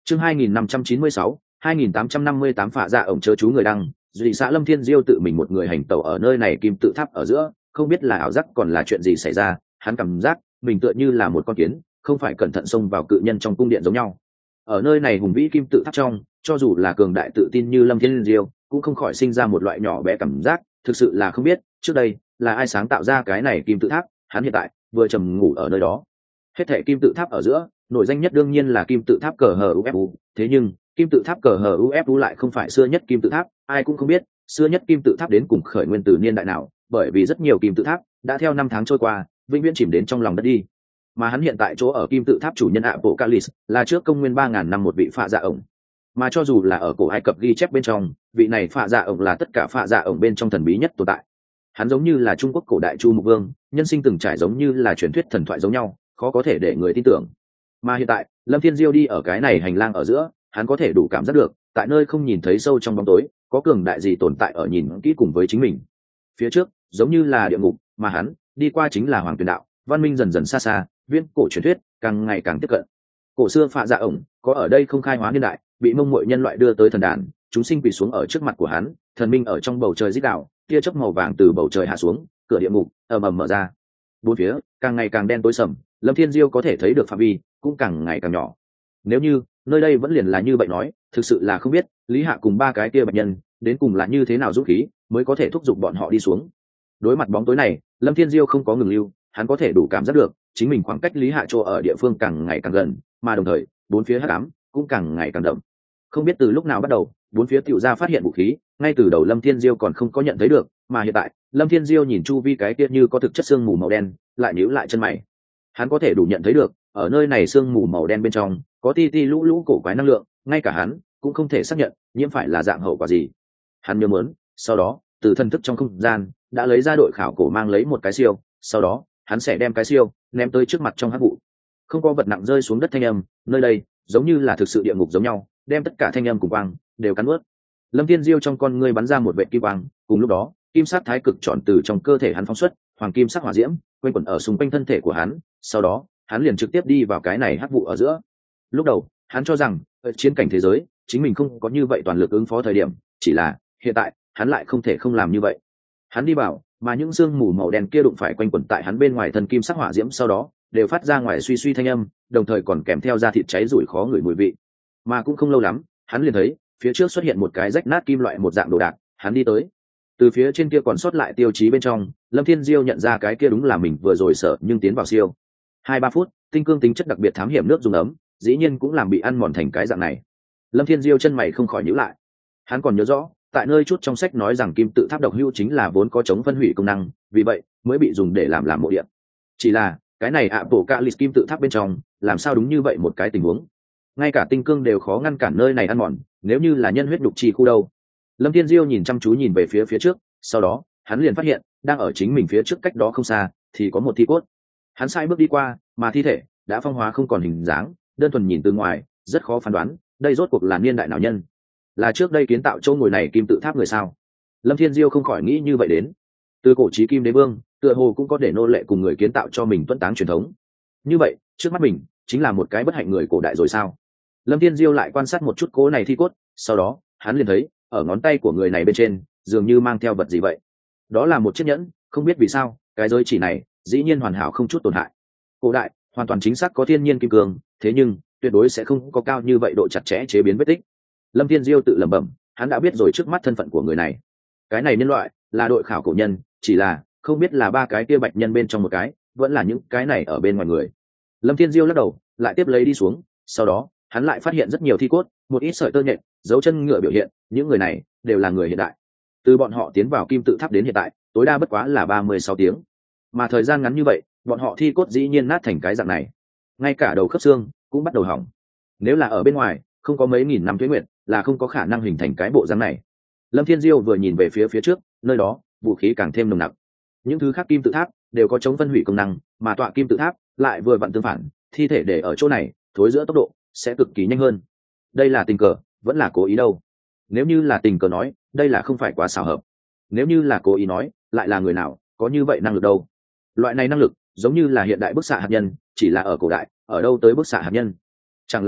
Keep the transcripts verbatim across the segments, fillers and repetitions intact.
chương hai nghìn năm trăm chín mươi sáu, hai nghìn tám trăm năm mươi tám phạ dạ ổng chớ chú người đăng, dị xã Lâm Thiên Diêu tự mình một người hành tẩu ở nơi này kim tự tháp ở giữa, không biết là ảo giác còn là chuyện gì xảy ra, hắn cảm giác mình tựa như là một con kiến, không phải cẩn thận xông vào cự nhân trong cung điện giống nhau. Ở nơi này hùng vĩ kim tự tháp trong, cho dù là cường đại tự tin như Lâm Thiên Diêu, cũng không khỏi sinh ra một loại nhỏ bé cảm giác, thực sự là không biết trước đây là ai sáng tạo ra cái này kim tự tháp. Hắn hiện tại vừa trầm ngủ ở nơi đó. Hết thảy kim tự tháp ở giữa, nổi danh nhất đương nhiên là kim tự tháp cờ hờ u ép u, thế nhưng kim tự tháp cờ hờ u ép u lại không phải xưa nhất kim tự tháp, ai cũng không biết xưa nhất kim tự tháp đến cùng khởi nguyên từ niên đại nào, bởi vì rất nhiều kim tự tháp đã theo năm tháng trôi qua vĩnh viễn chìm đến trong lòng đất đi. Mà hắn hiện tại chỗ ở kim tự tháp chủ nhân Apocalypse là trước công nguyên ba ngàn năm một vị phạ dạ ổng. Mà cho dù là ở cổ Ai Cập ghi chép bên trong, vị này phạ dạ ổng là tất cả phạ dạ ổng bên trong thần bí nhất tồn tại. Hắn giống như là Trung Quốc cổ đại Chu Mục Vương, nhân sinh từng trải giống như là truyền thuyết thần thoại giống nhau, khó có thể để người tin tưởng. Mà hiện tại Lâm Thiên Diêu đi ở cái này hành lang ở giữa, hắn có thể đủ cảm giác được tại nơi không nhìn thấy sâu trong bóng tối có cường đại gì tồn tại ở nhìn kỹ cùng với chính mình. Phía trước giống như là địa ngục, mà hắn đi qua chính là hoàng tuyền đạo, văn minh dần dần xa xa, viễn cổ truyền thuyết càng ngày càng tiếp cận. Cổ xưa phạ dạ ổng có ở đây không khai hóa niên đại, bị mông muội nhân loại đưa tới thần đàn, chúng sinh quỳ xuống ở trước mặt của hắn, thần minh ở trong bầu trời rít đạo, tia chớp màu vàng từ bầu trời hạ xuống, cửa địa ngục ầm ầm mở ra. Bốn phía càng ngày càng đen tối sầm, Lâm Thiên Diêu có thể thấy được phạm vi cũng càng ngày càng nhỏ. Nếu như nơi đây vẫn liền là như vậy nói, thực sự là không biết Lý Hạ cùng ba cái kia bạch nhân đến cùng là như thế nào dũng khí mới có thể thúc giục bọn họ đi xuống. Đối mặt bóng tối này, Lâm Thiên Diêu không có ngừng lưu, hắn có thể đủ cảm giác được chính mình khoảng cách Lý Hạ chỗ ở địa phương càng ngày càng gần, mà đồng thời bốn phía hắc ám cũng càng ngày càng đậm. Không biết từ lúc nào bắt đầu, bốn phía tiểu ra phát hiện vũ khí, ngay từ đầu Lâm Thiên Diêu còn không có nhận thấy được, mà hiện tại Lâm Thiên Diêu nhìn chu vi cái kia như có thực chất xương mù màu đen, lại nhíu lại chân mày. Hắn có thể đủ nhận thấy được ở nơi này xương mù màu đen bên trong có ti ti lũ lũ cổ quái năng lượng, ngay cả hắn cũng không thể xác nhận nhiễm phải là dạng hậu quả gì. Hắn nhớ muốn, sau đó từ thân thức trong không gian đã lấy ra đội khảo cổ mang lấy một cái siêu, sau đó hắn sẽ đem cái siêu ném tới trước mặt trong hắc vụ. Không có vật nặng rơi xuống đất thanh âm, nơi đây giống như là thực sự địa ngục giống nhau, đem tất cả thanh âm cùng quang đều cắn nuốt. Lâm Thiên Diêu trong con ngươi bắn ra một vệt kim quang, cùng lúc đó kim sắc thái cực tròn từ trong cơ thể hắn phóng xuất, hoàng kim sắc hỏa diễm quanh quẩn ở xung quanh thân thể của hắn, sau đó hắn liền trực tiếp đi vào cái này hắc vụ ở giữa. Lúc đầu hắn cho rằng ở chiến cảnh thế giới chính mình không có như vậy toàn lực ứng phó thời điểm, chỉ là hiện tại hắn lại không thể không làm như vậy. Hắn đi vào, mà những sương mù màu đen kia đụng phải quanh quẩn tại hắn bên ngoài thân kim sắc hỏa diễm, sau đó đều phát ra ngoài suy suy thanh âm, đồng thời còn kèm theo da thịt cháy rủi khó ngửi mùi vị. Mà cũng không lâu lắm, hắn liền thấy phía trước xuất hiện một cái rách nát kim loại một dạng đồ đạc, hắn đi tới. Từ phía trên kia còn sót lại tiêu chí bên trong, Lâm Thiên Diêu nhận ra cái kia đúng là mình vừa rồi sợ nhưng tiến vào siêu. Hai ba phút, tinh cương tính chất đặc biệt thám hiểm nước dùng ấm, dĩ nhiên cũng làm bị ăn mòn thành cái dạng này. Lâm Thiên Diêu chân mày không khỏi nhíu lại. Hắn còn nhớ rõ, tại nơi chút trong sách nói rằng kim tự tháp độc hưu chính là vốn có chống phân hủy công năng, vì vậy mới bị dùng để làm làm mộ điện. Chỉ là cái này ạ bộ cạ lịch kim tự tháp bên trong làm sao đúng như vậy một cái tình huống, ngay cả tinh cương đều khó ngăn cản nơi này ăn mòn, nếu như là nhân huyết đục chi khu đâu. Lâm Thiên Diêu nhìn chăm chú nhìn về phía phía trước, sau đó hắn liền phát hiện đang ở chính mình phía trước cách đó không xa thì có một thi cốt. Hắn sai bước đi qua, mà thi thể đã phong hóa không còn hình dáng, đơn thuần nhìn từ ngoài rất khó phán đoán đây rốt cuộc là niên đại nào nhân, là trước đây kiến tạo chỗ ngồi này kim tự tháp người sao. Lâm Thiên Diêu không khỏi nghĩ như vậy đến. Từ cổ chí kim đế vương tựa hồ cũng có để nô lệ cùng người kiến tạo cho mình tuân táng truyền thống, như vậy trước mắt mình chính là một cái bất hạnh người cổ đại rồi sao. Lâm Thiên Diêu lại quan sát một chút cố này thi cốt, sau đó hắn liền thấy ở ngón tay của người này bên trên dường như mang theo vật gì vậy. Đó là một chiếc nhẫn, không biết vì sao cái giới chỉ này dĩ nhiên hoàn hảo không chút tổn hại. Cổ đại hoàn toàn chính xác có thiên nhiên kim cương, thế nhưng tuyệt đối sẽ không có cao như vậy độ chặt chẽ chế biến vết tích. Lâm Thiên Diêu tự lẩm bẩm, hắn đã biết rồi trước mắt thân phận của người này. Cái này nhân loại là đội khảo cổ nhân, chỉ là không biết là ba cái kia bạch nhân bên trong một cái, vẫn là những cái này ở bên ngoài người. Lâm Thiên Diêu lắc đầu, lại tiếp lấy đi xuống, sau đó hắn lại phát hiện rất nhiều thi cốt, một ít sợi tơ nhện, dấu chân ngựa biểu hiện những người này đều là người hiện đại. Từ bọn họ tiến vào kim tự tháp đến hiện tại tối đa bất quá là ba mươi sáu tiếng, mà thời gian ngắn như vậy bọn họ thi cốt dĩ nhiên nát thành cái dạng này, ngay cả đầu khớp xương cũng bắt đầu hỏng. Nếu là ở bên ngoài không có mấy nghìn năm tuế nguyệt là không có khả năng hình thành cái bộ dáng này. Lâm Thiên Diêu vừa nhìn về phía phía trước, nơi đó vũ khí càng thêm nồng nặc. Những thứ khác kim tự tháp đều có chống phân hủy công năng, mà tọa kim tự tháp lại vừa vặn tương phản, thi thể để ở chỗ này thối giữa tốc độ sẽ cực kỳ nhanh hơn. Đây là tình cờ vẫn là cố ý đâu? Nếu như là tình cờ nói, đây là không phải quá xảo hợp. Nếu như là cố ý nói, lại là người nào có như vậy năng lực đâu? Loại này năng lực giống như là hiện đại bức xạ hạt nhân, chỉ là ở cổ đại ở đâu tới bức xạ hạt nhân? Chẳng lẽ nói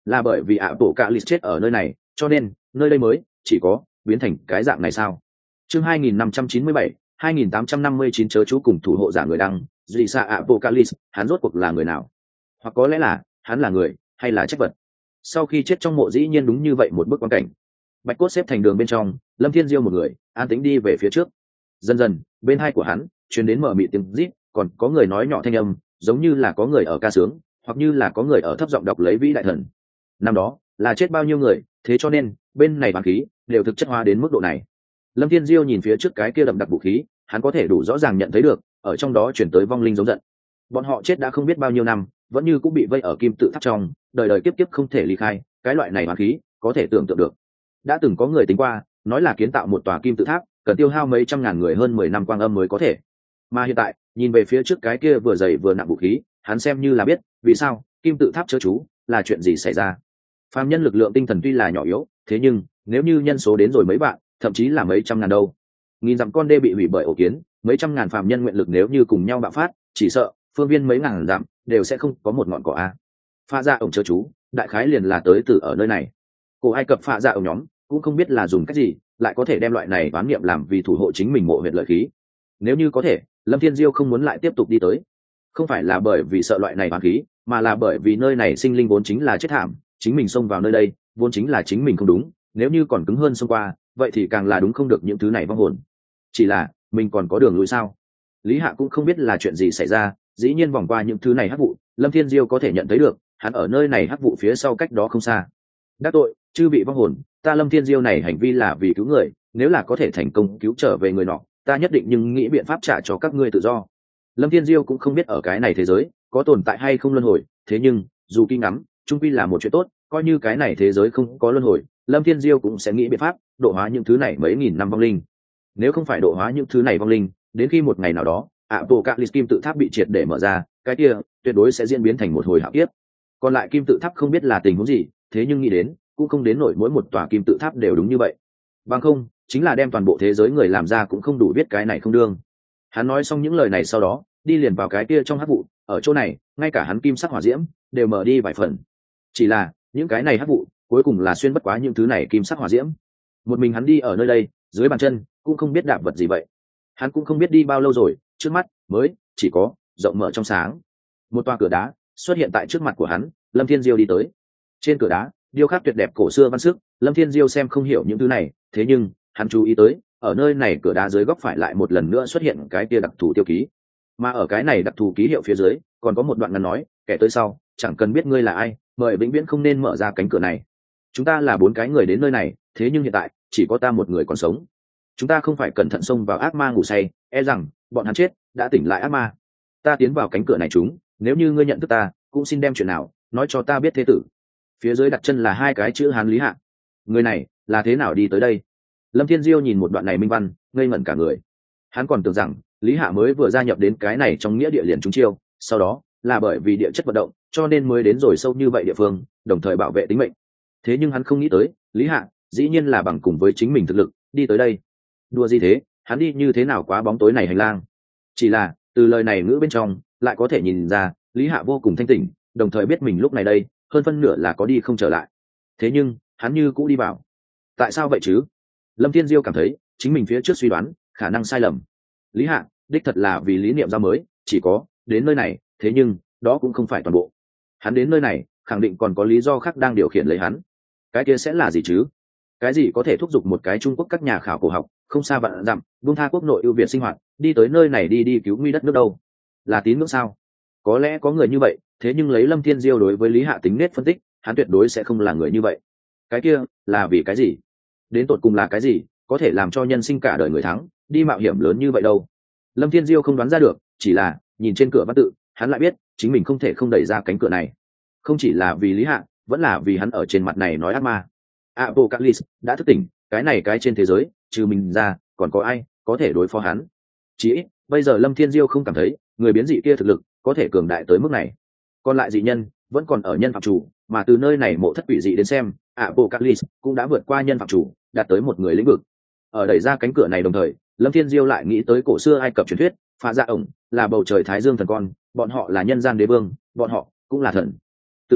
là bởi vì ạ bộ cạ lì chết ở nơi này cho nên nơi đây mới chỉ có biến thành cái dạng này sao? Chương hai nghìn năm trăm chín mươi bảy, hai nghìn tám trăm năm mươi chín chớ chú cùng thủ hộ giả người đăng, dị xạ Apocalypse, hắn rốt cuộc là người nào? Hoặc có lẽ là, hắn là người, hay là trách vật? Sau khi chết trong mộ dĩ nhiên đúng như vậy một bức quan cảnh. Bạch cốt xếp thành đường bên trong, Lâm Thiên Diêu một người, an tĩnh đi về phía trước. Dần dần, bên hai của hắn, truyền đến mở mịt tiếng rít, còn có người nói nhỏ thanh âm, giống như là có người ở ca sướng, hoặc như là có người ở thấp giọng đọc lấy vĩ đại thần. Năm đó, là chết bao nhiêu người, thế cho nên, bên này bán khí, đều thực chất hóa đến mức độ này. Lâm Thiên Diêu nhìn phía trước cái kia đậm đặc vũ khí, hắn có thể đủ rõ ràng nhận thấy được, ở trong đó chuyển tới vong linh giống giận. Bọn họ chết đã không biết bao nhiêu năm, vẫn như cũng bị vây ở kim tự tháp trong, đời đời kiếp kiếp không thể ly khai, cái loại này bán khí, có thể tưởng tượng được. Đã từng có người tính qua, nói là kiến tạo một tòa kim tự tháp, cần tiêu hao mấy trăm ngàn người hơn mười năm quang âm mới có thể. Mà hiện tại, nhìn về phía trước cái kia vừa dày vừa nặng vũ khí, hắn xem như là biết, vì sao, kim tự tháp chớ chú, là chuyện gì xảy ra. Phàm nhân lực lượng tinh thần tuy là nhỏ yếu, thế nhưng, nếu như nhân số đến rồi mấy bạn, thậm chí là mấy trăm ngàn đâu. Nghìn dặm con đê bị hủy bởi ổ kiến, mấy trăm ngàn phàm nhân nguyện lực nếu như cùng nhau bạo phát, chỉ sợ phương viên mấy ngàn dặm đều sẽ không có một ngọn cỏ a. Pha ra ổng chớ chú, đại khái liền là tới từ ở nơi này. Cổ Ai Cập pha ra ổng nhóm cũng không biết là dùng cách gì, lại có thể đem loại này bán niệm làm vì thủ hộ chính mình mộ huyệt lợi khí. Nếu như có thể, Lâm Thiên Diêu không muốn lại tiếp tục đi tới, không phải là bởi vì sợ loại này bán khí, mà là bởi vì nơi này sinh linh vốn chính là chết thảm, chính mình xông vào nơi đây, vốn chính là chính mình không đúng, nếu như còn cứng hơn xông qua, vậy thì càng là đúng không được những thứ này vong hồn. Chỉ là mình còn có đường lui sao? Lý Hạ cũng không biết là chuyện gì xảy ra, dĩ nhiên vòng qua những thứ này hắc vụ, Lâm Thiên Diêu có thể nhận thấy được, hắn ở nơi này hắc vụ phía sau cách đó không xa. Đắc tội, chư vị vong hồn, ta Lâm Thiên Diêu này hành vi là vì cứu người, nếu là có thể thành công cứu trở về người nọ, ta nhất định nhưng nghĩ biện pháp trả cho các ngươi tự do. Lâm Thiên Diêu cũng không biết ở cái này thế giới có tồn tại hay không luân hồi, thế nhưng dù kinh ngắm, chung quy là một chuyện tốt, coi như cái này thế giới không có luân hồi, Lâm Thiên Diêu cũng sẽ nghĩ biện pháp độ hóa những thứ này mấy nghìn năm vong linh. Nếu không phải độ hóa những thứ này vong linh, đến khi một ngày nào đó, Apocalypse kim tự tháp bị triệt để mở ra, cái kia tuyệt đối sẽ diễn biến thành một hồi hạo kiếp. Còn lại kim tự tháp không biết là tình huống gì, thế nhưng nghĩ đến, cũng không đến nổi mỗi một tòa kim tự tháp đều đúng như vậy. Bằng không, chính là đem toàn bộ thế giới người làm ra cũng không đủ biết cái này không đương. Hắn nói xong những lời này sau đó, đi liền vào cái kia trong hắc vụ, ở chỗ này, ngay cả hắn kim sắc hỏa diễm đều mở đi vài phần. Chỉ là, những cái này hắc vụ, cuối cùng là xuyên bất quá những thứ này kim sắc hỏa diễm. Một mình hắn đi ở nơi đây, dưới bàn chân cũng không biết đạp vật gì vậy. Hắn cũng không biết đi bao lâu rồi, trước mắt mới chỉ có rộng mở trong sáng. Một toa cửa đá xuất hiện tại trước mặt của hắn, Lâm Thiên Diêu đi tới. Trên cửa đá, điêu khắc tuyệt đẹp cổ xưa văn sức, Lâm Thiên Diêu xem không hiểu những thứ này, thế nhưng hắn chú ý tới, ở nơi này cửa đá dưới góc phải lại một lần nữa xuất hiện cái kia đặc thù tiêu ký. Mà ở cái này đặc thù ký hiệu phía dưới, còn có một đoạn ngắn nói, kẻ tới sau, chẳng cần biết ngươi là ai, mời vĩnh viễn không nên mở ra cánh cửa này. Chúng ta là bốn cái người đến nơi này, thế nhưng hiện tại chỉ có ta một người còn sống. Chúng ta không phải cẩn thận xông vào ác ma ngủ say, e rằng bọn hắn chết đã tỉnh lại ác ma. Ta tiến vào cánh cửa này chúng, nếu như ngươi nhận thức ta, cũng xin đem chuyện nào nói cho ta biết thế tử. Phía dưới đặt chân là hai cái chữ Hán Lý Hạ. Người này là thế nào đi tới đây? Lâm Thiên Diêu nhìn một đoạn này minh văn, ngây ngẩn cả người. Hắn còn tưởng rằng Lý Hạ mới vừa gia nhập đến cái này trong nghĩa địa liền trúng chiêu, sau đó là bởi vì địa chất vận động, cho nên mới đến rồi sâu như vậy địa phương, đồng thời bảo vệ tính mệnh. Thế nhưng hắn không nghĩ tới, Lý Hạ dĩ nhiên là bằng cùng với chính mình thực lực đi tới đây. Đùa gì thế, hắn đi như thế nào quá bóng tối này hành lang? Chỉ là từ lời này ngữ bên trong lại có thể nhìn ra Lý Hạ vô cùng thanh tỉnh, đồng thời biết mình lúc này đây hơn phân nửa là có đi không trở lại. Thế nhưng hắn như cũ đi vào. Tại sao vậy chứ? Lâm Thiên Diêu cảm thấy chính mình phía trước suy đoán khả năng sai lầm. Lý Hạ đích thật là vì lý niệm giao mới chỉ có đến nơi này, thế nhưng đó cũng không phải toàn bộ. Hắn đến nơi này khẳng định còn có lý do khác đang điều khiển lấy hắn. Cái kia sẽ là gì chứ? Cái gì có thể thúc giục một cái Trung Quốc các nhà khảo cổ học không xa vạn dặm buông tha quốc nội ưu việt sinh hoạt đi tới nơi này đi đi cứu nguy đất nước đâu? Là tín ngưỡng sao? Có lẽ có người như vậy, thế nhưng lấy Lâm Thiên Diêu đối với Lý Hạ tính nết phân tích, hắn tuyệt đối sẽ không là người như vậy. Cái kia là vì cái gì? Đến tột cùng là cái gì có thể làm cho nhân sinh cả đời người thắng đi mạo hiểm lớn như vậy đâu? Lâm Thiên Diêu không đoán ra được, chỉ là nhìn trên cửa văn tự, hắn lại biết chính mình không thể không đẩy ra cánh cửa này. Không chỉ là vì Lý Hạ, vẫn là vì hắn ở trên mặt này nói ác ma. Apocalypse đã thức tỉnh, cái này cái trên thế giới trừ mình ra còn có ai có thể đối phó hắn? Chỉ ít bây giờ Lâm Thiên Diêu không cảm thấy người biến dị kia thực lực có thể cường đại tới mức này. Còn lại dị nhân vẫn còn ở nhân phạm chủ, mà từ nơi này mộ thất quỷ dị đến xem, Apocalypse cũng đã vượt qua nhân phạm chủ, đạt tới một người lĩnh vực. Ở đẩy ra cánh cửa này đồng thời, Lâm Thiên Diêu lại nghĩ tới cổ xưa Ai Cập truyền thuyết, Phạ Dạ ổng là bầu trời thái dương thần con, bọn họ là nhân gian đế vương, bọn họ cũng là thần. Tử vong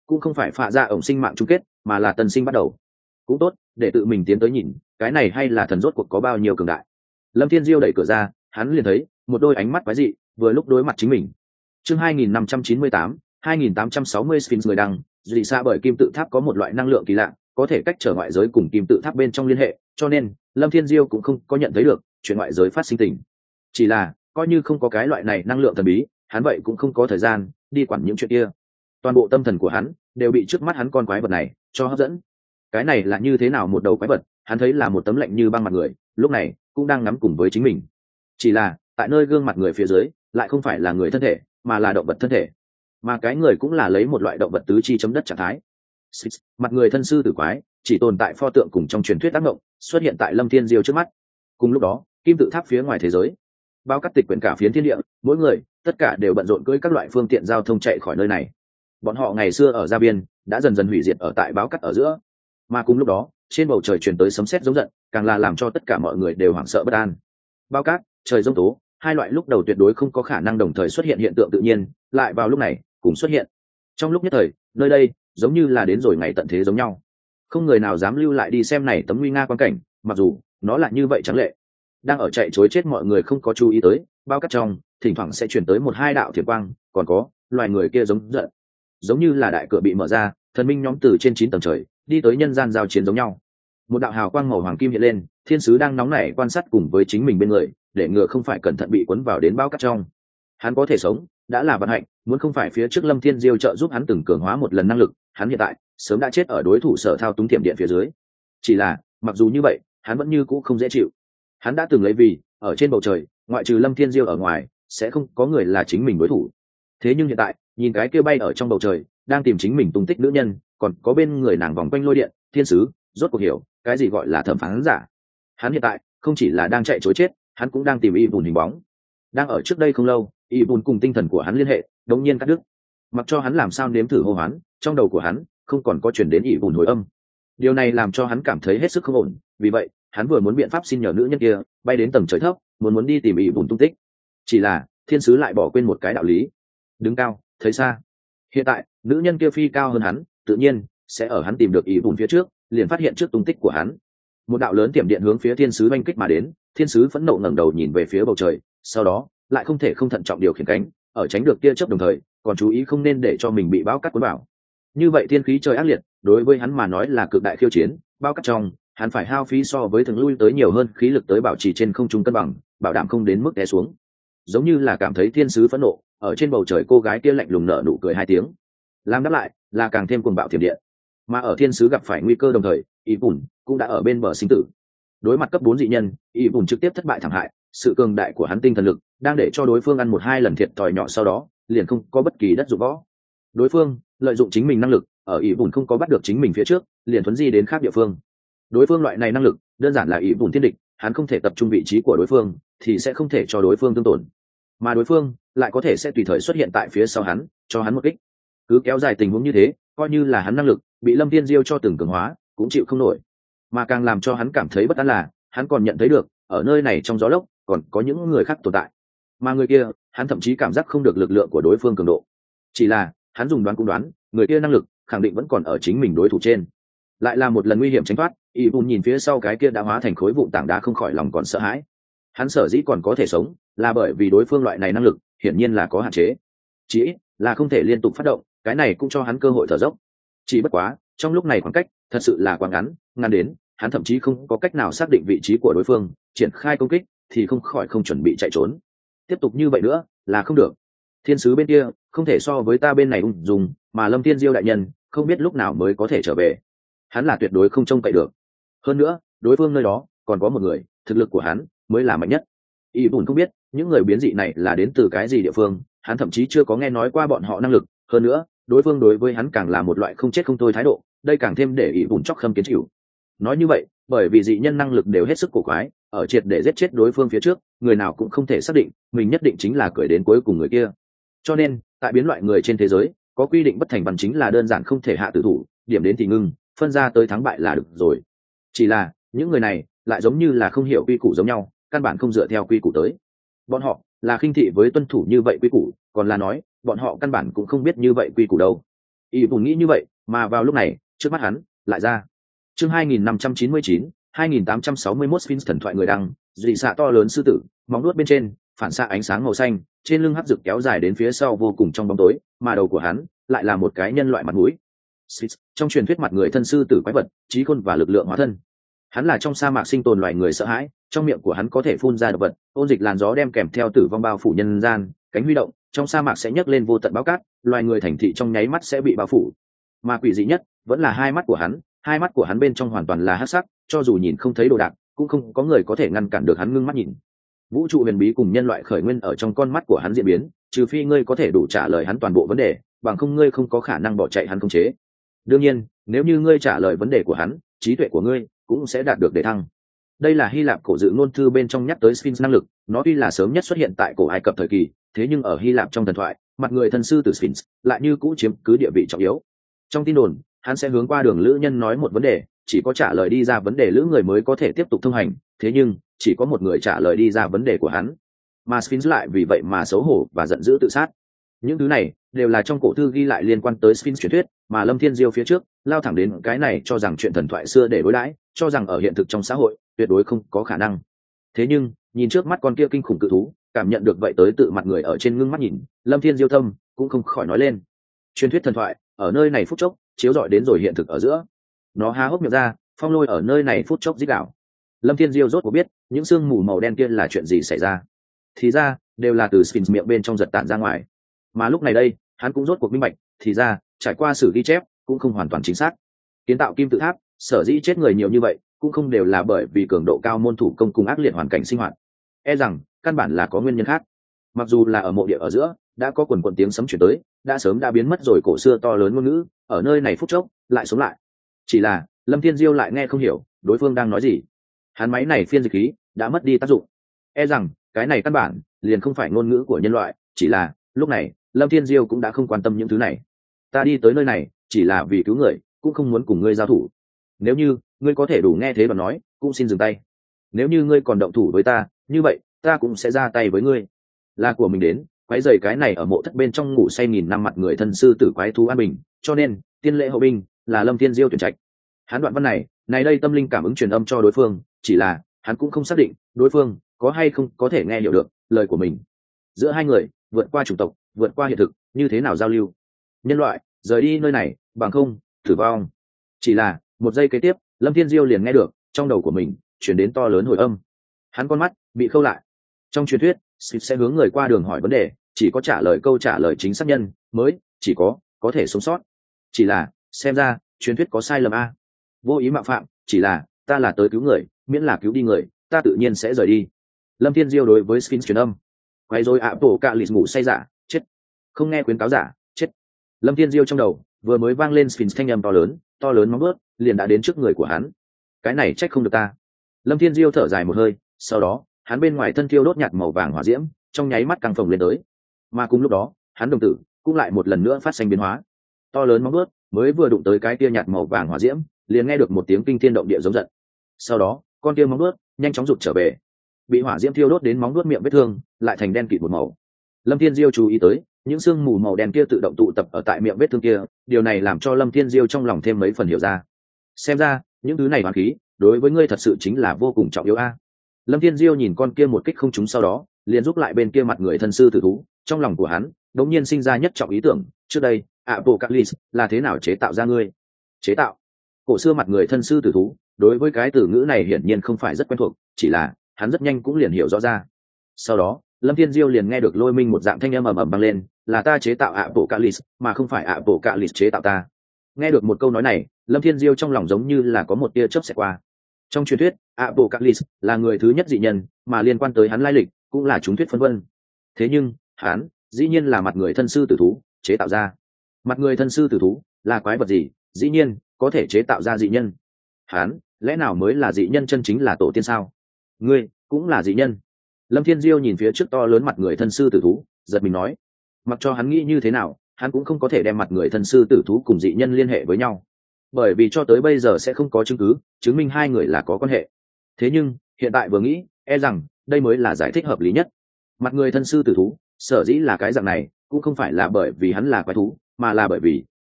cũng không phải phạ ra ổng sinh mạng chung kết mà là tân sinh bắt đầu. Cũng tốt, để tự mình tiến tới nhìn cái này hay là thần rốt cuộc có bao nhiêu cường đại. Lâm Thiên Diêu đẩy cửa ra, hắn liền thấy một đôi ánh mắt quái dị vừa lúc đối mặt chính mình. Chương hai nghìn năm trăm chín mươi tám, hai nghìn tám trăm sáu mươi Sphinx người đăng, dị xa bởi kim tự tháp có một loại năng lượng kỳ lạ, có thể cách trở ngoại giới cùng kim tự tháp bên trong liên hệ, cho nên Lâm Thiên Diêu cũng không có nhận thấy được chuyện ngoại giới phát sinh tình. Chỉ là coi như không có cái loại này năng lượng thần bí, hắn vậy cũng không có thời gian đi quản những chuyện kia. Toàn bộ tâm thần của hắn đều bị trước mắt hắn con quái vật này cho hấp dẫn. Cái này là như thế nào một đầu quái vật, hắn thấy là một tấm lạnh như băng mặt người, lúc này cũng đang ngắm cùng với chính mình. Chỉ là tại nơi gương mặt người phía dưới lại không phải là người thân thể mà là động vật thân thể, mà cái người cũng là lấy một loại động vật tứ chi chấm đất trạng thái. Mặt người thân sư tử quái chỉ tồn tại pho tượng cùng trong truyền thuyết ác mộng xuất hiện tại Lâm Thiên Diêu trước mắt. Cùng lúc đó kim tự tháp phía ngoài thế giới, bao cát tịch quyển cả phiến thiên địa, mỗi người tất cả đều bận rộn cưỡi các loại phương tiện giao thông chạy khỏi nơi này. Bọn họ ngày xưa ở gia biên đã dần dần hủy diệt ở tại báo cát ở giữa, mà cùng lúc đó trên bầu trời truyền tới sấm sét giống giận, càng là làm cho tất cả mọi người đều hoảng sợ bất an. Bao cát, trời giông tố, hai loại lúc đầu tuyệt đối không có khả năng đồng thời xuất hiện hiện tượng tự nhiên, lại vào lúc này cùng xuất hiện. Trong lúc nhất thời, nơi đây giống như là đến rồi ngày tận thế giống nhau. Không người nào dám lưu lại đi xem này tấm nguy nga quan cảnh, mặc dù nó là như vậy trắng lệ. Đang ở chạy chối chết mọi người không có chú ý tới, bao cát trong thỉnh thoảng sẽ chuyển tới một hai đạo thiểm quang, còn có loài người kia giống giận, giống như là đại cửa bị mở ra, thần minh nhóm từ trên chín tầng trời đi tới nhân gian giao chiến giống nhau. Một đạo hào quang màu hoàng kim hiện lên, thiên sứ đang nóng nảy quan sát cùng với chính mình bên người, để ngừa không phải cẩn thận bị cuốn vào đến bao cát trong. Hắn có thể sống đã là vận hạnh, muốn không phải phía trước Lâm Thiên Diêu trợ giúp hắn từng cường hóa một lần năng lực, hắn hiện tại sớm đã chết ở đối thủ sở thao túng thiểm điện phía dưới. Chỉ là mặc dù như vậy hắn vẫn như cũ không dễ chịu. Hắn đã từng lấy vì ở trên bầu trời ngoại trừ Lâm Thiên Diêu ở ngoài sẽ không có người là chính mình đối thủ. Thế nhưng hiện tại nhìn cái kia bay ở trong bầu trời đang tìm chính mình tung tích nữ nhân, còn có bên người nàng vòng quanh lôi điện thiên sứ, rốt cuộc hiểu cái gì gọi là thẩm phán giả. Hắn hiện tại không chỉ là đang chạy trối chết, hắn cũng đang tìm y bùn hình bóng. Đang ở trước đây không lâu, y bùn cùng tinh thần của hắn liên hệ đống nhiên cắt đứt. Mặc cho hắn làm sao nếm thử hô hoán, trong đầu của hắn không còn có chuyển đến y bùn hồi âm. Điều này làm cho hắn cảm thấy hết sức không ổn, vì vậy hắn vừa muốn biện pháp xin nhờ nữ nhân kia bay đến tầng trời thấp, muốn muốn đi tìm y bùn tung tích. Chỉ là thiên sứ lại bỏ quên một cái đạo lý: đứng cao thấy xa. Hiện tại nữ nhân kia phi cao hơn hắn, tự nhiên sẽ ở hắn tìm được y bùn phía trước liền phát hiện trước tung tích của hắn. Một đạo lớn tiệm điện hướng phía thiên sứ oanh kích mà đến, thiên sứ phẫn nộ ngẩng đầu nhìn về phía bầu trời, sau đó lại không thể không thận trọng điều khiển cánh, ở tránh được tia chớp đồng thời còn chú ý không nên để cho mình bị bão cát cuốn vào. Như vậy thiên khí trời ác liệt đối với hắn mà nói là cực đại khiêu chiến, bao cát trong hắn phải hao phí so với thường lui tới nhiều hơn khí lực tới bảo trì trên không trung cân bằng, bảo đảm không đến mức té xuống. Giống như là cảm thấy thiên sứ phẫn nộ, ở trên bầu trời cô gái kia lạnh lùng nở nụ cười hai tiếng, làm đáp lại là càng thêm cuồng bạo thiểm điện. Mà ở thiên sứ gặp phải nguy cơ đồng thời, y bùn cũng đã ở bên bờ sinh tử. Đối mặt cấp bốn dị nhân, y bùn trực tiếp thất bại thảm hại, sự cường đại của hắn tinh thần lực đang để cho đối phương ăn một hai lần thiệt thòi nhỏ, sau đó liền không có bất kỳ đất dụng võ. Đối phương lợi dụng chính mình năng lực, ở y bùn không có bắt được chính mình phía trước liền thuấn di đến khác địa phương. Đối phương loại này năng lực đơn giản là y bùn thiên địch, hắn không thể tập trung vị trí của đối phương thì sẽ không thể cho đối phương tương tổn, mà đối phương lại có thể sẽ tùy thời xuất hiện tại phía sau hắn cho hắn một kích. Cứ kéo dài tình huống như thế, coi như là hắn năng lực bị Lâm Thiên Diêu cho từng cường hóa cũng chịu không nổi. Mà càng làm cho hắn cảm thấy bất an là hắn còn nhận thấy được ở nơi này trong gió lốc còn có những người khác tồn tại, mà người kia hắn thậm chí cảm giác không được lực lượng của đối phương cường độ. Chỉ là hắn dùng đoán cũng đoán người kia năng lực khẳng định vẫn còn ở chính mình đối thủ trên. Lại là một lần nguy hiểm tránh thoát, y bùn nhìn phía sau cái kia đã hóa thành khối vụn tảng đá không khỏi lòng còn sợ hãi. Hắn sở dĩ còn có thể sống là bởi vì đối phương loại này năng lực hiển nhiên là có hạn chế, chỉ ít là không thể liên tục phát động, cái này cũng cho hắn cơ hội thở dốc. Chỉ bất quá trong lúc này khoảng cách thật sự là quá ngắn, ngắn đến hắn thậm chí không có cách nào xác định vị trí của đối phương, triển khai công kích thì không khỏi không chuẩn bị chạy trốn. Tiếp tục như vậy nữa là không được. Thiên sứ bên kia không thể so với ta bên này ung dung, mà Lâm Thiên Diêu đại nhân không biết lúc nào mới có thể trở về, hắn là tuyệt đối không trông cậy được. Hơn nữa đối phương nơi đó còn có một người, thực lực của hắn mới là mạnh nhất. Y bùn không biết những người biến dị này là đến từ cái gì địa phương, hắn thậm chí chưa có nghe nói qua bọn họ năng lực. Hơn nữa đối phương đối với hắn càng là một loại không chết không thôi thái độ, đây càng thêm để Y bùn chóc khâm kiến chịu. Nói như vậy bởi vì dị nhân năng lực đều hết sức cổ quái, ở triệt để giết chết đối phương phía trước người nào cũng không thể xác định mình nhất định chính là cười đến cuối cùng người kia. Cho nên tại biến loại người trên thế giới có quy định bất thành văn, chính là đơn giản không thể hạ tử thủ, điểm đến thì ngưng, phân ra tới thắng bại là được rồi. Chỉ là những người này lại giống như là không hiểu quy củ giống nhau, căn bản không dựa theo quy củ tới. Bọn họ là khinh thị với tuân thủ như vậy quy củ, còn là nói bọn họ căn bản cũng không biết như vậy quy củ đâu. Y bùn nghĩ như vậy, mà vào lúc này trước mắt hắn lại ra chương hai nghìn năm trăm chín mươi chín hai nghìn tám trăm sáu mươi mốt Sphinx thần thoại người đăng, dị xạ to lớn sư tử, móng nuốt bên trên phản xạ ánh sáng màu xanh, trên lưng hắc rực kéo dài đến phía sau vô cùng trong bóng tối, mà đầu của hắn lại là một cái nhân loại mặt mũi. Sphinx, trong truyền thuyết mặt người thân sư tử quái vật, trí khôn và lực lượng hóa thân. Hắn là trong sa mạc sinh tồn loài người sợ hãi, trong miệng của hắn có thể phun ra độc vật, ôn dịch làn gió đem kèm theo tử vong bao phủ nhân gian, cánh huy động, trong sa mạc sẽ nhấc lên vô tận bão cát, loài người thành thị trong nháy mắt sẽ bị bao phủ. Mà quỷ dị nhất vẫn là hai mắt của hắn, hai mắt của hắn bên trong hoàn toàn là hắc sắc, cho dù nhìn không thấy đồ đạc, cũng không có người có thể ngăn cản được hắn ngưng mắt nhìn. Vũ trụ huyền bí cùng nhân loại khởi nguyên ở trong con mắt của hắn diễn biến, trừ phi ngươi có thể đủ trả lời hắn toàn bộ vấn đề, bằng không ngươi không có khả năng bỏ chạy hắn khống chế. Đương nhiên, nếu như ngươi trả lời vấn đề của hắn, trí tuệ của ngươi cũng sẽ đạt được đề thăng. Đây là Hy Lạp cổ dự ngôn thư bên trong nhắc tới Sphinx năng lực, nó tuy là sớm nhất xuất hiện tại cổ Ai Cập thời kỳ, thế nhưng ở Hy Lạp trong thần thoại, mặt người thân sư tử Sphinx lại như cũ chiếm cứ địa vị trọng yếu. Trong tin đồn, hắn sẽ hướng qua đường lữ nhân nói một vấn đề, chỉ có trả lời đi ra vấn đề lữ người mới có thể tiếp tục thông hành, thế nhưng chỉ có một người trả lời đi ra vấn đề của hắn, mà Sphinx lại vì vậy mà xấu hổ và giận dữ tự sát. Những thứ này đều là trong cổ thư ghi lại liên quan tới Sphinx truyền thuyết, mà Lâm Thiên Diêu phía trước lao thẳng đến cái này, cho rằng chuyện thần thoại xưa để đối đãi, cho rằng ở hiện thực trong xã hội tuyệt đối không có khả năng. Thế nhưng nhìn trước mắt con kia kinh khủng cự thú, cảm nhận được vậy tới tự mặt người ở trên ngưng mắt nhìn, Lâm Thiên Diêu tâm cũng không khỏi nói lên. Truyền thuyết thần thoại ở nơi này phút chốc chiếu rọi đến rồi hiện thực ở giữa. Nó há hốc miệng ra, phong lôi ở nơi này phút chốc rít gào. Lâm Thiên Diêu rốt cuộc biết những sương mù màu đen kia là chuyện gì xảy ra. Thì ra đều là từ Sphinx miệng bên trong giật tản ra ngoài. Mà lúc này đây hắn cũng rốt cuộc minh bạch, thì ra trải qua sử ghi chép cũng không hoàn toàn chính xác. Kiến tạo kim tự tháp sở dĩ chết người nhiều như vậy cũng không đều là bởi vì cường độ cao môn thủ công cùng ác liệt hoàn cảnh sinh hoạt, e rằng căn bản là có nguyên nhân khác. Mặc dù là ở mộ địa ở giữa đã có quần quần tiếng sấm chuyển tới, đã sớm đã biến mất rồi cổ xưa to lớn ngôn ngữ, ở nơi này phút chốc lại sống lại. Chỉ là Lâm Thiên Diêu lại nghe không hiểu đối phương đang nói gì. Hắn máy này phiên dịch khí đã mất đi tác dụng, e rằng cái này căn bản liền không phải ngôn ngữ của nhân loại. Chỉ là lúc này Lâm Thiên Diêu cũng đã không quan tâm những thứ này. Ta đi tới nơi này chỉ là vì cứu người, cũng không muốn cùng ngươi giao thủ. Nếu như ngươi có thể đủ nghe thế và nói, cũng xin dừng tay. Nếu như ngươi còn động thủ với ta, như vậy ta cũng sẽ ra tay với ngươi. Là của mình đến quái rầy cái này ở mộ thất bên trong ngủ say nghìn năm mặt người thân sư tử quái thú an bình, cho nên tiên lễ hậu binh là Lâm Thiên Diêu tuyển trạch. Hắn đoạn văn này này đây tâm linh cảm ứng truyền âm cho đối phương, chỉ là hắn cũng không xác định đối phương có hay không có thể nghe hiểu được lời của mình. Giữa hai người vượt qua chủng tộc, vượt qua hiện thực, như thế nào giao lưu? Nhân loại rời đi nơi này, bằng không tử vong. Chỉ là một giây kế tiếp, Lâm Thiên Diêu liền nghe được trong đầu của mình chuyển đến to lớn hồi âm. Hắn con mắt bị khâu lại. Trong truyền thuyết Sphinx sẽ hướng người qua đường hỏi vấn đề, chỉ có trả lời câu trả lời chính xác nhân mới chỉ có có thể sống sót. Chỉ là xem ra truyền thuyết có sai lầm a. Vô ý mạo phạm, chỉ là ta là tới cứu người, miễn là cứu đi người, ta tự nhiên sẽ rời đi. Lâm Thiên Diêu đối với Sphinx truyền âm. Quay rồi ạ tổ cạ lịt ngủ say giả, chết. Không nghe khuyến cáo giả, chết. Lâm Thiên Diêu trong đầu vừa mới vang lên Sphinx thanh âm to lớn, to lớn móng vuốt liền đã đến trước người của hắn. Cái này trách không được ta. Lâm Thiên Diêu thở dài một hơi, sau đó hắn bên ngoài thân thiêu đốt nhạt màu vàng hỏa diễm, trong nháy mắt căng phồng lên tới. Mà cùng lúc đó, hắn đồng tử cũng lại một lần nữa phát sinh biến hóa. To lớn móng vuốt mới vừa đụng tới cái tia nhạt màu vàng hỏa diễm, liền nghe được một tiếng kinh thiên động địa giống giận. Sau đó, con tia móng vuốt nhanh chóng rụt trở về. Bị hỏa diễm thiêu đốt đến móng vuốt miệng vết thương, lại thành đen kịt một màu. Lâm Thiên Diêu chú ý tới, những sương mù màu đen kia tự động tụ tập ở tại miệng vết thương kia, điều này làm cho Lâm Thiên Diêu trong lòng thêm mấy phần hiểu ra. Xem ra, những thứ này hoàn khí, đối với ngươi thật sự chính là vô cùng trọng yếu a. Lâm Thiên Diêu nhìn con kia một kích không trúng, sau đó liền giúp lại bên kia mặt người thân sư tử thú, trong lòng của hắn đột nhiên sinh ra nhất trọng ý tưởng, trước đây, Apocalypse là thế nào chế tạo ra ngươi? Chế tạo? Cổ xưa mặt người thân sư tử thú, đối với cái từ ngữ này hiển nhiên không phải rất quen thuộc, chỉ là hắn rất nhanh cũng liền hiểu rõ ra. Sau đó, Lâm Thiên Diêu liền nghe được lôi minh một dạng thanh âm ầm ầm vang lên, là ta chế tạo Apocalypse, mà không phải Apocalypse chế tạo ta. Nghe được một câu nói này, Lâm Thiên Diêu trong lòng giống như là có một tia chớp xẹt qua. Trong truyền thuyết, Apocalypse là người thứ nhất dị nhân, mà liên quan tới hắn lai lịch cũng là chúng thuyết phân vân. Thế nhưng, hắn dĩ nhiên là mặt người thân sư tử thú chế tạo ra. Mặt người thân sư tử thú là quái vật gì, dĩ nhiên có thể chế tạo ra dị nhân. Hắn lẽ nào mới là dị nhân chân chính, là tổ tiên sao? Ngươi cũng là dị nhân? Lâm Thiên Diêu nhìn phía trước to lớn mặt người thân sư tử thú, giật mình nói. Mặc cho hắn nghĩ như thế nào, hắn cũng không có thể đem mặt người thân sư tử thú cùng dị nhân liên hệ với nhau, bởi vì cho tới bây giờ sẽ không có chứng cứ chứng minh hai người là có quan hệ. Thế nhưng hiện tại vừa nghĩ, e rằng đây mới là giải thích hợp lý nhất. Mặt người thân sư tử thú sở dĩ là cái dạng này, cũng không phải là bởi vì hắn là quái thú, mà là bởi vì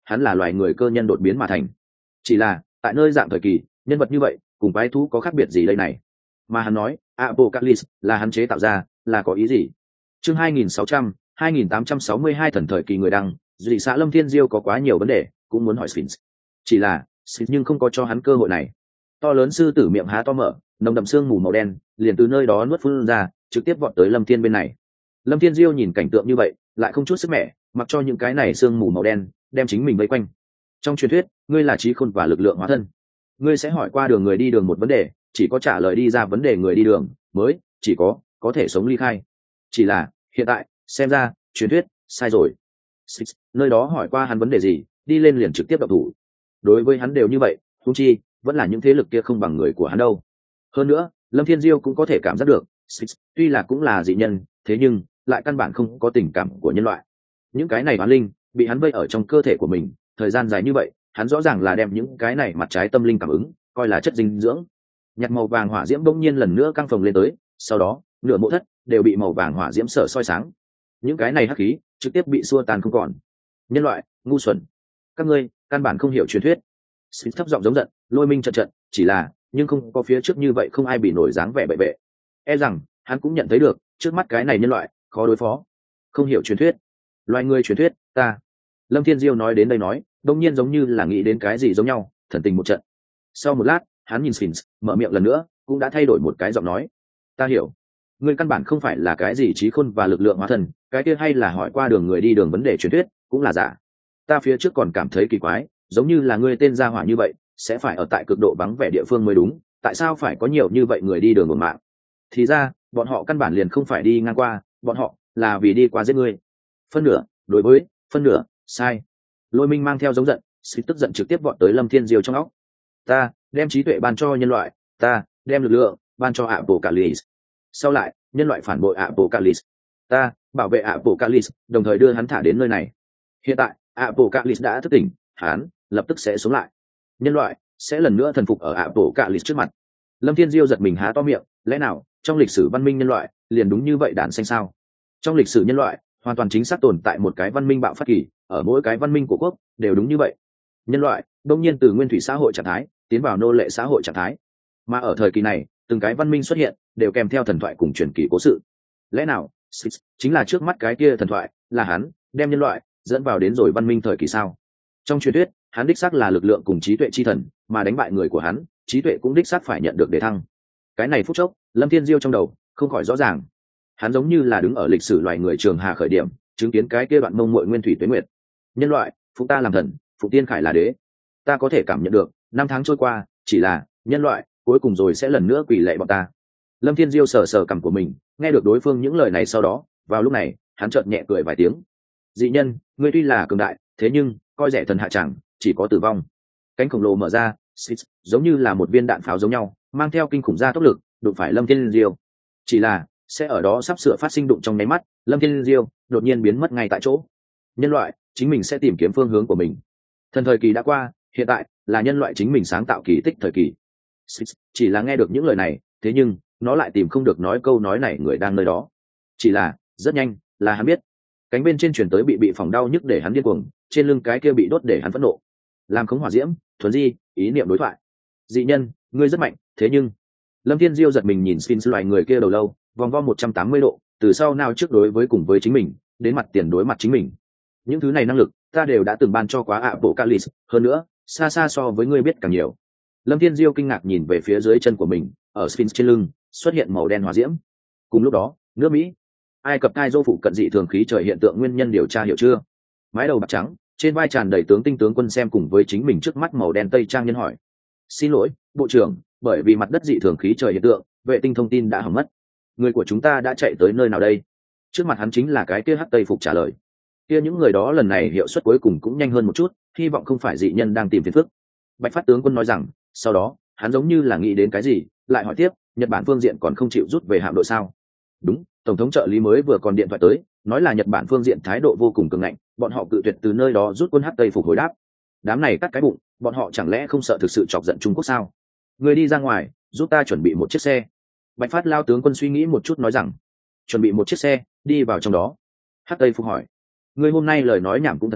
hắn là loài người cơ nhân đột biến mà thành. Chỉ là tại nơi dạng thời kỳ, nhân vật như vậy cùng quái thú có khác biệt gì đây này? Mà hắn nói Apocalypse là hắn chế tạo ra, là có ý gì? Chương hai nghìn sáu trăm, hai nghìn tám trăm sáu mươi hai thần thời kỳ người đăng, dị xã Lâm Thiên Diêu có quá nhiều vấn đề, cũng muốn hỏi Sphinx. Chỉ là Sphinx nhưng không có cho hắn cơ hội này. To lớn sư tử miệng há to mở, nồng đậm sương mù màu đen liền từ nơi đó nuốt phun ra, trực tiếp vọt tới Lâm Thiên bên này. Lâm Thiên Diêu nhìn cảnh tượng như vậy, lại không chút sức mẻ, mặc cho những cái này sương mù màu đen đem chính mình vây quanh. Trong truyền thuyết, ngươi là trí khôn và lực lượng hóa thân. Ngươi sẽ hỏi qua đường người đi đường một vấn đề, chỉ có trả lời đi ra vấn đề người đi đường mới chỉ có có thể sống ly khai. Chỉ là hiện tại xem ra truyền thuyết sai rồi. Six, nơi đó hỏi qua hắn vấn đề gì, đi lên liền trực tiếp động thủ. Đối với hắn đều như vậy, huống chi vẫn là những thế lực kia không bằng người của hắn đâu. Hơn nữa Lâm Thiên Diêu cũng có thể cảm giác được Six, tuy là cũng là dị nhân, thế nhưng lại căn bản không có tình cảm của nhân loại. Những cái này oán linh bị hắn vây ở trong cơ thể của mình thời gian dài như vậy, hắn rõ ràng là đem những cái này mặt trái tâm linh cảm ứng coi là chất dinh dưỡng. Nhặt màu vàng hỏa diễm bỗng nhiên lần nữa căng phồng lên tới, sau đó nửa mộ thất đều bị màu vàng hỏa diễm sở soi sáng. Những cái này hắc khí trực tiếp bị xua tan không còn. Nhân loại ngu xuẩn, các ngươi căn bản không hiểu truyền thuyết. Sphinx thấp giọng giống giận, lôi minh trận trận, chỉ là nhưng không có phía trước như vậy không ai bị nổi dáng vẻ bệ bệ. E rằng hắn cũng nhận thấy được trước mắt cái này nhân loại khó đối phó, không hiểu truyền thuyết. Loài người truyền thuyết, ta. Lâm Thiên Diêu nói đến đây nói, đông nhiên giống như là nghĩ đến cái gì giống nhau, thần tình một trận. Sau một lát, hắn nhìn Sphinx, mở miệng lần nữa, cũng đã thay đổi một cái giọng nói. Ta hiểu, ngươi căn bản không phải là cái gì trí khôn và lực lượng hóa thần, cái kia hay là hỏi qua đường người đi đường vấn đề truyền thuyết, cũng là giả. Ta phía trước còn cảm thấy kỳ quái, giống như là ngươi tên gia hỏa như vậy, sẽ phải ở tại cực độ vắng vẻ địa phương mới đúng, tại sao phải có nhiều như vậy người đi đường một mạng? Thì ra, bọn họ căn bản liền không phải đi ngang qua, bọn họ là vì đi qua giết ngươi. Phân nửa, đối với, phân nửa, sai. Lôi minh mang theo giống giận, Sphinx tức giận trực tiếp vọt tới Lâm Thiên Diêu trong óc. Ta đem trí tuệ ban cho nhân loại, ta đem lực lượng ban cho Apocalypse. Sau lại nhân loại phản bội Apocalypse, ta bảo vệ Apocalypse, đồng thời đưa hắn thả đến nơi này. Hiện tại Apocalypse đã thức tỉnh, hắn lập tức sẽ sống lại. Nhân loại sẽ lần nữa thần phục ở Apocalypse trước mặt. Lâm Thiên Diêu giật mình há to miệng, lẽ nào trong lịch sử văn minh nhân loại liền đúng như vậy đản sinh sao? Trong lịch sử nhân loại hoàn toàn chính xác tồn tại một cái văn minh bạo phát kỳ, ở mỗi cái văn minh của quốc đều đúng như vậy. Nhân loại đông nhiên từ nguyên thủy xã hội trạng thái tiến vào nô lệ xã hội trạng thái, mà ở thời kỳ này từng cái văn minh xuất hiện đều kèm theo thần thoại cùng truyền kỳ cố sự. Lẽ nào Sphinx chính là trước mắt cái kia thần thoại, là hắn đem nhân loại dẫn vào đến rồi văn minh thời kỳ sao? Trong truyền thuyết hắn đích xác là lực lượng cùng trí tuệ chi thần, mà đánh bại người của hắn, trí tuệ cũng đích xác phải nhận được đề thăng. Cái này phút chốc Lâm Thiên Diêu trong đầu không khỏi rõ ràng, hắn giống như là đứng ở lịch sử loài người trường hà khởi điểm, chứng kiến cái kia đoạn mông muội nguyên thủy tuế nguyệt. Nhân loại phụ ta làm thần, phụ tiên khải là đế. Ta có thể cảm nhận được năm tháng trôi qua, chỉ là nhân loại cuối cùng rồi sẽ lần nữa quỳ lạy bọn ta. Lâm Thiên Diêu sờ sờ cằm của mình, nghe được đối phương những lời này sau đó, vào lúc này hắn chợt nhẹ cười vài tiếng. Dị nhân, ngươi tuy là cường đại, thế nhưng coi rẻ thần hạ chẳng chỉ có tử vong. Cánh khổng lồ mở ra, Sphinx giống như là một viên đạn pháo giống nhau, mang theo kinh khủng gia tốc lực đụng phải Lâm Thiên Diêu. Chỉ là sẽ ở đó sắp sửa phát sinh đụng trong nháy mắt, Lâm Thiên Diêu đột nhiên biến mất ngay tại chỗ. Nhân loại chính mình sẽ tìm kiếm phương hướng của mình. Thần thời kỳ đã qua, hiện tại là nhân loại chính mình sáng tạo kỳ tích thời kỳ. Sphinx chỉ là nghe được những lời này, thế nhưng nó lại tìm không được nói câu nói này người đang nơi đó. Chỉ là rất nhanh là hắn biết, cánh bên trên truyền tới bị bị phòng đau nhức để hắn điên cuồng, trên lưng cái kia bị đốt để hắn phẫn nộ. Làm khống hỏa diễm, thuần di, ý niệm đối thoại. Dị nhân, ngươi rất mạnh, thế nhưng Lâm Thiên Diêu giật mình nhìn Sphinx loài người kia đầu lâu, vòng vo một trăm tám mươi độ, từ sau nào trước đối với cùng với chính mình, đến mặt tiền đối mặt chính mình. Những thứ này năng lực, ta đều đã từng ban cho quá Apocalypse, hơn nữa, xa xa so với ngươi biết càng nhiều. Lâm Thiên Diêu kinh ngạc nhìn về phía dưới chân của mình, ở Sphinx trên lưng xuất hiện màu đen hỏa diễm. Cùng lúc đó, nước Mỹ, Ai Cập Thai Dô phụ cận dị thường khí trời hiện tượng nguyên nhân điều tra hiểu chưa? Mái đầu bạc trắng, trên vai tràn đầy tướng tinh tướng quân xem cùng với chính mình trước mắt màu đen tây trang nhân hỏi. Xin lỗi, bộ trưởng, bởi vì mặt đất dị thường khí trời hiện tượng, vệ tinh thông tin đã hỏng mất. Người của chúng ta đã chạy tới nơi nào đây? Trước mặt hắn chính là cái kia hắc tây phục trả lời. Kia những người đó lần này hiệu suất cuối cùng cũng nhanh hơn một chút, hy vọng không phải dị nhân đang tìm phiền phức. Bạch Phát tướng quân nói rằng, sau đó hắn giống như là nghĩ đến cái gì, lại hỏi tiếp, Nhật Bản phương diện còn không chịu rút về hạm đội sao? Đúng, tổng thống trợ lý mới vừa còn điện thoại tới, nói là Nhật Bản phương diện thái độ vô cùng cường ngạnh, bọn họ cự tuyệt từ nơi đó rút quân hắc tây phục hồi đáp. Đám này cắt cái bụng, bọn họ chẳng lẽ không sợ thực sự chọc giận Trung Quốc sao? Người đi ra ngoài, giúp ta chuẩn bị một chiếc xe. Bạch Phát lao tướng quân suy nghĩ một chút nói rằng, chuẩn bị một chiếc xe, đi vào trong đó. Hắc tây phục hỏi, người hôm nay lời nói nhảm cũng thật nhiều,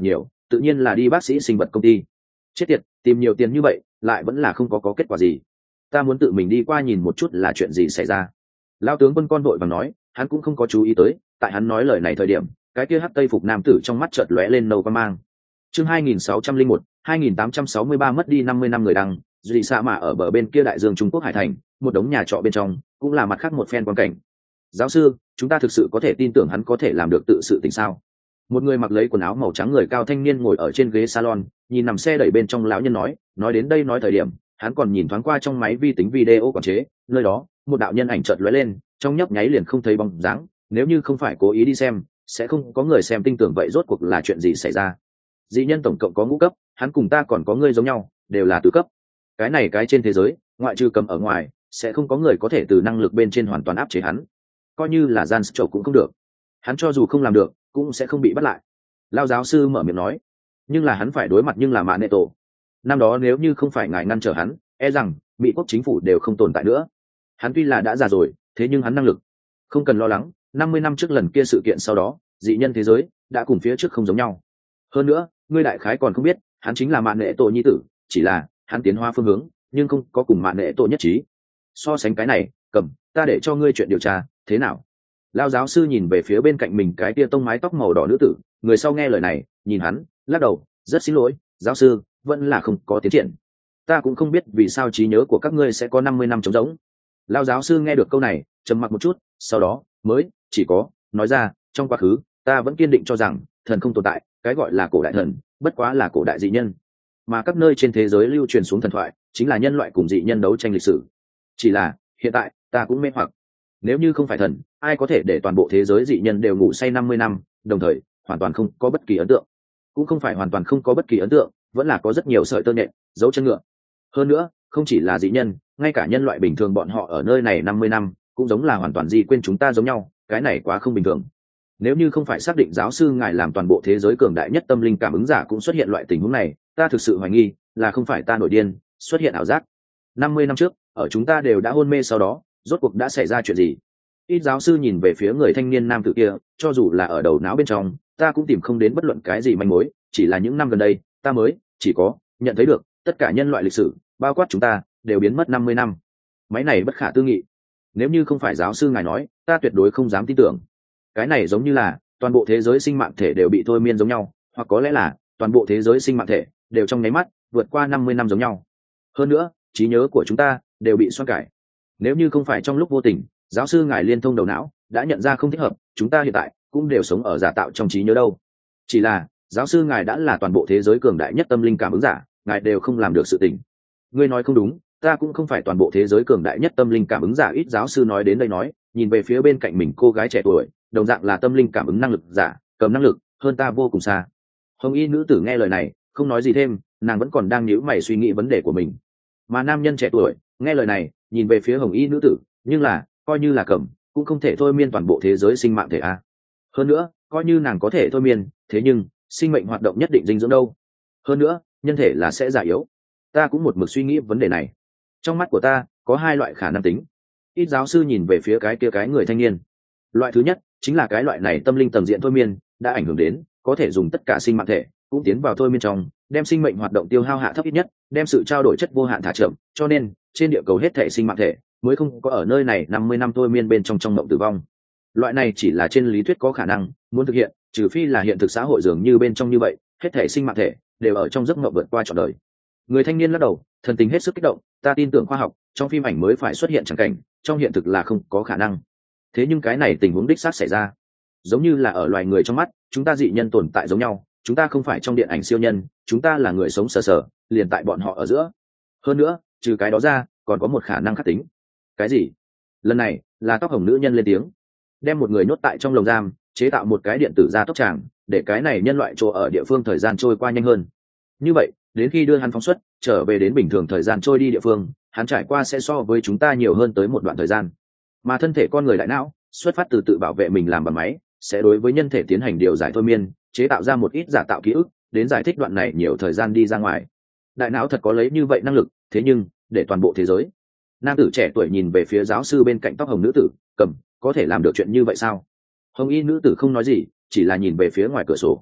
tự nhiên là đi bác sĩ sinh vật công ty. Chết tiệt, tìm nhiều tiền như vậy lại vẫn là không có có kết quả gì. Ta muốn tự mình đi qua nhìn một chút là chuyện gì xảy ra. Lao tướng quân con vội vàng nói, hắn cũng không có chú ý tới, tại hắn nói lời này thời điểm, cái kia hắc tây phục nam tử trong mắt chợt lóe lên nâu quan mang. Chương hai nghìn sáu trăm lẻ một, hai nghìn tám trăm sáu mươi ba mất đi năm mươi năm người đăng, dị xạ mà ở bờ bên kia đại dương Trung Quốc hải thành, một đống nhà trọ bên trong, cũng là mặt khác một phen quan cảnh. Giáo sư, chúng ta thực sự có thể tin tưởng hắn có thể làm được tự sự tình sao? Một người mặc lấy quần áo màu trắng người cao thanh niên ngồi ở trên ghế salon, nhìn nằm xe đẩy bên trong lão nhân nói, nói đến đây nói thời điểm, hắn còn nhìn thoáng qua trong máy vi tính video quản chế, nơi đó, một đạo nhân ảnh chợt lóe lên, trong nhấp nháy liền không thấy bóng dáng, nếu như không phải cố ý đi xem, sẽ không có người xem tin tưởng vậy rốt cuộc là chuyện gì xảy ra. Dị nhân tổng cộng có ngũ cấp, hắn cùng ta còn có người giống nhau, đều là tứ cấp. Cái này cái trên thế giới, ngoại trừ cầm ở ngoài, sẽ không có người có thể từ năng lực bên trên hoàn toàn áp chế hắn. Coi như là gian trổ cũng không được. Hắn cho dù không làm được, cũng sẽ không bị bắt lại. Lao giáo sư mở miệng nói, nhưng là hắn phải đối mặt nhưng là mạ nệ tổ. Năm đó nếu như không phải ngài ngăn trở hắn, e rằng Mỹ quốc chính phủ đều không tồn tại nữa. Hắn tuy là đã già rồi, thế nhưng hắn năng lực không cần lo lắng. Năm mươi năm trước lần kia sự kiện sau đó, dị nhân thế giới đã cùng phía trước không giống nhau. Hơn nữa, ngươi đại khái còn không biết, hắn chính là mạ nệ tổ nhi tử, chỉ là hắn tiến hóa phương hướng, nhưng không có cùng mạ nệ tổ nhất trí. So sánh cái này, cầm, ta để cho ngươi chuyện điều tra, thế nào? Lao giáo sư nhìn về phía bên cạnh mình cái tia tông mái tóc màu đỏ nữ tử, người sau nghe lời này, nhìn hắn, lắc đầu, rất xin lỗi, giáo sư, vẫn là không có tiến triển. Ta cũng không biết vì sao trí nhớ của các ngươi sẽ có năm mươi năm trống rỗng. Lao giáo sư nghe được câu này, trầm mặc một chút, sau đó, mới, chỉ có, nói ra, trong quá khứ, ta vẫn kiên định cho rằng, thần không tồn tại, cái gọi là cổ đại thần, bất quá là cổ đại dị nhân. Mà các nơi trên thế giới lưu truyền xuống thần thoại, chính là nhân loại cùng dị nhân đấu tranh lịch sử. Chỉ là, hiện tại, ta cũng mê hoặc. Nếu như không phải thần, ai có thể để toàn bộ thế giới dị nhân đều ngủ say năm mươi năm, đồng thời, hoàn toàn không có bất kỳ ấn tượng. Cũng không phải hoàn toàn không có bất kỳ ấn tượng, vẫn là có rất nhiều sợi tơ nhện, dấu chân ngựa. Hơn nữa, không chỉ là dị nhân, ngay cả nhân loại bình thường bọn họ ở nơi này năm mươi năm, cũng giống là hoàn toàn di quên chúng ta giống nhau, cái này quá không bình thường. Nếu như không phải xác định giáo sư ngài làm toàn bộ thế giới cường đại nhất tâm linh cảm ứng giả cũng xuất hiện loại tình huống này, ta thực sự hoài nghi là không phải ta nổi điên, xuất hiện ảo giác. năm mươi năm trước, ở chúng ta đều đã hôn mê sau đó, rốt cuộc đã xảy ra chuyện gì? Ít giáo sư nhìn về phía người thanh niên nam tử kia, cho dù là ở đầu não bên trong, ta cũng tìm không đến bất luận cái gì manh mối, chỉ là những năm gần đây, ta mới chỉ có nhận thấy được, tất cả nhân loại lịch sử, bao quát chúng ta, đều biến mất năm mươi năm. Máy này bất khả tư nghị. Nếu như không phải giáo sư ngài nói, ta tuyệt đối không dám tin tưởng. Cái này giống như là toàn bộ thế giới sinh mạng thể đều bị thôi miên giống nhau, hoặc có lẽ là toàn bộ thế giới sinh mạng thể đều trong nháy mắt vượt qua năm mươi năm giống nhau. Hơn nữa, trí nhớ của chúng ta đều bị xoắn cải. Nếu như không phải trong lúc vô tình, giáo sư ngài liên thông đầu não đã nhận ra không thích hợp, chúng ta hiện tại cũng đều sống ở giả tạo trong trí nhớ đâu. Chỉ là giáo sư ngài đã là toàn bộ thế giới cường đại nhất tâm linh cảm ứng giả, ngài đều không làm được sự tình. Ngươi nói không đúng, ta cũng không phải toàn bộ thế giới cường đại nhất tâm linh cảm ứng giả. Ít giáo sư nói đến đây nói, nhìn về phía bên cạnh mình cô gái trẻ tuổi, đồng dạng là tâm linh cảm ứng năng lực giả, cầm năng lực hơn ta vô cùng xa. Hồng y nữ tử nghe lời này, không nói gì thêm, nàng vẫn còn đang nhíu mày suy nghĩ vấn đề của mình. Mà nam nhân trẻ tuổi nghe lời này, nhìn về phía hồng y nữ tử, nhưng là coi như là cầm, cũng không thể thôi miên toàn bộ thế giới sinh mạng thể a. Hơn nữa, coi như nàng có thể thôi miên, thế nhưng sinh mệnh hoạt động nhất định dinh dưỡng đâu. Hơn nữa, nhân thể là sẽ già yếu. Ta cũng một mực suy nghĩ vấn đề này. Trong mắt của ta có hai loại khả năng tính. Ít giáo sư nhìn về phía cái kia cái người thanh niên. Loại thứ nhất chính là cái loại này tâm linh tầng diện thôi miên đã ảnh hưởng đến, có thể dùng tất cả sinh mạng thể cũng tiến vào thôi miên trong, đem sinh mệnh hoạt động tiêu hao hạ thấp ít nhất, đem sự trao đổi chất vô hạn thả chậm, cho nên trên địa cầu hết thể sinh mạng thể mới không có ở nơi này năm mươi năm thôi miên bên trong trong mộng tử vong. Loại này chỉ là trên lý thuyết có khả năng, muốn thực hiện, trừ phi là hiện thực xã hội dường như bên trong như vậy, hết thể sinh mạng thể đều ở trong giấc mộng vượt qua trọn đời. Người thanh niên lắc đầu, thần tình hết sức kích động, ta tin tưởng khoa học, trong phim ảnh mới phải xuất hiện chẳng cảnh, trong hiện thực là không có khả năng. Thế nhưng cái này tình huống đích xác xảy ra, giống như là ở loài người trong mắt, chúng ta dị nhân tồn tại giống nhau, chúng ta không phải trong điện ảnh siêu nhân, chúng ta là người sống sờ sờ, liền tại bọn họ ở giữa. Hơn nữa, trừ cái đó ra, còn có một khả năng khắc tính. Cái gì? Lần này là tóc hồng nữ nhân lên tiếng, đem một người nhốt tại trong lồng giam, chế tạo một cái điện tử gia tốc tràng, để cái này nhân loại chỗ ở địa phương thời gian trôi qua nhanh hơn. Như vậy, đến khi đưa hắn phóng xuất, trở về đến bình thường thời gian trôi đi địa phương, hắn trải qua sẽ so với chúng ta nhiều hơn tới một đoạn thời gian. Mà thân thể con người đại não xuất phát từ tự bảo vệ mình làm bằng máy, sẽ đối với nhân thể tiến hành điều giải thôi miên, chế tạo ra một ít giả tạo ký ức, đến giải thích đoạn này nhiều thời gian đi ra ngoài. Đại não thật có lấy như vậy năng lực, thế nhưng để toàn bộ thế giới. Nam tử trẻ tuổi nhìn về phía giáo sư bên cạnh tóc hồng nữ tử, cầm, có thể làm được chuyện như vậy sao? Hồng y nữ tử không nói gì, chỉ là nhìn về phía ngoài cửa sổ.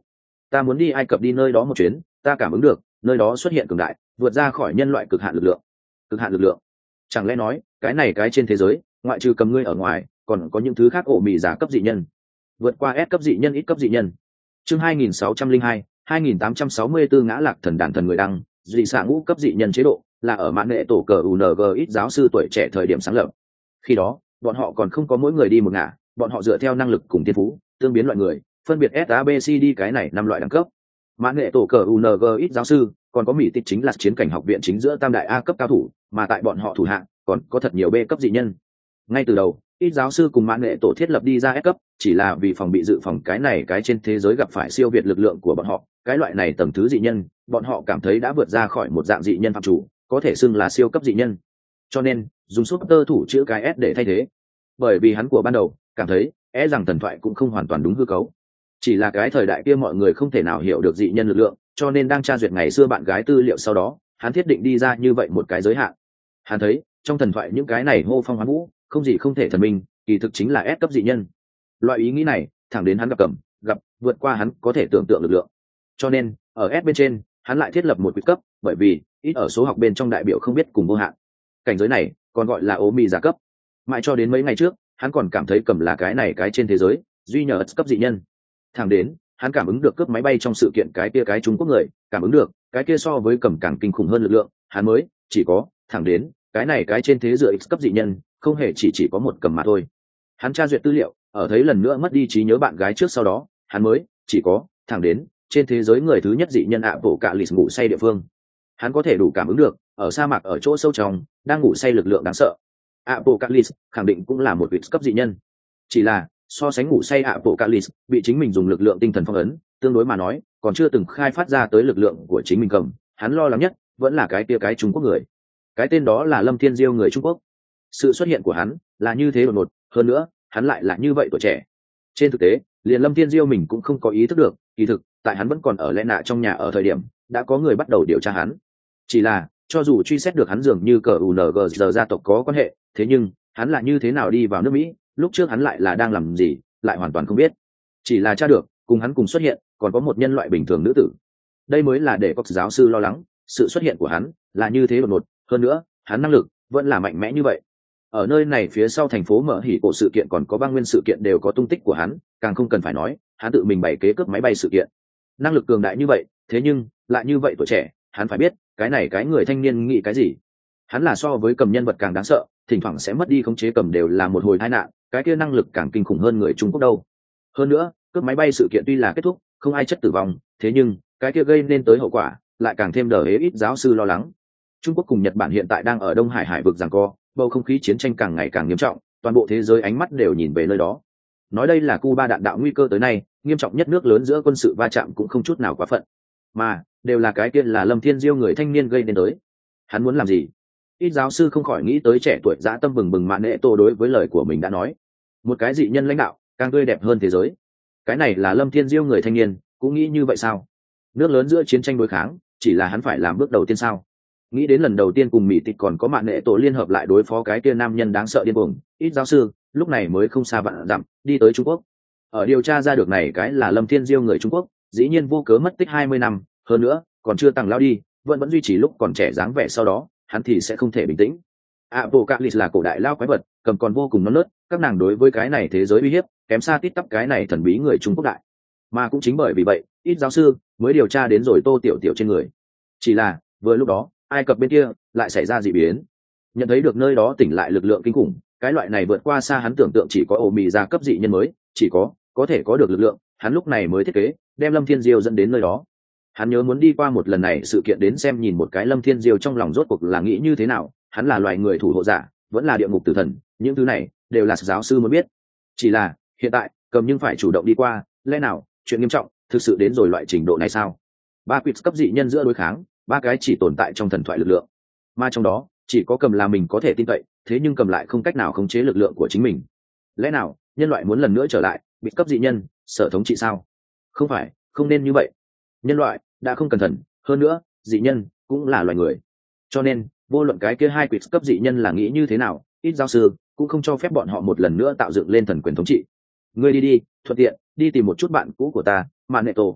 ta muốn đi Ai Cập, đi nơi đó một chuyến, ta cảm ứng được nơi đó xuất hiện cường đại vượt ra khỏi nhân loại cực hạn lực lượng. Cực hạn lực lượng? Chẳng lẽ nói cái này cái trên thế giới ngoại trừ cầm ngươi ở ngoài còn có những thứ khác ổ mì giả cấp dị nhân, vượt qua S cấp dị nhân, ít cấp dị nhân? Chương hai nghìn sáu trăm linh hai, hai nghìn tám trăm sáu mươi bốn ngã lạc thần đàn thần người đăng, dị xạ ngũ cấp dị nhân chế độ là ở mạng nghệ tổ cờ u en giê ít giáo sư tuổi trẻ thời điểm sáng lập. Khi đó bọn họ còn không có mỗi người đi một ngả, bọn họ dựa theo năng lực cùng thiên phú tương biến loại người, phân biệt S, A, B, C, D cái này năm loại đẳng cấp. Mạng nghệ tổ cờ u en giê ít giáo sư còn có mỹ tích chính là chiến cảnh học viện chính giữa tam đại A cấp cao thủ, mà tại bọn họ thủ hạng còn có thật nhiều B cấp dị nhân. Ngay từ đầu ít giáo sư cùng mạng nghệ tổ thiết lập đi ra S cấp chỉ là vì phòng bị dự phòng cái này cái trên thế giới gặp phải siêu việt lực lượng của bọn họ. Cái loại này tầng thứ dị nhân bọn họ cảm thấy đã vượt ra khỏi một dạng dị nhân phạm chủ, có thể xưng là siêu cấp dị nhân, cho nên dùng super thủ chữ cái S để thay thế. Bởi vì hắn của ban đầu cảm thấy e rằng thần thoại cũng không hoàn toàn đúng hư cấu, chỉ là cái thời đại kia mọi người không thể nào hiểu được dị nhân lực lượng, cho nên đang tra duyệt ngày xưa bạn gái tư liệu sau đó hắn thiết định đi ra như vậy một cái giới hạn. Hắn thấy trong thần thoại những cái này hô phong hoán vũ không gì không thể thần minh kỳ thực chính là S cấp dị nhân. Loại ý nghĩ này thẳng đến hắn gặp cầm gặp vượt qua hắn có thể tưởng tượng lực lượng, cho nên ở S bên trên hắn lại thiết lập một quy cấp, bởi vì ít ở số học bên trong đại biểu không biết cùng vô hạn. Cảnh giới này còn gọi là ố mì giả cấp. Mãi cho đến mấy ngày trước hắn còn cảm thấy cầm là cái này cái trên thế giới duy nhờ S cấp dị nhân, thẳng đến hắn cảm ứng được cướp máy bay trong sự kiện cái kia cái Trung Quốc người, cảm ứng được cái kia so với cầm càng kinh khủng hơn lực lượng, hắn mới chỉ có thẳng đến cái này cái trên thế giới X cấp dị nhân không hề chỉ chỉ có một cầm mà thôi. Hắn tra duyệt tư liệu, ở thấy lần nữa mất đi trí nhớ bạn gái trước sau đó hắn mới chỉ có thẳng đến trên thế giới người thứ nhất dị nhân ạ bộ cạ lì ngủ say địa phương. Hắn có thể đủ cảm ứng được ở sa mạc ở chỗ sâu trong đang ngủ say lực lượng đáng sợ. Apocalypse khẳng định cũng là một vị cấp dị nhân, chỉ là so sánh ngủ say Apocalypse bị chính mình dùng lực lượng tinh thần phong ấn, tương đối mà nói còn chưa từng khai phát ra tới lực lượng của chính mình cầm. Hắn lo lắng nhất vẫn là cái kia cái Trung Quốc người, cái tên đó là Lâm Thiên Diêu người Trung Quốc. Sự xuất hiện của hắn là như thế đột ngột, hơn nữa hắn lại là như vậy tuổi trẻ. Trên thực tế liền Lâm Thiên Diêu mình cũng không có ý thức được, kỳ thực tại hắn vẫn còn ở lẽ nạ trong nhà ở thời điểm đã có người bắt đầu điều tra hắn. Chỉ là cho dù truy xét được hắn dường như cờ u en giê giờ gia tộc có quan hệ, thế nhưng hắn là như thế nào đi vào nước Mỹ, lúc trước hắn lại là đang làm gì, lại hoàn toàn không biết. Chỉ là tra được cùng hắn cùng xuất hiện còn có một nhân loại bình thường nữ tử. Đây mới là để các giáo sư lo lắng, sự xuất hiện của hắn là như thế đột ngột, hơn nữa hắn năng lực vẫn là mạnh mẽ như vậy. Ở nơi này phía sau thành phố mở hỉ cổ sự kiện còn có băng nguyên sự kiện đều có tung tích của hắn, càng không cần phải nói hắn tự mình bày kế cướp máy bay sự kiện. Năng lực cường đại như vậy, thế nhưng lại như vậy tuổi trẻ, hắn phải biết cái này cái người thanh niên nghĩ cái gì. Hắn là so với cầm nhân vật càng đáng sợ, thỉnh thoảng sẽ mất đi khống chế cầm đều là một hồi tai nạn, cái kia năng lực càng kinh khủng hơn người Trung Quốc đâu. Hơn nữa cướp máy bay sự kiện tuy là kết thúc không ai chất tử vong, thế nhưng cái kia gây nên tới hậu quả lại càng thêm đờ hế ít giáo sư lo lắng. Trung Quốc cùng Nhật Bản hiện tại đang ở Đông Hải hải vực giằng co, bầu không khí chiến tranh càng ngày càng nghiêm trọng, toàn bộ thế giới ánh mắt đều nhìn về nơi đó. Nói đây là Cuba đạn đạo nguy cơ tới nay nghiêm trọng nhất nước lớn giữa quân sự va chạm cũng không chút nào quá phận, mà đều là cái kia là Lâm Thiên Diêu người thanh niên gây nên tới. Hắn muốn làm gì? Ít giáo sư không khỏi nghĩ tới trẻ tuổi dã tâm bừng bừng Mạn Nệ Tô đối với lời của mình đã nói, một cái dị nhân lãnh đạo càng tươi đẹp hơn thế giới. Cái này là Lâm Thiên Diêu người thanh niên cũng nghĩ như vậy sao? Nước lớn giữa chiến tranh đối kháng chỉ là hắn phải làm bước đầu tiên sao? Nghĩ đến lần đầu tiên cùng Mỹ Tịch còn có Mạn Nệ Tô liên hợp lại đối phó cái kia nam nhân đáng sợ điên cuồng, ít giáo sư lúc này mới không xa vạn dặm đi tới Trung Quốc. Ở điều tra ra được này cái là Lâm Thiên Diêu người Trung Quốc, dĩ nhiên vô cớ mất tích hai mươi năm, hơn nữa còn chưa tăng lao đi, vẫn vẫn duy trì lúc còn trẻ dáng vẻ, sau đó hắn thì sẽ không thể bình tĩnh. Apocalypse là cổ đại lao quái vật, cầm còn vô cùng non nớt, các nàng đối với cái này thế giới uy hiếp kém xa tít tắp cái này thần bí người Trung Quốc đại. Mà cũng chính bởi vì vậy, ít giáo sư mới điều tra đến rồi Tô Tiểu Tiểu trên người. Chỉ là vừa lúc đó Ai Cập bên kia lại xảy ra dị biến, nhận thấy được nơi đó tỉnh lại lực lượng kinh khủng, cái loại này vượt qua xa hắn tưởng tượng, chỉ có ổ mì gia cấp dị nhân mới chỉ có có thể có được lực lượng. Hắn lúc này mới thiết kế đem Lâm Thiên Diêu dẫn đến nơi đó. Hắn nhớ muốn đi qua một lần này sự kiện đến xem nhìn một cái Lâm Thiên Diêu trong lòng rốt cuộc là nghĩ như thế nào, hắn là loài người thủ hộ giả vẫn là địa ngục tử thần, những thứ này đều là giáo sư muốn biết. Chỉ là hiện tại cầm nhưng phải chủ động đi qua, lẽ nào chuyện nghiêm trọng thực sự đến rồi loại trình độ này sao? Ba quỷ cấp dị nhân giữa đối kháng, ba cái chỉ tồn tại trong thần thoại lực lượng, mà trong đó chỉ có cầm là mình có thể tin cậy, thế nhưng cầm lại không cách nào khống chế lực lượng của chính mình. Lẽ nào nhân loại muốn lần nữa trở lại bị cấp dị nhân sở thống trị sao? Không phải, không nên như vậy. Nhân loại đã không cẩn thận, hơn nữa dị nhân cũng là loài người, cho nên vô luận cái kia hai quỷ cấp dị nhân là nghĩ như thế nào, ít giáo sư cũng không cho phép bọn họ một lần nữa tạo dựng lên thần quyền thống trị. Ngươi đi đi, thuận tiện đi tìm một chút bạn cũ của ta, Mạn Nệ Tổ.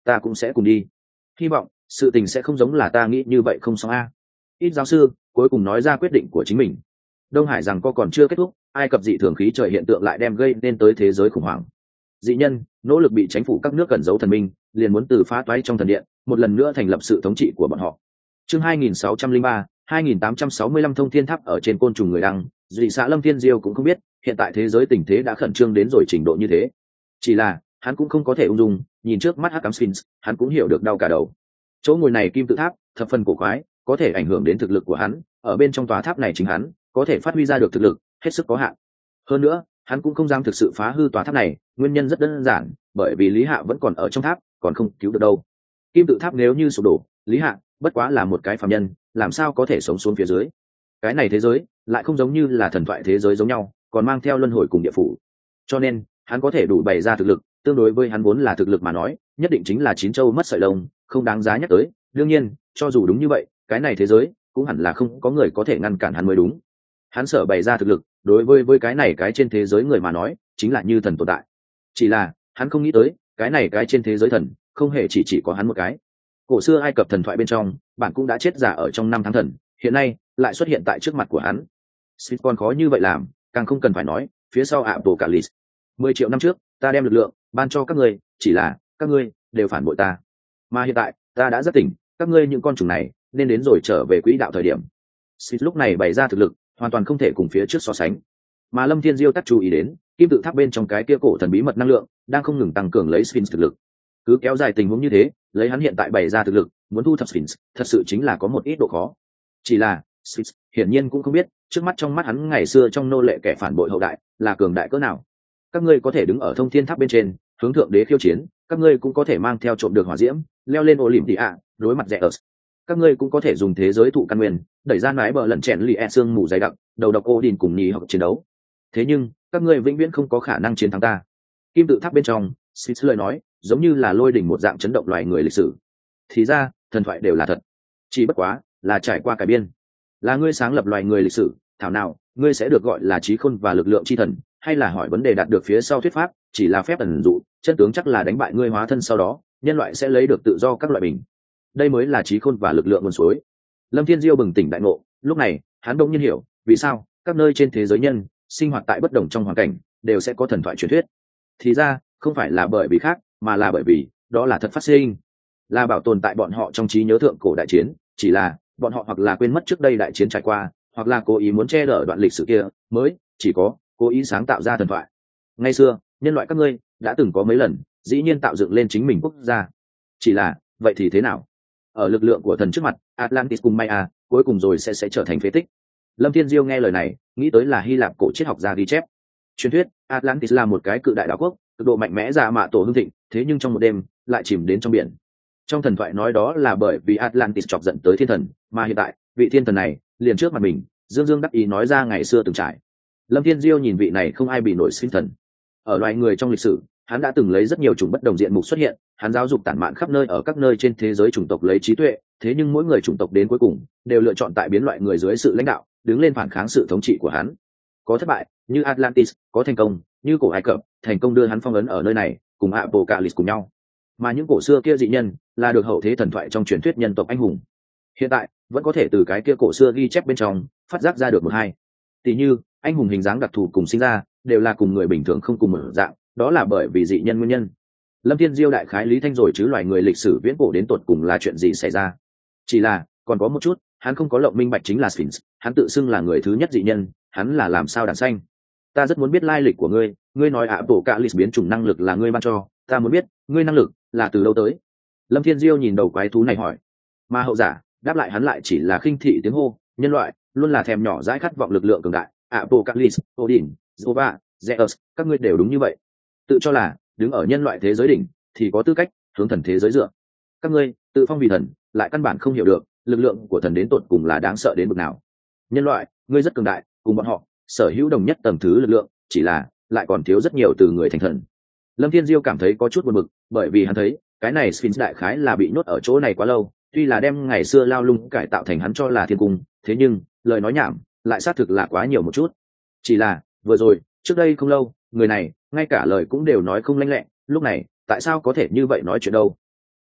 ta cũng sẽ cùng đi. Hy vọng sự tình sẽ không giống là ta nghĩ như vậy không xong a. Ít giáo sư cuối cùng nói ra quyết định của chính mình. Đông Hải rằng co còn chưa kết thúc, Ai Cập dị thường khí trời hiện tượng lại đem gây nên tới thế giới khủng hoảng. Dị nhân nỗ lực bị chính phủ các nước cẩn giấu thần minh, liền muốn từ phá toái trong thần điện, một lần nữa thành lập sự thống trị của bọn họ. Chương hai nghìn sáu trăm lẻ ba, hai nghìn tám trăm sáu mươi lăm thông thiên tháp ở trên côn trùng người đăng, dị xã Lâm Thiên Diêu cũng không biết, hiện tại thế giới tình thế đã khẩn trương đến rồi trình độ như thế. Chỉ là, hắn cũng không có thể ung dung, nhìn trước mắt Hắc Ám Sphinx, hắn cũng hiểu được đau cả đầu. Chỗ ngồi này kim tự tháp, thập phần cổ quái, có thể ảnh hưởng đến thực lực của hắn, ở bên trong tòa tháp này chính hắn có thể phát huy ra được thực lực, hết sức có hạn. Hơn nữa, hắn cũng không dám thực sự phá hư tòa tháp này, nguyên nhân rất đơn giản, bởi vì Lý Hạ vẫn còn ở trong tháp, còn không cứu được đâu. Kim tự tháp nếu như sụp đổ, Lý Hạ bất quá là một cái phàm nhân, làm sao có thể sống xuống phía dưới. Cái này thế giới lại không giống như là thần thoại thế giới giống nhau, còn mang theo luân hồi cùng địa phủ. Cho nên, hắn có thể đủ bày ra thực lực, tương đối với hắn vốn là thực lực mà nói, nhất định chính là chín châu mất sợi lông, không đáng giá nhắc tới. Đương nhiên, cho dù đúng như vậy, cái này thế giới cũng hẳn là không có người có thể ngăn cản hắn mới đúng. Hắn sợ bày ra thực lực, đối với với cái này cái trên thế giới người mà nói, chính là như thần tồn tại. Chỉ là, hắn không nghĩ tới, cái này cái trên thế giới thần, không hề chỉ chỉ có hắn một cái. Cổ xưa Ai Cập thần thoại bên trong, bạn cũng đã chết giả ở trong năm tháng thần, hiện nay lại xuất hiện tại trước mặt của hắn. Sphinx còn khó như vậy làm, càng không cần phải nói, phía sau Apocalypse. Mười triệu năm trước, ta đem lực lượng ban cho các ngươi, chỉ là các ngươi đều phản bội ta. Mà hiện tại, ta đã rất tỉnh, các ngươi những con trùng này nên đến rồi trở về quỹ đạo thời điểm. Sphinx lúc này bày ra thực lực, hoàn toàn không thể cùng phía trước so sánh. Mà Lâm Thiên Diêu tắt chú ý đến, kim tự tháp bên trong cái kia cổ thần bí mật năng lượng đang không ngừng tăng cường lấy Sphinx thực lực. Cứ kéo dài tình huống như thế, lấy hắn hiện tại bày ra thực lực, muốn thu thập Sphinx, thật sự chính là có một ít độ khó. Chỉ là, Sphinx hiển nhiên cũng không biết, trước mắt trong mắt hắn ngày xưa trong nô lệ kẻ phản bội hậu đại, là cường đại cỡ nào. Các ngươi có thể đứng ở thông thiên tháp bên trên, hướng thượng đế khiêu chiến, các ngươi cũng có thể mang theo trộm được hỏa diễm, leo lên Olympia, đối mặt Zeus. Các ngươi cũng có thể dùng thế giới thụ căn nguyên, đẩy ra mái bờ lẩn chèn lì e xương mù dày đặc, đầu độc Odin cùng nhì học chiến đấu. Thế nhưng, các ngươi vĩnh viễn không có khả năng chiến thắng ta. Kim tự tháp bên trong, Sphinx lời nói, giống như là lôi đỉnh một dạng chấn động loài người lịch sử. Thì ra, thần thoại đều là thật, chỉ bất quá là trải qua cải biên. Là ngươi sáng lập loài người lịch sử, thảo nào ngươi sẽ được gọi là trí khôn và lực lượng chi thần, hay là hỏi vấn đề đạt được phía sau thuyết pháp chỉ là phép ẩn dụ, chân tướng chắc là đánh bại ngươi hóa thân sau đó, nhân loại sẽ lấy được tự do các loại bình. Đây mới là trí khôn và lực lượng nguồn suối. Lâm Thiên Diêu bừng tỉnh đại ngộ, lúc này hắn đông nhiên hiểu vì sao các nơi trên thế giới nhân sinh hoạt tại bất đồng trong hoàn cảnh đều sẽ có thần thoại truyền thuyết. Thì ra không phải là bởi vì khác, mà là bởi vì đó là thật phát sinh, là bảo tồn tại bọn họ trong trí nhớ thượng cổ đại chiến. Chỉ là bọn họ hoặc là quên mất trước đây đại chiến trải qua, hoặc là cố ý muốn che đỡ đoạn lịch sử kia, mới chỉ có cố ý sáng tạo ra thần thoại. Ngày xưa nhân loại các ngươi đã từng có mấy lần dĩ nhiên tạo dựng lên chính mình quốc gia, chỉ là vậy thì thế nào? Ở lực lượng của thần trước mặt, Atlantis cùng Maya cuối cùng rồi sẽ sẽ trở thành phế tích. Lâm Thiên Diêu nghe lời này, nghĩ tới là Hy Lạp cổ triết học gia ghi chép. Truyền thuyết Atlantis là một cái cự đại đảo quốc, cực độ mạnh mẽ dạ mạ tổ hưng thịnh, thế nhưng trong một đêm lại chìm đến trong biển. Trong thần thoại nói đó là bởi vì Atlantis chọc giận tới thiên thần, mà hiện tại vị thiên thần này liền trước mặt mình, dương dương đắc ý nói ra ngày xưa từng trải. Lâm Thiên Diêu nhìn vị này không ai bị nổi sinh thần. Ở loài người trong lịch sử, hắn đã từng lấy rất nhiều chủng bất đồng diện mục xuất hiện, hắn giáo dục tản mạn khắp nơi ở các nơi trên thế giới chủng tộc lấy trí tuệ, thế nhưng mỗi người chủng tộc đến cuối cùng đều lựa chọn tại biến loại người dưới sự lãnh đạo, đứng lên phản kháng sự thống trị của hắn. Có thất bại, như Atlantis, có thành công, như cổ Ai Cập, thành công đưa hắn phong ấn ở nơi này, cùng Apocalypse cùng nhau. Mà những cổ xưa kia dị nhân, là được hậu thế thần thoại trong truyền thuyết nhân tộc anh hùng. Hiện tại, vẫn có thể từ cái kia cổ xưa ghi chép bên trong, phát giác ra được một hai. Tỷ như, anh hùng hình dáng đặc thù cùng sinh ra, đều là cùng người bình thường không cùng một dạng, đó là bởi vì dị nhân nguyên nhân. Lâm Thiên Diêu đại khái lý thanh rồi chứ loài người lịch sử viễn cổ đến tột cùng là chuyện gì xảy ra. Chỉ là, còn có một chút, hắn không có lộng minh bạch chính là Sphinx, hắn tự xưng là người thứ nhất dị nhân, hắn là làm sao đàn xanh. Ta rất muốn biết lai lịch của ngươi, ngươi nói ạ bộ cạ lịch biến chủng năng lực là ngươi ban cho, ta muốn biết, ngươi năng lực là từ đâu tới. Lâm Thiên Diêu nhìn đầu quái thú này hỏi. Mà hậu giả đáp lại hắn lại chỉ là khinh thị tiếng hô, nhân loại luôn là thèm nhỏ dãi khát vọng lực lượng cường đại, Apocalypse, Odin, Jehovah, Zeus, các ngươi đều đúng như vậy. Tự cho là đứng ở nhân loại thế giới đỉnh thì có tư cách hướng thần thế giới dựa. Các ngươi tự phong vì thần, lại căn bản không hiểu được lực lượng của thần đến tột cùng là đáng sợ đến mức nào. Nhân loại, ngươi rất cường đại, cùng bọn họ sở hữu đồng nhất tầng thứ lực lượng, chỉ là lại còn thiếu rất nhiều từ người thành thần. Lâm Thiên Diêu cảm thấy có chút buồn bực, bởi vì hắn thấy cái này Sphinx đại khái là bị nhốt ở chỗ này quá lâu, tuy là đem ngày xưa lao lung cải tạo thành hắn cho là thiên cung, thế nhưng lời nói nhảm lại xác thực là quá nhiều một chút. Chỉ là vừa rồi, trước đây không lâu, người này ngay cả lời cũng đều nói không lanh lẹ, lúc này tại sao có thể như vậy nói chuyện đâu?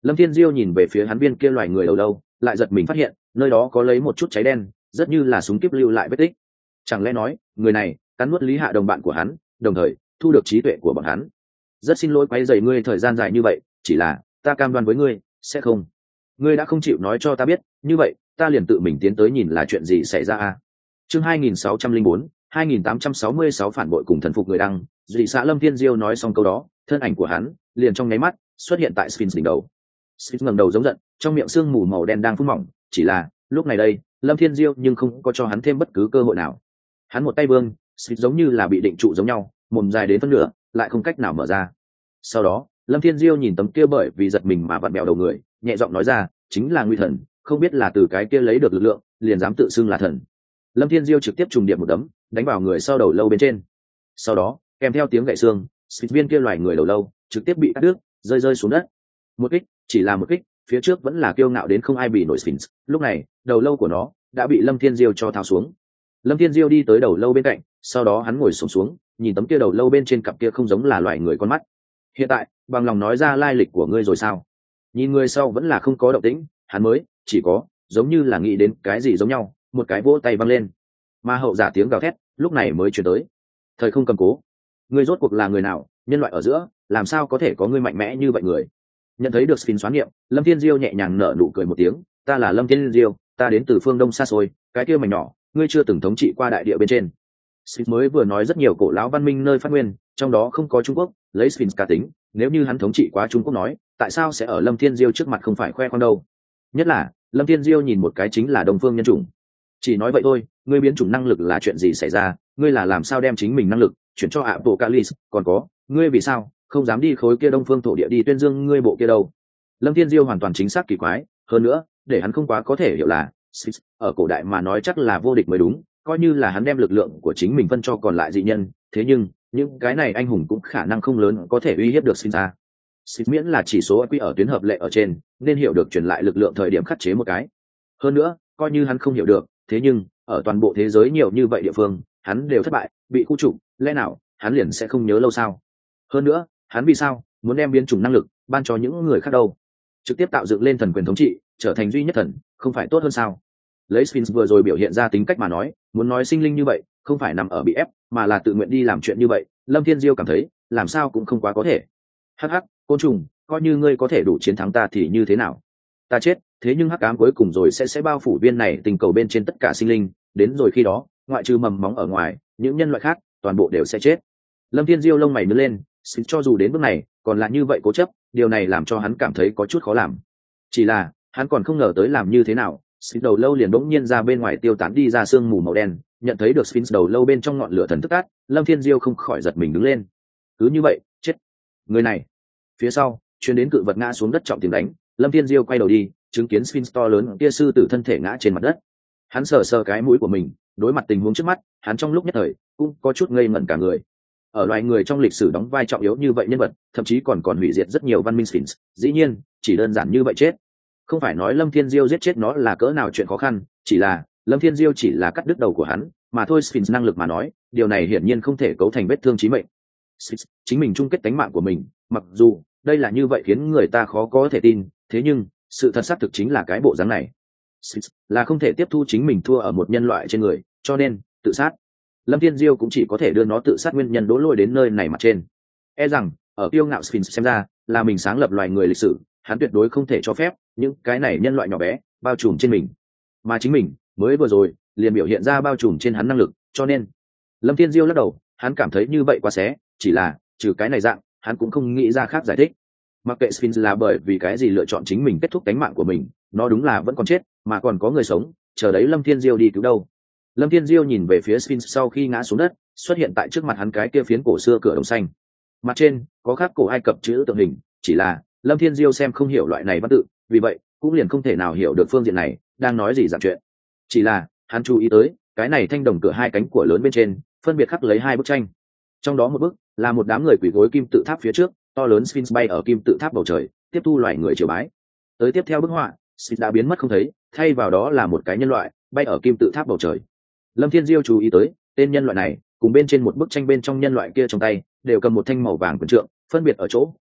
Lâm Thiên Diêu nhìn về phía hắn viên kia loài người đầu lâu, lại giật mình phát hiện nơi đó có lấy một chút cháy đen, rất như là súng kíp lưu lại vết tích. Chẳng lẽ nói người này cắn nuốt Lý Hạ đồng bạn của hắn, đồng thời thu được trí tuệ của bọn hắn? Rất xin lỗi quấy rầy ngươi thời gian dài như vậy, chỉ là ta cam đoan với ngươi sẽ không. Ngươi đã không chịu nói cho ta biết, như vậy ta liền tự mình tiến tới nhìn là chuyện gì xảy ra a. Chương hai nghìn sáu trăm lẻ bốn, hai nghìn tám trăm sáu mươi sáu phản bội cùng thần phục người đăng. Dị xã Lâm Thiên Diêu nói xong câu đó, thân ảnh của hắn liền trong nháy mắt xuất hiện tại Sphinx đỉnh đầu. Sphinx ngẩng đầu giống giận, trong miệng sương mù màu đen đang phun mỏng, chỉ là lúc này đây Lâm Thiên Diêu nhưng không có cho hắn thêm bất cứ cơ hội nào. Hắn một tay vương, Sphinx giống như là bị định trụ giống nhau, mồm dài đến phân nửa lại không cách nào mở ra. Sau đó Lâm Thiên Diêu nhìn tấm kia bởi vì giật mình mà vặn bèo đầu người, nhẹ giọng nói ra, chính là nguy thần, không biết là từ cái kia lấy được lực lượng liền dám tự xưng là thần. Lâm Thiên Diêu trực tiếp trùng điệp một đấm đánh vào người sau đầu lâu bên trên. Sau đó kèm theo tiếng gãy xương, Sphinx viên kia loài người đầu lâu trực tiếp bị cắt đứt, rơi rơi xuống đất. Một kích, chỉ là một kích, phía trước vẫn là kiêu ngạo đến không ai bì nổi Sphinx, lúc này đầu lâu của nó đã bị Lâm Thiên Diêu cho tháo xuống. Lâm Thiên Diêu đi tới đầu lâu bên cạnh, sau đó hắn ngồi xổm xuống, nhìn tấm kia đầu lâu bên trên cặp kia không giống là loài người con mắt. Hiện tại bằng lòng nói ra lai lịch của ngươi rồi sao? Nhìn người sau vẫn là không có động tĩnh, hắn mới chỉ có giống như là nghĩ đến cái gì giống nhau, một cái vỗ tay văng lên, mà hậu giả tiếng gào thét lúc này mới truyền tới. Thời không cầm cố, ngươi rốt cuộc là người nào? Nhân loại ở giữa làm sao có thể có ngươi mạnh mẽ như vậy người? Nhận thấy được Sphinx xoán niệm, Lâm Thiên Diêu nhẹ nhàng nở nụ cười một tiếng, ta là Lâm Thiên Diêu, ta đến từ phương đông xa xôi, cái kia mảnh nhỏ ngươi chưa từng thống trị qua đại địa bên trên. Sphinx mới vừa nói rất nhiều cổ lão văn minh nơi phát nguyên, trong đó không có Trung Quốc, lấy Sphinx cá tính, nếu như hắn thống trị quá Trung Quốc nói, tại sao sẽ ở Lâm Thiên Diêu trước mặt không phải khoe khoang đâu? Nhất là Lâm Thiên Diêu nhìn một cái chính là đồng phương nhân chủng. Chỉ nói vậy thôi, ngươi biến chủng năng lực là chuyện gì xảy ra? Ngươi là làm sao đem chính mình năng lực chuyển cho Apocalypse? Còn có, ngươi vì sao không dám đi khối kia đông phương thổ địa đi tuyên dương ngươi bộ kia đâu? Lâm Thiên Diêu hoàn toàn chính xác kỳ quái, hơn nữa để hắn không quá có thể hiểu là Sphinx ở cổ đại mà nói chắc là vô địch mới đúng, coi như là hắn đem lực lượng của chính mình phân cho còn lại dị nhân, thế nhưng những cái này anh hùng cũng khả năng không lớn có thể uy hiếp được Sphinx ra. Sphinx miễn là chỉ số quy ở tuyến hợp lệ ở trên, nên hiểu được truyền lại lực lượng thời điểm khắc chế một cái. Hơn nữa, coi như hắn không hiểu được, thế nhưng ở toàn bộ thế giới nhiều như vậy địa phương, hắn đều thất bại, bị khu trục, lẽ nào hắn liền sẽ không nhớ lâu sao? Hơn nữa, hắn vì sao muốn đem biến chủng năng lực ban cho những người khác đâu? Trực tiếp tạo dựng lên thần quyền thống trị, trở thành duy nhất thần, không phải tốt hơn sao? Lấy Sphinx vừa rồi biểu hiện ra tính cách mà nói, muốn nói sinh linh như vậy, không phải nằm ở bị ép, mà là tự nguyện đi làm chuyện như vậy, Lâm Thiên Diêu cảm thấy, làm sao cũng không quá có thể. Hắc hắc, côn trùng, coi như ngươi có thể đủ chiến thắng ta thì như thế nào? Ta chết, thế nhưng hắc ám cuối cùng rồi sẽ sẽ bao phủ viên này tình cầu bên trên tất cả sinh linh, đến rồi khi đó, ngoại trừ mầm móng ở ngoài, những nhân loại khác, toàn bộ đều sẽ chết. Lâm Thiên Diêu lông mày nhướng lên, cho dù đến bước này, còn là như vậy cố chấp, điều này làm cho hắn cảm thấy có chút khó làm. Chỉ là, hắn còn không ngờ tới làm như thế nào, Sphinx đầu lâu liền bỗng nhiên ra bên ngoài tiêu tán đi ra sương mù màu đen, nhận thấy được Sphinx đầu lâu bên trong ngọn lửa thần thức tát, Lâm Thiên Diêu không khỏi giật mình đứng lên. Cứ như vậy, chết. Người này. Phía sau, truyền đến cự vật ngã xuống đất trọng tiếng đánh, Lâm Thiên Diêu quay đầu đi, chứng kiến Sphinx to lớn kia sư tử thân thể ngã trên mặt đất. Hắn sờ sờ cái mũi của mình, đối mặt tình huống trước mắt, hắn trong lúc nhất thời cũng có chút ngây ngẩn cả người. Ở loài người trong lịch sử đóng vai trọng yếu như vậy nhân vật, thậm chí còn còn hủy diệt rất nhiều văn minh Sphinx, dĩ nhiên, chỉ đơn giản như vậy chết. Không phải nói Lâm Thiên Diêu giết chết nó là cỡ nào chuyện khó khăn, chỉ là Lâm Thiên Diêu chỉ là cắt đứt đầu của hắn, mà thôi. Sphinx năng lực mà nói, điều này hiển nhiên không thể cấu thành vết thương chí mệnh. Sphinx chính mình chung kết tánh mạng của mình, mặc dù đây là như vậy khiến người ta khó có thể tin, thế nhưng sự thật xác thực chính là cái bộ dáng này. Sphinx là không thể tiếp thu chính mình thua ở một nhân loại trên người, cho nên tự sát. Lâm Thiên Diêu cũng chỉ có thể đưa nó tự sát nguyên nhân đổ lỗi đến nơi này mặt trên. E rằng ở kiêu ngạo Sphinx xem ra là mình sáng lập loài người lịch sử, hắn tuyệt đối không thể cho phép những cái này nhân loại nhỏ bé bao trùm trên mình, mà chính mình mới vừa rồi liền biểu hiện ra bao trùm trên hắn năng lực, cho nên Lâm Thiên Diêu lắc đầu, hắn cảm thấy như vậy quá xé, chỉ là trừ cái này dạng hắn cũng không nghĩ ra khác giải thích. Mặc kệ Sphinx là bởi vì cái gì lựa chọn chính mình kết thúc cánh mạng của mình, nó đúng là vẫn còn chết, mà còn có người sống chờ đấy Lâm Thiên Diêu đi cứu đâu. Lâm Thiên Diêu nhìn về phía Sphinx sau khi ngã xuống đất, xuất hiện tại trước mặt hắn cái kia phiến cổ xưa cửa đồng xanh, mặt trên có khắc cổ Ai Cập chữ tượng hình, chỉ là Lâm Thiên Diêu xem không hiểu loại này văn tự, vì vậy cũng liền không thể nào hiểu được phương diện này đang nói gì dạng chuyện. Chỉ là hắn chú ý tới cái này thanh đồng cửa hai cánh của lớn bên trên phân biệt khắc lấy hai bức tranh, trong đó một bức là một đám người quỳ gối kim tự tháp phía trước, to lớn Sphinx bay ở kim tự tháp bầu trời tiếp thu loài người triều bái. Tới tiếp theo bức họa, Sphinx đã biến mất không thấy, thay vào đó là một cái nhân loại bay ở kim tự tháp bầu trời. Lâm Thiên Diêu chú ý tới tên nhân loại này cùng bên trên một bức tranh bên trong nhân loại kia trong tay đều cầm một thanh màu vàng quyền trượng, phân biệt ở chỗ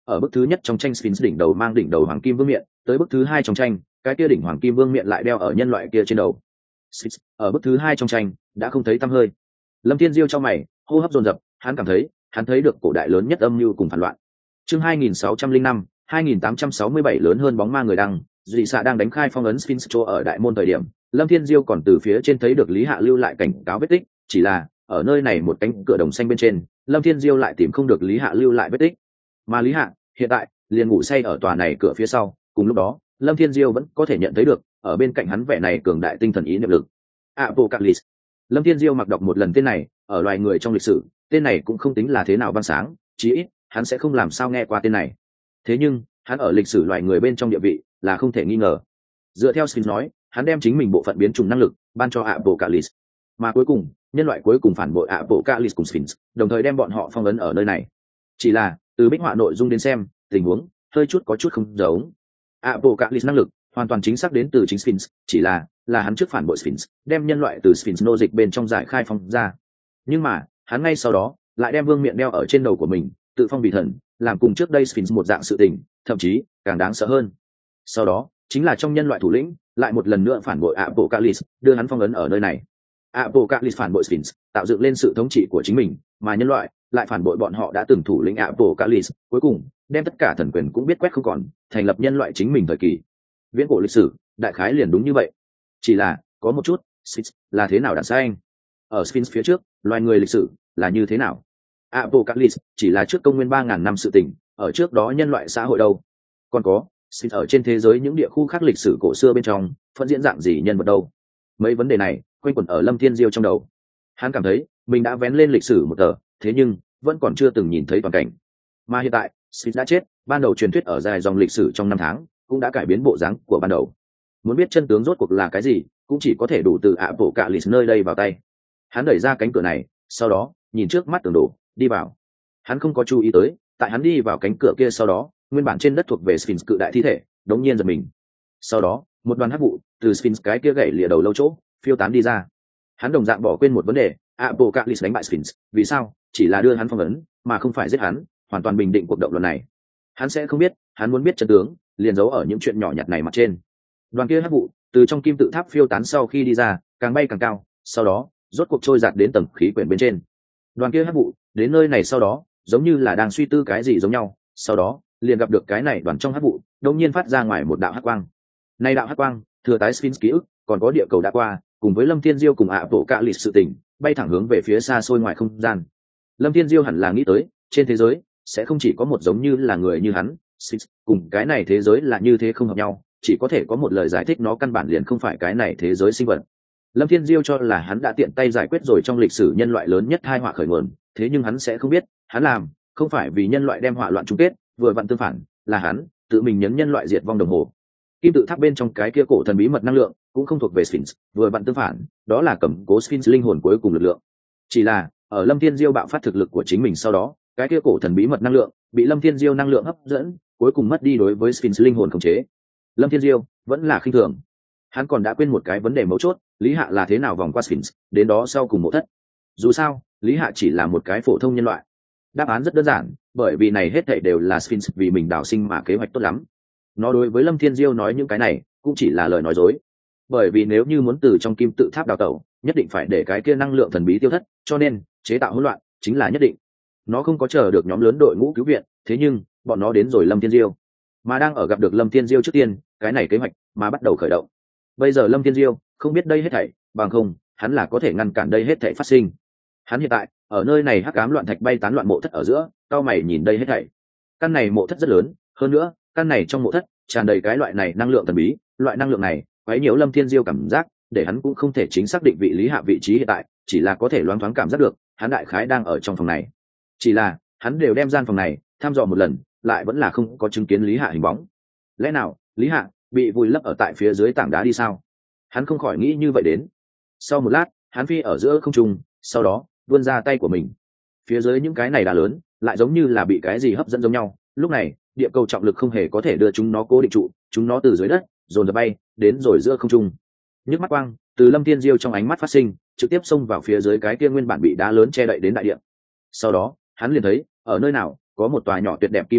ở bức thứ nhất trong tranh Sphinx đỉnh đầu mang đỉnh đầu hoàng kim vương miện, tới bức thứ hai trong tranh, cái kia đỉnh hoàng kim vương miện lại đeo ở nhân loại kia trên đầu. Sphinx ở bức thứ hai trong tranh đã không thấy tăm hơi. Lâm Thiên Diêu trong mày, hô hấp dồn dập, hắn cảm thấy, hắn thấy được cổ đại lớn nhất âm mưu cùng phản loạn. Chương hai nghìn sáu trăm lẻ năm, hai nghìn tám trăm sáu mươi bảy lớn hơn bóng ma người đăng, dị xạ đang đánh khai phong ấn Sphinx chỗ ở đại môn thời điểm, Lâm Thiên Diêu còn từ phía trên thấy được Lý Hạ lưu lại cảnh cáo vết tích, chỉ là ở nơi này một cánh cửa đồng xanh bên trên, Lâm Thiên Diêu lại tìm không được Lý Hạ lưu lại vết tích. Mà Lý Hạ hiện tại liền ngủ say ở tòa này cửa phía sau, cùng lúc đó, Lâm Thiên Diêu vẫn có thể nhận thấy được, ở bên cạnh hắn vẻ này cường đại tinh thần ý niệm lực. Apocalypse. Lâm Thiên Diêu mặc đọc một lần tên này, ở loài người trong lịch sử, tên này cũng không tính là thế nào văn sáng, chí ít, hắn sẽ không làm sao nghe qua tên này. Thế nhưng, hắn ở lịch sử loài người bên trong địa vị là không thể nghi ngờ. Dựa theo Sphinx nói, hắn đem chính mình bộ phận biến chủng năng lực ban cho Apocalypse, mà cuối cùng, nhân loại cuối cùng phản bội Apocalypse cùng Sphinx, đồng thời đem bọn họ phong ấn ở nơi này. Chỉ là, từ bích họa nội dung đến xem, tình huống hơi chút có chút không giống. Apocalypse năng lực hoàn toàn chính xác đến từ chính Sphinx, chỉ là là hắn trước phản bội Sphinx, đem nhân loại từ Sphinx nô dịch bên trong giải khai phong ra. Nhưng mà, hắn ngay sau đó lại đem vương miện đeo ở trên đầu của mình, tự phong vì thần, làm cùng trước đây Sphinx một dạng sự tình, thậm chí càng đáng sợ hơn. Sau đó, chính là trong nhân loại thủ lĩnh, lại một lần nữa phản bội Apocalypse, đưa hắn phong ấn ở nơi này. Apocalypse phản bội Sphinx, tạo dựng lên sự thống trị của chính mình, mà nhân loại lại phản bội bọn họ đã từng thủ lĩnh Apocalypse, cuối cùng đem tất cả thần quyền cũng biết quét không còn, thành lập nhân loại chính mình thời kỳ. Viễn cổ lịch sử, đại khái liền đúng như vậy. Chỉ là, có một chút, Sphinx là thế nào đàn sai anh? Ở Sphinx phía trước, loài người lịch sử là như thế nào? Apocalypse chỉ là trước công nguyên ba ngàn năm sự tình, ở trước đó nhân loại xã hội đâu? Còn có, Sphinx ở trên thế giới những địa khu khác lịch sử cổ xưa bên trong, phân diễn dạng gì nhân vật đâu? Mấy vấn đề này quanh quẩn ở Lâm Thiên Diêu trong đầu. Hắn cảm thấy mình đã vén lên lịch sử một tờ, thế nhưng vẫn còn chưa từng nhìn thấy toàn cảnh. Mà hiện tại, Sphinx đã chết, ban đầu truyền thuyết ở dài dòng lịch sử trong năm tháng cũng đã cải biến bộ dáng của ban đầu. Muốn biết chân tướng rốt cuộc là cái gì, cũng chỉ có thể đủ từ Apocalypse nơi đây vào tay. Hắn đẩy ra cánh cửa này, sau đó nhìn trước mắt tường đổ, đi vào. Hắn không có chú ý tới, tại hắn đi vào cánh cửa kia sau đó, nguyên bản trên đất thuộc về Sphinx cự đại thi thể đống nhiên giật mình. Sau đó, một đoàn hắc vụ từ Sphinx cái kia gãy lìa đầu lâu chỗ phiêu tán đi ra. Hắn đồng dạng bỏ quên một vấn đề, Apocalypse đánh bại Sphinx, vì sao? Chỉ là đưa hắn phong ấn, mà không phải giết hắn, hoàn toàn bình định cuộc động lần này. Hắn sẽ không biết, hắn muốn biết chân tướng, liền giấu ở những chuyện nhỏ nhặt này mặt trên. Đoàn kia hắc vụ từ trong kim tự tháp phiêu tán sau khi đi ra, càng bay càng cao, sau đó rốt cuộc trôi giạt đến tầng khí quyển bên trên. Đoàn kia hắc vụ đến nơi này sau đó, giống như là đang suy tư cái gì giống nhau, sau đó liền gặp được cái này đoàn trong hắc vụ, đột nhiên phát ra ngoài một đạo hắc quang. Này đạo hắc quang thừa tái Sphinx ký ức, còn có địa cầu đã qua, cùng với Lâm Thiên Diêu cùng Apocalypse sự tình, bay thẳng hướng về phía xa xôi ngoài không gian. Lâm Thiên Diêu hẳn là nghĩ tới, trên thế giới sẽ không chỉ có một giống như là người như hắn, Sphinx, cùng cái này thế giới là như thế không hợp nhau, chỉ có thể có một lời giải thích, nó căn bản liền không phải cái này thế giới sinh vật. Lâm Thiên Diêu cho là hắn đã tiện tay giải quyết rồi trong lịch sử nhân loại lớn nhất tai họa khởi nguồn, thế nhưng hắn sẽ không biết, hắn làm không phải vì nhân loại đem họa loạn chung kết, vừa vặn tương phản, là hắn tự mình nhấn nhân loại diệt vong đồng hồ. Kim tự tháp bên trong cái kia cổ thần bí mật năng lượng cũng không thuộc về Sphinx, vừa vặn tương phản, đó là cầm cố Sphinx linh hồn cuối cùng lực lượng. Chỉ là ở Lâm Thiên Diêu bạo phát thực lực của chính mình sau đó, cái kia cổ thần bí mật năng lượng bị Lâm Thiên Diêu năng lượng hấp dẫn, cuối cùng mất đi đối với Sphinx linh hồn khống chế. Lâm Thiên Diêu vẫn là khinh thường. Hắn còn đã quên một cái vấn đề mấu chốt, Lý Hạ là thế nào vòng qua Sphinx, đến đó sau cùng mộ thất. Dù sao, Lý Hạ chỉ là một cái phổ thông nhân loại. Đáp án rất đơn giản, bởi vì này hết thảy đều là Sphinx vì mình đào sinh mà kế hoạch tốt lắm. Nó đối với Lâm Thiên Diêu nói những cái này, cũng chỉ là lời nói dối. Bởi vì nếu như muốn từ trong kim tự tháp đào tẩu, nhất định phải để cái kia năng lượng thần bí tiêu thất, cho nên chế tạo hỗn loạn chính là nhất định. Nó không có chờ được nhóm lớn đội ngũ cứu viện, thế nhưng bọn nó đến rồi Lâm Thiên Diêu, mà đang ở gặp được Lâm Thiên Diêu trước tiên, cái này kế hoạch mà bắt đầu khởi động. Bây giờ Lâm Thiên Diêu không biết đây hết thảy, bằng không, hắn là có thể ngăn cản đây hết thảy phát sinh. Hắn hiện tại ở nơi này hắc ám loạn thạch bay tán loạn mộ thất ở giữa, cao mày nhìn đây hết thảy. Căn này mộ thất rất lớn, hơn nữa, căn này trong mộ thất tràn đầy cái loại này năng lượng thần bí, loại năng lượng này quấy nhiễu Lâm Thiên Diêu cảm giác, để hắn cũng không thể chính xác định vị Lý Hạ vị trí hiện tại, chỉ là có thể loáng thoáng cảm giác được, hắn đại khái đang ở trong phòng này. Chỉ là, hắn đều đem gian phòng này thăm dò một lần, lại vẫn là không có chứng kiến Lý Hạ hình bóng. Lẽ nào, Lý Hạ bị vùi lấp ở tại phía dưới tảng đá đi sao? Hắn không khỏi nghĩ như vậy đến. Sau một lát, hắn phi ở giữa không trung, sau đó vươn ra tay của mình. Phía dưới những cái này đá lớn, lại giống như là bị cái gì hấp dẫn giống nhau. Lúc này, địa cầu trọng lực không hề có thể đưa chúng nó cố định trụ, chúng nó từ dưới đất dồn dập bay đến rồi giữa không trung. Nhức mắt quang từ Lâm Thiên Diêu trong ánh mắt phát sinh, trực tiếp xông vào phía dưới cái kia nguyên bản bị đá lớn che đậy đến đại địa. Sau đó, hắn liền thấy, ở nơi nào có một tòa nhỏ tuyệt đẹp kim tự tháp,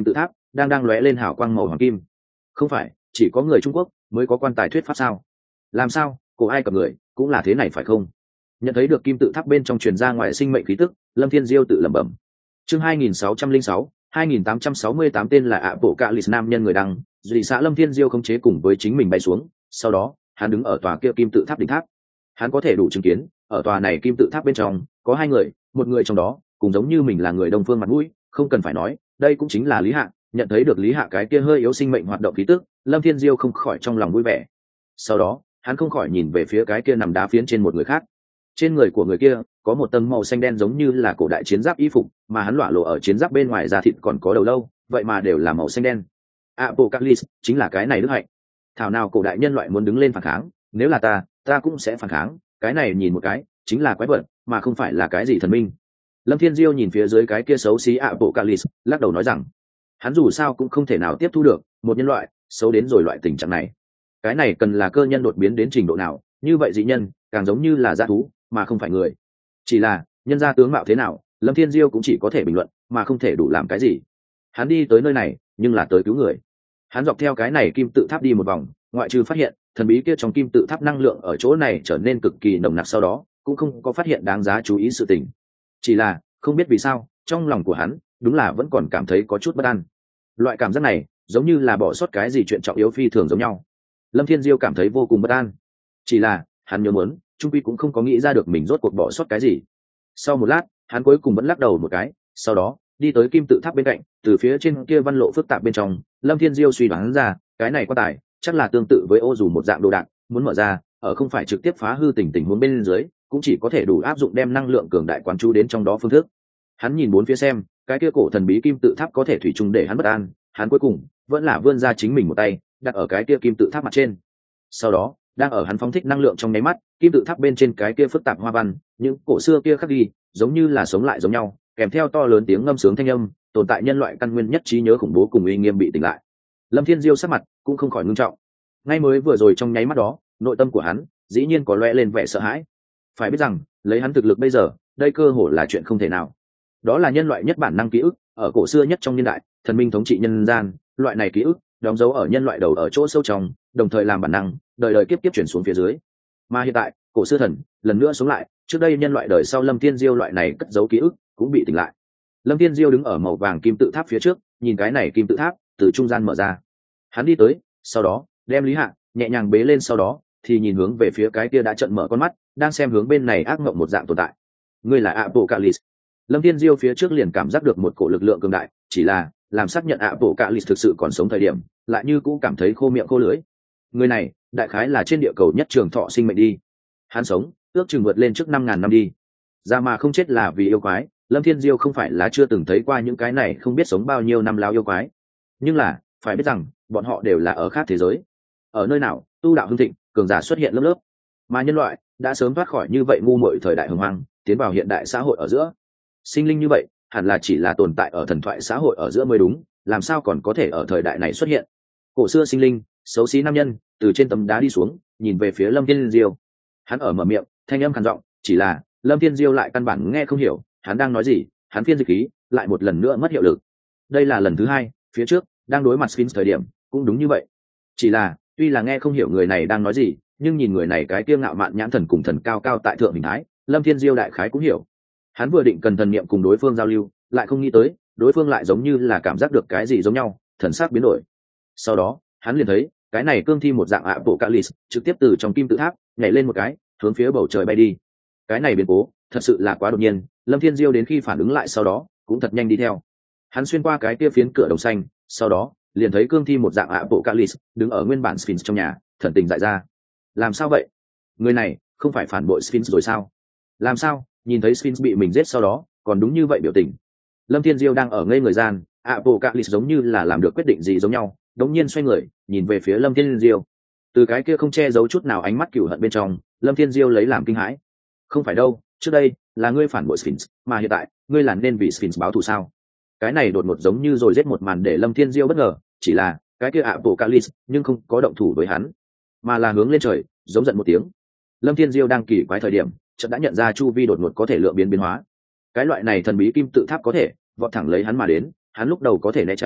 đang đang lóe lên hào quang màu hoàng kim. Không phải chỉ có người Trung Quốc mới có quan tài thuyết pháp sao? Làm sao cổ Ai Cập người cũng là thế này phải không? Nhận thấy được kim tự tháp bên trong truyền ra ngoài sinh mệnh khí tức, Lâm Thiên Diêu tự lẩm bẩm. Chương hai nghìn sáu trăm lẻ sáu, hai nghìn tám trăm sáu mươi tám tên là ạ bộ cạ lì nam nhân người đăng, dị xã Lâm Thiên Diêu khống chế cùng với chính mình bay xuống, sau đó hắn đứng ở tòa kia kim tự tháp đỉnh tháp. Hắn có thể đủ chứng kiến ở tòa này kim tự tháp bên trong có hai người, một người trong đó cũng giống như mình là người Đông phương mặt mũi, không cần phải nói, đây cũng chính là Lý Hạ. Nhận thấy được Lý Hạ cái kia hơi yếu sinh mệnh hoạt động khí tức, Lâm Thiên Diêu không khỏi trong lòng vui vẻ. Sau đó hắn không khỏi nhìn về phía cái kia nằm đá phiến trên một người khác. Trên người của người kia có một tầng màu xanh đen giống như là cổ đại chiến giáp y phục, mà hắn lọa lộ ở chiến giáp bên ngoài da thịt còn có đầu lâu, vậy mà đều là màu xanh đen. Apocalypse chính là cái này đức hạnh. Thảo nào cổ đại nhân loại muốn đứng lên phản kháng, nếu là ta, ta cũng sẽ phản kháng, cái này nhìn một cái, chính là quái vật, mà không phải là cái gì thần minh. Lâm Thiên Diêu nhìn phía dưới cái kia xấu xí Apocalypse, lắc đầu nói rằng, hắn dù sao cũng không thể nào tiếp thu được một nhân loại xấu đến rồi loại tình trạng này. Cái này cần là cơ nhân đột biến đến trình độ nào, như vậy dị nhân càng giống như là dã thú mà không phải người. Chỉ là nhân gia tướng mạo thế nào, Lâm Thiên Diêu cũng chỉ có thể bình luận mà không thể đủ làm cái gì. Hắn đi tới nơi này nhưng là tới cứu người. Hắn dọc theo cái này kim tự tháp đi một vòng, ngoại trừ phát hiện thần bí kia trong kim tự tháp năng lượng ở chỗ này trở nên cực kỳ nồng nặc, sau đó cũng không có phát hiện đáng giá chú ý sự tình. Chỉ là không biết vì sao trong lòng của hắn đúng là vẫn còn cảm thấy có chút bất an. Loại cảm giác này giống như là bỏ sót cái gì chuyện trọng yếu phi thường giống nhau. Lâm Thiên Diêu cảm thấy vô cùng bất an. Chỉ là hắn nhớ muốn trung quy cũng không có nghĩ ra được mình rốt cuộc bỏ sót cái gì. Sau một lát hắn cuối cùng vẫn lắc đầu một cái, sau đó đi tới kim tự tháp bên cạnh, từ phía trên kia văn lộ phức tạp bên trong, Lâm Thiên Diêu suy đoán ra cái này quan tài chắc là tương tự với ô dù một dạng đồ đạc, muốn mở ra ở không phải trực tiếp phá hư tình tình huống bên dưới, cũng chỉ có thể đủ áp dụng đem năng lượng cường đại quán chú đến trong đó phương thức. Hắn nhìn bốn phía xem cái kia cổ thần bí kim tự tháp có thể thủy chung để hắn bất an, hắn cuối cùng vẫn là vươn ra chính mình một tay đặt ở cái kia kim tự tháp mặt trên. Sau đó đang ở hắn phóng thích năng lượng trong nháy mắt, kim tự tháp bên trên cái kia phức tạp hoa văn, những cổ xưa kia khắc đi giống như là sống lại giống nhau, kèm theo to lớn tiếng ngâm sướng thanh âm, tồn tại nhân loại căn nguyên nhất trí nhớ khủng bố cùng uy nghiêm bị tỉnh lại. Lâm Thiên Diêu sắc mặt cũng không khỏi ngưng trọng. Ngay mới vừa rồi trong nháy mắt đó, nội tâm của hắn dĩ nhiên có lóe lên vẻ sợ hãi. Phải biết rằng lấy hắn thực lực bây giờ, đây cơ hồ là chuyện không thể nào. Đó là nhân loại nhất bản năng ký ức, ở cổ xưa nhất trong niên đại, thần minh thống trị nhân gian, loại này ký ức đóng dấu ở nhân loại đầu ở chỗ sâu trong, đồng thời làm bản năng đời đời kiếp kiếp chuyển xuống phía dưới. Mà hiện tại cổ xưa thần lần nữa sống lại, trước đây nhân loại đời sau Lâm Thiên Diêu loại này cất giấu ký ức cũng bị tỉnh lại. Lâm Thiên Diêu đứng ở màu vàng kim tự tháp phía trước, nhìn cái này kim tự tháp từ trung gian mở ra. Hắn đi tới, sau đó đem Lý Hạ nhẹ nhàng bế lên, sau đó thì nhìn hướng về phía cái kia đã trợn mở con mắt, đang xem hướng bên này ác mộng một dạng tồn tại. Ngươi là Apocalypse. Lâm Thiên Diêu phía trước liền cảm giác được một cổ lực lượng cường đại, chỉ là làm xác nhận Apocalypse thực sự còn sống thời điểm, lại như cũng cảm thấy khô miệng khô lưỡi. Người này đại khái là trên địa cầu nhất trường thọ sinh mệnh đi. Hắn sống ước chừng vượt lên trước năm ngàn năm đi. Ra mà không chết là vì yêu quái, Lâm Thiên Diêu không phải là chưa từng thấy qua những cái này không biết sống bao nhiêu năm láo yêu quái. Nhưng là phải biết rằng bọn họ đều là ở khác thế giới. Ở nơi nào tu đạo hưng thịnh, cường giả xuất hiện lớp lớp, mà nhân loại đã sớm thoát khỏi như vậy ngu muội thời đại hưng hoang, tiến vào hiện đại xã hội ở giữa. Sinh linh như vậy hẳn là chỉ là tồn tại ở thần thoại xã hội ở giữa mới đúng, làm sao còn có thể ở thời đại này xuất hiện. Cổ xưa sinh linh xấu xí nam nhân từ trên tấm đá đi xuống, nhìn về phía Lâm Thiên Diêu. Hắn ở mở miệng, thanh âm khàn giọng, chỉ là Lâm Thiên Diêu lại căn bản nghe không hiểu hắn đang nói gì. Hắn phiên dịch khí lại một lần nữa mất hiệu lực. Đây là lần thứ hai, phía trước đang đối mặt Sphinx thời điểm cũng đúng như vậy. Chỉ là tuy là nghe không hiểu người này đang nói gì, nhưng nhìn người này cái kiêu ngạo mạn nhãn thần cùng thần cao cao tại thượng hình thái, Lâm Thiên Diêu đại khái cũng hiểu. Hắn vừa định cần thần niệm cùng đối phương giao lưu, lại không nghĩ tới đối phương lại giống như là cảm giác được cái gì giống nhau, thần sắc biến đổi. Sau đó hắn liền thấy cái này cương thi một dạng Apocalypse trực tiếp từ trong kim tự tháp nhảy lên một cái, hướng phía bầu trời bay đi. Cái này biến cố thật sự là quá đột nhiên, Lâm Thiên Diêu đến khi phản ứng lại sau đó cũng thật nhanh đi theo. Hắn xuyên qua cái kia phiến cửa đồng xanh, sau đó liền thấy cương thi một dạng Apocalypse đứng ở nguyên bản Sphinx trong nhà, thần tình dại ra. Làm sao vậy? Người này không phải phản bội Sphinx rồi sao? Làm sao nhìn thấy Sphinx bị mình giết sau đó còn đúng như vậy biểu tình? Lâm Thiên Diêu đang ở ngây người gian, Apocalypse giống như là làm được quyết định gì giống nhau, đống nhiên xoay người nhìn về phía Lâm Thiên Diêu. Từ cái kia không che giấu chút nào ánh mắt cừu hận bên trong, Lâm Thiên Diêu lấy làm kinh hãi. Không phải đâu, trước đây là ngươi phản bội Sphinx, mà hiện tại ngươi là nên vì Sphinx báo thù sao? Cái này đột ngột giống như rồi giết một màn để Lâm Thiên Diêu bất ngờ, chỉ là cái kia Apocalypse nhưng không có động thủ với hắn, mà là hướng lên trời giống giận một tiếng. Lâm Thiên Diêu đang kỳ quái thời điểm, chợt đã nhận ra chu vi đột ngột có thể lượng biến biến hóa. Cái loại này thần bí kim tự tháp có thể vọt thẳng lấy hắn mà đến, hắn lúc đầu có thể né tránh,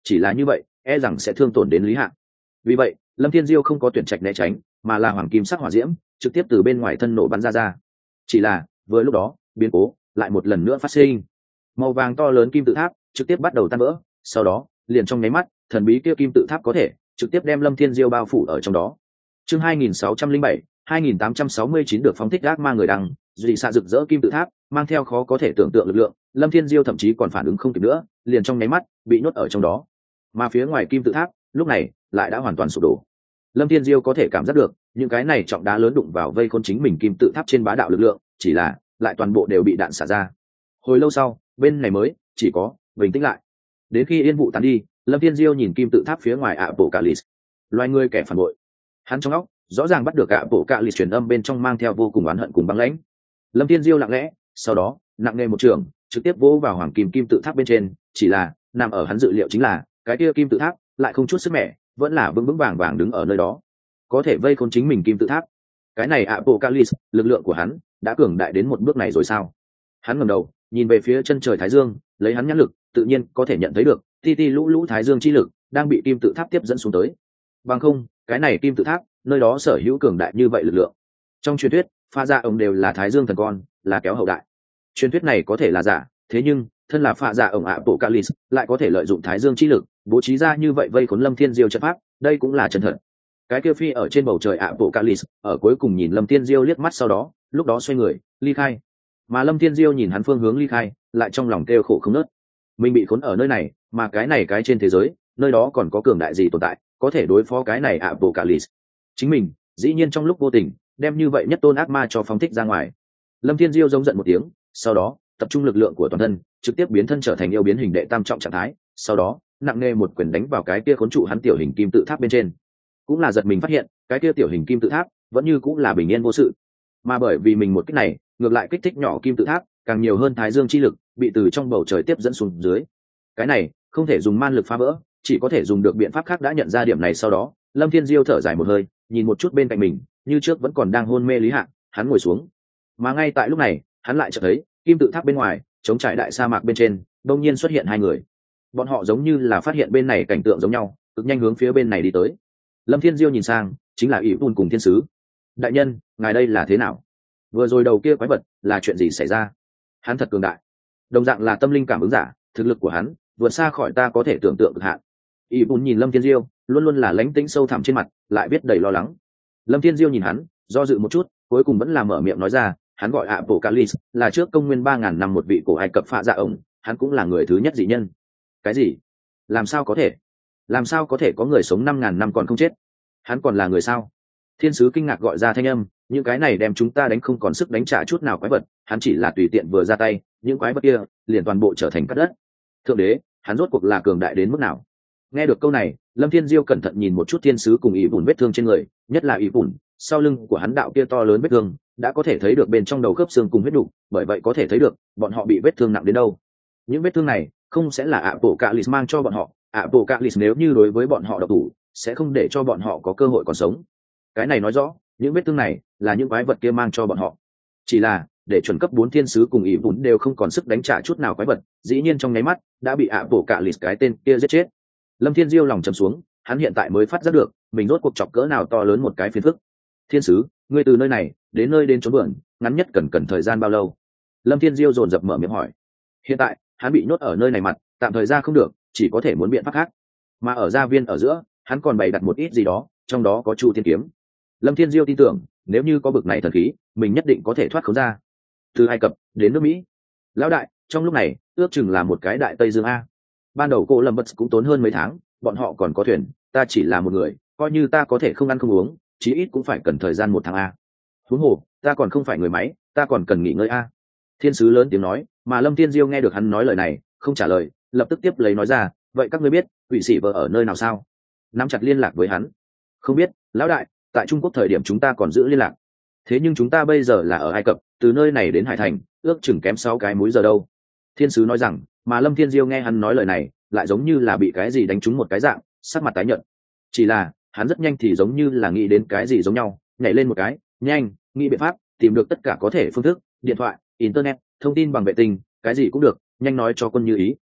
chỉ là như vậy e rằng sẽ thương tổn đến Lý Hạng. Vì vậy Lâm Thiên Diêu không có tuyển trạch né tránh, mà là hoàng kim sắc hỏa diễm trực tiếp từ bên ngoài thân nổ bắn ra ra. Chỉ là vừa lúc đó biến cố lại một lần nữa phát sinh. Màu vàng to lớn kim tự tháp trực tiếp bắt đầu tan vỡ, sau đó liền trong nháy mắt thần bí kia kim tự tháp có thể trực tiếp đem Lâm Thiên Diêu bao phủ ở trong đó. Chương hai nghìn sáu trăm lẻ bảy, hai nghìn tám trăm sáu mươi chín được phóng thích ác ma người đăng, dị xạ rực rỡ kim tự tháp mang theo khó có thể tưởng tượng lực lượng, Lâm Thiên Diêu thậm chí còn phản ứng không kịp nữa, liền trong nháy mắt bị nhốt ở trong đó. Mà phía ngoài kim tự tháp lúc này lại đã hoàn toàn sụp đổ. Lâm Thiên Diêu có thể cảm giác được những cái này trọng đá lớn đụng vào vây khốn chính mình kim tự tháp trên bá đạo lực lượng, chỉ là lại toàn bộ đều bị đạn xả ra. Hồi lâu sau bên này mới chỉ có bình tĩnh lại. Đến khi yên vụ tán đi, Lâm Thiên Diêu nhìn kim tự tháp phía ngoài ạ bộ cạ lì, loài người kẻ phản bội. Hắn trong óc rõ ràng bắt được ạ bộ cạ lì truyền âm bên trong mang theo vô cùng oán hận cùng băng lãnh. Lâm Thiên Diêu lặng lẽ sau đó nặng nề một trường trực tiếp vỗ vào hoàng kim kim tự tháp bên trên, chỉ là nằm ở hắn dự liệu chính là cái kia kim tự tháp lại không chút sức mẻ, vẫn là vững vững vàng vàng đứng ở nơi đó, có thể vây khốn chính mình kim tự tháp. Cái này Apocalypse, lực lượng của hắn đã cường đại đến một bước này rồi sao? Hắn ngẩng đầu nhìn về phía chân trời thái dương, lấy hắn nhãn lực tự nhiên có thể nhận thấy được ti ti lũ lũ thái dương chi lực đang bị kim tự tháp tiếp dẫn xuống tới. Bằng không cái này kim tự tháp nơi đó sở hữu cường đại như vậy lực lượng. Trong truyền thuyết pha dạ ổng đều là thái dương thần con, là kéo hậu đại. Truyền thuyết này có thể là giả, thế nhưng thân là pha dạ ổng Apocalypse lại có thể lợi dụng thái dương chi lực bố trí ra như vậy vây khốn Lâm Thiên Diêu trận pháp, đây cũng là chân thật. Cái kia phi ở trên bầu trời Apocalypse ở cuối cùng nhìn Lâm Thiên Diêu liếc mắt, sau đó lúc đó xoay người ly khai. Mà Lâm Thiên Diêu nhìn hắn phương hướng ly khai, lại trong lòng kêu khổ không nớt. Mình bị khốn ở nơi này, mà cái này cái trên thế giới nơi đó còn có cường đại gì tồn tại có thể đối phó cái này Apocalypse. Chính mình dĩ nhiên trong lúc vô tình đem như vậy nhất tôn ác ma cho phóng thích ra ngoài. Lâm Thiên Diêu giống giận một tiếng, sau đó tập trung lực lượng của toàn thân trực tiếp biến thân trở thành yêu biến hình đệ tam trọng trạng thái, sau đó nặng nề một quyền đánh vào cái kia khốn trụ hắn tiểu hình kim tự tháp bên trên. Cũng là giật mình phát hiện cái kia tiểu hình kim tự tháp vẫn như cũng là bình yên vô sự, mà bởi vì mình một cách này ngược lại kích thích nhỏ kim tự tháp càng nhiều hơn thái dương chi lực bị từ trong bầu trời tiếp dẫn xuống dưới. Cái này không thể dùng man lực phá vỡ, chỉ có thể dùng được biện pháp khác. Đã nhận ra điểm này sau đó, Lâm Thiên Diêu thở dài một hơi, nhìn một chút bên cạnh mình như trước vẫn còn đang hôn mê Lý Hạng, hắn ngồi xuống. Mà ngay tại lúc này hắn lại chợt thấy kim tự tháp bên ngoài chống trải đại sa mạc bên trên đột nhiên xuất hiện hai người. Bọn họ giống như là phát hiện bên này cảnh tượng giống nhau, cực nhanh hướng phía bên này đi tới. Lâm Thiên Diêu nhìn sang, chính là ỷ bùn cùng thiên sứ. Đại nhân, ngài đây là thế nào? Vừa rồi đầu kia quái vật là chuyện gì xảy ra? Hắn thật cường đại, đồng dạng là tâm linh cảm ứng giả, thực lực của hắn vượt xa khỏi ta có thể tưởng tượng cực hạn. ỷ bùn nhìn Lâm Thiên Diêu luôn luôn là lãnh tĩnh sâu thẳm trên mặt lại biết đầy lo lắng. Lâm Thiên Diêu nhìn hắn do dự một chút, cuối cùng vẫn là mở miệng nói ra, hắn gọi Apocalypse, là trước công nguyên ba ngàn năm một vị cổ Ai Cập phạ dạ ổng, hắn cũng là người thứ nhất dị nhân. Cái gì? Làm sao có thể? Làm sao có thể có người sống năm ngàn năm còn không chết? Hắn còn là người sao? Thiên sứ kinh ngạc gọi ra thanh âm, những cái này đem chúng ta đánh không còn sức đánh trả chút nào quái vật, hắn chỉ là tùy tiện vừa ra tay, những quái vật kia liền toàn bộ trở thành cát đất. Thượng đế, hắn rốt cuộc là cường đại đến mức nào? Nghe được câu này, Lâm Thiên Diêu cẩn thận nhìn một chút thiên sứ cùng ỷ bùn vết thương trên người, nhất là ỷ bùn, sau lưng của hắn đạo kia to lớn vết thương, đã có thể thấy được bên trong đầu khớp xương cùng huyết đủ, bởi vậy có thể thấy được bọn họ bị vết thương nặng đến đâu. Những vết thương này không sẽ là Apocalypse mang cho bọn họ, Apocalypse nếu như đối với bọn họ độc thủ, sẽ không để cho bọn họ có cơ hội còn sống. Cái này nói rõ, những vết thương này là những quái vật kia mang cho bọn họ. Chỉ là, để chuẩn cấp bốn thiên sứ cùng ỷ bùn đều không còn sức đánh trả chút nào quái vật, dĩ nhiên trong nháy mắt đã bị Apocalypse cái tên kia giết chết. Lâm Thiên Diêu lòng trầm xuống, hắn hiện tại mới phát giác được, mình rốt cuộc chọc cỡ nào to lớn một cái phiền phức. Thiên sứ, ngươi từ nơi này đến nơi đến trốn bượn, ngắn nhất cần cần thời gian bao lâu? Lâm Thiên Diêu dồn dập mở miệng hỏi. Hiện tại hắn bị nhốt ở nơi này mặt, tạm thời ra không được, chỉ có thể muốn biện pháp khác. Mà ở gia viên ở giữa, hắn còn bày đặt một ít gì đó, trong đó có Chu Thiên kiếm. Lâm Thiên Diêu tin tưởng, nếu như có bực này thần khí, mình nhất định có thể thoát khốn ra. Từ Ai Cập đến nước Mỹ, lão đại, trong lúc này ước chừng là một cái đại Tây Dương a. Ban đầu cô Lâm Bất cũng tốn hơn mấy tháng, bọn họ còn có thuyền, ta chỉ là một người, coi như ta có thể không ăn không uống, chí ít cũng phải cần thời gian một tháng a. Huống hồ, ta còn không phải người máy, ta còn cần nghỉ ngơi a. Thiên sứ lớn tiếng nói, mà Lâm Thiên Diêu nghe được hắn nói lời này, không trả lời, lập tức tiếp lấy nói ra, vậy các ngươi biết quỷ sĩ vợ ở nơi nào sao? Nắm chặt liên lạc với hắn. Không biết, lão đại, tại Trung Quốc thời điểm chúng ta còn giữ liên lạc, thế nhưng chúng ta bây giờ là ở Ai Cập, từ nơi này đến Hải Thành ước chừng kém sáu cái múi giờ đâu. Thiên sứ nói rằng, mà Lâm Thiên Diêu nghe hắn nói lời này, lại giống như là bị cái gì đánh trúng một cái dạng, sắc mặt tái nhợt. Chỉ là hắn rất nhanh thì giống như là nghĩ đến cái gì giống nhau, nhảy lên một cái, nhanh nghĩ biện pháp tìm được tất cả có thể phương thức, điện thoại, internet, thông tin bằng vệ tinh, cái gì cũng được, nhanh nói cho quân như ý.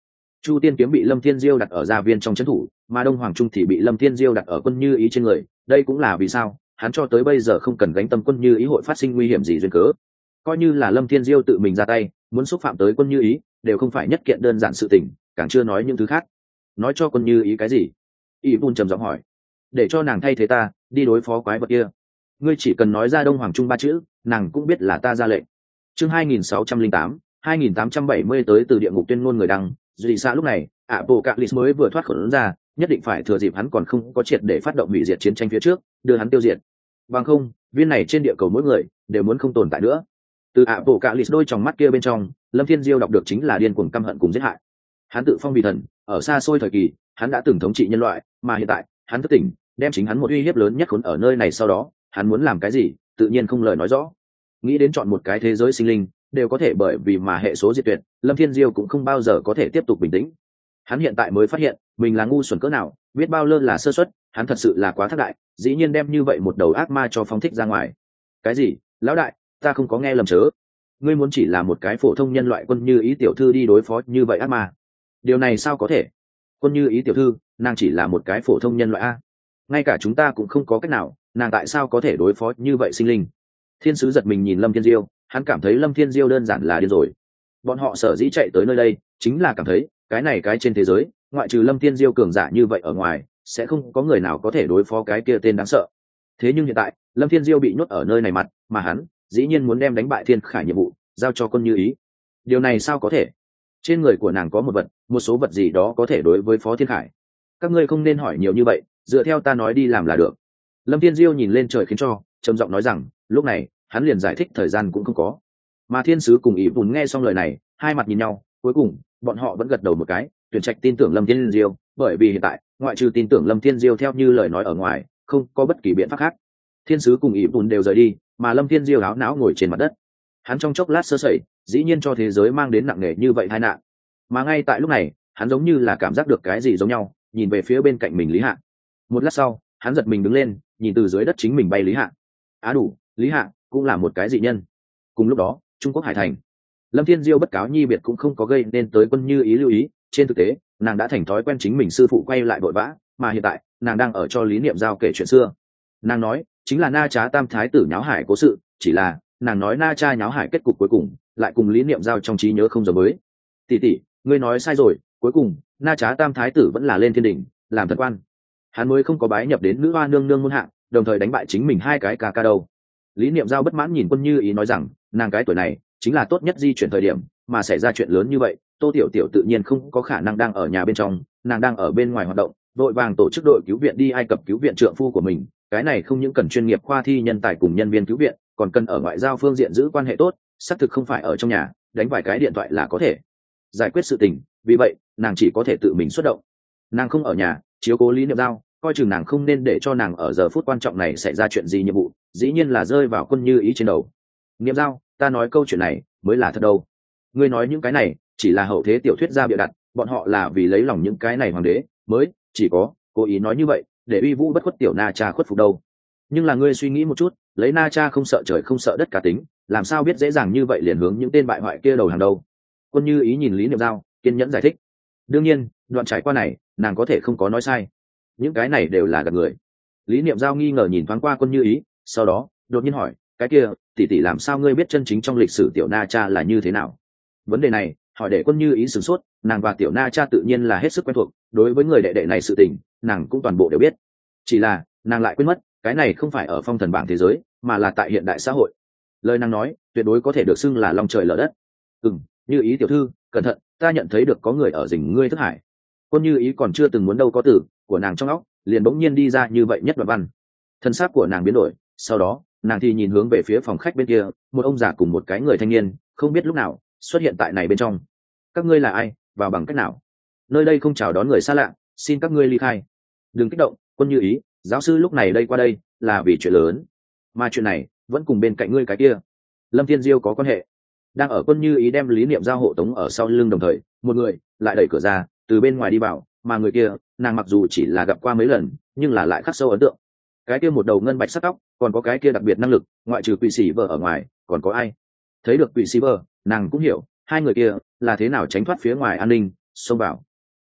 Chu Tiên kiếm bị Lâm Thiên Diêu đặt ở gia viên trong trấn thủ, mà Đông Hoàng Trung thì bị Lâm Thiên Diêu đặt ở Quân Như Ý trên người, đây cũng là vì sao hắn cho tới bây giờ không cần gánh tâm Quân Như Ý hội phát sinh nguy hiểm gì duyên cớ. Coi như là Lâm Thiên Diêu tự mình ra tay muốn xúc phạm tới Quân Như Ý đều không phải nhất kiện đơn giản sự tình, càng chưa nói những thứ khác. Nói cho Quân Như Ý cái gì? Y Bun trầm giọng hỏi. Để cho nàng thay thế ta đi đối phó quái vật kia. Ngươi chỉ cần nói ra Đông Hoàng Trung ba chữ, nàng cũng biết là ta ra lệnh. Chương hai nghìn sáu trăm lẻ tám, hai nghìn tám trăm bảy mươi tới từ địa ngục tuyên ngôn người đăng, Duy Sa lúc này, Apocalypse mới vừa thoát khỏi ấn ra, nhất định phải thừa dịp hắn còn không có triệt để phát động hủy diệt chiến tranh phía trước, đưa hắn tiêu diệt. Bằng không, viên này trên địa cầu mỗi người đều muốn không tồn tại nữa. Từ Apocalypse đôi tròng mắt kia bên trong, Lâm Thiên Diêu đọc được chính là điên cuồng căm hận cùng giết hại. Hắn tự phong vì thần, ở xa xôi thời kỳ, hắn đã từng thống trị nhân loại, mà hiện tại, hắn thức tỉnh, đem chính hắn một uy hiếp lớn nhất khốn ở nơi này sau đó, hắn muốn làm cái gì, tự nhiên không lời nói rõ. Nghĩ đến chọn một cái thế giới sinh linh, đều có thể bởi vì mà hệ số diệt tuyệt, Lâm Thiên Diêu cũng không bao giờ có thể tiếp tục bình tĩnh. Hắn hiện tại mới phát hiện, mình là ngu xuẩn cỡ nào, biết bao lơ là sơ suất, hắn thật sự là quá thất đại, dĩ nhiên đem như vậy một đầu ác ma cho phóng thích ra ngoài. Cái gì? Lão đại, ta không có nghe lầm chớ. Ngươi muốn chỉ là một cái phổ thông nhân loại Quân Như Ý tiểu thư đi đối phó như vậy ác ma? Điều này sao có thể? Quân Như Ý tiểu thư, nàng chỉ là một cái phổ thông nhân loại a. Ngay cả chúng ta cũng không có cách nào, nàng tại sao có thể đối phó như vậy sinh linh? Thiên sứ giật mình nhìn Lâm Thiên Diêu, hắn cảm thấy Lâm Thiên Diêu đơn giản là điên rồi. Bọn họ sở dĩ chạy tới nơi đây, chính là cảm thấy, cái này cái trên thế giới, ngoại trừ Lâm Thiên Diêu cường giả như vậy ở ngoài, sẽ không có người nào có thể đối phó cái kia tên đáng sợ. Thế nhưng hiện tại, Lâm Thiên Diêu bị nhốt ở nơi này mặt, mà hắn, dĩ nhiên muốn đem đánh bại Thiên Khải nhiệm vụ, giao cho Quân Như Ý. Điều này sao có thể? Trên người của nàng có một vật, một số vật gì đó có thể đối với Phó Thiên Khải. Các ngươi không nên hỏi nhiều như vậy, dựa theo ta nói đi làm là được. Lâm Thiên Diêu nhìn lên trời khiến cho, trầm giọng nói rằng, lúc này, hắn liền giải thích thời gian cũng không có. Mà thiên sứ cùng ý bùn nghe xong lời này, hai mặt nhìn nhau, cuối cùng bọn họ vẫn gật đầu một cái, tuyển trạch tin tưởng Lâm Thiên Diêu, bởi vì hiện tại ngoại trừ tin tưởng Lâm Thiên Diêu theo như lời nói ở ngoài, không có bất kỳ biện pháp khác. Thiên sứ cùng ý bùn đều rời đi, mà Lâm Thiên Diêu áo não ngồi trên mặt đất. Hắn trong chốc lát sơ sẩy, dĩ nhiên cho thế giới mang đến nặng nề như vậy tai nạn. Mà ngay tại lúc này, hắn giống như là cảm giác được cái gì giống nhau, nhìn về phía bên cạnh mình Lý Hạ. Một lát sau, hắn giật mình đứng lên, nhìn từ dưới đất chính mình bay Lý Hạ. Á đủ, Lý Hạ cũng là một cái dị nhân. Cùng lúc đó, Trung Quốc Hải Thành, Lâm Thiên Diêu bất cáo nhi biệt cũng không có gây nên tới Quân Như Ý lưu ý. Trên thực tế, nàng đã thành thói quen chính mình sư phụ quay lại vội vã, mà hiện tại nàng đang ở cho Lý Niệm Giao kể chuyện xưa. Nàng nói chính là Na Trá Tam Thái tử nháo hải cố sự, chỉ là nàng nói Na Cha nháo hải kết cục cuối cùng lại cùng Lý Niệm Giao trong trí nhớ không giống với. Tỷ tỷ, ngươi nói sai rồi, cuối cùng Na Trá Tam Thái tử vẫn là lên thiên đình làm thần quan, hắn mới không có bái nhập đến nữ hoa nương nương môn hạ, đồng thời đánh bại chính mình hai cái ca ca đâu. Lý Niệm Giao bất mãn nhìn Quân Như Ý nói rằng, nàng cái tuổi này chính là tốt nhất di chuyển thời điểm, mà xảy ra chuyện lớn như vậy, Tô Tiểu Tiểu tự nhiên không có khả năng đang ở nhà bên trong, nàng đang ở bên ngoài hoạt động, vội vàng tổ chức đội cứu viện đi Ai Cập cứu viện trượng phu của mình. Cái này không những cần chuyên nghiệp khoa thi nhân tài cùng nhân viên cứu viện, còn cần ở ngoại giao phương diện giữ quan hệ tốt, xác thực không phải ở trong nhà đánh vài cái điện thoại là có thể giải quyết sự tình. Vì vậy nàng chỉ có thể tự mình xuất động. Nàng không ở nhà chiếu cố Lý Niệm Giao, coi chừng nàng không nên để cho nàng ở giờ phút quan trọng này xảy ra chuyện gì nhiệm vụ dĩ nhiên là rơi vào Quân Như Ý trên đầu. Niệm Giao, ta nói câu chuyện này mới là thật đâu. Ngươi nói những cái này chỉ là hậu thế tiểu thuyết gia bịa đặt, bọn họ là vì lấy lòng những cái này hoàng đế mới chỉ có cố ý nói như vậy để uy vũ bất khuất tiểu Na Cha khuất phục đâu. Nhưng là ngươi suy nghĩ một chút, lấy Na Cha không sợ trời không sợ đất cá tính, làm sao biết dễ dàng như vậy liền hướng những tên bại hoại kia đầu hàng đâu. Quân Như Ý nhìn Lý Niệm Giao kiên nhẫn giải thích. Đương nhiên đoạn trải qua này nàng có thể không có nói sai, những cái này đều là gạt người. Lý Niệm Giao nghi ngờ nhìn thoáng qua Quân Như Ý, sau đó đột nhiên hỏi, cái kia tỷ tỷ làm sao ngươi biết chân chính trong lịch sử tiểu Na Cha là như thế nào? Vấn đề này hỏi để Quân Như Ý sửng sốt, nàng và tiểu Na Cha tự nhiên là hết sức quen thuộc, đối với người đệ đệ này sự tình nàng cũng toàn bộ đều biết, chỉ là nàng lại quên mất cái này không phải ở phong thần bảng thế giới mà là tại hiện đại xã hội. Lời nàng nói tuyệt đối có thể được xưng là long trời lở đất. Ừm, Như Ý tiểu thư cẩn thận, ta nhận thấy được có người ở rình ngươi thức hải. Quân Như Ý còn chưa từng muốn đâu có tử của nàng trong óc liền bỗng nhiên đi ra như vậy nhất đoạn văn. Thân xác của nàng biến đổi, sau đó nàng thì nhìn hướng về phía phòng khách bên kia, một ông già cùng một cái người thanh niên không biết lúc nào xuất hiện tại này bên trong. Các ngươi là ai, vào bằng cách nào? Nơi đây không chào đón người xa lạ, xin các ngươi ly khai. Đừng kích động, Quân Như Ý, giáo sư lúc này đây qua đây là vì chuyện lớn, mà chuyện này vẫn cùng bên cạnh ngươi cái kia Lâm Thiên Diêu có quan hệ. Đang ở Quân Như Ý đem Lý Niệm Giao hộ tống ở sau lưng, đồng thời một người lại đẩy cửa ra từ bên ngoài đi vào, mà người kia nàng mặc dù chỉ là gặp qua mấy lần nhưng là lại khắc sâu ấn tượng. Cái kia một đầu ngân bạch sắc tóc, còn có cái kia đặc biệt năng lực, ngoại trừ quỷ sĩ vợ ở ngoài còn có ai? Thấy được quỷ sĩ vợ, nàng cũng hiểu hai người kia là thế nào tránh thoát phía ngoài an ninh xông vào.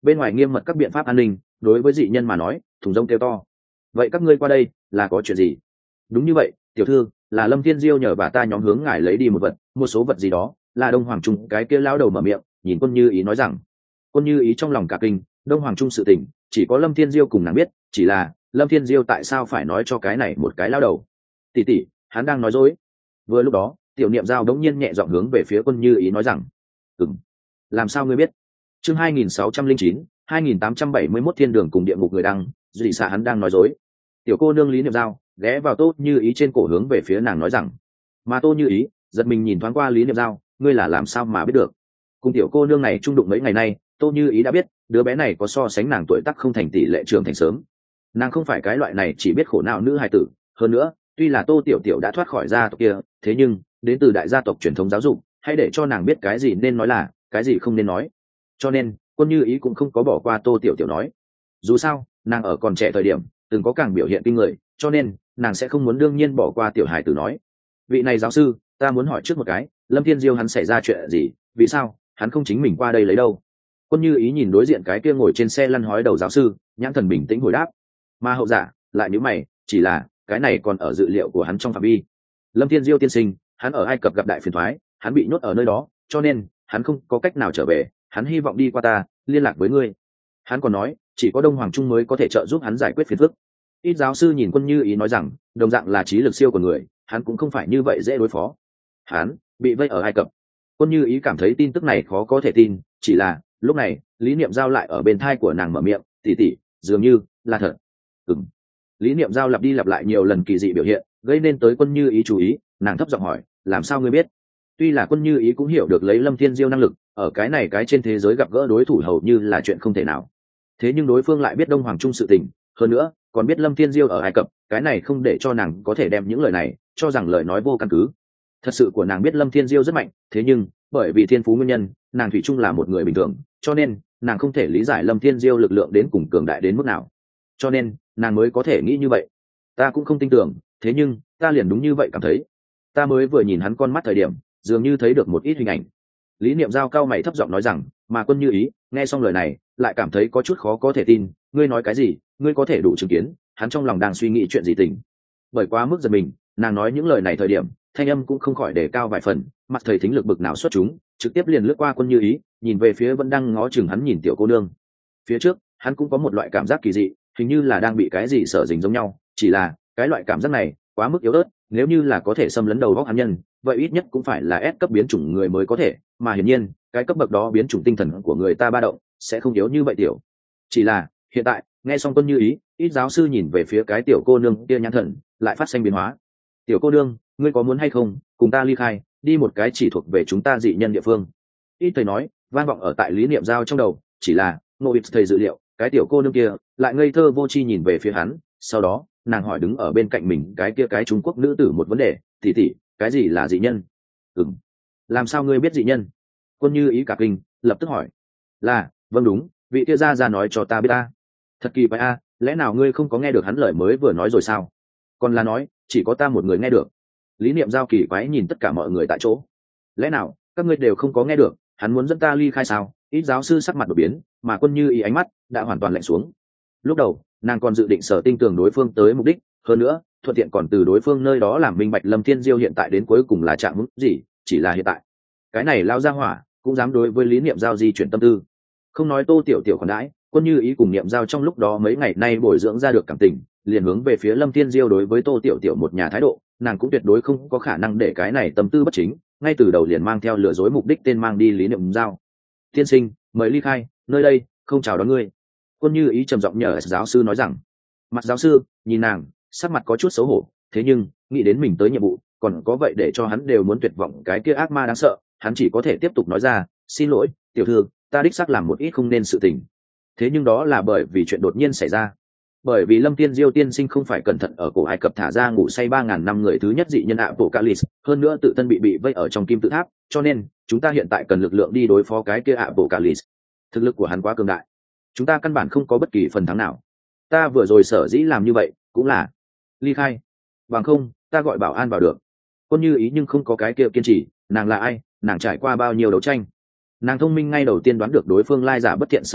bên ngoài nghiêm mật các biện pháp an ninh, đối với dị nhân mà nói thùng rông kêu to. Vậy các ngươi qua đây là có chuyện gì? Đúng như vậy tiểu thư, là Lâm Thiên Diêu nhờ bà ta nhóm hướng ngài lấy đi một vật, một số vật gì đó. Là Đông Hoàng Trung. Cái kia lão đầu mở miệng nhìn Quân Như Ý nói rằng. Quân Như Ý trong lòng cả kinh, Đông Hoàng Trung sự tình chỉ có Lâm Thiên Diêu cùng nàng biết, chỉ là Lâm Thiên Diêu tại sao phải nói cho cái này một cái lão đầu? Tỷ tỷ, hắn đang nói dối. Vừa lúc đó tiểu niệm giao đống nhiên nhẹ giọng hướng về phía Quân Như Ý nói rằng. Ừm, làm sao ngươi biết? Chương hai nghìn sáu trăm linh chín, hai nghìn tám trăm bảy mươi mốt thiên đường cùng địa ngục người đăng, dị xạ hắn đang nói dối. Tiểu cô nương Lý Niệm Giao ghé vào Tô Như Ý trên cổ hướng về phía nàng nói rằng. Mà Tô Như Ý giật mình nhìn thoáng qua Lý Niệm Giao, ngươi là làm sao mà biết được? Cùng tiểu cô nương này chung đụng mấy ngày nay, Tô Như Ý đã biết đứa bé này có so sánh nàng tuổi tác không thành tỷ lệ trưởng thành sớm. Nàng không phải cái loại này chỉ biết khổ não nữ hài tử. Hơn nữa, tuy là Tô Tiểu Tiểu đã thoát khỏi gia tộc kia, thế nhưng đến từ đại gia tộc truyền thống giáo dục, hãy để cho nàng biết cái gì nên nói là, cái gì không nên nói. Cho nên Quân Như Ý cũng không có bỏ qua Tô Tiểu Tiểu nói. Dù sao nàng ở còn trẻ thời điểm từng có càng biểu hiện kinh người, cho nên nàng sẽ không muốn đương nhiên bỏ qua tiểu hài tử nói. Vị này giáo sư, ta muốn hỏi trước một cái, Lâm Thiên Diêu hắn xảy ra chuyện gì? Vì sao hắn không chính mình qua đây lấy đâu? Quân Như Ý nhìn đối diện cái kia ngồi trên xe lăn hói đầu giáo sư, nhãn thần bình tĩnh hồi đáp. Mà hậu giả lại nhíu mày, chỉ là cái này còn ở dự liệu của hắn trong phạm vi. Lâm Thiên Diêu tiên sinh, hắn ở Ai Cập gặp đại phiền toái, hắn bị nhốt ở nơi đó, cho nên hắn không có cách nào trở về, hắn hy vọng đi qua ta liên lạc với ngươi. Hắn còn nói chỉ có Đông Hoàng Trung mới có thể trợ giúp hắn giải quyết phiền phức. Ít giáo sư nhìn Quân Như Ý nói rằng, đồng dạng là trí lực siêu của người, hắn cũng không phải như vậy dễ đối phó. Hắn bị vây ở Ai Cập. Quân Như Ý cảm thấy tin tức này khó có thể tin, chỉ là lúc này Lý Niệm Giao lại ở bên thai của nàng mở miệng, tỷ tỷ, dường như là thật. Ừm. Lý Niệm Giao lặp đi lặp lại nhiều lần kỳ dị biểu hiện, gây nên tới Quân Như Ý chú ý, nàng thấp giọng hỏi, làm sao ngươi biết? Tuy là Quân Như Ý cũng hiểu được lấy Lâm Thiên Diêu năng lực, ở cái này cái trên thế giới gặp gỡ đối thủ hầu như là chuyện không thể nào. Thế nhưng đối phương lại biết Đông Hoàng Trung sự tình, hơn nữa còn biết Lâm Thiên Diêu ở Ai Cập, cái này không để cho nàng có thể đem những lời này cho rằng lời nói vô căn cứ. Thật sự của nàng biết Lâm Thiên Diêu rất mạnh, thế nhưng bởi vì thiên phú nguyên nhân, nàng thủy chung là một người bình thường, cho nên nàng không thể lý giải Lâm Thiên Diêu lực lượng đến cùng cường đại đến mức nào. Cho nên nàng mới có thể nghĩ như vậy. Ta cũng không tin tưởng, thế nhưng ta liền đúng như vậy cảm thấy. Ta mới vừa nhìn hắn con mắt thời điểm, dường như thấy được một ít hình ảnh. Lý Niệm Giao cao mày thấp giọng nói rằng, mà Quân Như Ý nghe xong lời này lại cảm thấy có chút khó có thể tin. Ngươi nói cái gì? Ngươi có thể đủ chứng kiến hắn trong lòng đang suy nghĩ chuyện gì tình? Bởi quá mức giật mình, nàng nói những lời này thời điểm thanh âm cũng không khỏi đề cao vài phần, mặt thầy thính lực bực nào xuất chúng, trực tiếp liền lướt qua Quân Như Ý, nhìn về phía vẫn đang ngó chừng hắn nhìn tiểu cô nương. Phía trước hắn cũng có một loại cảm giác kỳ dị, hình như là đang bị cái gì sợ dình giống nhau, chỉ là cái loại cảm giác này quá mức yếu ớt, nếu như là có thể xâm lấn đầu óc hắn nhân, vậy ít nhất cũng phải là S cấp biến chủng người mới có thể, mà hiển nhiên cái cấp bậc đó biến chủng tinh thần của người ta ba động sẽ không yếu như vậy tiểu. Chỉ là hiện tại nghe xong Quân Như Ý, ít giáo sư nhìn về phía cái tiểu cô nương kia nhãn thần lại phát sinh biến hóa. Tiểu cô nương, ngươi có muốn hay không cùng ta ly khai, đi một cái chỉ thuộc về chúng ta dị nhân địa phương? Ít thầy nói vang vọng ở tại Lý Niệm Giao trong đầu, chỉ là ngô ít thầy dự liệu cái tiểu cô nương kia lại ngây thơ vô tri nhìn về phía hắn. Sau đó nàng hỏi đứng ở bên cạnh mình cái kia cái Trung Quốc nữ tử một vấn đề, tỷ tỷ, cái gì là dị nhân? Ừm, làm sao ngươi biết dị nhân? Quân Như Ý cả kinh lập tức hỏi. Là, vâng đúng, vị kia ra ra nói cho ta biết ta. Thật kỳ quái a, lẽ nào ngươi không có nghe được hắn lời mới vừa nói rồi sao? Còn là nói chỉ có ta một người nghe được? Lý Niệm Giao kỳ quái nhìn tất cả mọi người tại chỗ. Lẽ nào các ngươi đều không có nghe được hắn muốn dẫn ta ly khai sao? Ít giáo sư sắc mặt đột biến, mà Quân Như Ý ánh mắt đã hoàn toàn lạnh xuống. Lúc đầu nàng còn dự định sở tinh tường đối phương tới mục đích, hơn nữa thuận tiện còn từ đối phương nơi đó làm minh bạch Lâm Thiên Diêu hiện tại đến cuối cùng là trạng mức gì. Chỉ là hiện tại cái này lao ra hỏa cũng dám đối với Lý Niệm Giao di chuyển tâm tư. Không nói Tô Tiểu Tiểu còn đãi, Quân Như Ý cùng Niệm Giao trong lúc đó mấy ngày nay bồi dưỡng ra được cảm tình, liền hướng về phía Lâm Thiên Diêu đối với Tô Tiểu Tiểu một nhà thái độ, nàng cũng tuyệt đối không có khả năng để cái này tâm tư bất chính, ngay từ đầu liền mang theo lừa dối mục đích tên mang đi Lý Niệm Giao. Tiên sinh, mời ly khai, nơi đây không chào đón ngươi. Quân Như Ý trầm giọng nhờ giáo sư nói rằng. Mặt giáo sư nhìn nàng, sắc mặt có chút xấu hổ, thế nhưng nghĩ đến mình tới nhiệm vụ, còn có vậy để cho hắn đều muốn tuyệt vọng cái kia ác ma đáng sợ, hắn chỉ có thể tiếp tục nói ra, xin lỗi tiểu thư, ta đích xác làm một ít không nên sự tình. Thế nhưng đó là bởi vì chuyện đột nhiên xảy ra. Bởi vì Lâm Tiên Diêu tiên sinh không phải cẩn thận ở cổ Ai Cập thả ra ngủ say ba ngàn năm người thứ nhất dị nhân Apocalypse, hơn nữa tự thân bị bị vây ở trong kim tự tháp, cho nên chúng ta hiện tại cần lực lượng đi đối phó cái kia Apocalypse. Thực lực của hắn quá cường đại, chúng ta căn bản không có bất kỳ phần thắng nào. Ta vừa rồi sở dĩ làm như vậy cũng là ly khai, bằng không ta gọi bảo an vào được. Quân Như Ý nhưng không có cái kia kiên trì, nàng là ai, nàng trải qua bao nhiêu đấu tranh, nàng thông minh ngay đầu tiên đoán được đối phương lai giả bất thiện, sau đó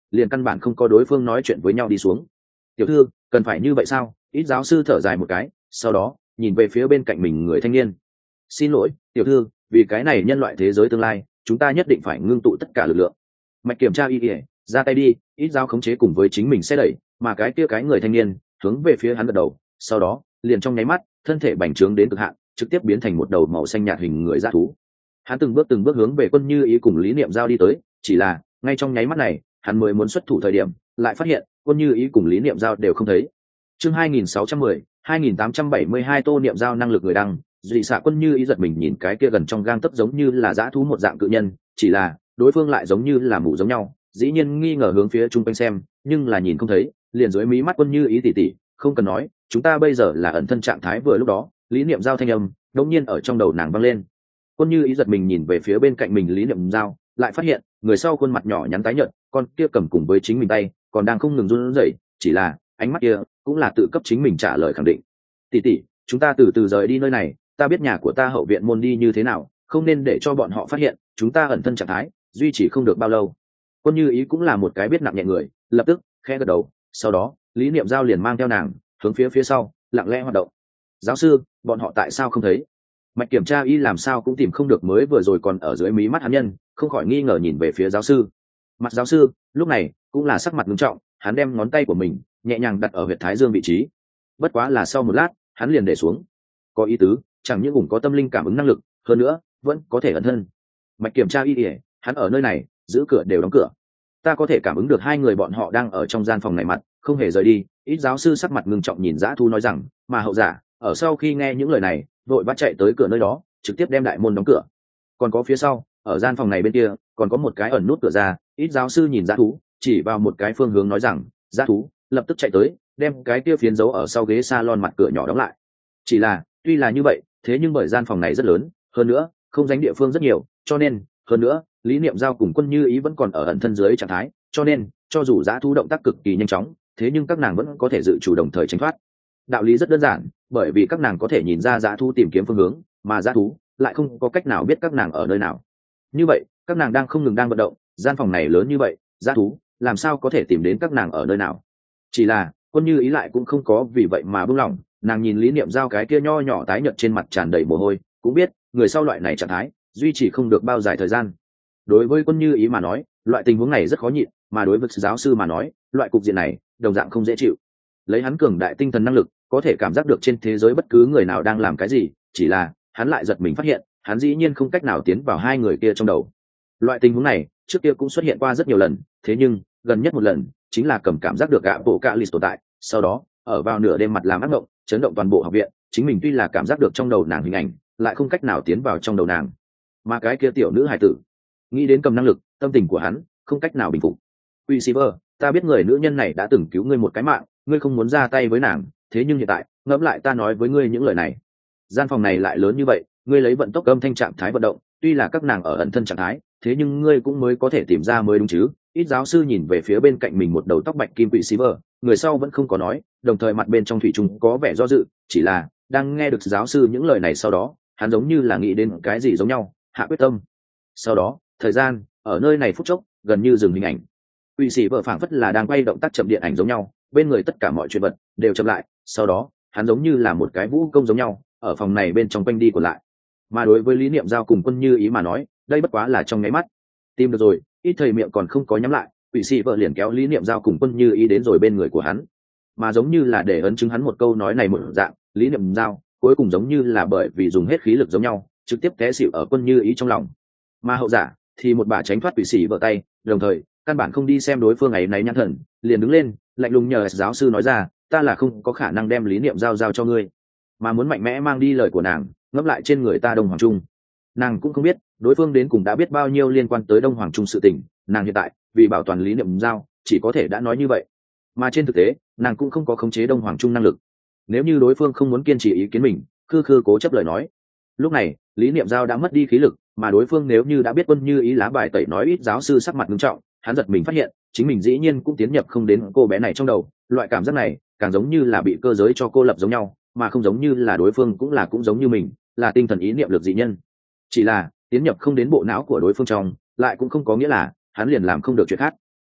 liền căn bản không có đối phương nói chuyện với nhau đi xuống. Tiểu thư, cần phải như vậy sao? Ít giáo sư thở dài một cái, sau đó nhìn về phía bên cạnh mình người thanh niên. Xin lỗi tiểu thư, vì cái này nhân loại thế giới tương lai, chúng ta nhất định phải ngưng tụ tất cả lực lượng. Mạch kiểm tra y ỉa, ra tay đi. Ít giáo khống chế cùng với chính mình sẽ đẩy, mà cái kia cái người thanh niên hướng về phía hắn gật đầu, sau đó liền trong nháy mắt thân thể bành trướng đến cực hạn, trực tiếp biến thành một đầu màu xanh nhạt hình người dã thú. Hắn từng bước từng bước hướng về Quân Như Ý cùng Lý Niệm Giao đi tới, chỉ là ngay trong nháy mắt này hắn mới muốn xuất thủ thời điểm, lại phát hiện Quân Như Ý cùng Lý Niệm Giao đều không thấy. Chương hai nghìn sáu trăm mười, hai nghìn tám trăm bảy mươi hai Tô Niệm Giao năng lực người đăng. Dị xạ Quân Như Ý giật mình nhìn cái kia gần trong gang tấc giống như là dã thú một dạng cự nhân, chỉ là đối phương lại giống như là mù giống nhau, dĩ nhiên nghi ngờ hướng phía trung quanh xem, nhưng là nhìn không thấy, liền dưới mí mắt Quân Như Ý tỉ tỉ, không cần nói, chúng ta bây giờ là ẩn thân trạng thái. Vừa lúc đó, Lý Niệm Giao thanh âm đột nhiên ở trong đầu nàng vang lên. Quân Như Ý giật mình nhìn về phía bên cạnh mình Lý Niệm Giao, lại phát hiện người sau khuôn mặt nhỏ nhắn tái nhợt, con kia cầm cùng với chính mình tay còn đang không ngừng run rẩy, chỉ là ánh mắt kia cũng là tự cấp chính mình trả lời khẳng định. Tỷ tỷ, chúng ta từ từ rời đi nơi này, ta biết nhà của ta hậu viện môn đi như thế nào, không nên để cho bọn họ phát hiện chúng ta ẩn thân trạng thái duy trì không được bao lâu. Quân Như Ý cũng là một cái biết nặng nhẹ người, lập tức khẽ gật đầu, sau đó Lý Niệm Giao liền mang theo nàng hướng phía phía sau lặng lẽ hoạt động. Giáo sư, bọn họ tại sao không thấy? Mạch kiểm tra y làm sao cũng tìm không được mới vừa rồi còn ở dưới mí mắt hắn nhân, không khỏi nghi ngờ nhìn về phía giáo sư. Mặt giáo sư lúc này cũng là sắc mặt nghiêm trọng, hắn đem ngón tay của mình nhẹ nhàng đặt ở huyệt thái dương vị trí. Bất quá là sau một lát hắn liền để xuống. Có ý tứ, chẳng những cũng có tâm linh cảm ứng năng lực, hơn nữa vẫn có thể ẩn thân. Mạch kiểm tra y ỉa, hắn ở nơi này giữ cửa đều đóng cửa, ta có thể cảm ứng được hai người bọn họ đang ở trong gian phòng này mặt không hề rời đi. Ít giáo sư sắc mặt ngưng trọng nhìn dã thu nói rằng, mà hậu giả ở sau khi nghe những lời này vội bắt chạy tới cửa nơi đó, trực tiếp đem đại môn đóng cửa. Còn có phía sau ở gian phòng này bên kia còn có một cái ẩn nút cửa ra. Ít giáo sư nhìn dã thú chỉ vào một cái phương hướng nói rằng, dã thú lập tức chạy tới đem cái kia phiến dấu ở sau ghế salon mặt cửa nhỏ đóng lại. Chỉ là tuy là như vậy, thế nhưng bởi gian phòng này rất lớn, hơn nữa không danh địa phương rất nhiều, cho nên hơn nữa Lý Niệm Giao cùng Quân Như Ý vẫn còn ở ẩn thân dưới trạng thái, cho nên cho dù dã thú động tác cực kỳ nhanh chóng, thế nhưng các nàng vẫn có thể dự chủ đồng thời tránh thoát. Đạo lý rất đơn giản, bởi vì các nàng có thể nhìn ra dã thú tìm kiếm phương hướng, mà dã thú lại không có cách nào biết các nàng ở nơi nào. Như vậy các nàng đang không ngừng đang vận động, gian phòng này lớn như vậy, dã thú làm sao có thể tìm đến các nàng ở nơi nào? Chỉ là Quân Như Ý lại cũng không có vì vậy mà buông lỏng, nàng nhìn Lý Niệm Giao cái kia nho nhỏ tái nhợt trên mặt tràn đầy mồ hôi, cũng biết người sau loại này trạng thái duy trì không được bao dài thời gian. Đối với Quân Như Ý mà nói, loại tình huống này rất khó nhịn, mà đối với giáo sư mà nói, loại cục diện này đồng dạng không dễ chịu. Lấy hắn cường đại tinh thần năng lực, có thể cảm giác được trên thế giới bất cứ người nào đang làm cái gì, chỉ là hắn lại giật mình phát hiện hắn dĩ nhiên không cách nào tiến vào hai người kia trong đầu. Loại tình huống này trước kia cũng xuất hiện qua rất nhiều lần, thế nhưng gần nhất một lần chính là cầm cảm giác được gã bộ cạ lì tồn tại, sau đó ở vào nửa đêm mặt làm ác mộng, chấn động toàn bộ học viện. Chính mình tuy là cảm giác được trong đầu nàng hình ảnh, lại không cách nào tiến vào trong đầu nàng. Mà cái kia tiểu nữ hài tử nghĩ đến cầm năng lực, tâm tình của hắn không cách nào bình phục. Quỷ Silver, ta biết người nữ nhân này đã từng cứu ngươi một cái mạng, ngươi không muốn ra tay với nàng, thế nhưng hiện tại ngẫm lại ta nói với ngươi những lời này, gian phòng này lại lớn như vậy, ngươi lấy vận tốc âm thanh trạng thái vận động, tuy là các nàng ở ẩn thân trạng thái, thế nhưng ngươi cũng mới có thể tìm ra mới đúng chứ? Ít giáo sư nhìn về phía bên cạnh mình một đầu tóc bạch kim Quỷ Silver, người sau vẫn không có nói, đồng thời mặt bên trong thủy trùng có vẻ do dự, chỉ là đang nghe được giáo sư những lời này sau đó, hắn giống như là nghĩ đến cái gì giống nhau, hạ quyết tâm. Sau đó thời gian ở nơi này phút chốc gần như dừng hình ảnh. Quỷ sĩ vợ phảng phất là đang quay động tác chậm điện ảnh giống nhau, bên người tất cả mọi chuyện vật đều chậm lại, sau đó hắn giống như là một cái vũ công giống nhau ở phòng này bên trong quanh đi còn lại. Mà đối với Lý Niệm Giao cùng Quân Như Ý mà nói, đây bất quá là trong nháy mắt. Tìm được rồi, ít thời miệng còn không có nhắm lại, quỷ sĩ vợ liền kéo Lý Niệm Giao cùng Quân Như Ý đến rồi bên người của hắn, mà giống như là để ấn chứng hắn một câu nói này một dạng, Lý Niệm Giao cuối cùng giống như là bởi vì dùng hết khí lực giống nhau, trực tiếp té xỉu ở Quân Như Ý trong lòng. Mà hậu giả thì một bà tránh thoát quỷ sĩ vợ tay, đồng thời căn bản không đi xem đối phương ấy này nhăn thần, liền đứng lên lạnh lùng nhờ giáo sư nói ra, ta là không có khả năng đem Lý Niệm Giao giao cho ngươi, mà muốn mạnh mẽ mang đi lời của nàng ngấp lại trên người ta Đông Hoàng Trung. Nàng cũng không biết đối phương đến cùng đã biết bao nhiêu liên quan tới Đông Hoàng Trung sự tình, nàng hiện tại vì bảo toàn Lý Niệm Giao chỉ có thể đã nói như vậy, mà trên thực tế nàng cũng không có khống chế Đông Hoàng Trung năng lực. Nếu như đối phương không muốn kiên trì ý kiến mình, khư khư cố chấp lời nói, lúc này Lý Niệm Giao đã mất đi khí lực, mà đối phương nếu như đã biết Quân Như Ý lá bài tẩy nói. Ít giáo sư sắc mặt nghiêm trọng, hắn giật mình phát hiện chính mình dĩ nhiên cũng tiến nhập không đến cô bé này trong đầu, loại cảm giác này càng giống như là bị cơ giới cho cô lập giống nhau, mà không giống như là đối phương cũng là cũng giống như mình, là tinh thần ý niệm lực dị nhân. Chỉ là tiến nhập không đến bộ não của đối phương trong, lại cũng không có nghĩa là hắn liền làm không được chuyện khác.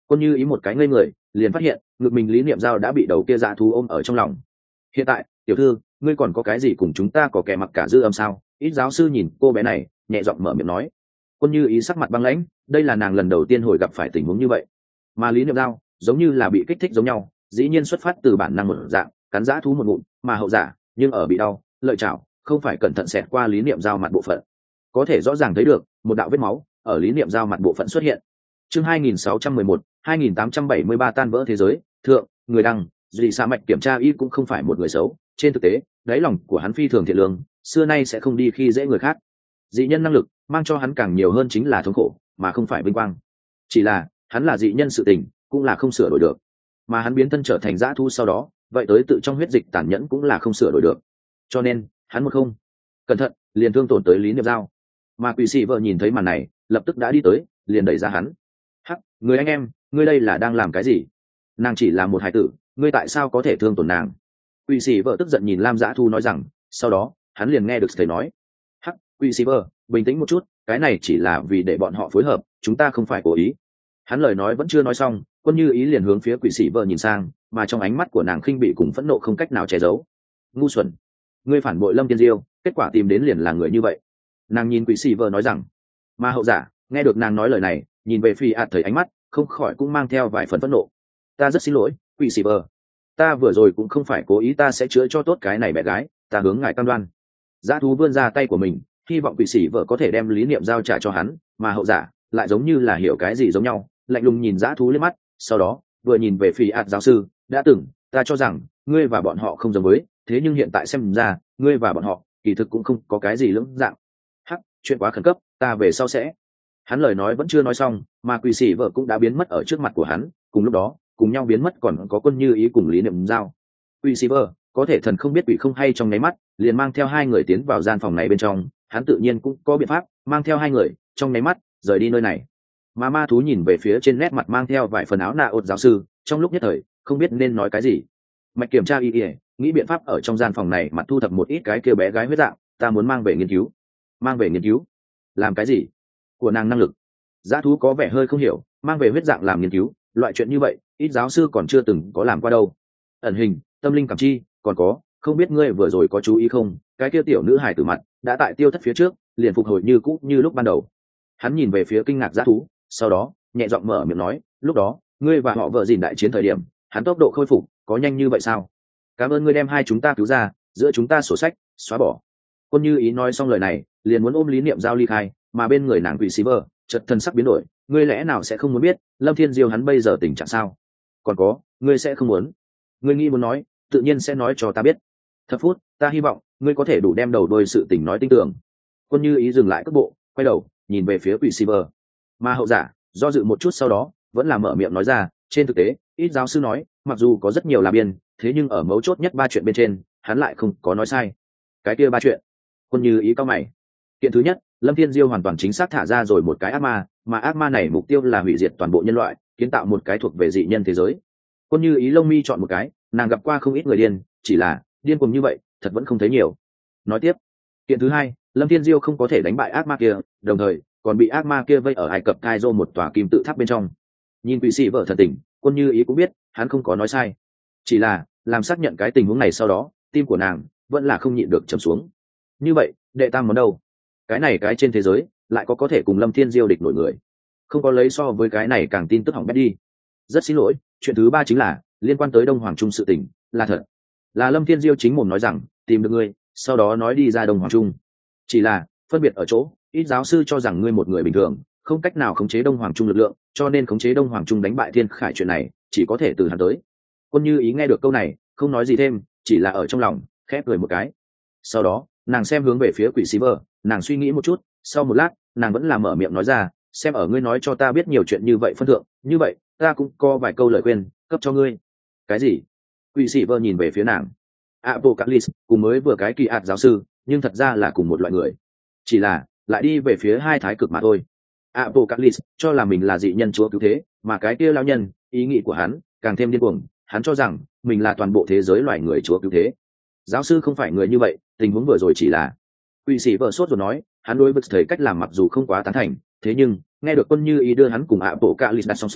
Quân Như Ý một cái ngây người, liền phát hiện ngực mình lý niệm giao đã bị đầu kia dã thú ôm ở trong lòng. Hiện tại tiểu thư, ngươi còn có cái gì cùng chúng ta có kẻ mặc cả dư âm sao? Ít giáo sư nhìn cô bé này, nhẹ giọng mở miệng nói. Quân Như Ý sắc mặt băng lãnh, đây là nàng lần đầu tiên hồi gặp phải tình huống như vậy. Mà lý niệm giao giống như là bị kích thích giống nhau, dĩ nhiên xuất phát từ bản năng một dạng cắn dã thú một ngụm, mà hậu giả nhưng ở bị đau lợi chảo không phải cẩn thận xẹt qua lý niệm giao mặt bộ phận, có thể rõ ràng thấy được một đạo vết máu ở lý niệm giao mặt bộ phận xuất hiện. Chương hai nghìn sáu trăm mười một, hai nghìn tám trăm bảy mươi ba tan vỡ thế giới thượng, người đăng Dị Sa Mạch kiểm tra y cũng không phải một người xấu, trên thực tế đáy lòng của hắn phi thường thiện lương, xưa nay sẽ không đi khi dễ người khác. Dị nhân năng lực mang cho hắn càng nhiều hơn chính là thống khổ mà không phải vinh quang, chỉ là hắn là dị nhân sự tình cũng là không sửa đổi được, mà hắn biến thân trở thành dã thu sau đó vậy tới tự trong huyết dịch tàn nhẫn cũng là không sửa đổi được, cho nên hắn một không cẩn thận liền thương tổn tới lý niệm giao. Mà quỷ sĩ vợ nhìn thấy màn này lập tức đã đi tới, liền đẩy ra hắn. Hắc, người anh em, ngươi đây là đang làm cái gì? Nàng chỉ là một hài tử, ngươi tại sao có thể thương tổn nàng? Quỷ sĩ vợ tức giận nhìn lam dã thu nói rằng, sau đó hắn liền nghe được thầy nói. Hắc, quỷ sĩ vợ, bình tĩnh một chút, cái này chỉ là vì để bọn họ phối hợp, chúng ta không phải cố ý. Hắn lời nói vẫn chưa nói xong, Quân Như Ý liền hướng phía quỷ sĩ vợ nhìn sang, mà trong ánh mắt của nàng khinh bị cùng phẫn nộ không cách nào che giấu. Ngu xuẩn, ngươi phản bội Lâm Tiên Diêu, kết quả tìm đến liền là người như vậy. Nàng nhìn quỷ sĩ vợ nói rằng. Mà hậu giả nghe được nàng nói lời này, nhìn về phi ạt thấy ánh mắt không khỏi cũng mang theo vài phần phẫn nộ. Ta rất xin lỗi quỷ sĩ vợ, ta vừa rồi cũng không phải cố ý, ta sẽ chữa cho tốt cái này bé gái, ta hướng ngài cam đoan. Dã thú vươn ra tay của mình, hy vọng quỷ sĩ vợ có thể đem lý niệm giao trả cho hắn, mà hậu giả lại giống như là hiểu cái gì giống nhau, lạnh lùng nhìn dã thú lên mắt, sau đó vừa nhìn về phi ạt giáo sư, đã từng ta cho rằng ngươi và bọn họ không giống với, thế nhưng hiện tại xem ra ngươi và bọn họ kỳ thực cũng không có cái gì lưỡng dạng. Hắc, chuyện quá khẩn cấp, ta về sau sẽ. Hắn lời nói vẫn chưa nói xong, mà quỷ sĩ vợ cũng đã biến mất ở trước mặt của hắn, cùng lúc đó cùng nhau biến mất còn có Quân Như Ý cùng lý niệm giao. Quỷ sĩ vợ có thể thần không biết quỷ không hay, trong nháy mắt liền mang theo hai người tiến vào gian phòng này bên trong, hắn tự nhiên cũng có biện pháp mang theo hai người trong nháy mắt rời đi nơi này. Mà ma thú nhìn về phía trên nét mặt mang theo vài phần áo nạ ột giáo sư, trong lúc nhất thời không biết nên nói cái gì. Mạch kiểm tra y ỉa nghĩ biện pháp ở trong gian phòng này mặt thu thập một ít cái kia bé gái huyết dạng, ta muốn mang về nghiên cứu. Mang về nghiên cứu làm cái gì? Của nàng năng lực. Dã thú có vẻ hơi không hiểu, mang về huyết dạng làm nghiên cứu, loại chuyện như vậy ít giáo sư còn chưa từng có làm qua đâu. Ẩn hình, tâm linh cảm chi, còn có không biết ngươi vừa rồi có chú ý không, cái kia tiểu nữ hài tử mặt đã tại tiêu thất phía trước liền phục hồi như cũ như lúc ban đầu. Hắn nhìn về phía kinh ngạc dã thú, sau đó nhẹ giọng mở miệng nói, lúc đó ngươi và họ vợ dìn đại chiến thời điểm, hắn tốc độ khôi phục có nhanh như vậy sao? Cảm ơn ngươi đem hai chúng ta cứu ra, giữa chúng ta sổ sách xóa bỏ. Quân Như Ý nói xong lời này liền muốn ôm lý niệm giao ly khai, mà bên người nàng quỷ sĩ vợ chợt thân sắc biến đổi, ngươi lẽ nào sẽ không muốn biết Lâm Thiên Diêu hắn bây giờ tình trạng sao? Còn có, ngươi sẽ không muốn? Ngươi nghĩ muốn nói tự nhiên sẽ nói cho ta biết. Thập phút, ta hy vọng ngươi có thể đủ đem đầu đôi sự tình nói tinh tường. Quân Như Ý dừng lại cước bộ, quay đầu nhìn về phía quỷ sĩ vợ. Mà hậu giả do dự một chút sau đó vẫn là mở miệng nói ra, trên thực tế ít giáo sư nói mặc dù có rất nhiều là biên, thế nhưng ở mấu chốt nhất ba chuyện bên trên hắn lại không có nói sai. Cái kia ba chuyện? Quân Như Ý cao mày. Kiện thứ nhất, Lâm Thiên Diêu hoàn toàn chính xác thả ra rồi một cái ác ma, mà ác ma này mục tiêu là hủy diệt toàn bộ nhân loại, kiến tạo một cái thuộc về dị nhân thế giới. Quân Như Ý lông mi chọn một cái, nàng gặp qua không ít người điên, chỉ là điên cuồng như vậy thật vẫn không thấy nhiều. Nói tiếp, kiện thứ hai, Lâm Thiên Diêu không có thể đánh bại ác ma kia, đồng thời còn bị ác ma kia vây ở Ai Cập Cairo một tòa kim tự tháp bên trong. Nhìn quỷ sĩ vợ thần tình, Quân Như Ý cũng biết hắn không có nói sai, chỉ là làm xác nhận cái tình huống này sau đó tim của nàng vẫn là không nhịn được trầm xuống. Như vậy đệ tam món đâu? Cái này cái trên thế giới lại có có thể cùng Lâm Thiên Diêu địch nổi người, không có lấy so với cái này càng tin tức hỏng bét đi. Rất xin lỗi, chuyện thứ ba chính là liên quan tới Đông Hoàng Trung sự tình, là thật, là Lâm Thiên Diêu chính mồm nói rằng tìm được ngươi, sau đó nói đi ra Đông Hoàng Trung. Chỉ là phân biệt ở chỗ, ít giáo sư cho rằng ngươi một người bình thường không cách nào khống chế Đông Hoàng Trung lực lượng, cho nên khống chế Đông Hoàng Trung đánh bại Thiên Khải chuyện này chỉ có thể từ hắn tới. Quân Như Ý nghe được câu này không nói gì thêm, chỉ là ở trong lòng khẽ cười một cái. Sau đó nàng xem hướng về phía quỷ sĩ vợ, nàng suy nghĩ một chút, sau một lát nàng vẫn là mở miệng nói ra, xem ở ngươi nói cho ta biết nhiều chuyện như vậy phân thượng, như vậy ta cũng có vài câu lời khuyên cấp cho ngươi. Cái gì? Quỷ sĩ vợ nhìn về phía nàng. Apocalypse cùng mới vừa cái kỳ ạt giáo sư nhưng thật ra là cùng một loại người, chỉ là lại đi về phía hai thái cực mà thôi. Apocalypse cho là mình là dị nhân chúa cứu thế, mà cái kia lao nhân ý nghĩ của hắn càng thêm điên cuồng, hắn cho rằng mình là toàn bộ thế giới loài người chúa cứu thế. Giáo sư không phải người như vậy, tình huống vừa rồi chỉ là. Quỷ sĩ vợ sốt rồi nói, hắn đối với thầy cách làm mặc dù không quá tán thành, thế nhưng nghe được Quân Như Ý đưa hắn cùng Apocalypse đặt song song,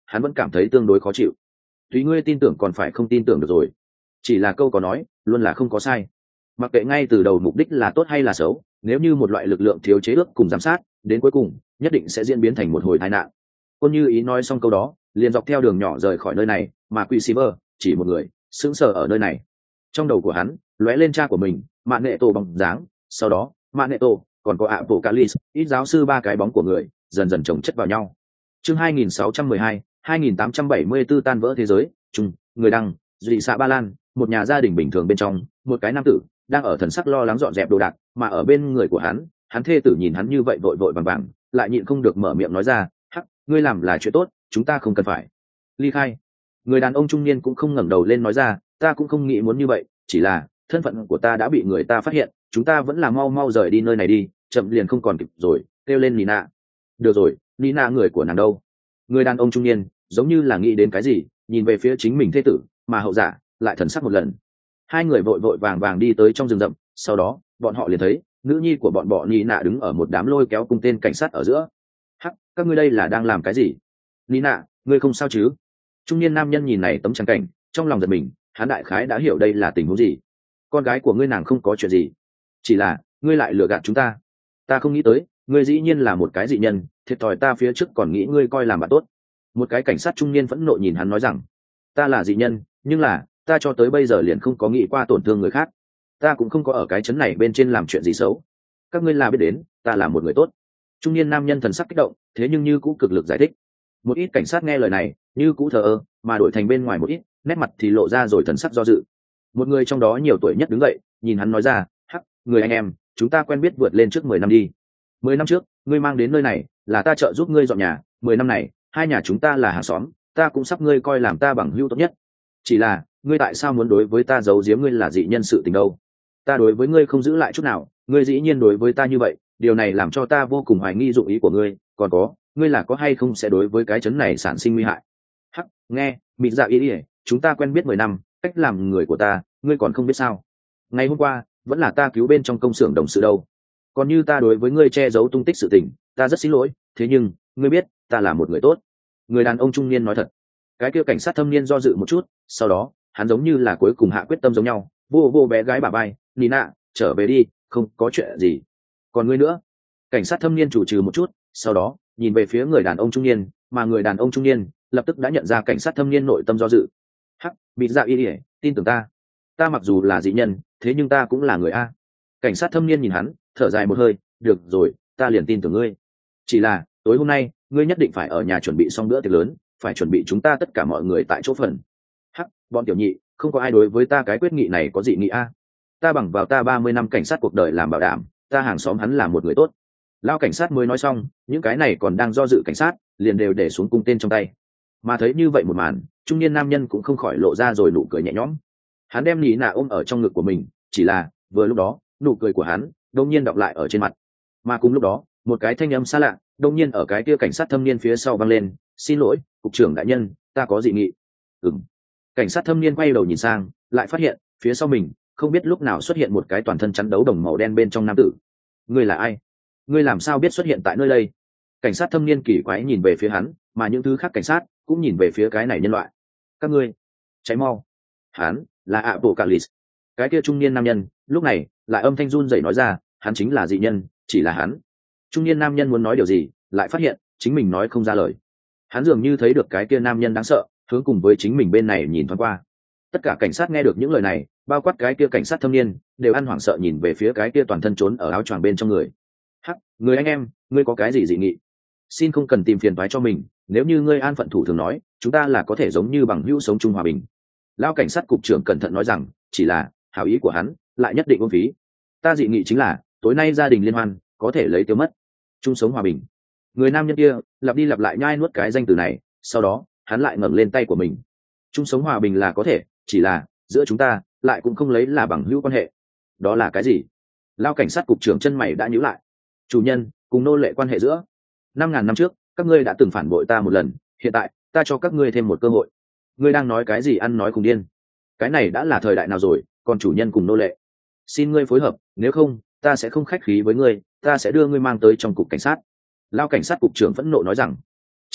hắn vẫn cảm thấy tương đối khó chịu. Tùy ngươi tin tưởng còn phải không tin tưởng được rồi. Chỉ là câu có nói luôn là không có sai. Mặc kệ ngay từ đầu mục đích là tốt hay là xấu, nếu như một loại lực lượng thiếu chế ước cùng giám sát, đến cuối cùng nhất định sẽ diễn biến thành một hồi tai nạn. Côn Như Ý nói xong câu đó, liền dọc theo đường nhỏ rời khỏi nơi này, mà Quỷ Silver chỉ một người sững sờ ở nơi này. Trong đầu của hắn lóe lên cha của mình, Mạn Nệ Tổ bóng dáng, sau đó Mạn Nệ Tổ còn có Apocalypse, ít giáo sư ba cái bóng của người dần dần chồng chất vào nhau. Chương hai nghìn sáu trăm mười hai, hai nghìn tám trăm bảy mươi tư tan vỡ thế giới, chung, người đăng, Dị Xạ Ba Lan, một nhà gia đình bình thường bên trong, một cái nam tử đang ở thần sắc lo lắng dọn dẹp đồ đạc, mà ở bên người của hắn, hắn thê tử nhìn hắn như vậy vội vội vàng vàng, lại nhịn không được mở miệng nói ra, "Hắc, ngươi làm là chuyện tốt, chúng ta không cần phải ly khai." Người đàn ông trung niên cũng không ngẩng đầu lên nói ra, "Ta cũng không nghĩ muốn như vậy, chỉ là thân phận của ta đã bị người ta phát hiện, chúng ta vẫn là mau mau rời đi nơi này đi, chậm liền không còn kịp rồi." Kêu lên Nina. "Được rồi, Nina người của nàng đâu?" Người đàn ông trung niên giống như là nghĩ đến cái gì, nhìn về phía chính mình thê tử, mà hậu giả lại thần sắc một lần. Hai người vội vội vàng vàng đi tới trong rừng rậm, sau đó bọn họ liền thấy nữ nhi của bọn bọ Nina đứng ở một đám lôi kéo cung tên cảnh sát ở giữa. "Hắc, các ngươi đây là đang làm cái gì?" "Nina, ngươi không sao chứ?" Trung niên nam nhân nhìn này tấm trắng cảnh, trong lòng giật mình, hắn đại khái đã hiểu đây là tình huống gì. "Con gái của ngươi nàng không có chuyện gì, chỉ là ngươi lại lừa gạt chúng ta. Ta không nghĩ tới, ngươi dĩ nhiên là một cái dị nhân, thiệt thòi ta phía trước còn nghĩ ngươi coi làm bạn tốt." Một cái cảnh sát trung niên phẫn nộ nhìn hắn nói rằng, "Ta là dị nhân, nhưng là ta cho tới bây giờ liền không có nghĩ qua tổn thương người khác. Ta cũng không có ở cái chấn này bên trên làm chuyện gì xấu. Các ngươi là biết đến, ta là một người tốt." Trung niên nam nhân thần sắc kích động, thế nhưng như cũ cực lực giải thích. Một ít cảnh sát nghe lời này, như cũ thờ ơ, mà đổi thành bên ngoài một ít, nét mặt thì lộ ra rồi thần sắc do dự. Một người trong đó nhiều tuổi nhất đứng dậy, nhìn hắn nói ra, "Hắc, người anh em, chúng ta quen biết vượt lên trước mười năm đi. Mười năm trước, ngươi mang đến nơi này, là ta trợ giúp ngươi dọn nhà, mười năm này, hai nhà chúng ta là hàng xóm, ta cũng sắp ngươi coi làm ta bằng hữu tốt nhất. Chỉ là, ngươi tại sao muốn đối với ta giấu giếm ngươi là dị nhân sự tình đâu? Ta đối với ngươi không giữ lại chút nào, ngươi dĩ nhiên đối với ta như vậy, điều này làm cho ta vô cùng hoài nghi dụng ý của ngươi, còn có, ngươi là có hay không sẽ đối với cái chấn này sản sinh nguy hại." "Hắc, nghe, mịt dạ ý ỉa, chúng ta quen biết mười năm, cách làm người của ta, ngươi còn không biết sao? Ngày hôm qua, vẫn là ta cứu bên trong công xưởng đồng sự đâu. Còn như ta đối với ngươi che giấu tung tích sự tình, ta rất xin lỗi, thế nhưng, ngươi biết, ta là một người tốt." Người đàn ông trung niên nói thật. Cái kia cảnh sát thâm niên do dự một chút, sau đó, hắn giống như là cuối cùng hạ quyết tâm giống nhau, vô vô bé gái bà bay, "Nina, trở về đi, không có chuyện gì. Còn ngươi nữa." Cảnh sát thâm niên chủ trừ một chút, sau đó, nhìn về phía người đàn ông trung niên, mà người đàn ông trung niên lập tức đã nhận ra cảnh sát thâm niên nội tâm do dự. "Hắc, bị dạ y ỉa, tin tưởng ta. Ta mặc dù là dị nhân, thế nhưng ta cũng là người a." Cảnh sát thâm niên nhìn hắn, thở dài một hơi, "Được rồi, ta liền tin tưởng ngươi. Chỉ là, tối hôm nay, ngươi nhất định phải ở nhà chuẩn bị xong bữa tiệc lớn, phải chuẩn bị chúng ta tất cả mọi người tại chỗ phần." "Hắc, bọn tiểu nhị, không có ai đối với ta cái quyết nghị này có dị nghị a. Ta bằng vào ta ba mươi năm cảnh sát cuộc đời làm bảo đảm, ta hàng xóm hắn là một người tốt." Lao cảnh sát mới nói xong, những cái này còn đang do dự cảnh sát liền đều để xuống cung tên trong tay. Mà thấy như vậy một màn, trung niên nam nhân cũng không khỏi lộ ra rồi nụ cười nhẹ nhõm. Hắn đem Nị Nạ ôm ở trong ngực của mình, chỉ là vừa lúc đó, nụ cười của hắn đông nhiên đọng lại ở trên mặt. Mà cùng lúc đó, một cái thanh âm xa lạ đông nhiên ở cái kia cảnh sát thâm niên phía sau vang lên, "Xin lỗi, cục trưởng đại nhân, ta có dị nghị." Ừm. Cảnh sát thâm niên quay đầu nhìn sang, lại phát hiện phía sau mình không biết lúc nào xuất hiện một cái toàn thân chắn đấu đồng màu đen bên trong nam tử. "Ngươi là ai? Ngươi làm sao biết xuất hiện tại nơi đây?" Cảnh sát thâm niên kỳ quái nhìn về phía hắn, mà những thứ khác cảnh sát cũng nhìn về phía cái này nhân loại. "Các ngươi, cháy mau." Hắn là Apocalypse. Cái kia trung niên nam nhân lúc này lại âm thanh run rẩy nói ra, hắn chính là dị nhân, chỉ là hắn. Trung niên nam nhân muốn nói điều gì, lại phát hiện chính mình nói không ra lời. Hắn dường như thấy được cái kia nam nhân đáng sợ hướng cùng với chính mình bên này nhìn thoáng qua. Tất cả cảnh sát nghe được những lời này, bao quát cái kia cảnh sát thâm niên, đều ăn hoảng sợ nhìn về phía cái kia toàn thân trốn ở áo choàng bên trong người. "Hắc, người anh em, ngươi có cái gì dị nghị? Xin không cần tìm phiền toái cho mình, nếu như ngươi an phận thủ thường nói, chúng ta là có thể giống như bằng hữu sống chung hòa bình." Lao cảnh sát cục trưởng cẩn thận nói rằng, chỉ là hảo ý của hắn lại nhất định ôm phí. "Ta dị nghị chính là tối nay gia đình liên hoan có thể lấy tiêu mất, chung sống hòa bình." Người nam nhân kia lặp đi lặp lại nhai nuốt cái danh từ này, sau đó hắn lại ngẩng lên tay của mình. "Chung sống hòa bình là có thể, chỉ là giữa chúng ta lại cũng không lấy là bằng hữu quan hệ." "Đó là cái gì?" Lao cảnh sát cục trưởng chân mày đã nhíu lại. "Chủ nhân cùng nô lệ quan hệ giữa. Năm ngàn năm trước các ngươi đã từng phản bội ta một lần, hiện tại ta cho các ngươi thêm một cơ hội." "Ngươi đang nói cái gì ăn nói cùng điên? Cái này đã là thời đại nào rồi, còn chủ nhân cùng nô lệ? Xin ngươi phối hợp, nếu không ta sẽ không khách khí với ngươi, ta sẽ đưa ngươi mang tới trong cục cảnh sát." Lao cảnh sát cục trưởng phẫn nộ nói rằng, "Chỉ là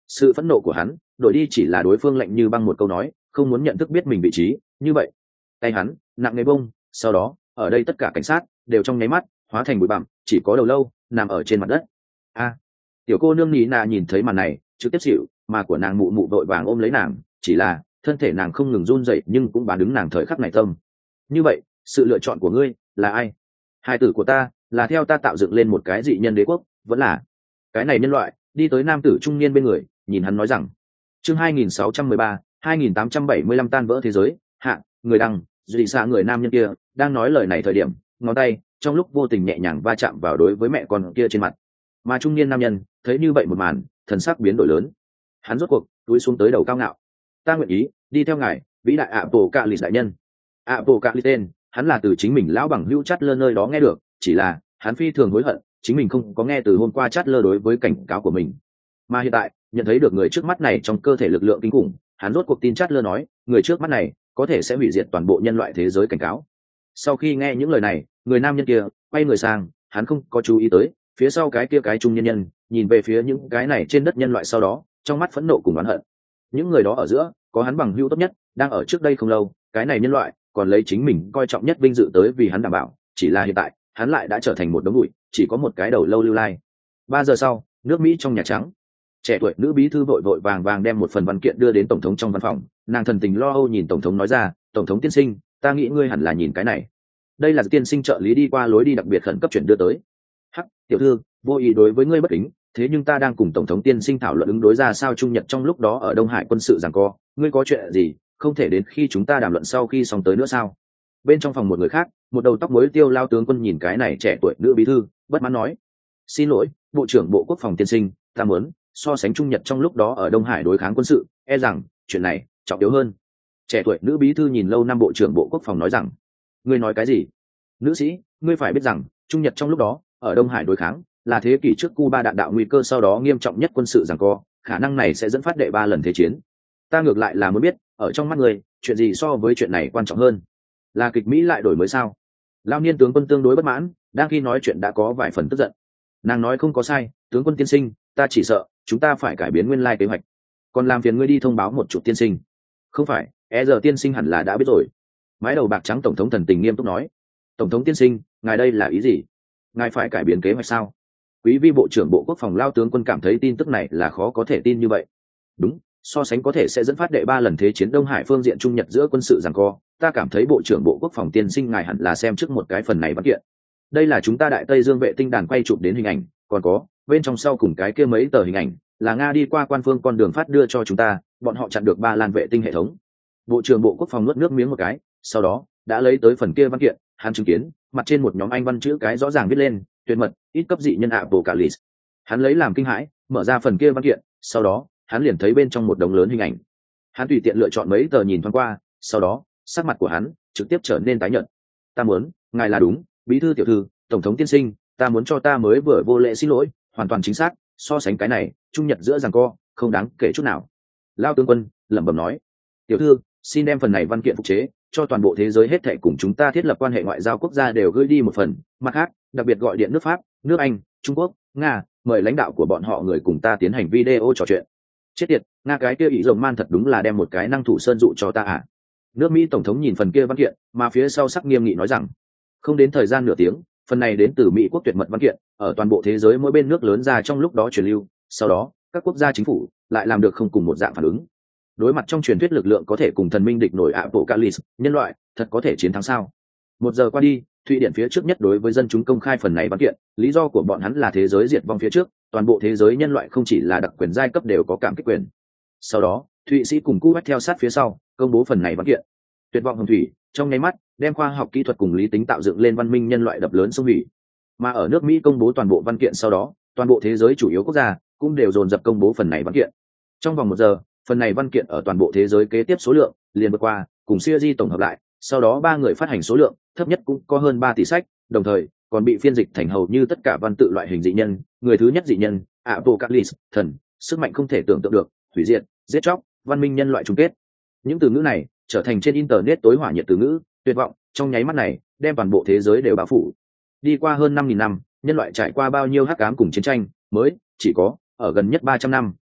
Sự phẫn nộ của hắn đổi đi chỉ là đối phương lạnh như băng một câu nói, không muốn nhận thức biết mình vị trí. Như vậy tay hắn nặng nề bông, sau đó ở đây tất cả cảnh sát đều trong nháy mắt hóa thành bụi bặm, chỉ có đầu lâu nằm ở trên mặt đất. A, tiểu cô nương nỉ nạ nhìn thấy màn này trực tiếp xỉu, mà của nàng mụ mụ vội vàng ôm lấy nàng, chỉ là thân thể nàng không ngừng run rẩy nhưng cũng bán đứng nàng thời khắc này tâm. Như vậy sự lựa chọn của ngươi là ai? Hai tử của ta là theo ta tạo dựng lên một cái dị nhân đế quốc, vẫn là cái này nhân loại? Đi tới nam tử trung niên bên người, nhìn hắn nói rằng. Chương hai nghìn sáu trăm mười ba, hai nghìn tám trăm bảy mươi lăm tan vỡ thế giới. Hạ, người đăng, dị xạ người nam nhân kia đang nói lời này thời điểm, ngón tay trong lúc vô tình nhẹ nhàng va chạm vào đối với mẹ con kia trên mặt. Mà trung niên nam nhân thấy như vậy một màn, thần sắc biến đổi lớn. Hắn rốt cuộc túi xuống tới đầu cao ngạo. Ta nguyện ý đi theo ngài, vĩ đại ạ bộ cạ lì đại nhân. ạ bộ cạ lì tên hắn là từ chính mình lão bằng hữu chát lơ nơi đó nghe được, chỉ là hắn phi thường hối hận chính mình không có nghe từ hôm qua chát lơ đối với cảnh cáo của mình. Mà hiện tại nhận thấy được người trước mắt này trong cơ thể lực lượng kinh khủng, hắn rốt cuộc tin chát lơ nói người trước mắt này có thể sẽ hủy diệt toàn bộ nhân loại thế giới cảnh cáo. Sau khi nghe những lời này, người nam nhân kia quay người sang, hắn không có chú ý tới phía sau cái kia cái trung nhân nhân, nhìn về phía những cái này trên đất nhân loại, sau đó trong mắt phẫn nộ cùng oán hận. Những người đó ở giữa có hắn bằng hữu tốt nhất, đang ở trước đây không lâu cái này nhân loại còn lấy chính mình coi trọng nhất vinh dự tới vì hắn đảm bảo, chỉ là hiện tại hắn lại đã trở thành một đống bụi, chỉ có một cái đầu lâu lưu lai. Ba giờ sau, nước Mỹ trong Nhà Trắng, trẻ tuổi nữ bí thư vội vội vàng vàng đem một phần văn kiện đưa đến tổng thống trong văn phòng. Nàng thần tình lo âu nhìn tổng thống nói ra, tổng thống tiên sinh, ta nghĩ ngươi hẳn là nhìn cái này. Đây là tiên sinh trợ lý đi qua lối đi đặc biệt khẩn cấp chuyển đưa tới. Hắc, tiểu thư, vô ý đối với ngươi bất kính, thế nhưng ta đang cùng tổng thống tiên sinh thảo luận ứng đối ra sao Trung Nhật trong lúc đó ở Đông Hải quân sự giằng co, ngươi có chuyện gì không thể đến khi chúng ta đàm luận sau khi xong tới nữa sao? Bên trong phòng một người khác, một đầu tóc mối tiêu lao tướng quân nhìn cái này trẻ tuổi nữ bí thư, bất mãn nói, xin lỗi bộ trưởng bộ quốc phòng tiên sinh, ta muốn so sánh Trung Nhật trong lúc đó ở Đông Hải đối kháng quân sự, e rằng chuyện này trọng yếu hơn. Trẻ tuổi nữ bí thư nhìn lâu năm bộ trưởng bộ quốc phòng nói rằng, ngươi nói cái gì? Nữ sĩ, ngươi phải biết rằng Trung Nhật trong lúc đó ở Đông Hải đối kháng là thế kỷ trước Cuba đạn đạo nguy cơ sau đó nghiêm trọng nhất quân sự giằng co, khả năng này sẽ dẫn phát đệ ba lần thế chiến. Ta ngược lại là muốn biết, ở trong mắt ngươi, chuyện gì so với chuyện này quan trọng hơn? Là kịch Mỹ lại đổi mới sao? Lao niên tướng quân tương đối bất mãn, đang khi nói chuyện đã có vài phần tức giận. Nàng nói không có sai, tướng quân tiên sinh, ta chỉ sợ chúng ta phải cải biến nguyên lai kế hoạch, còn làm phiền ngươi đi thông báo một chút tiên sinh. Không phải, e giờ tiên sinh hẳn là đã biết rồi. Mái đầu bạc trắng tổng thống thần tình nghiêm túc nói. Tổng thống tiên sinh, ngài đây là ý gì? Ngài phải cải biến kế hoạch sao? Quý vi bộ trưởng bộ quốc phòng Lao tướng quân cảm thấy tin tức này là khó có thể tin như vậy. Đúng, so sánh có thể sẽ dẫn phát đệ ba lần thế chiến Đông Hải phương diện Trung Nhật giữa quân sự giằng co, ta cảm thấy bộ trưởng bộ quốc phòng tiên sinh ngài hẳn là xem trước một cái phần này văn kiện. Đây là chúng ta đại Tây Dương vệ tinh đàn quay chụp đến hình ảnh, còn có bên trong sau cùng cái kia mấy tờ hình ảnh là Nga đi qua quan phương con đường phát đưa cho chúng ta, bọn họ chặn được ba lan vệ tinh hệ thống. Bộ trưởng bộ quốc phòng nuốt nước miếng một cái, sau đó đã lấy tới phần kia văn kiện, hắn chứng kiến mặt trên một nhóm anh văn chữ cái rõ ràng viết lên, tuyệt mật, ít cấp dị nhân Apocalypse. Hắn lấy làm kinh hãi, mở ra phần kia văn kiện, sau đó hắn liền thấy bên trong một đống lớn hình ảnh. Hắn tùy tiện lựa chọn mấy tờ nhìn thoáng qua, sau đó sắc mặt của hắn trực tiếp trở nên tái nhợt. Ta muốn, ngài là đúng, bí thư tiểu thư, tổng thống tiên sinh, ta muốn cho ta mới vừa vô lễ xin lỗi, hoàn toàn chính xác, so sánh cái này Trung Nhật giữa giằng co không đáng kể chút nào. Lao tướng quân lẩm bẩm nói, tiểu thư, xin đem phần này văn kiện phục chế cho toàn bộ thế giới, hết thảy cùng chúng ta thiết lập quan hệ ngoại giao quốc gia đều gửi đi một phần. Mặt khác, đặc biệt gọi điện nước Pháp, nước Anh, Trung Quốc, Nga, mời lãnh đạo của bọn họ người cùng ta tiến hành video trò chuyện. Chết tiệt, Nga cái kia ý rồng man thật đúng là đem một cái năng thủ sơn dụ cho ta à? Nước Mỹ tổng thống nhìn phần kia văn kiện, mà phía sau sắc nghiêm nghị nói rằng, không đến thời gian nửa tiếng, phần này đến từ Mỹ quốc tuyệt mật văn kiện ở toàn bộ thế giới mỗi bên nước lớn ra trong lúc đó truyền lưu, sau đó các quốc gia chính phủ lại làm được không cùng một dạng phản ứng. Đối mặt trong truyền thuyết lực lượng có thể cùng thần minh địch nổi Apocalypse, nhân loại thật có thể chiến thắng sao? Một giờ qua đi, Thụy Điển phía trước nhất đối với dân chúng công khai phần này văn kiện, lý do của bọn hắn là thế giới diệt vong phía trước, toàn bộ thế giới nhân loại không chỉ là đặc quyền giai cấp đều có cảm kích quyền. Sau đó, Thụy Sĩ cùng Cuba theo sát phía sau, công bố phần này văn kiện. Tuyệt vọng hồng thủy, trong nháy mắt, đem khoa học kỹ thuật cùng lý tính tạo dựng lên văn minh nhân loại đập lớn sông hủy. Mà ở nước Mỹ công bố toàn bộ văn kiện sau đó, toàn bộ thế giới chủ yếu quốc gia cũng đều dồn dập công bố phần này văn kiện. Trong vòng một giờ, phần này văn kiện ở toàn bộ thế giới kế tiếp số lượng liền vượt qua cùng siêu di tổng hợp lại, sau đó ba người phát hành số lượng thấp nhất cũng có hơn ba tỷ sách, đồng thời còn bị phiên dịch thành hầu như tất cả văn tự loại hình dị nhân, người thứ nhất dị nhân, Apocalypse, thần, sức mạnh không thể tưởng tượng được, hủy diệt, giết chóc, văn minh nhân loại chung kết. Những từ ngữ này trở thành trên internet tối hỏa nhiệt từ ngữ, tuyệt vọng trong nháy mắt này đem toàn bộ thế giới đều bao phủ. Đi qua hơn năm nghìn năm, nhân loại trải qua bao nhiêu hắc ám cùng chiến tranh, mới chỉ có ở gần nhất ba trăm năm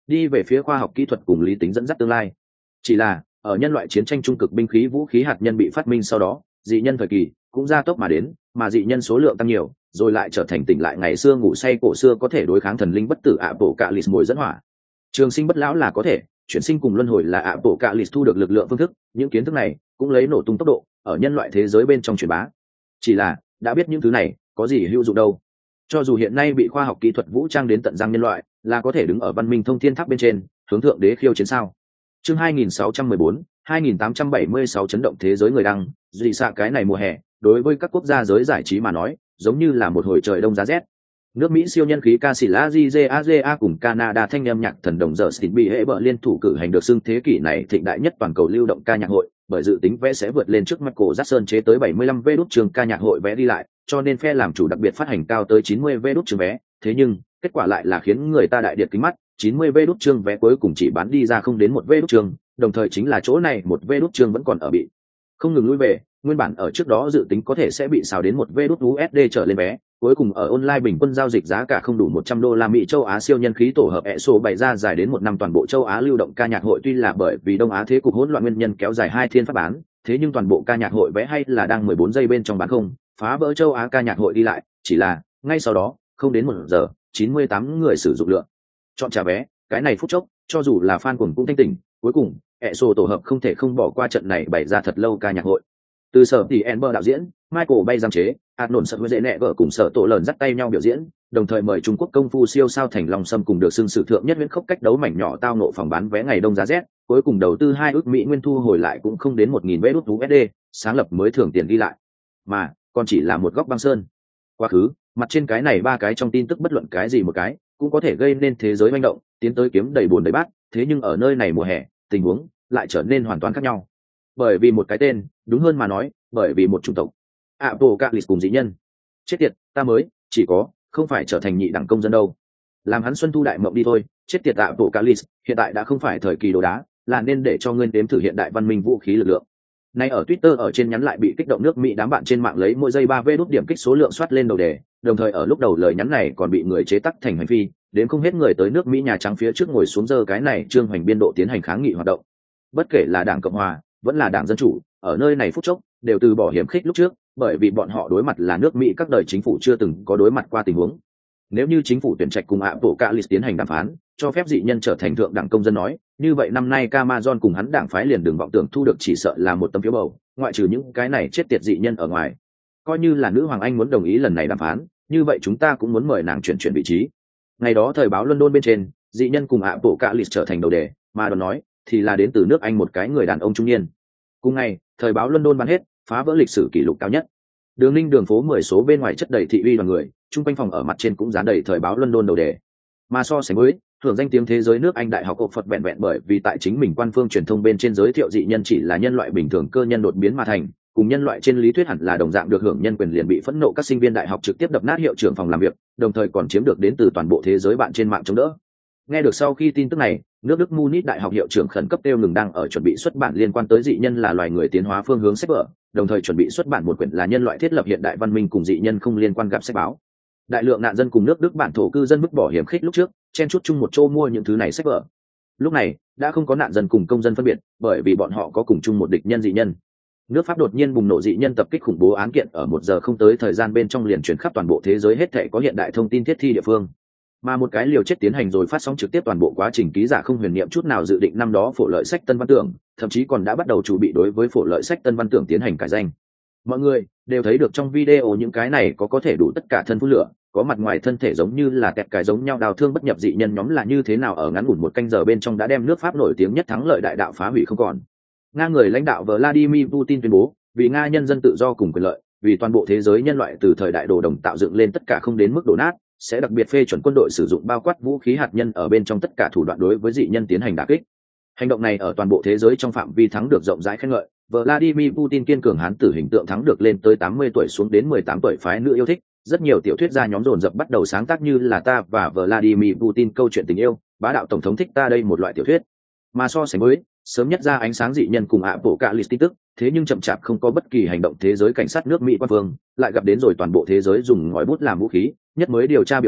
đi về phía khoa học kỹ thuật cùng lý tính dẫn dắt tương lai. Chỉ là ở nhân loại chiến tranh trung cực binh khí vũ khí hạt nhân bị phát minh sau đó, dị nhân thời kỳ cũng gia tốc mà đến, mà dị nhân số lượng tăng nhiều, rồi lại trở thành tỉnh lại ngày xưa ngủ say cổ xưa có thể đối kháng thần linh bất tử ạ bộ cạ lịt mồi dẫn hỏa. Trường sinh bất lão là có thể, chuyển sinh cùng luân hồi là ạ bộ cạ lịt thu được lực lượng phương thức, những kiến thức này cũng lấy nổ tung tốc độ ở nhân loại thế giới bên trong truyền bá. Chỉ là đã biết những thứ này có gì hữu dụng đâu. Cho dù hiện nay bị khoa học kỹ thuật vũ trang đến tận răng nhân loại là có thể đứng ở văn minh thông thiên tháp bên trên hướng thượng đế khiêu chiến sao. Chương hai nghìn sáu trăm mười bốn, hai nghìn tám trăm bảy mươi sáu chấn động thế giới người đăng, dị xạ cái này mùa hè, đối với các quốc gia giới giải trí mà nói, giống như là một hồi trời đông giá rét. Nước Mỹ siêu nhân khí ca sĩ La Gizea cùng Canada thanh âm nhạc thần đồng giờ Steve bị hệ bợ liên thủ cử hành được xưng thế kỷ này thịnh đại nhất toàn cầu lưu động ca nhạc hội, bởi dự tính vé sẽ vượt lên trước Michael Jackson chế tới bảy mươi lăm vé đút trường ca nhạc hội vé đi lại, cho nên phe làm chủ đặc biệt phát hành cao tới chín mươi vé đút trường vé, thế nhưng kết quả lại là khiến người ta đại điệt kính mắt, chín mươi vé đút trường vé cuối cùng chỉ bán đi ra không đến một vé đút trường, đồng thời chính là chỗ này một vé đút trường vẫn còn ở bị không ngừng lui về, nguyên bản ở trước đó dự tính có thể sẽ bị xào đến một vé đút u ét đê trở lên vé, cuối cùng ở online bình quân giao dịch giá cả không đủ một trăm đô la Mỹ châu Á siêu nhân khí tổ hợp e ét o bày ra dài đến một năm toàn bộ châu Á lưu động ca nhạc hội tuy là bởi vì Đông Á thế cục hỗn loạn nguyên nhân kéo dài hai thiên phát bán, thế nhưng toàn bộ ca nhạc hội vé hay là đang mười bốn giây bên trong bán không, phá vỡ châu Á ca nhạc hội đi lại, chỉ là ngay sau đó, không đến một giờ, chín mươi tám người sử dụng lượng chọn trả vé, cái này phút chốc, cho dù là fan cuồng cũng thanh tỉnh, cuối cùng, e ét o tổ hợp không thể không bỏ qua trận này bày ra thật lâu ca nhạc hội. Từ sở tỷ Amber đạo diễn, Michael Bay giám chế, Arnold sợ dễ nẹ vợ cùng sở tổ lợn dắt tay nhau biểu diễn, đồng thời mời Trung Quốc công phu siêu sao Thành Long Sâm cùng được xưng sử thượng nhất huyễn khốc cách đấu mảnh nhỏ tao nộ phòng bán vé ngày đông giá rét, cuối cùng đầu tư hai ước Mỹ nguyên thu hồi lại cũng không đến một nghìn vé đút u ét đê, sáng lập mới thưởng tiền đi lại. Mà, còn chỉ là một góc băng sơn. Quá khứ, mặt trên cái này ba cái trong tin tức bất luận cái gì một cái, cũng có thể gây nên thế giới manh động, tiến tới kiếm đầy buồn đầy bát, thế nhưng ở nơi này mùa hè, tình huống lại trở nên hoàn toàn khác nhau. Bởi vì một cái tên, đúng hơn mà nói, bởi vì một chủng tộc. Apocalypse cùng dị nhân. Chết tiệt, ta mới, chỉ có, không phải trở thành nhị đẳng công dân đâu. Làm hắn xuân thu đại mộng đi thôi, chết tiệt Apocalypse, hiện tại đã không phải thời kỳ đồ đá, là nên để cho ngươi đếm thử hiện đại văn minh vũ khí lực lượng. Nay ở Twitter ở trên nhắn lại bị kích động nước Mỹ đám bạn trên mạng lấy mỗi giây ba vê đút điểm kích số lượng soát lên đầu đề, đồng thời ở lúc đầu lời nhắn này còn bị người chế tác thành hành phi, đến không hết người tới nước Mỹ Nhà Trắng phía trước ngồi xuống giơ cái này trương hoành biên độ tiến hành kháng nghị hoạt động. Bất kể là Đảng Cộng hòa, vẫn là Đảng Dân Chủ, ở nơi này phút chốc đều từ bỏ hiểm khích lúc trước, bởi vì bọn họ đối mặt là nước Mỹ các đời chính phủ chưa từng có đối mặt qua tình huống. Nếu như chính phủ tuyển trạch cùng Apocalypse tiến hành đàm phán, cho phép dị nhân trở thành thượng đẳng công dân nói, như vậy năm nay Amazon cùng hắn đảng phái liền đường vọng tưởng thu được chỉ sợ là một tấm phiếu bầu, ngoại trừ những cái này chết tiệt dị nhân ở ngoài. Coi như là nữ hoàng Anh muốn đồng ý lần này đàm phán, như vậy chúng ta cũng muốn mời nàng chuyển chuyển vị trí. Ngày đó thời báo London bên trên, dị nhân cùng Apocalypse trở thành đầu đề, mà đồn nói thì là đến từ nước Anh một cái người đàn ông trung niên. Cùng ngày, thời báo London bán hết, phá vỡ lịch sử kỷ lục cao nhất. Đường Ninh đường phố mười số bên ngoài chất đầy thị uy đoàn người, chung quanh phòng ở mặt trên cũng dán đầy thời báo London đầu đề. Mà so sánh với, hưởng danh tiếng thế giới nước Anh đại học Oxford vẹn vẹn bởi vì tại chính mình quan phương truyền thông bên trên giới thiệu dị nhân chỉ là nhân loại bình thường cơ nhân đột biến mà thành, cùng nhân loại trên lý thuyết hẳn là đồng dạng được hưởng nhân quyền liền bị phẫn nộ các sinh viên đại học trực tiếp đập nát hiệu trưởng phòng làm việc, đồng thời còn chiếm được đến từ toàn bộ thế giới bạn trên mạng chống đỡ. Nghe được sau khi tin tức này, nước Đức Munich đại học hiệu trưởng khẩn cấp kêu ngừng đang ở chuẩn bị xuất bản liên quan tới dị nhân là loài người tiến hóa phương hướng sách vở, đồng thời chuẩn bị xuất bản một quyển là nhân loại thiết lập hiện đại văn minh cùng dị nhân không liên quan gặp sách báo. Đại lượng nạn dân cùng nước Đức bản thổ cư dân vứt bỏ hiểm khích lúc trước, chen chúc chung một chỗ mua những thứ này sách vở. Lúc này, đã không có nạn dân cùng công dân phân biệt, bởi vì bọn họ có cùng chung một địch nhân dị nhân. Nước Pháp đột nhiên bùng nổ dị nhân tập kích khủng bố án kiện ở một giờ không tới thời gian bên trong liền truyền khắp toàn bộ thế giới hết thảy có hiện đại thông tin thiết thi địa phương. Mà một cái liều chết tiến hành rồi phát sóng trực tiếp toàn bộ quá trình ký giả không huyền niệm chút nào dự định năm đó phổ lợi sách Tân Văn Tưởng, thậm chí còn đã bắt đầu chuẩn bị đối với phổ lợi sách Tân Văn Tưởng tiến hành cải danh. Mọi người đều thấy được trong video những cái này có có thể đủ tất cả thân phun lửa, có mặt ngoài thân thể giống như là tẹt cái giống nhau đào thương bất nhập dị nhân nhóm là như thế nào ở ngắn ngủn một canh giờ bên trong đã đem nước Pháp nổi tiếng nhất thắng lợi đại đạo phá hủy không còn. Nga người lãnh đạo Vladimir Putin tuyên bố, vì Nga nhân dân tự do cùng quyền lợi, vì toàn bộ thế giới nhân loại từ thời đại đồ đồng tạo dựng lên tất cả không đến mức đổ nát, sẽ đặc biệt phê chuẩn quân đội sử dụng bao quát vũ khí hạt nhân ở bên trong tất cả thủ đoạn đối với dị nhân tiến hành đả kích. Hành động này ở toàn bộ thế giới trong phạm vi thắng được rộng rãi khen ngợi. Vladimir Putin kiên cường hán tử hình tượng thắng được lên tới tám mươi tuổi xuống đến mười tám tuổi phái nữ yêu thích. Rất nhiều tiểu thuyết gia nhóm dồn dập bắt đầu sáng tác như là ta và Vladimir Putin câu chuyện tình yêu, bá đạo tổng thống thích ta đây một loại tiểu thuyết. Mà so sánh với, sớm nhất ra ánh sáng dị nhân cùng Apocalypse tin tức, thế nhưng chậm chạp không có bất kỳ hành động thế giới cảnh sát nước Mỹ quan phương, lại gặp đến rồi toàn bộ thế giới dùng ngòi bút làm vũ khí, nhất mới điều tra biểu hiện,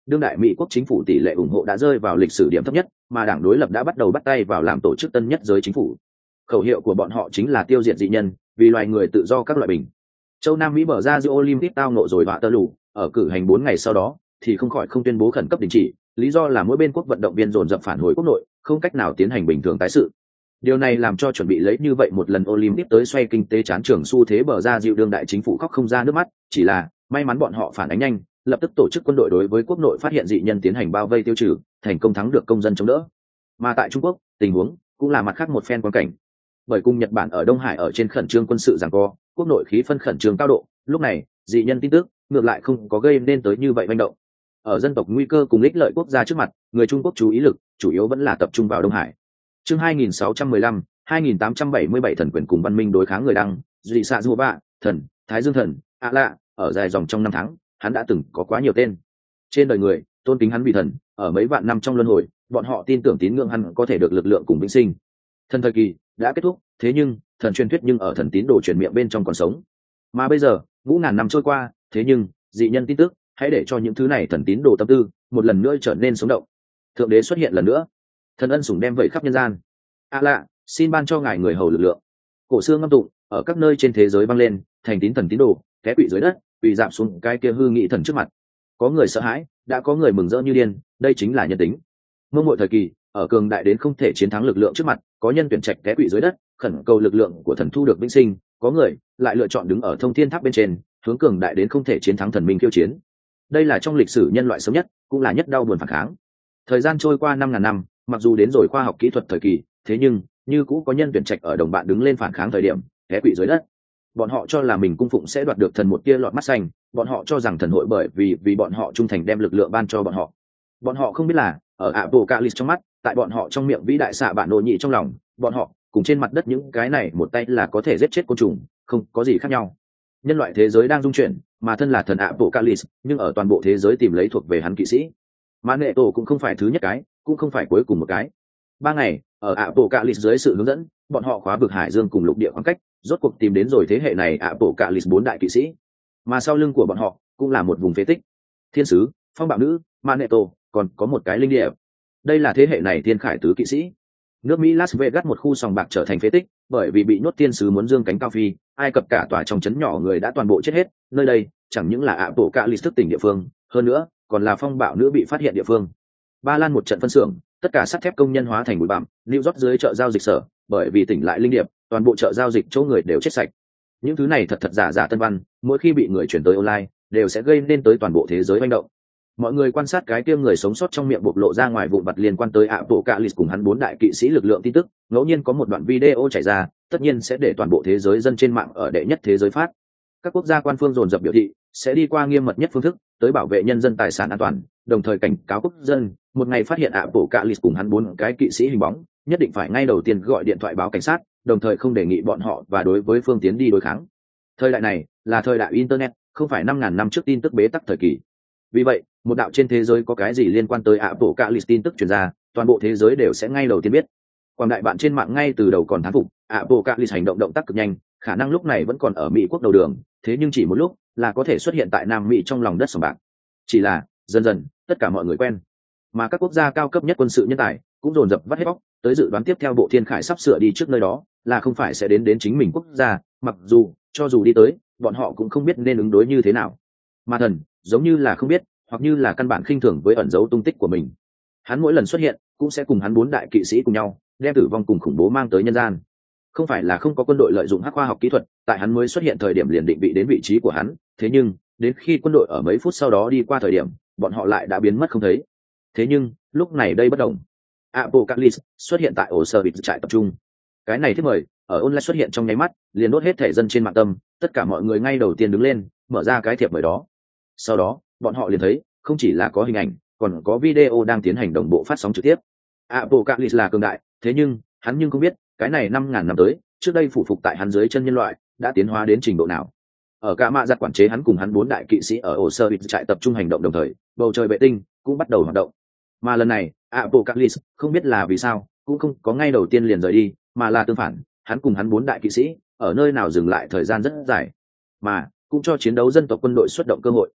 đương đại Mỹ quốc chính phủ tỷ lệ ủng hộ đã rơi vào lịch sử điểm thấp nhất, mà đảng đối lập đã bắt đầu bắt tay vào làm tổ chức tân nhất giới chính phủ. Khẩu hiệu của bọn họ chính là tiêu diệt dị nhân, vì loài người tự do các loại bình. Châu Nam Mỹ mở ra Rio Olympic tao nộ rồi vạ tơ lù, ở cử hành bốn ngày sau đó thì không khỏi không tuyên bố khẩn cấp đình chỉ, lý do là mỗi bên quốc vận động viên dồn dập phản hồi quốc nội, không cách nào tiến hành bình thường tái sự. Điều này làm cho chuẩn bị lấy như vậy một lần Olympic tới xoay kinh tế chán trường xu thế bờ ra dịu đương đại chính phủ khóc không ra nước mắt, chỉ là may mắn bọn họ phản ánh nhanh, lập tức tổ chức quân đội đối với quốc nội phát hiện dị nhân tiến hành bao vây tiêu trừ, thành công thắng được công dân chống đỡ. Mà tại Trung Quốc, tình huống cũng là mặt khác một phen quan cảnh. Bởi cùng Nhật Bản ở Đông Hải ở trên khẩn trương quân sự giằng co, quốc nội khí phân khẩn trương cao độ, lúc này dị nhân tin tức ngược lại không có gây nên tới như vậy manh động. Ở dân tộc nguy cơ cùng ích lợi quốc gia trước mặt, người Trung Quốc chú ý lực chủ yếu vẫn là tập trung vào Đông Hải. Chương hai nghìn sáu trăm mười lăm, hai nghìn tám trăm bảy mươi bảy thần quyền cùng văn minh đối kháng người đăng, dị xạ dù bạ, thần, Thái Dương thần, ạ lạ, ở dài dòng trong năm tháng, hắn đã từng có quá nhiều tên. Trên đời người, tôn kính hắn vì thần, ở mấy vạn năm trong luân hồi, bọn họ tin tưởng tín ngưỡng hắn có thể được lực lượng cùng vĩnh sinh. Thần thời kỳ đã kết thúc, thế nhưng thần truyền thuyết nhưng ở thần tín đồ truyền miệng bên trong còn sống. Mà bây giờ, ngũ ngàn năm trôi qua, thế nhưng dị nhân tin tức, hãy để cho những thứ này thần tín đồ tâm tư một lần nữa trở nên sống động. Thượng đế xuất hiện lần nữa, thần ân sủng đem vẩy khắp nhân gian. A lạ, xin ban cho ngài người hầu lực lượng. Cổ xưa ngâm tụng ở các nơi trên thế giới vang lên, thành tín thần tín đồ té quỵ dưới đất, quỳ dạp xuống cái kia hư nghị thần trước mặt. Có người sợ hãi, đã có người mừng rỡ như điên, đây chính là nhân tính. Mông muội thời kỳ, ở cường đại đến không thể chiến thắng lực lượng trước mặt, có nhân tuyển trạch té quỵ dưới đất, khẩn cầu lực lượng của thần thu được vĩnh sinh, có người lại lựa chọn đứng ở thông thiên tháp bên trên, hướng cường đại đến không thể chiến thắng thần minh khiêu chiến. Đây là trong lịch sử nhân loại sớm nhất, cũng là nhất đau buồn phản kháng. Thời gian trôi qua năm ngàn năm, mặc dù đến rồi khoa học kỹ thuật thời kỳ, thế nhưng như cũ có nhân tuyển trạch ở đồng bạn đứng lên phản kháng thời điểm té quỵ dưới đất. Bọn họ cho là mình cung phụng sẽ đoạt được thần một tia lọt mắt xanh, bọn họ cho rằng thần hội bởi vì vì bọn họ trung thành đem lực lượng ban cho bọn họ. Bọn họ không biết là ở Apocalypse trong mắt, tại bọn họ trong miệng vĩ đại xạ bạn nội nhị trong lòng, bọn họ cùng trên mặt đất những cái này một tay là có thể giết chết côn trùng, không có gì khác nhau. Nhân loại thế giới đang dung chuyển, mà thân là thần Apocalypse, nhưng ở toàn bộ thế giới tìm lấy thuộc về hắn kỵ sĩ. Mà nệ tổ cũng không phải thứ nhất cái, cũng không phải cuối cùng một cái. Ba ngày, ở Apocalypse dưới sự hướng dẫn, bọn họ khóa vực hải dương cùng lục địa khoảng cách, rốt cuộc tìm đến rồi thế hệ này Apocalypse bốn đại kỵ sĩ. Mà sau lưng của bọn họ cũng là một vùng phế tích. Thiên sứ, phong bạo nữ, Magneto, còn có một cái linh địa. Đây là thế hệ này thiên khải tứ kỵ sĩ. Nước Mỹ Las Vegas một khu sòng bạc trở thành phế tích, bởi vì bị nhốt thiên sứ muốn dương cánh cao phi, Ai Cập cả tòa trong trấn nhỏ người đã toàn bộ chết hết, nơi đây chẳng những là Apocalypse thức tỉnh địa phương, hơn nữa còn là phong bạo nữ bị phát hiện địa phương. Ba Lan một trận phân xưởng, tất cả sắt thép công nhân hóa thành bụi bặm, New York dưới chợ giao dịch sở, bởi vì tỉnh lại linh điệp, toàn bộ chợ giao dịch chỗ người đều chết sạch. Những thứ này thật thật giả giả tân văn, mỗi khi bị người chuyển tới online, đều sẽ gây nên tới toàn bộ thế giới manh động. Mọi người quan sát cái kia người sống sót trong miệng bộc lộ ra ngoài vụn vặt liên quan tới Apocalypse cùng hắn bốn đại kỵ sĩ lực lượng tin tức, ngẫu nhiên có một đoạn video chảy ra, tất nhiên sẽ để toàn bộ thế giới dân trên mạng ở đệ nhất thế giới phát. Các quốc gia quan phương dồn dập biểu thị sẽ đi qua nghiêm mật nhất phương thức tới bảo vệ nhân dân tài sản an toàn, đồng thời cảnh cáo quốc dân, một ngày phát hiện Apocalypse cùng hắn bốn cái kỵ sĩ hình bóng, nhất định phải ngay đầu tiên gọi điện thoại báo cảnh sát, đồng thời không đề nghị bọn họ và đối với phương tiến đi đối kháng. Thời đại này là thời đại internet, không phải năm ngàn năm trước tin tức bế tắc thời kỳ. Vì vậy, một đạo trên thế giới có cái gì liên quan tới Apocalypse tin tức truyền ra, toàn bộ thế giới đều sẽ ngay đầu tiên biết. Quảng đại bạn trên mạng ngay từ đầu còn thán phục, Apocalypse hành động động tác cực nhanh, khả năng lúc này vẫn còn ở Mỹ quốc đầu đường, thế nhưng chỉ một lúc là có thể xuất hiện tại Nam Mỹ trong lòng đất sòng bạc. Chỉ là dần dần, tất cả mọi người quen, mà các quốc gia cao cấp nhất quân sự nhân tài cũng dồn dập vắt hết bóc tới dự đoán tiếp theo bộ thiên khải sắp sửa đi trước nơi đó là không phải sẽ đến đến chính mình quốc gia, mặc dù cho dù đi tới, bọn họ cũng không biết nên ứng đối như thế nào. Mà thần giống như là không biết, hoặc như là căn bản khinh thường với ẩn dấu tung tích của mình. Hắn mỗi lần xuất hiện cũng sẽ cùng hắn bốn đại kỵ sĩ cùng nhau đem tử vong cùng khủng bố mang tới nhân gian. Không phải là không có quân đội lợi dụng hắc khoa học kỹ thuật, tại hắn mới xuất hiện thời điểm liền định vị đến vị trí của hắn, thế nhưng đến khi quân đội ở mấy phút sau đó đi qua thời điểm, bọn họ lại đã biến mất không thấy. Thế nhưng lúc này đây bất đồng, Apocalypse xuất hiện tại ổ sở bị trại tập trung. Cái này thiết mời ở online xuất hiện trong nháy mắt, liền đốt hết thể dân trên mạng tâm, tất cả mọi người ngay đầu tiên đứng lên mở ra cái thiệp mời đó. Sau đó bọn họ liền thấy không chỉ là có hình ảnh, còn có video đang tiến hành đồng bộ phát sóng trực tiếp. Apocalypse là cường đại, thế nhưng hắn nhưng không biết cái này năm ngàn năm tới, trước đây phụ phục tại hắn dưới chân nhân loại đã tiến hóa đến trình độ nào. Ở cả mạ giặt quản chế hắn cùng hắn bốn đại kỵ sĩ ở ổ sơ bịt trại tập trung hành động đồng thời, bầu trời vệ tinh cũng bắt đầu hoạt động. Mà lần này Apocalypse không biết là vì sao cũng không có ngay đầu tiên liền rời đi, mà là tương phản, hắn cùng hắn bốn đại kỵ sĩ ở nơi nào dừng lại thời gian rất dài, mà cũng cho chiến đấu dân tộc quân đội xuất động cơ hội.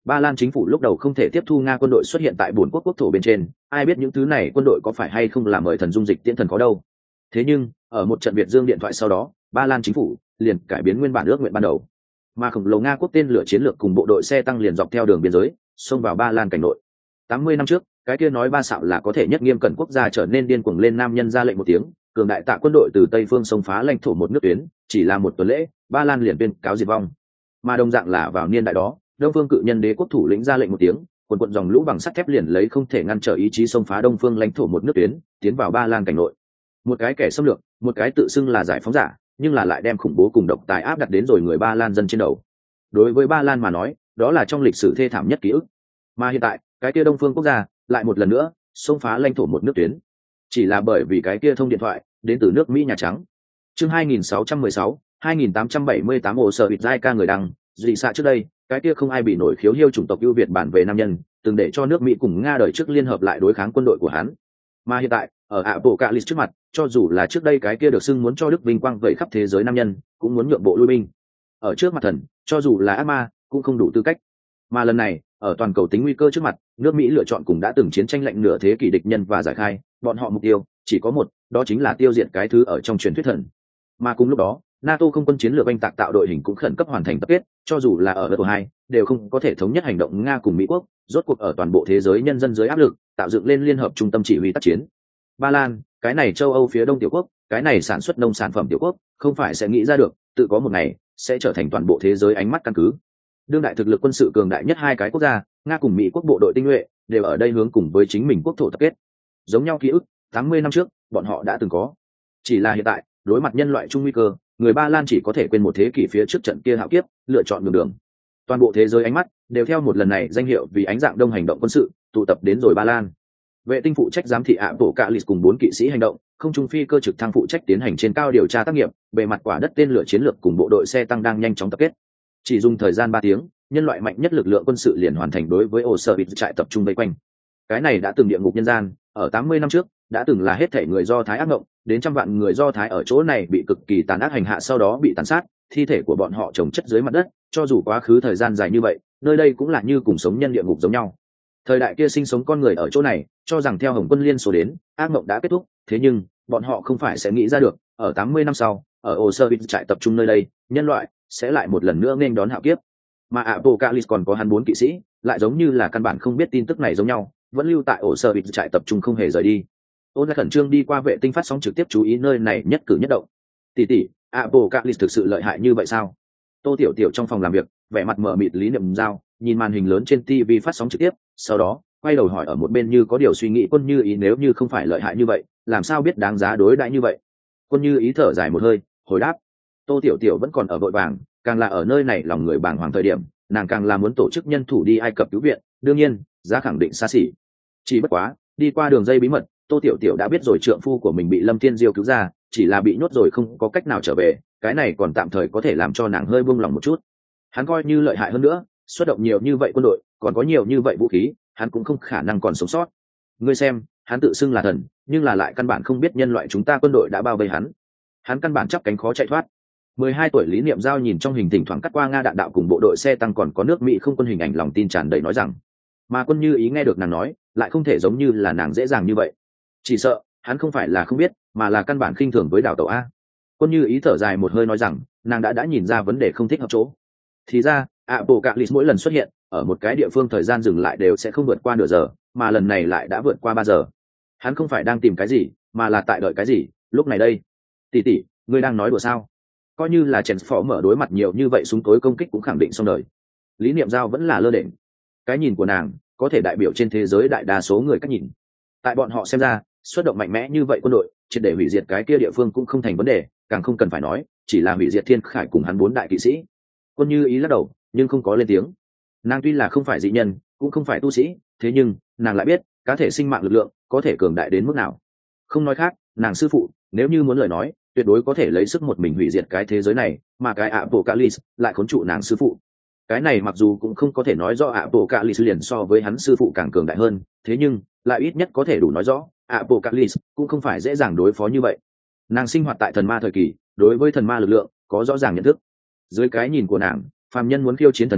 Ba Lan chính phủ lúc đầu không thể tiếp thu Nga quân đội xuất hiện tại bốn quốc quốc thổ bên trên, ai biết những thứ này quân đội có phải hay không là mời thần dung dịch tiễn thần có đâu. Thế nhưng, ở một trận Việt Dương điện thoại sau đó, Ba Lan chính phủ liền cải biến nguyên bản ước nguyện ban đầu. Mà khổng lồ Nga quốc tên lửa chiến lược cùng bộ đội xe tăng liền dọc theo đường biên giới, xông vào Ba Lan cảnh nội. tám mươi năm trước, cái kia nói ba xạo là có thể nhất nghiêm cẩn quốc gia trở nên điên cuồng lên nam nhân ra lệnh một tiếng, cường đại tạ quân đội từ Tây phương xông phá lãnh thổ một nước tuyến, chỉ là một tuần lễ, Ba Lan liền tuyên cáo diệt vong. Mà đồng dạng là vào niên đại đó, Đông Phương cự nhân đế quốc thủ lĩnh ra lệnh một tiếng, quần quần dòng lũ bằng sắt thép liền lấy không thể ngăn trở ý chí xông phá Đông Phương lãnh thổ một nước tuyến, tiến vào Ba Lan cảnh nội. Một cái kẻ xâm lược, một cái tự xưng là giải phóng giả, nhưng là lại đem khủng bố cùng độc tài áp đặt đến rồi người Ba Lan dân trên đầu. Đối với Ba Lan mà nói, đó là trong lịch sử thê thảm nhất ký ức. Mà hiện tại, cái kia Đông Phương quốc gia lại một lần nữa xông phá lãnh thổ một nước tuyến, chỉ là bởi vì cái kia thông điện thoại đến từ nước Mỹ Nhà Trắng. Chương hai nghìn sáu trăm mười sáu, hai nghìn tám trăm bảy mươi tám ổ sở bịt dai ca người đăng, dị xạ trước đây, cái kia không ai bị nổi khiếu hiêu chủng tộc ưu việt bản về nam nhân, từng để cho nước Mỹ cùng Nga đời trước liên hợp lại đối kháng quân đội của hắn. Mà hiện tại, ở Apocalypse trước mặt, cho dù là trước đây cái kia được xưng muốn cho Đức vinh quang vẩy khắp thế giới nam nhân, cũng muốn nhượng bộ lui binh. Ở trước mặt thần, cho dù là ác ma, cũng không đủ tư cách. Mà lần này, ở toàn cầu tính nguy cơ trước mặt, nước Mỹ lựa chọn cùng đã từng chiến tranh lạnh nửa thế kỷ địch nhân và giải khai, bọn họ mục tiêu chỉ có một, đó chính là tiêu diệt cái thứ ở trong truyền thuyết thần. Mà cùng lúc đó, NATO không quân chiến lược oanh tạc tạo đội hình cũng khẩn cấp hoàn thành tập kết, cho dù là ở NATO hai, đều không có thể thống nhất hành động Nga cùng Mỹ quốc, rốt cuộc ở toàn bộ thế giới nhân dân dưới áp lực, tạo dựng lên liên hợp trung tâm chỉ huy tác chiến. Ba Lan, cái này châu Âu phía đông tiểu quốc, cái này sản xuất nông sản phẩm tiểu quốc, không phải sẽ nghĩ ra được, tự có một ngày sẽ trở thành toàn bộ thế giới ánh mắt căn cứ. Đương đại thực lực quân sự cường đại nhất hai cái quốc gia, Nga cùng Mỹ quốc bộ đội tinh nhuệ, đều ở đây hướng cùng với chính mình quốc thổ tập kết. Giống nhau ký ức, tám mươi năm trước, bọn họ đã từng có. Chỉ là hiện tại, đối mặt nhân loại chung nguy cơ, người Ba Lan chỉ có thể quên một thế kỷ phía trước trận kia hạo kiếp, lựa chọn đường đường. Toàn bộ thế giới ánh mắt đều theo một lần này danh hiệu vì ánh dạng đông hành động quân sự, tụ tập đến rồi Ba Lan. Vệ tinh phụ trách giám thị ạ bộ cạ lịch cùng bốn kỵ sĩ hành động, không trung phi cơ trực thăng phụ trách tiến hành trên cao điều tra tác nghiệp, bề mặt quả đất tên lửa chiến lược cùng bộ đội xe tăng đang nhanh chóng tập kết. Chỉ dùng thời gian ba tiếng, nhân loại mạnh nhất lực lượng quân sự liền hoàn thành đối với ổ sở bịt trại tập trung vây quanh. Cái này đã từng địa ngục nhân gian, ở tám mươi năm trước, đã từng là hết thảy người Do Thái ác mộng, đến trăm vạn người Do Thái ở chỗ này bị cực kỳ tàn ác hành hạ sau đó bị tàn sát, thi thể của bọn họ chồng chất dưới mặt đất, cho dù quá khứ thời gian dài như vậy, nơi đây cũng là như cùng sống nhân địa ngục giống nhau. Thời đại kia sinh sống con người ở chỗ này, cho rằng theo Hồng Quân Liên số đến, ác mộng đã kết thúc, thế nhưng, bọn họ không phải sẽ nghĩ ra được, ở tám mươi năm sau, ở ổ sở bịt trại tập trung nơi đây, nhân loại sẽ lại một lần nữa nghênh đón hạo kiếp. Mà Apocalypse còn có hắn bốn kỵ sĩ, lại giống như là căn bản không biết tin tức này giống nhau, vẫn lưu tại ổ sở bịt trại tập trung không hề rời đi. Ôn ra khẩn trương đi qua vệ tinh phát sóng trực tiếp chú ý nơi này nhất cử nhất động. Tỷ tỷ, Apocalypse thực sự lợi hại như vậy sao? Tô Tiểu Tiểu trong phòng làm việc, vẻ mặt mờ mịt Lý Niệm Giao, nhìn màn hình lớn trên ti vi phát sóng trực tiếp, sau đó quay đầu hỏi ở một bên như có điều suy nghĩ Quân Như Ý nếu như không phải lợi hại như vậy, làm sao biết đáng giá đối đãi như vậy? Quân Như Ý thở dài một hơi, hồi đáp. Tô Tiểu Tiểu vẫn còn ở vội vàng, càng là ở nơi này lòng người bàng hoàng thời điểm, nàng càng là muốn tổ chức nhân thủ đi Ai Cập cứu viện, đương nhiên, giá khẳng định xa xỉ. Chỉ bất quá, đi qua đường dây bí mật, Tô Tiểu Tiểu đã biết rồi trượng phu của mình bị Lâm Thiên Diêu cứu ra, chỉ là bị nhốt rồi không có cách nào trở về, cái này còn tạm thời có thể làm cho nàng hơi buông lòng một chút. Hắn coi như lợi hại hơn nữa, xuất động nhiều như vậy quân đội, còn có nhiều như vậy vũ khí, hắn cũng không khả năng còn sống sót. Ngươi xem, hắn tự xưng là thần, nhưng là lại căn bản không biết nhân loại chúng ta quân đội đã bao vây hắn. Hắn căn bản chắp cánh khó chạy thoát. mười hai tuổi Lý Niệm Giao nhìn trong hình thỉnh thoảng cắt qua Nga đạn đạo cùng bộ đội xe tăng còn có nước Mỹ không quân hình ảnh lòng tin tràn đầy nói rằng, mà Quân Như Ý nghe được nàng nói, lại không thể giống như là nàng dễ dàng như vậy. Chỉ sợ, hắn không phải là không biết, mà là căn bản khinh thường với đảo tàu a. Quân Như Ý thở dài một hơi nói rằng, nàng đã đã nhìn ra vấn đề không thích hợp chỗ. Thì ra, Apocalypse mỗi lần xuất hiện, ở một cái địa phương thời gian dừng lại đều sẽ không vượt qua nửa giờ, mà lần này lại đã vượt qua ba giờ. Hắn không phải đang tìm cái gì, mà là tại đợi cái gì, lúc này đây. Tỷ tỷ, ngươi đang nói đùa sao? Coi như là chèn phó mở đối mặt nhiều như vậy súng tối công kích cũng khẳng định xong đời. Lý Niệm Giao vẫn là lơ đễnh. Cái nhìn của nàng có thể đại biểu trên thế giới đại đa số người cách nhìn. Tại bọn họ xem ra, xuất động mạnh mẽ như vậy quân đội, triệt để hủy diệt cái kia địa phương cũng không thành vấn đề, càng không cần phải nói, chỉ là hủy diệt Thiên Khải cùng hắn bốn đại kỵ sĩ. Quân Như Ý lắc đầu, nhưng không có lên tiếng. Nàng tuy là không phải dị nhân, cũng không phải tu sĩ, thế nhưng nàng lại biết, cá thể sinh mạng lực lượng có thể cường đại đến mức nào. Không nói khác, nàng sư phụ, nếu như muốn lời nói, tuyệt đối có thể lấy sức một mình hủy diệt cái thế giới này, mà cái Apocalypse lại khốn trụ nàng sư phụ. Cái này mặc dù cũng không có thể nói rõ Apocalypse liền so với hắn sư phụ càng cường đại hơn, thế nhưng lại ít nhất có thể đủ nói rõ Apocalypse cũng không phải dễ dàng đối phó như vậy. Nàng sinh hoạt tại thần ma thời kỳ, đối với thần ma lực lượng có rõ ràng nhận thức. Dưới cái nhìn của nàng, phàm nhân muốn khiêu chiến thần ma,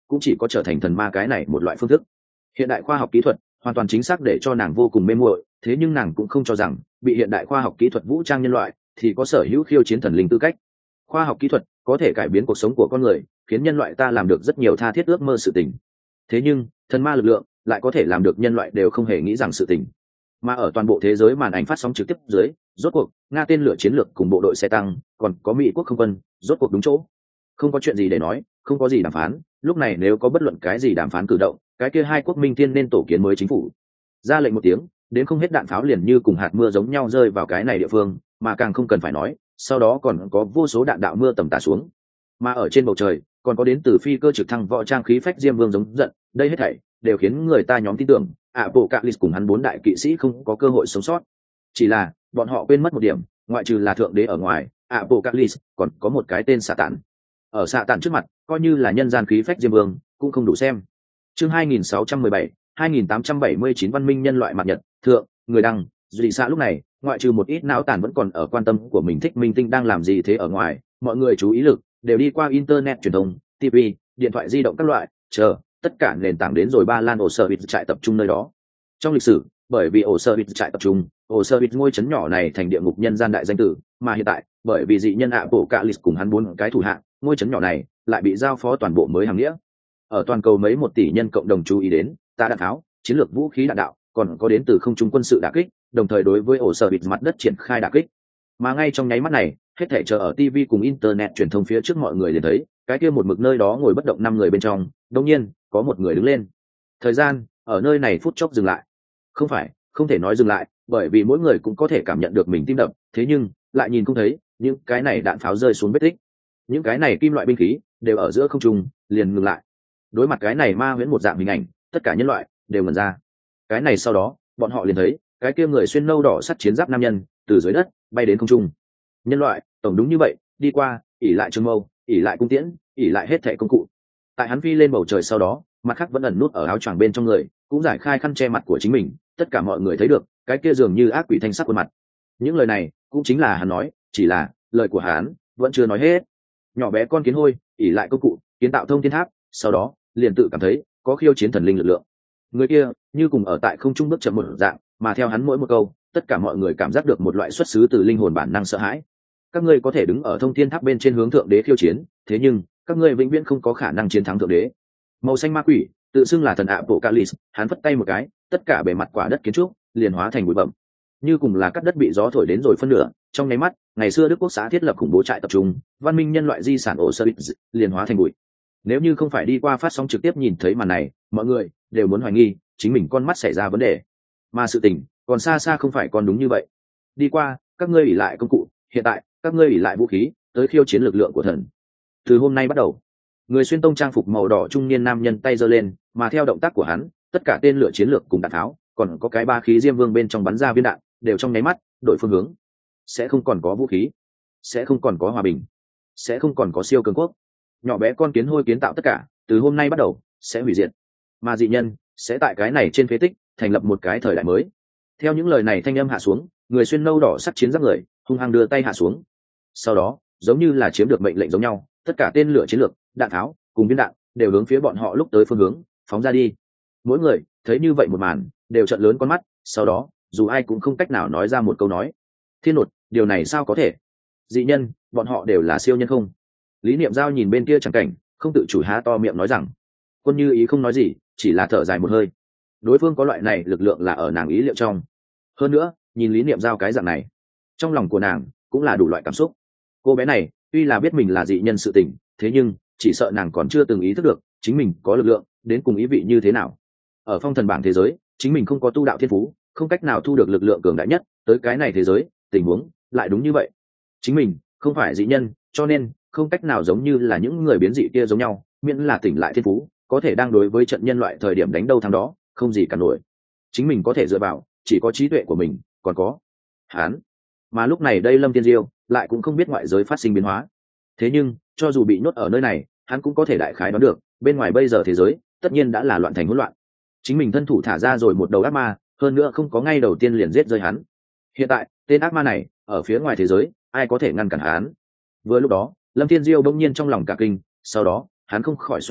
cũng chỉ có trở thành thần ma cái này một loại phương thức. Hiện đại khoa học kỹ thuật hoàn toàn chính xác để cho nàng vô cùng mê muội, thế nhưng nàng cũng không cho rằng bị hiện đại khoa học kỹ thuật vũ trang nhân loại thì có sở hữu khiêu chiến thần linh tư cách. Khoa học kỹ thuật có thể cải biến cuộc sống của con người, khiến nhân loại ta làm được rất nhiều tha thiết ước mơ sự tình. Thế nhưng thần ma lực lượng lại có thể làm được nhân loại đều không hề nghĩ rằng sự tình. Mà ở toàn bộ thế giới màn ảnh phát sóng trực tiếp dưới, rốt cuộc Nga tên lửa chiến lược cùng bộ đội xe tăng, còn có Mỹ quốc không quân, rốt cuộc đúng chỗ. Không có chuyện gì để nói, không có gì đàm phán, lúc này nếu có bất luận cái gì đàm phán cử động, cái kia hai quốc minh thiên nên tổ kiến mới chính phủ. Ra lệnh một tiếng, đến không hết đạn pháo liền như cùng hạt mưa giống nhau rơi vào cái này địa phương, mà càng không cần phải nói, sau đó còn có vô số đạn đạo mưa tầm tả xuống. Mà ở trên bầu trời, còn có đến từ phi cơ trực thăng võ trang khí phách diêm vương giống giận, đây hết thảy đều khiến người ta nhóm tin tưởng, Apocalypse cùng hắn bốn đại kỵ sĩ không có cơ hội sống sót. Chỉ là, bọn họ quên mất một điểm, ngoại trừ là thượng đế ở ngoài, Apocalypse còn có một cái tên Xạ Tản. Ở Xạ Tản trước mặt, coi như là nhân gian khí phách diêm vương, cũng không đủ xem. Chương hai nghìn sáu trăm mười bảy, hai nghìn tám trăm bảy mươi chín văn minh nhân loại mặt nhật, thượng, người đăng, Duy Xạ lúc này, ngoại trừ một ít não tàn vẫn còn ở quan tâm của mình thích minh tinh đang làm gì thế ở ngoài, mọi người chú ý lực đều đi qua internet truyền thông, ti vi, điện thoại di động các loại, chờ, tất cả nền tảng đến rồi Ba Lan ổ sở bịt trại tập trung nơi đó. Trong lịch sử, bởi vì ổ sở bịt trại tập trung, ổ sở bịt ngôi trấn nhỏ này thành địa ngục nhân gian đại danh tử, mà hiện tại, bởi vì dị nhân Apocalypse cùng hắn bốn cái thủ hạ, ngôi trấn nhỏ này lại bị giao phó toàn bộ mới hàng nghĩa. Ở toàn cầu mấy một tỷ nhân cộng đồng chú ý đến, ta đạn tháo, chiến lược vũ khí đạn đạo, còn có đến từ không trung quân sự đả kích, đồng thời đối với ổ sở bịt mặt đất triển khai đả kích. Mà ngay trong nháy mắt này, hết thảy chờ ở ti vi cùng internet truyền thông phía trước mọi người liền thấy, cái kia một mực nơi đó ngồi bất động năm người bên trong, đột nhiên có một người đứng lên. Thời gian ở nơi này phút chốc dừng lại. Không phải, không thể nói dừng lại, bởi vì mỗi người cũng có thể cảm nhận được mình tim đập, thế nhưng lại nhìn không thấy những cái này đạn pháo rơi xuống vết tích. Những cái này kim loại binh khí đều ở giữa không trung, liền ngừng lại. Đối mặt cái này ma huyễn một dạng hình ảnh, tất cả nhân loại đều ngẩn ra. Cái này sau đó, bọn họ liền thấy, cái kia người xuyên nâu đỏ sắt chiến giáp nam nhân từ dưới đất bay đến không trung. Nhân loại tổng đúng như vậy, đi qua ỉ lại trường mâu, ỉ lại cung tiễn, ỉ lại hết thẻ công cụ. Tại hắn phi lên bầu trời sau đó, mặt khác vẫn ẩn nút ở áo choàng bên trong người, cũng giải khai khăn che mặt của chính mình, tất cả mọi người thấy được cái kia dường như ác quỷ thanh sắc khuôn mặt. Những lời này cũng chính là hắn nói, chỉ là lời của hắn vẫn chưa nói hết. Nhỏ bé con kiến hôi ỉ lại công cụ, kiến tạo thông thiên tháp, sau đó liền tự cảm thấy có khiêu chiến thần linh lực lượng. Người kia như cùng ở tại không trung bước chậm một dạng, mà theo hắn mỗi một câu, tất cả mọi người cảm giác được một loại xuất xứ từ linh hồn bản năng sợ hãi. Các ngươi có thể đứng ở thông thiên tháp bên trên hướng thượng đế khiêu chiến, thế nhưng các ngươi vĩnh viễn không có khả năng chiến thắng thượng đế. Màu xanh ma quỷ tự xưng là thần Apocalypse, hắn vất tay một cái, tất cả bề mặt quả đất kiến trúc liền hóa thành bụi bặm, như cùng là cắt đất bị gió thổi đến rồi phân nửa. Trong nháy mắt, ngày xưa Đức Quốc xã thiết lập khủng bố trại tập trung, văn minh nhân loại di sản ổ sơ liền hóa thành bụi. Nếu như không phải đi qua phát sóng trực tiếp nhìn thấy màn này, mọi người đều muốn hoài nghi chính mình con mắt xảy ra vấn đề, mà sự tình còn xa xa không phải còn đúng như vậy. Đi qua, các ngươi ỉ lại công cụ, hiện tại các ngươi ỉ lại vũ khí, tới khiêu chiến lực lượng của thần. Từ hôm nay bắt đầu, người xuyên tông trang phục màu đỏ trung niên nam nhân tay giơ lên, mà theo động tác của hắn, tất cả tên lửa chiến lược cùng đạn tháo, còn có cái ba khí diêm vương bên trong bắn ra viên đạn, đều trong nháy mắt đổi phương hướng. Sẽ không còn có vũ khí, sẽ không còn có hòa bình, sẽ không còn có siêu cường quốc. Nhỏ bé con kiến hôi kiến tạo tất cả, từ hôm nay bắt đầu sẽ hủy diệt, mà dị nhân sẽ tại cái này trên phế tích thành lập một cái thời đại mới. Theo những lời này thanh âm hạ xuống, người xuyên nâu đỏ sắt chiến giáp người hung hăng đưa tay hạ xuống. Sau đó, giống như là chiếm được mệnh lệnh giống nhau, tất cả tên lửa chiến lược, đạn tháo cùng viên đạn đều hướng phía bọn họ lúc tới phương hướng phóng ra đi. Mỗi người thấy như vậy một màn, đều trợn lớn con mắt, sau đó dù ai cũng không cách nào nói ra một câu nói. Thiên nột, điều này sao có thể? Dị nhân, bọn họ đều là siêu nhân không? Lý Niệm Giao nhìn bên kia chẳng cảnh, không tự chủ há to miệng nói rằng. Quân Như Ý không nói gì, chỉ là thở dài một hơi. Đối phương có loại này lực lượng là ở nàng ý liệu trong. Hơn nữa, nhìn Lý Niệm Giao cái dạng này, trong lòng của nàng cũng là đủ loại cảm xúc. Cô bé này tuy là biết mình là dị nhân sự tình, thế nhưng chỉ sợ nàng còn chưa từng ý thức được chính mình có lực lượng đến cùng ý vị như thế nào. Ở phong thần bảng thế giới, chính mình không có tu đạo thiên phú, không cách nào thu được lực lượng cường đại nhất, tới cái này thế giới, tình huống lại đúng như vậy. Chính mình không phải dị nhân, cho nên không cách nào giống như là những người biến dị kia giống nhau, miễn là tỉnh lại thiên phú, có thể đang đối với trận nhân loại thời điểm đánh đâu thắng đó, không gì cả nổi. Chính mình có thể dựa vào chỉ có trí tuệ của mình, còn có hán. Mà lúc này đây Lâm Thiên Diêu lại cũng không biết ngoại giới phát sinh biến hóa. Thế nhưng cho dù bị nhốt ở nơi này, hắn cũng có thể đại khái đoán được bên ngoài bây giờ thế giới tất nhiên đã là loạn thành hỗn loạn. Chính mình thân thủ thả ra rồi một đầu ác ma, hơn nữa không có ngay đầu tiên liền giết rơi hắn. Hiện tại tên ác ma này ở phía ngoài thế giới, ai có thể ngăn cản hắn? Vừa lúc đó Lâm Thiên Diêu bỗng nhiên trong lòng cả kinh, sau đó hắn không khỏi xoay người,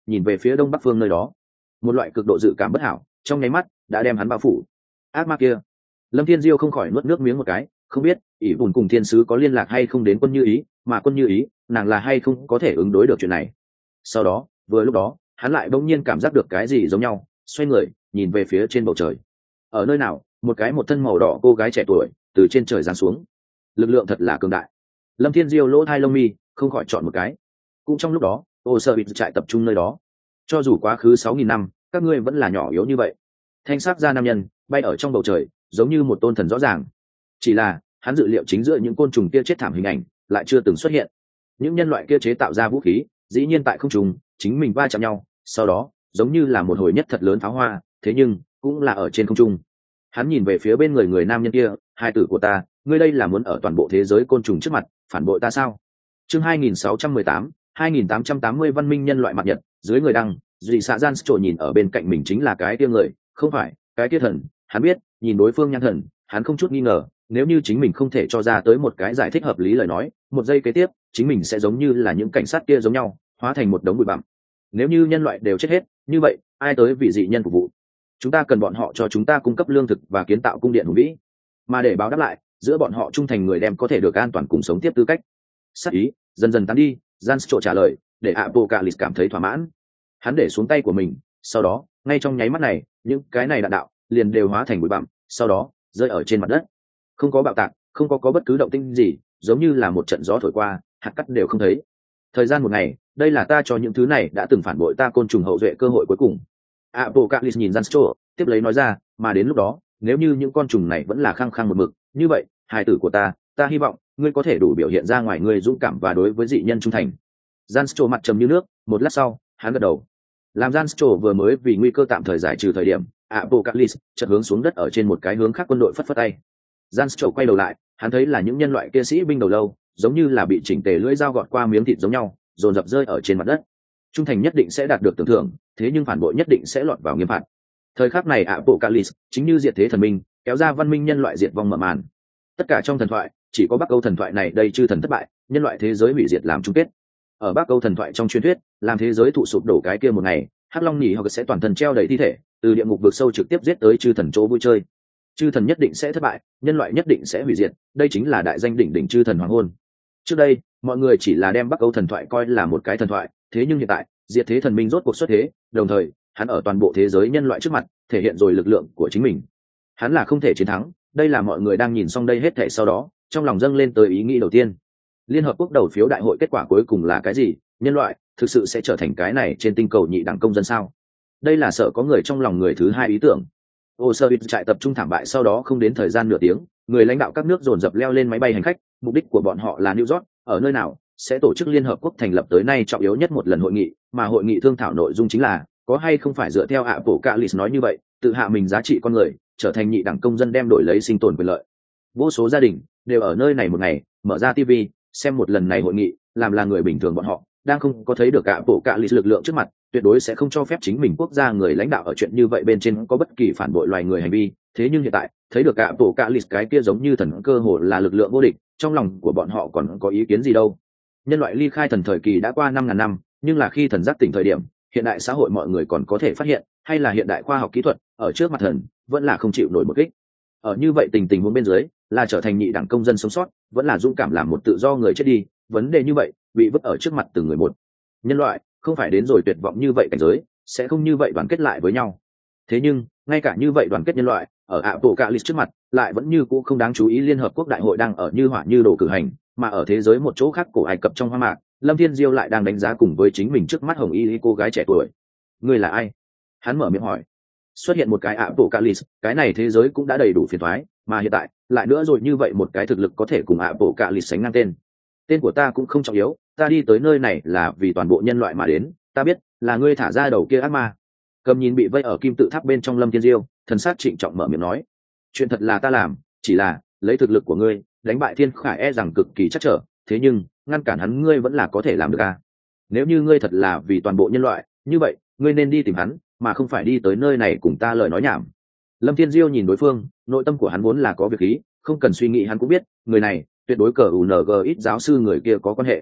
nhìn về phía đông bắc phương nơi đó. Một loại cực độ dự cảm bất hảo trong nháy mắt đã đem hắn bao phủ. Ác ma kia. Lâm Thiên Diêu không khỏi nuốt nước miếng một cái, không biết ỷ bùn cùng thiên sứ có liên lạc hay không đến quân như ý, mà quân như ý nàng là hay không có thể ứng đối được chuyện này. Sau đó vừa lúc đó hắn lại bỗng nhiên cảm giác được cái gì giống nhau, xoay người nhìn về phía trên bầu trời. Ở nơi nào một cái một thân màu đỏ cô gái trẻ tuổi từ trên trời giáng xuống. Lực lượng thật là cường đại. Lâm Thiên Diêu lỗ thai lông mi không khỏi chọn một cái. Cũng trong lúc đó ô sợ bị trại tập trung nơi đó. Cho dù quá khứ sáu nghìn năm các ngươi vẫn là nhỏ yếu như vậy. Thanh sắc ra nam nhân bay ở trong bầu trời giống như một tôn thần rõ ràng. Chỉ là hắn dự liệu chính giữa những côn trùng kia chết thảm hình ảnh lại chưa từng xuất hiện. Những nhân loại kia chế tạo ra vũ khí dĩ nhiên tại không trùng chính mình va chạm nhau, sau đó giống như là một hồi nhất thật lớn pháo hoa, thế nhưng cũng là ở trên không trung. Hắn nhìn về phía bên người người nam nhân kia, hai tử của ta, ngươi đây là muốn ở toàn bộ thế giới côn trùng trước mặt phản bội ta sao? Chương hai nghìn sáu trăm mười tám, hai nghìn tám trăm tám mươi văn minh nhân loại mặt nhật, dưới người đăng, dị xạ gian trộn nhìn ở bên cạnh mình chính là cái kia người, không phải cái kia thần. Hắn biết, nhìn đối phương nhãn thần, hắn không chút nghi ngờ, nếu như chính mình không thể cho ra tới một cái giải thích hợp lý lời nói, một giây kế tiếp, chính mình sẽ giống như là những cảnh sát kia giống nhau, hóa thành một đống bụi bặm. Nếu như nhân loại đều chết hết, như vậy, ai tới vì dị nhân phục vụ? Chúng ta cần bọn họ cho chúng ta cung cấp lương thực và kiến tạo cung điện hùng vĩ, mà để báo đáp lại, giữa bọn họ trung thành người đem có thể được an toàn cùng sống tiếp tư cách. Sát ý dần dần tán đi, Janstro trả lời, để Apocalypse cảm thấy thỏa mãn. Hắn để xuống tay của mình, sau đó, ngay trong nháy mắt này, những cái này đạn đạo liền đều hóa thành bụi bặm, sau đó rơi ở trên mặt đất. Không có bạo tạc, không có có bất cứ động tĩnh gì, giống như là một trận gió thổi qua, hạt cát đều không thấy. Thời gian một ngày, đây là ta cho những thứ này đã từng phản bội ta côn trùng hậu duệ cơ hội cuối cùng. Apocalypse nhìn Janstro, tiếp lấy nói ra, mà đến lúc đó, nếu như những con trùng này vẫn là khăng khăng một mực, như vậy, hài tử của ta, ta hy vọng ngươi có thể đủ biểu hiện ra ngoài ngươi dũng cảm và đối với dị nhân trung thành. Janstro mặt trầm như nước, một lát sau, hắn gật đầu. Làm Janstro vừa mới vì nguy cơ tạm thời giải trừ thời điểm, Apocalypse chợt hướng xuống đất ở trên một cái hướng khác quân đội phất phất tay. Janstro quay đầu lại, hắn thấy là những nhân loại kia sĩ binh đầu lâu, giống như là bị chỉnh tề lưỡi dao gọt qua miếng thịt giống nhau, dồn dập rơi ở trên mặt đất. Trung thành nhất định sẽ đạt được tưởng thưởng, thế nhưng phản bội nhất định sẽ lọt vào nghiêm phạt. Thời khắc này Apocalypse chính như diệt thế thần minh, kéo ra văn minh nhân loại diệt vong mở màn. Tất cả trong thần thoại, chỉ có Bắc Âu thần thoại này đây chư thần thất bại, nhân loại thế giới hủy diệt làm chung kết. Ở Bắc Âu thần thoại trong truyền thuyết, làm thế giới thụ sụp đổ cái kia một ngày, Hắc Long nhỉ hoặc sẽ toàn thân treo đầy thi thể, từ địa ngục vực sâu trực tiếp giết tới chư thần chỗ vui chơi. Chư thần nhất định sẽ thất bại, nhân loại nhất định sẽ hủy diệt, đây chính là đại danh đỉnh đỉnh chư thần hoàng hôn. Trước đây, mọi người chỉ là đem Bắc Âu thần thoại coi là một cái thần thoại, thế nhưng hiện tại, diệt thế thần minh rốt cuộc xuất thế, đồng thời, hắn ở toàn bộ thế giới nhân loại trước mặt, thể hiện rồi lực lượng của chính mình. Hắn là không thể chiến thắng, đây là mọi người đang nhìn xong đây hết thảy sau đó, trong lòng dâng lên tới ý nghĩ đầu tiên. Liên hợp quốc đầu phiếu đại hội kết quả cuối cùng là cái gì? Nhân loại thực sự sẽ trở thành cái này trên tinh cầu nhị đẳng công dân sao? Đây là sợ có người trong lòng người thứ hai ý tưởng. Ô sơ bịt trại tập trung thảm bại sau đó không đến thời gian nửa tiếng, người lãnh đạo các nước dồn dập leo lên máy bay hành khách, mục đích của bọn họ là New York, ở nơi nào sẽ tổ chức Liên hợp quốc thành lập tới nay trọng yếu nhất một lần hội nghị, mà hội nghị thương thảo nội dung chính là có hay không phải dựa theo Apocalypse nói như vậy, tự hạ mình giá trị con người, trở thành nhị đẳng công dân đem đổi lấy sinh tồn quyền lợi. Vô số gia đình đều ở nơi này một ngày, mở ra ti vi, xem một lần này hội nghị, làm là người bình thường bọn họ đang không có thấy được Apocalypse lực lượng trước mặt, tuyệt đối sẽ không cho phép chính mình quốc gia người lãnh đạo ở chuyện như vậy bên trên có bất kỳ phản bội loài người hành vi. Thế nhưng hiện tại, thấy được Apocalypse cái kia giống như thần cơ hồ là lực lượng vô địch, trong lòng của bọn họ còn có ý kiến gì đâu. Nhân loại ly khai thần thời kỳ đã qua năm ngàn năm, nhưng là khi thần giác tỉnh thời điểm, hiện đại xã hội mọi người còn có thể phát hiện, hay là hiện đại khoa học kỹ thuật ở trước mặt thần vẫn là không chịu nổi một kích. Ở như vậy tình tình huống bên dưới, là trở thành nhị đẳng công dân sống sót, vẫn là dũng cảm làm một tự do người chết đi, vấn đề như vậy bị vứt ở trước mặt từng người một. Nhân loại không phải đến rồi tuyệt vọng như vậy cảnh giới, sẽ không như vậy đoàn kết lại với nhau. Thế nhưng ngay cả như vậy đoàn kết nhân loại ở Apocalypse trước mặt lại vẫn như cũ không đáng chú ý. Liên hợp quốc đại hội đang ở như hỏa như đổ cử hành, mà ở thế giới một chỗ khác cổ Ai Cập trong hoa mạc, Lâm Thiên Diêu lại đang đánh giá cùng với chính mình trước mắt hồng y cô gái trẻ tuổi. Ngươi là ai? Hắn mở miệng hỏi. Xuất hiện một cái Apocalypse, cái này thế giới cũng đã đầy đủ phiền toái, mà hiện tại lại nữa rồi như vậy một cái thực lực có thể cùng Apocalypse sánh ngang tên. Tên của ta cũng không trọng yếu, ta đi tới nơi này là vì toàn bộ nhân loại mà đến, ta biết là ngươi thả ra đầu kia ác ma. Cầm nhìn bị vây ở kim tự tháp bên trong Lâm Thiên Diêu, thần sắc trịnh trọng mở miệng nói, chuyện thật là ta làm, chỉ là lấy thực lực của ngươi đánh bại Thiên Khải e rằng cực kỳ chắc trở, thế nhưng ngăn cản hắn ngươi vẫn là có thể làm được à? Nếu như ngươi thật là vì toàn bộ nhân loại, như vậy ngươi nên đi tìm hắn, mà không phải đi tới nơi này cùng ta lời nói nhảm. Lâm Thiên Diêu nhìn đối phương, nội tâm của hắn vốn là có việc ý, không cần suy nghĩ hắn cũng biết, người này tuyệt đối cờ u en giê ít giáo sư người kia có quan hệ.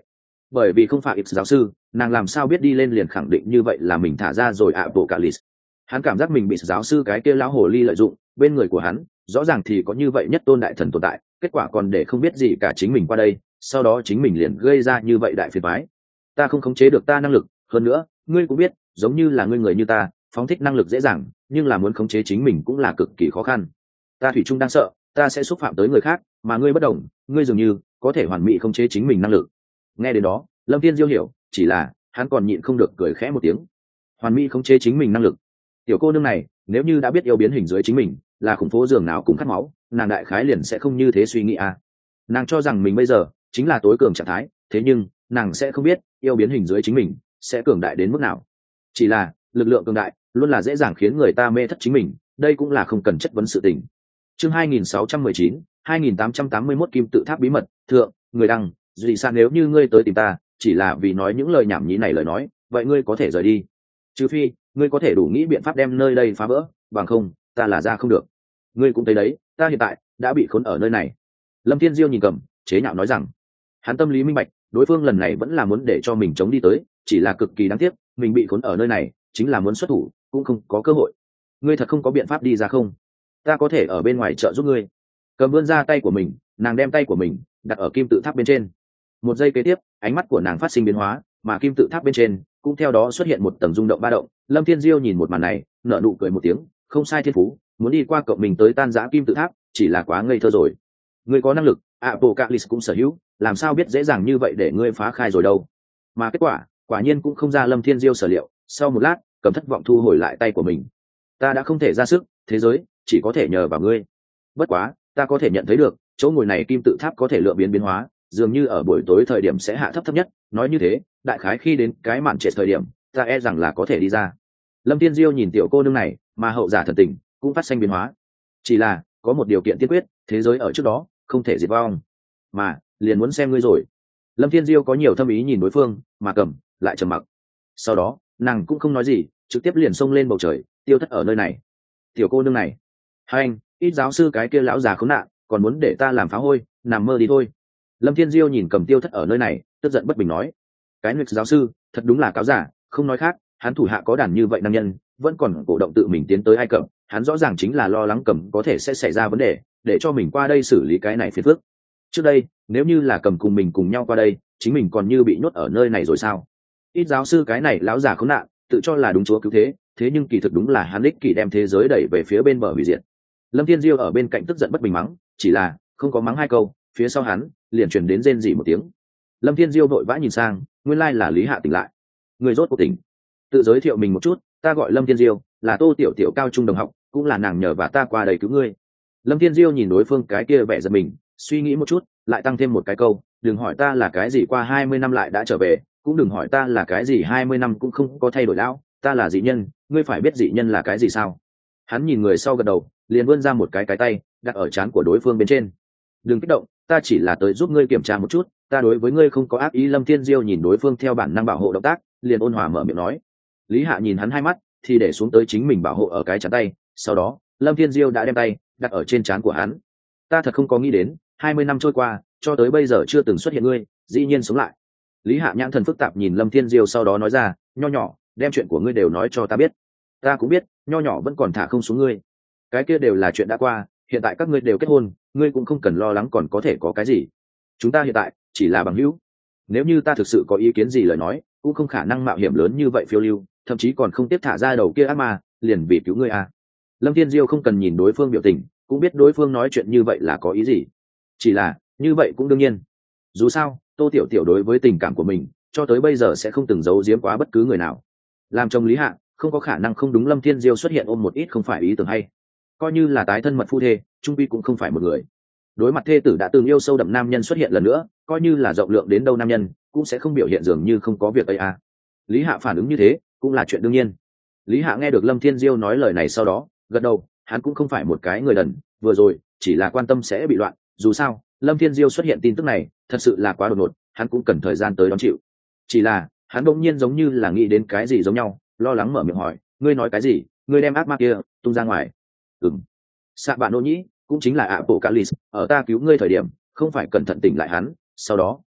bởi vì không phải ít giáo sư, nàng làm sao biết đi lên liền khẳng định như vậy là mình thả ra rồi ạ bộ cả lì. Hắn cảm giác mình bị giáo sư cái kia lão hồ ly lợi dụng, bên người của hắn rõ ràng thì có như vậy nhất tôn đại thần tồn tại, kết quả còn để không biết gì cả chính mình qua đây, sau đó chính mình liền gây ra như vậy đại phiền toái. Ta không khống chế được ta năng lực, hơn nữa ngươi cũng biết, giống như là ngươi người như ta, phóng thích năng lực dễ dàng, nhưng là muốn khống chế chính mình cũng là cực kỳ khó khăn. Ta thủy chung đang sợ ta sẽ xúc phạm tới người khác, mà ngươi bất đồng, ngươi dường như có thể hoàn mỹ khống chế chính mình năng lực. Nghe đến đó, Lâm Thiên Diêu hiểu, chỉ là hắn còn nhịn không được cười khẽ một tiếng. Hoàn mỹ khống chế chính mình năng lực. Tiểu cô nương này, nếu như đã biết yêu biến hình dưới chính mình, là khủng phố giường nào cũng khát máu, nàng đại khái liền sẽ không như thế suy nghĩ à. Nàng cho rằng mình bây giờ chính là tối cường trạng thái, thế nhưng nàng sẽ không biết yêu biến hình dưới chính mình sẽ cường đại đến mức nào. Chỉ là lực lượng cường đại luôn là dễ dàng khiến người ta mê thất chính mình, đây cũng là không cần chất vấn sự tình. Chương hai nghìn sáu trăm mười chín, hai nghìn tám trăm tám mươi mốt Kim tự tháp bí mật, thượng, người đăng, Duy Sa, nếu như ngươi tới tìm ta, chỉ là vì nói những lời nhảm nhí này lời nói, vậy ngươi có thể rời đi. Trừ phi, ngươi có thể đủ nghĩ biện pháp đem nơi đây phá vỡ, bằng không, ta là ra không được. Ngươi cũng thấy đấy, ta hiện tại đã bị khốn ở nơi này. Lâm Thiên Diêu nhìn Cầm, chế nhạo nói rằng, hắn tâm lý minh bạch, đối phương lần này vẫn là muốn để cho mình chống đi tới, chỉ là cực kỳ đáng tiếc, mình bị khốn ở nơi này, chính là muốn xuất thủ, cũng không có cơ hội. Ngươi thật không có biện pháp đi ra không? Ta có thể ở bên ngoài trợ giúp ngươi. Cầm vươn ra tay của mình, nàng đem tay của mình đặt ở kim tự tháp bên trên. Một giây kế tiếp, ánh mắt của nàng phát sinh biến hóa, mà kim tự tháp bên trên cũng theo đó xuất hiện một tầng rung động ba động. Lâm Thiên Diêu nhìn một màn này, nở nụ cười một tiếng, không sai thiên phú, muốn đi qua cộng mình tới tan rã kim tự tháp, chỉ là quá ngây thơ rồi. Ngươi có năng lực, Apocalypse cũng sở hữu, làm sao biết dễ dàng như vậy để ngươi phá khai rồi đâu. Mà kết quả, quả nhiên cũng không ra Lâm Thiên Diêu sở liệu. Sau một lát, Cầm thất vọng thu hồi lại tay của mình. Ta đã không thể ra sức, thế giới chỉ có thể nhờ vào ngươi. Bất quá, ta có thể nhận thấy được, chỗ ngồi này kim tự tháp có thể lượng biến biến hóa, dường như ở buổi tối thời điểm sẽ hạ thấp thấp nhất, nói như thế, đại khái khi đến cái màn trệt thời điểm, ta e rằng là có thể đi ra. Lâm Thiên Diêu nhìn tiểu cô nương này, mà hậu giả thần tình cũng phát sinh biến hóa. Chỉ là, có một điều kiện tiên quyết, thế giới ở trước đó không thể diệt vong. Mà, liền muốn xem ngươi rồi. Lâm Thiên Diêu có nhiều thâm ý nhìn đối phương, mà Cầm lại trầm mặc. Sau đó, nàng cũng không nói gì, trực tiếp liền xông lên bầu trời, tiêu thất ở nơi này. Tiểu cô nương này, hai anh, ít giáo sư cái kia lão già khốn nạn, còn muốn để ta làm phá hôi, nằm mơ đi thôi. Lâm Thiên Diêu nhìn Cầm tiêu thất ở nơi này, tức giận bất bình nói, cái nguyệt giáo sư thật đúng là cáo giả, không nói khác, hắn thủ hạ có đàn như vậy nam nhân, vẫn còn cổ động tự mình tiến tới Ai Cập, hắn rõ ràng chính là lo lắng Cầm có thể sẽ xảy ra vấn đề, để cho mình qua đây xử lý cái này phiền phức. Trước đây, nếu như là Cầm cùng mình cùng nhau qua đây, chính mình còn như bị nhốt ở nơi này rồi sao? Ít giáo sư cái này lão già khốn nạn, tự cho là đúng chúa cứu thế, thế nhưng kỳ thực đúng là hắn ích kỷ đem thế giới đẩy về phía bên bờ hủy diệt. Lâm Thiên Diêu ở bên cạnh tức giận bất bình mắng, chỉ là không có mắng hai câu, phía sau hắn liền truyền đến rên rỉ một tiếng. Lâm Thiên Diêu vội vã nhìn sang, nguyên lai là Lý Hạ tỉnh lại. Người rốt cuộc tỉnh. Tự giới thiệu mình một chút, ta gọi Lâm Thiên Diêu, là Tô Tiểu Tiểu cao trung đồng học, cũng là nàng nhờ và ta qua đây cứu ngươi. Lâm Thiên Diêu nhìn đối phương cái kia vẻ giật mình, suy nghĩ một chút, lại tăng thêm một cái câu, đừng hỏi ta là cái gì qua hai mươi năm lại đã trở về, cũng đừng hỏi ta là cái gì hai mươi năm cũng không có thay đổi lão, ta là dị nhân, ngươi phải biết dị nhân là cái gì sao? Hắn nhìn người sau gật đầu, liền vươn ra một cái cái tay, đặt ở trán của đối phương bên trên. Đừng kích động, ta chỉ là tới giúp ngươi kiểm tra một chút, ta đối với ngươi không có ác ý. Lâm Thiên Diêu nhìn đối phương theo bản năng bảo hộ động tác, liền ôn hòa mở miệng nói. Lý Hạ nhìn hắn hai mắt, thì để xuống tới chính mình bảo hộ ở cái trán tay, sau đó, Lâm Thiên Diêu đã đem tay đặt ở trên trán của hắn. Ta thật không có nghĩ đến, hai mươi năm trôi qua, cho tới bây giờ chưa từng xuất hiện ngươi, dĩ nhiên sống lại. Lý Hạ nhãn thần phức tạp nhìn Lâm Thiên Diêu, sau đó nói ra, nho nhỏ, đem chuyện của ngươi đều nói cho ta biết. Ta cũng biết, nho nhỏ vẫn còn thả không xuống ngươi. Cái kia đều là chuyện đã qua, hiện tại các ngươi đều kết hôn, ngươi cũng không cần lo lắng còn có thể có cái gì. Chúng ta hiện tại chỉ là bằng hữu. Nếu như ta thực sự có ý kiến gì lời nói, cũng không khả năng mạo hiểm lớn như vậy phiêu lưu, thậm chí còn không tiếp thả ra đầu kia ác ma, liền vì cứu ngươi à. Lâm Thiên Diêu không cần nhìn đối phương biểu tình, cũng biết đối phương nói chuyện như vậy là có ý gì. Chỉ là, như vậy cũng đương nhiên. Dù sao, Tô Tiểu Tiểu đối với tình cảm của mình, cho tới bây giờ sẽ không từng giấu giếm quá bất cứ người nào. Làm chồng Lý Hạ, không có khả năng không đúng Lâm Thiên Diêu xuất hiện ôm một ít không phải ý tưởng hay. Coi như là tái thân mật phu thê, trung quy cũng không phải một người. Đối mặt thê tử đã từng yêu sâu đậm nam nhân xuất hiện lần nữa, coi như là rộng lượng đến đâu nam nhân, cũng sẽ không biểu hiện dường như không có việc ấy à. Lý Hạ phản ứng như thế, cũng là chuyện đương nhiên. Lý Hạ nghe được Lâm Thiên Diêu nói lời này sau đó, gật đầu, hắn cũng không phải một cái người đần, vừa rồi chỉ là quan tâm sẽ bị loạn, dù sao, Lâm Thiên Diêu xuất hiện tin tức này, thật sự là quá đột ngột, hắn cũng cần thời gian tới đón chịu. Chỉ là, hắn đột nhiên giống như là nghĩ đến cái gì giống nhau, lo lắng mở miệng hỏi, ngươi nói cái gì, ngươi đem ác ma kia tung ra ngoài? Ừm. Sạ bạn Nô Nhĩ, cũng chính là Apocalypse, ở ta cứu ngươi thời điểm, không phải cẩn thận tỉnh lại hắn, sau đó,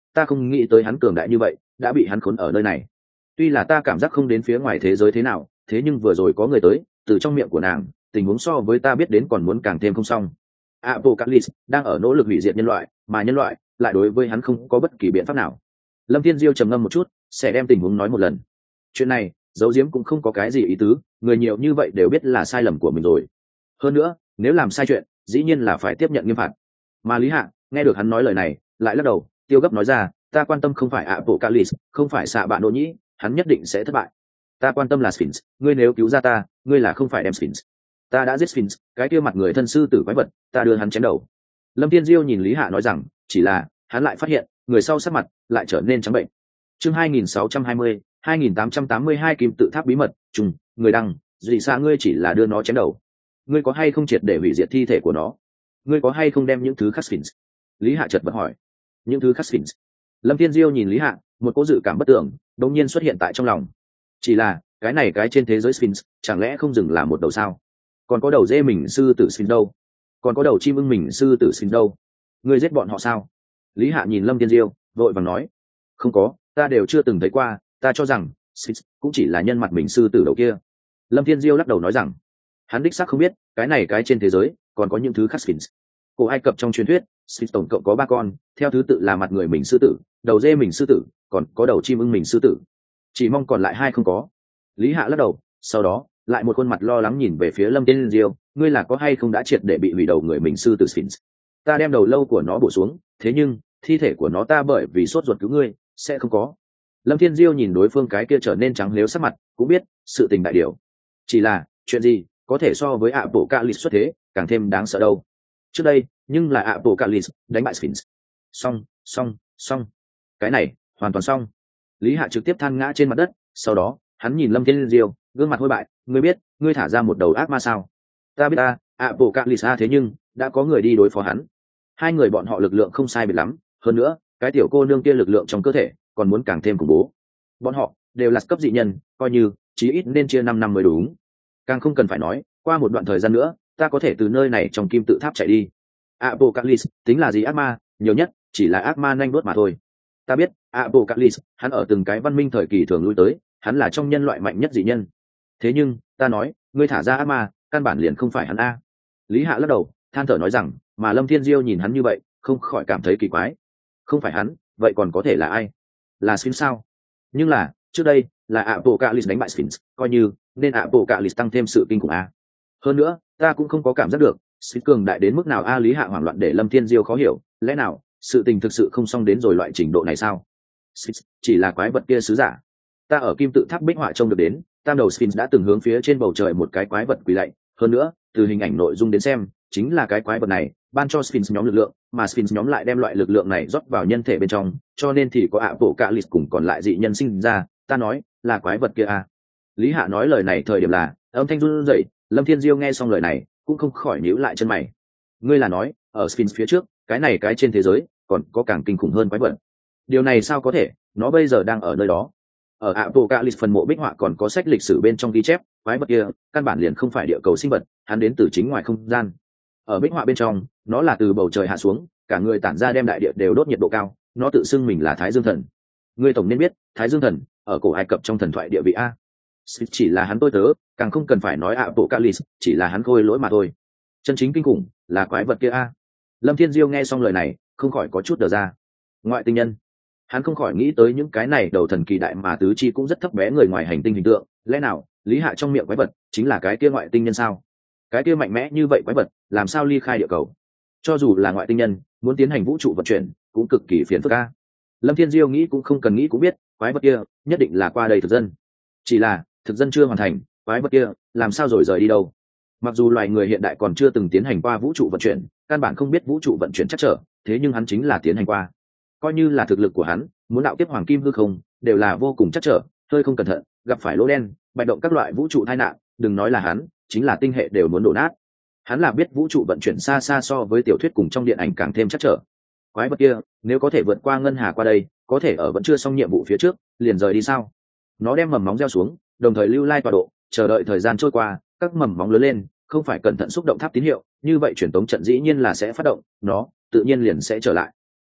ta không nghĩ tới hắn cường đại như vậy, đã bị hắn khốn ở nơi này. Tuy là ta cảm giác không đến phía ngoài thế giới thế nào, thế nhưng vừa rồi có người tới, từ trong miệng của nàng, tình huống so với ta biết đến còn muốn càng thêm không xong. Apocalypse đang ở nỗ lực hủy diệt nhân loại, mà nhân loại lại đối với hắn không có bất kỳ biện pháp nào. Lâm Thiên Diêu trầm ngâm một chút, sẽ đem tình huống nói một lần. Chuyện này, giấu giếm cũng không có cái gì ý tứ, người nhiều như vậy đều biết là sai lầm của mình rồi. Hơn nữa, nếu làm sai chuyện, dĩ nhiên là phải tiếp nhận nghiêm phạt. Mà Lý Hạ nghe được hắn nói lời này, lại lắc đầu, tiêu gấp nói ra, ta quan tâm không phải Apocalypse, không phải xạ bạn Đỗ Nhĩ, hắn nhất định sẽ thất bại. Ta quan tâm là Sphinx, ngươi nếu cứu ra ta, ngươi là không phải đem Sphinx. Ta đã giết Sphinx, cái kia mặt người thân sư tử quái vật, ta đưa hắn chém đầu. Lâm Thiên Diêu nhìn Lý Hạ nói rằng, chỉ là, hắn lại phát hiện, người sau sắc mặt lại trở nên trắng bệnh. Chương hai nghìn sáu trăm hai mươi, hai nghìn tám trăm tám mươi hai kim tự tháp bí mật, trùng, người đăng, dị xa ngươi chỉ là đưa nó chém đầu. Ngươi có hay không triệt để hủy diệt thi thể của nó? Ngươi có hay không đem những thứ khác Sphinx? Lý Hạ chợt bật hỏi. Những thứ khác Sphinx? Lâm Thiên Diêu nhìn Lý Hạ, một cỗ dự cảm bất tưởng đột nhiên xuất hiện tại trong lòng. Chỉ là, cái này cái trên thế giới Sphinx, chẳng lẽ không dừng là một đầu sao? Còn có đầu dê mình sư tử Sphinx đâu? Còn có đầu chim ưng mình sư tử Sphinx đâu? Ngươi giết bọn họ sao? Lý Hạ nhìn Lâm Thiên Diêu, vội vàng nói, không có, ta đều chưa từng thấy qua, ta cho rằng Sphinx cũng chỉ là nhân mặt mình sư tử đầu kia. Lâm Thiên Diêu lắc đầu nói rằng, hắn đích xác không biết, cái này cái trên thế giới còn có những thứ khác Sphinx. Cổ Ai Cập trong truyền thuyết, Sphinx tổng cộng có ba con, theo thứ tự là mặt người mình sư tử, đầu dê mình sư tử, còn có đầu chim ưng mình sư tử. Chỉ mong còn lại hai không có. Lý Hạ lắc đầu, sau đó lại một khuôn mặt lo lắng nhìn về phía Lâm Thiên Diêu, ngươi là có hay không đã triệt để bị hủy đầu người mình sư tử Sphinx? Ta đem đầu lâu của nó bổ xuống, thế nhưng thi thể của nó ta bởi vì sốt ruột cứu ngươi sẽ không có. Lâm Thiên Diêu nhìn đối phương cái kia trở nên trắng lếu sắc mặt, cũng biết sự tình đại điều. Chỉ là chuyện gì có thể so với ạ bộ cạ lịt xuất thế càng thêm đáng sợ đâu. Trước đây nhưng là ạ bộ cạ lịt đánh bại Sphinx. Xong, xong, xong. Cái này hoàn toàn xong. Lý Hạ trực tiếp than ngã trên mặt đất, sau đó hắn nhìn Lâm Thiên Diêu, gương mặt hôi bại, ngươi biết ngươi thả ra một đầu ác ma sao? Ta biết ta, ạ bộ cạ lịt a, thế nhưng đã có người đi đối phó hắn. Hai người bọn họ lực lượng không sai biệt lắm, hơn nữa cái tiểu cô nương kia lực lượng trong cơ thể còn muốn càng thêm khủng bố. Bọn họ đều là cấp dị nhân, coi như chí ít nên chia năm năm mới đúng. Càng không cần phải nói, qua một đoạn thời gian nữa ta có thể từ nơi này trong kim tự tháp chạy đi. Apocalypse tính là gì ác ma, nhiều nhất chỉ là ác ma nhanh đuốt mà thôi. Ta biết Apocalypse hắn ở từng cái văn minh thời kỳ thường lui tới, hắn là trong nhân loại mạnh nhất dị nhân. Thế nhưng ta nói, ngươi thả ra ác ma căn bản liền không phải hắn a. Lý Hạ lắc đầu, than thở nói rằng, mà Lâm Thiên Diêu nhìn hắn như vậy, không khỏi cảm thấy kỳ quái. Không phải hắn, vậy còn có thể là ai? Là Sphinx sao? Nhưng là trước đây là Apocalypse đánh bại Sphinx, coi như nên Apocalypse tăng thêm sự kinh khủng a. Hơn nữa ta cũng không có cảm giác được Sphinx cường đại đến mức nào a. Lý Hạ hoảng loạn để Lâm Thiên Diêu khó hiểu, lẽ nào sự tình thực sự không xong đến rồi loại trình độ này sao? Sphinx chỉ là quái vật kia sứ giả. Ta ở kim tự tháp bích họa trông được đến, tam đầu Sphinx đã từng hướng phía trên bầu trời một cái quái vật quỳ lạy. Hơn nữa từ hình ảnh nội dung đến xem, chính là cái quái vật này ban cho Sphinx nhóm lực lượng, mà Sphinx nhóm lại đem loại lực lượng này rót vào nhân thể bên trong, cho nên thì có Apocalypse cùng còn lại dị nhân sinh ra. Ta nói là quái vật kia à? Lý Hạ nói lời này thời điểm là âm thanh run rẩy. Lâm Thiên Diêu nghe xong lời này cũng không khỏi nhíu lại chân mày. Ngươi là nói ở Sphinx phía trước, cái này cái trên thế giới còn có càng kinh khủng hơn quái vật? Điều này sao có thể, nó bây giờ đang ở nơi đó. Ở Apocalypse phần mộ bích họa còn có sách lịch sử bên trong ghi chép, quái vật kia căn bản liền không phải địa cầu sinh vật, hắn đến từ chính ngoài không gian. Ở bích họa bên trong, nó là từ bầu trời hạ xuống, cả người tản ra đem đại địa đều đốt nhiệt độ cao, nó tự xưng mình là Thái Dương Thần. Ngươi tổng nên biết, Thái Dương Thần ở cổ Ai Cập trong thần thoại địa vị a. Chỉ là hắn tôi tớ, càng không cần phải nói Apocalypse, chỉ là hắn khôi lỗi mà thôi. Chân chính kinh khủng là quái vật kia a. Lâm Thiên Diêu nghe xong lời này, không khỏi có chút đờ ra. Ngoại tinh nhân. Hắn không khỏi nghĩ tới những cái này đầu thần kỳ đại mà tứ chi cũng rất thấp bé người ngoài hành tinh hình tượng, lẽ nào Lý Hạ trong miệng quái vật chính là cái kia ngoại tinh nhân sao? Cái kia mạnh mẽ như vậy quái vật làm sao ly khai địa cầu? Cho dù là ngoại tinh nhân muốn tiến hành vũ trụ vận chuyển cũng cực kỳ phiền phức a. Lâm Thiên Diêu nghĩ cũng không cần nghĩ cũng biết, quái vật kia nhất định là qua đây thực dân. Chỉ là thực dân chưa hoàn thành, quái vật kia làm sao rồi rời đi đâu? Mặc dù loài người hiện đại còn chưa từng tiến hành qua vũ trụ vận chuyển, căn bản không biết vũ trụ vận chuyển chắc trở, thế nhưng hắn chính là tiến hành qua. Coi như là thực lực của hắn muốn đạo tiếp hoàng kim hư không đều là vô cùng chắc trở, hơi không cẩn thận gặp phải lỗ đen, bạch động các loại vũ trụ tai nạn, đừng nói là hắn, chính là tinh hệ đều muốn đổ nát. Hắn là biết vũ trụ vận chuyển xa xa so với tiểu thuyết cùng trong điện ảnh càng thêm chắc trở. Quái vật kia nếu có thể vượt qua ngân hà qua đây, có thể ở vẫn chưa xong nhiệm vụ phía trước liền rời đi sao? Nó đem mầm móng gieo xuống, đồng thời lưu lai tọa độ, chờ đợi thời gian trôi qua, các mầm móng lớn lên, không phải cẩn thận xúc động tháp tín hiệu, như vậy truyền tống trận dĩ nhiên là sẽ phát động, nó tự nhiên liền sẽ trở lại.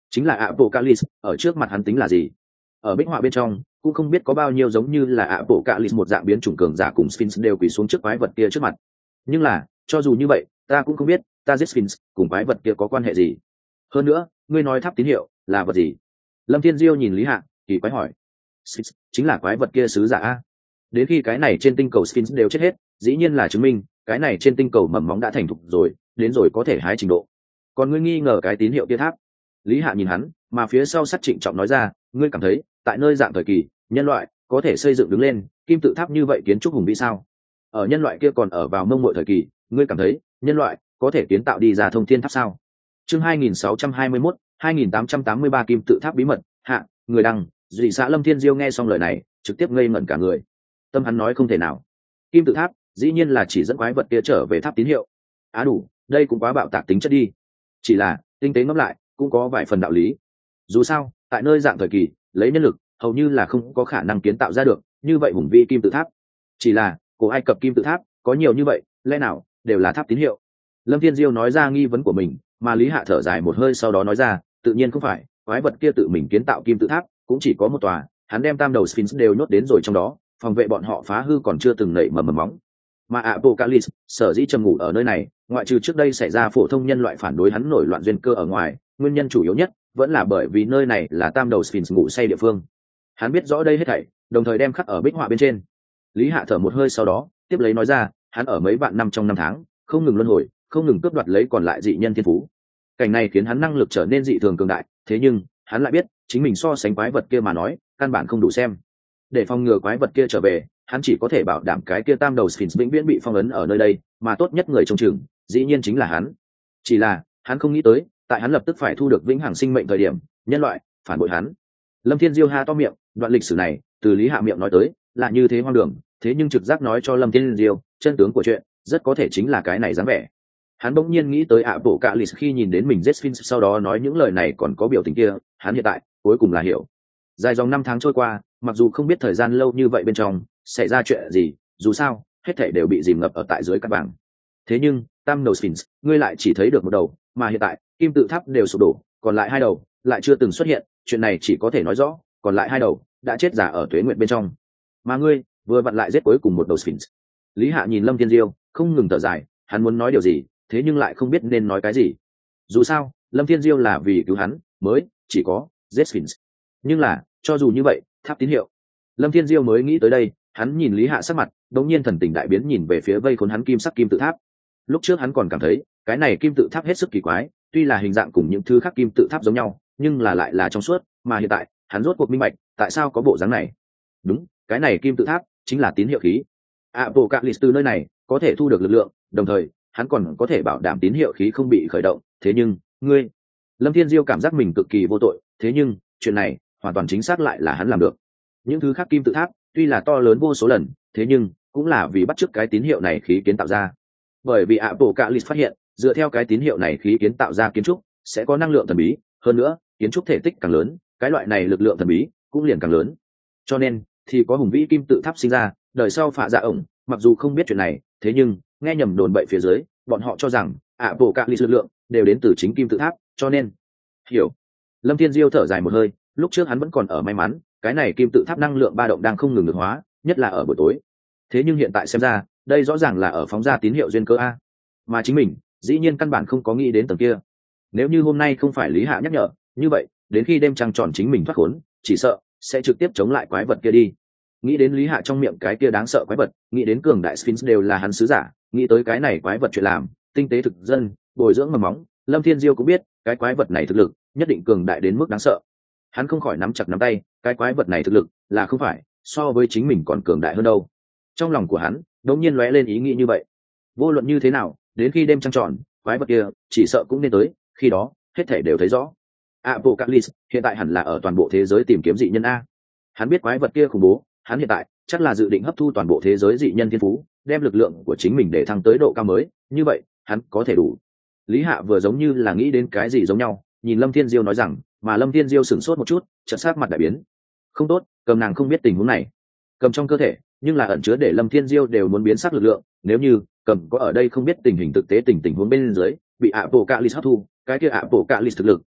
chính là Apocalypse, ở trước mặt hắn tính là gì? Ở bích họa bên trong cũng không biết có bao nhiêu giống như là Apocalypse một dạng biến chủng cường giả cùng Sphinx đều quỳ xuống trước quái vật kia trước mặt. Nhưng là cho dù như vậy ta cũng không biết ta giết Sphinx cùng quái vật kia có quan hệ gì. Hơn nữa ngươi nói tháp tín hiệu là vật gì? Lâm Thiên Diêu nhìn Lý Hạ kỳ quái hỏi. Sphinx chính là quái vật kia sứ giả a. Đến khi cái này trên tinh cầu Sphinx đều chết hết, dĩ nhiên là chứng minh cái này trên tinh cầu mầm móng đã thành thục rồi, đến rồi có thể hái trình độ. Còn ngươi nghi ngờ cái tín hiệu kia tháp? Lý Hạ nhìn hắn, mà phía sau sát trịnh trọng nói ra, ngươi cảm thấy tại nơi dạng thời kỳ nhân loại có thể xây dựng đứng lên kim tự tháp như vậy kiến trúc hùng vĩ sao? Ở nhân loại kia còn ở vào mông muội thời kỳ, ngươi cảm thấy nhân loại có thể kiến tạo đi ra thông thiên tháp sao? Chương hai nghìn sáu trăm hai mươi mốt, hai nghìn tám trăm tám mươi ba kim tự tháp bí mật hạ, người đăng, dị xã Lâm Thiên Diêu nghe xong lời này trực tiếp ngây ngẩn cả người. Tâm hắn nói không thể nào, kim tự tháp dĩ nhiên là chỉ dẫn quái vật kia trở về tháp tín hiệu. Á đủ, đây cũng quá bạo tạc tính chất đi. Chỉ là tinh tế ngẫm lại cũng có vài phần đạo lý. Dù sao tại nơi dạng thời kỳ lấy nhân lực hầu như là không có khả năng kiến tạo ra được như vậy hùng vĩ kim tự tháp. Chỉ là cổ Ai Cập kim tự tháp có nhiều như vậy, lẽ nào đều là tháp tín hiệu? Lâm Thiên Diêu nói ra nghi vấn của mình, mà Lý Hạ thở dài một hơi sau đó nói ra, tự nhiên không phải, quái vật kia tự mình kiến tạo kim tự tháp cũng chỉ có một tòa, hắn đem tam đầu Sphinx đều nhốt đến rồi trong đó, phòng vệ bọn họ phá hư còn chưa từng nảy mầm mầm móng. Mà Apocalypse sở dĩ trầm ngủ ở nơi này, ngoại trừ trước đây xảy ra phổ thông nhân loại phản đối hắn nổi loạn duyên cơ ở ngoài, nguyên nhân chủ yếu nhất vẫn là bởi vì nơi này là tam đầu Sphinx ngủ say địa phương. Hắn biết rõ đây hết thảy, đồng thời đem khắc ở bích họa bên trên. Lý Hạ thở một hơi sau đó tiếp lấy nói ra, hắn ở mấy vạn năm trong năm tháng không ngừng luân hồi, không ngừng cướp đoạt lấy còn lại dị nhân thiên phú. Cảnh này khiến hắn năng lực trở nên dị thường cường đại, thế nhưng hắn lại biết chính mình so sánh quái vật kia mà nói căn bản không đủ xem. Để phòng ngừa quái vật kia trở về, hắn chỉ có thể bảo đảm cái kia tam đầu Sphinx vĩnh viễn bị phong ấn ở nơi đây, mà tốt nhất người trông chừng dĩ nhiên chính là hắn. Chỉ là hắn không nghĩ tới, tại hắn lập tức phải thu được vĩnh hằng sinh mệnh thời điểm, nhân loại phản bội hắn. Lâm Thiên Diêu ha to miệng, đoạn lịch sử này từ Lý Hạ miệng nói tới là như thế hoang đường, thế nhưng trực giác nói cho Lâm Thiên Diêu chân tướng của chuyện rất có thể chính là cái này dáng vẻ. Hắn bỗng nhiên nghĩ tới ạ bộ cạ lì khi nhìn đến mình giết Sphinx sau đó nói những lời này còn có biểu tình kia, hắn hiện tại cuối cùng là hiểu. Dài dòng năm tháng trôi qua, mặc dù không biết thời gian lâu như vậy bên trong xảy ra chuyện gì, dù sao hết thảy đều bị dìm ngập ở tại dưới cát vàng. Thế nhưng tam đầu Sphinx ngươi lại chỉ thấy được một đầu, mà hiện tại kim tự tháp đều sụp đổ, còn lại hai đầu lại chưa từng xuất hiện, chuyện này chỉ có thể nói rõ còn lại hai đầu đã chết giả ở tuế nguyện bên trong, mà ngươi vừa vặn lại giết cuối cùng một đầu Sphinx. Lý Hạ nhìn Lâm Thiên Diêu không ngừng thở dài, hắn muốn nói điều gì thế nhưng lại không biết nên nói cái gì. Dù sao Lâm Thiên Diêu là vì cứu hắn mới chỉ có giết Sphinx, nhưng là cho dù như vậy tháp tín hiệu. Lâm Thiên Diêu mới nghĩ tới đây, hắn nhìn Lý Hạ sắc mặt đống nhiên thần tình đại biến, nhìn về phía vây khốn hắn kim sắc kim tự tháp. Lúc trước hắn còn cảm thấy cái này kim tự tháp hết sức kỳ quái, tuy là hình dạng cùng những thứ khác kim tự tháp giống nhau nhưng là lại là trong suốt, mà hiện tại hắn rốt cuộc minh bạch tại sao có bộ dáng này. Đúng, cái này kim tự tháp chính là tín hiệu khí. Apocalypse từ nơi này có thể thu được lực lượng, đồng thời hắn còn có thể bảo đảm tín hiệu khí không bị khởi động. Thế nhưng ngươi, Lâm Thiên Diêu cảm giác mình cực kỳ vô tội, thế nhưng chuyện này hoàn toàn chính xác lại là hắn làm được. Những thứ khác kim tự tháp tuy là to lớn vô số lần, thế nhưng cũng là vì bắt chước cái tín hiệu này khí kiến tạo ra. Bởi vì Apocalypse phát hiện dựa theo cái tín hiệu này khí kiến tạo ra kiến trúc sẽ có năng lượng thần bí, hơn nữa kiến trúc thể tích càng lớn, cái loại này lực lượng thần bí cũng liền càng lớn, cho nên thì có hùng vĩ kim tự tháp sinh ra. Đời sau Phạ Dạ ổng mặc dù không biết chuyện này, thế nhưng nghe nhầm đồn bậy phía dưới, bọn họ cho rằng Apocalypse lực lượng đều đến từ chính kim tự tháp, cho nên hiểu. Lâm Thiên Diêu thở dài một hơi, lúc trước hắn vẫn còn ở may mắn cái này kim tự tháp năng lượng ba động đang không ngừng được hóa, nhất là ở buổi tối. Thế nhưng hiện tại xem ra đây rõ ràng là ở phóng ra tín hiệu duyên cơ a, mà chính mình dĩ nhiên căn bản không có nghĩ đến tầng kia. Nếu như hôm nay không phải Lý Hạ nhắc nhở, như vậy đến khi đêm trăng tròn chính mình thoát khốn, chỉ sợ sẽ trực tiếp chống lại quái vật kia đi. Nghĩ đến Lý Hạ trong miệng cái kia đáng sợ quái vật, nghĩ đến cường đại Sphinx đều là hắn sứ giả, nghĩ tới cái này quái vật chuyện làm tinh tế thực dân, bồi dưỡng mầm móng, Lâm Thiên Diêu cũng biết cái quái vật này thực lực nhất định cường đại đến mức đáng sợ. Hắn không khỏi nắm chặt nắm tay, cái quái vật này thực lực là không phải so với chính mình còn cường đại hơn đâu. Trong lòng của hắn đột nhiên lóe lên ý nghĩ như vậy. Vô luận như thế nào, đến khi đêm trăng tròn, quái vật kia chỉ sợ cũng nên tới, khi đó hết thảy đều thấy rõ. Apocalypse hiện tại hẳn là ở toàn bộ thế giới tìm kiếm dị nhân a. Hắn biết quái vật kia khủng bố, hắn hiện tại chắc là dự định hấp thu toàn bộ thế giới dị nhân thiên phú, đem lực lượng của chính mình để thăng tới độ cao mới, như vậy hắn có thể đủ. Lý Hạ vừa giống như là nghĩ đến cái gì giống nhau, nhìn Lâm Thiên Diêu nói rằng, mà Lâm Thiên Diêu sửng sốt một chút, chợt sắc mặt đại biến. Không tốt, cầm nàng không biết tình huống này, cầm trong cơ thể nhưng là ẩn chứa để Lâm Thiên Diêu đều muốn biến sắc lực lượng, nếu như cầm có ở đây không biết tình hình thực tế tình tình huống bên dưới bị Apocalypse hấp thu, cái kia Apocalypse thực lực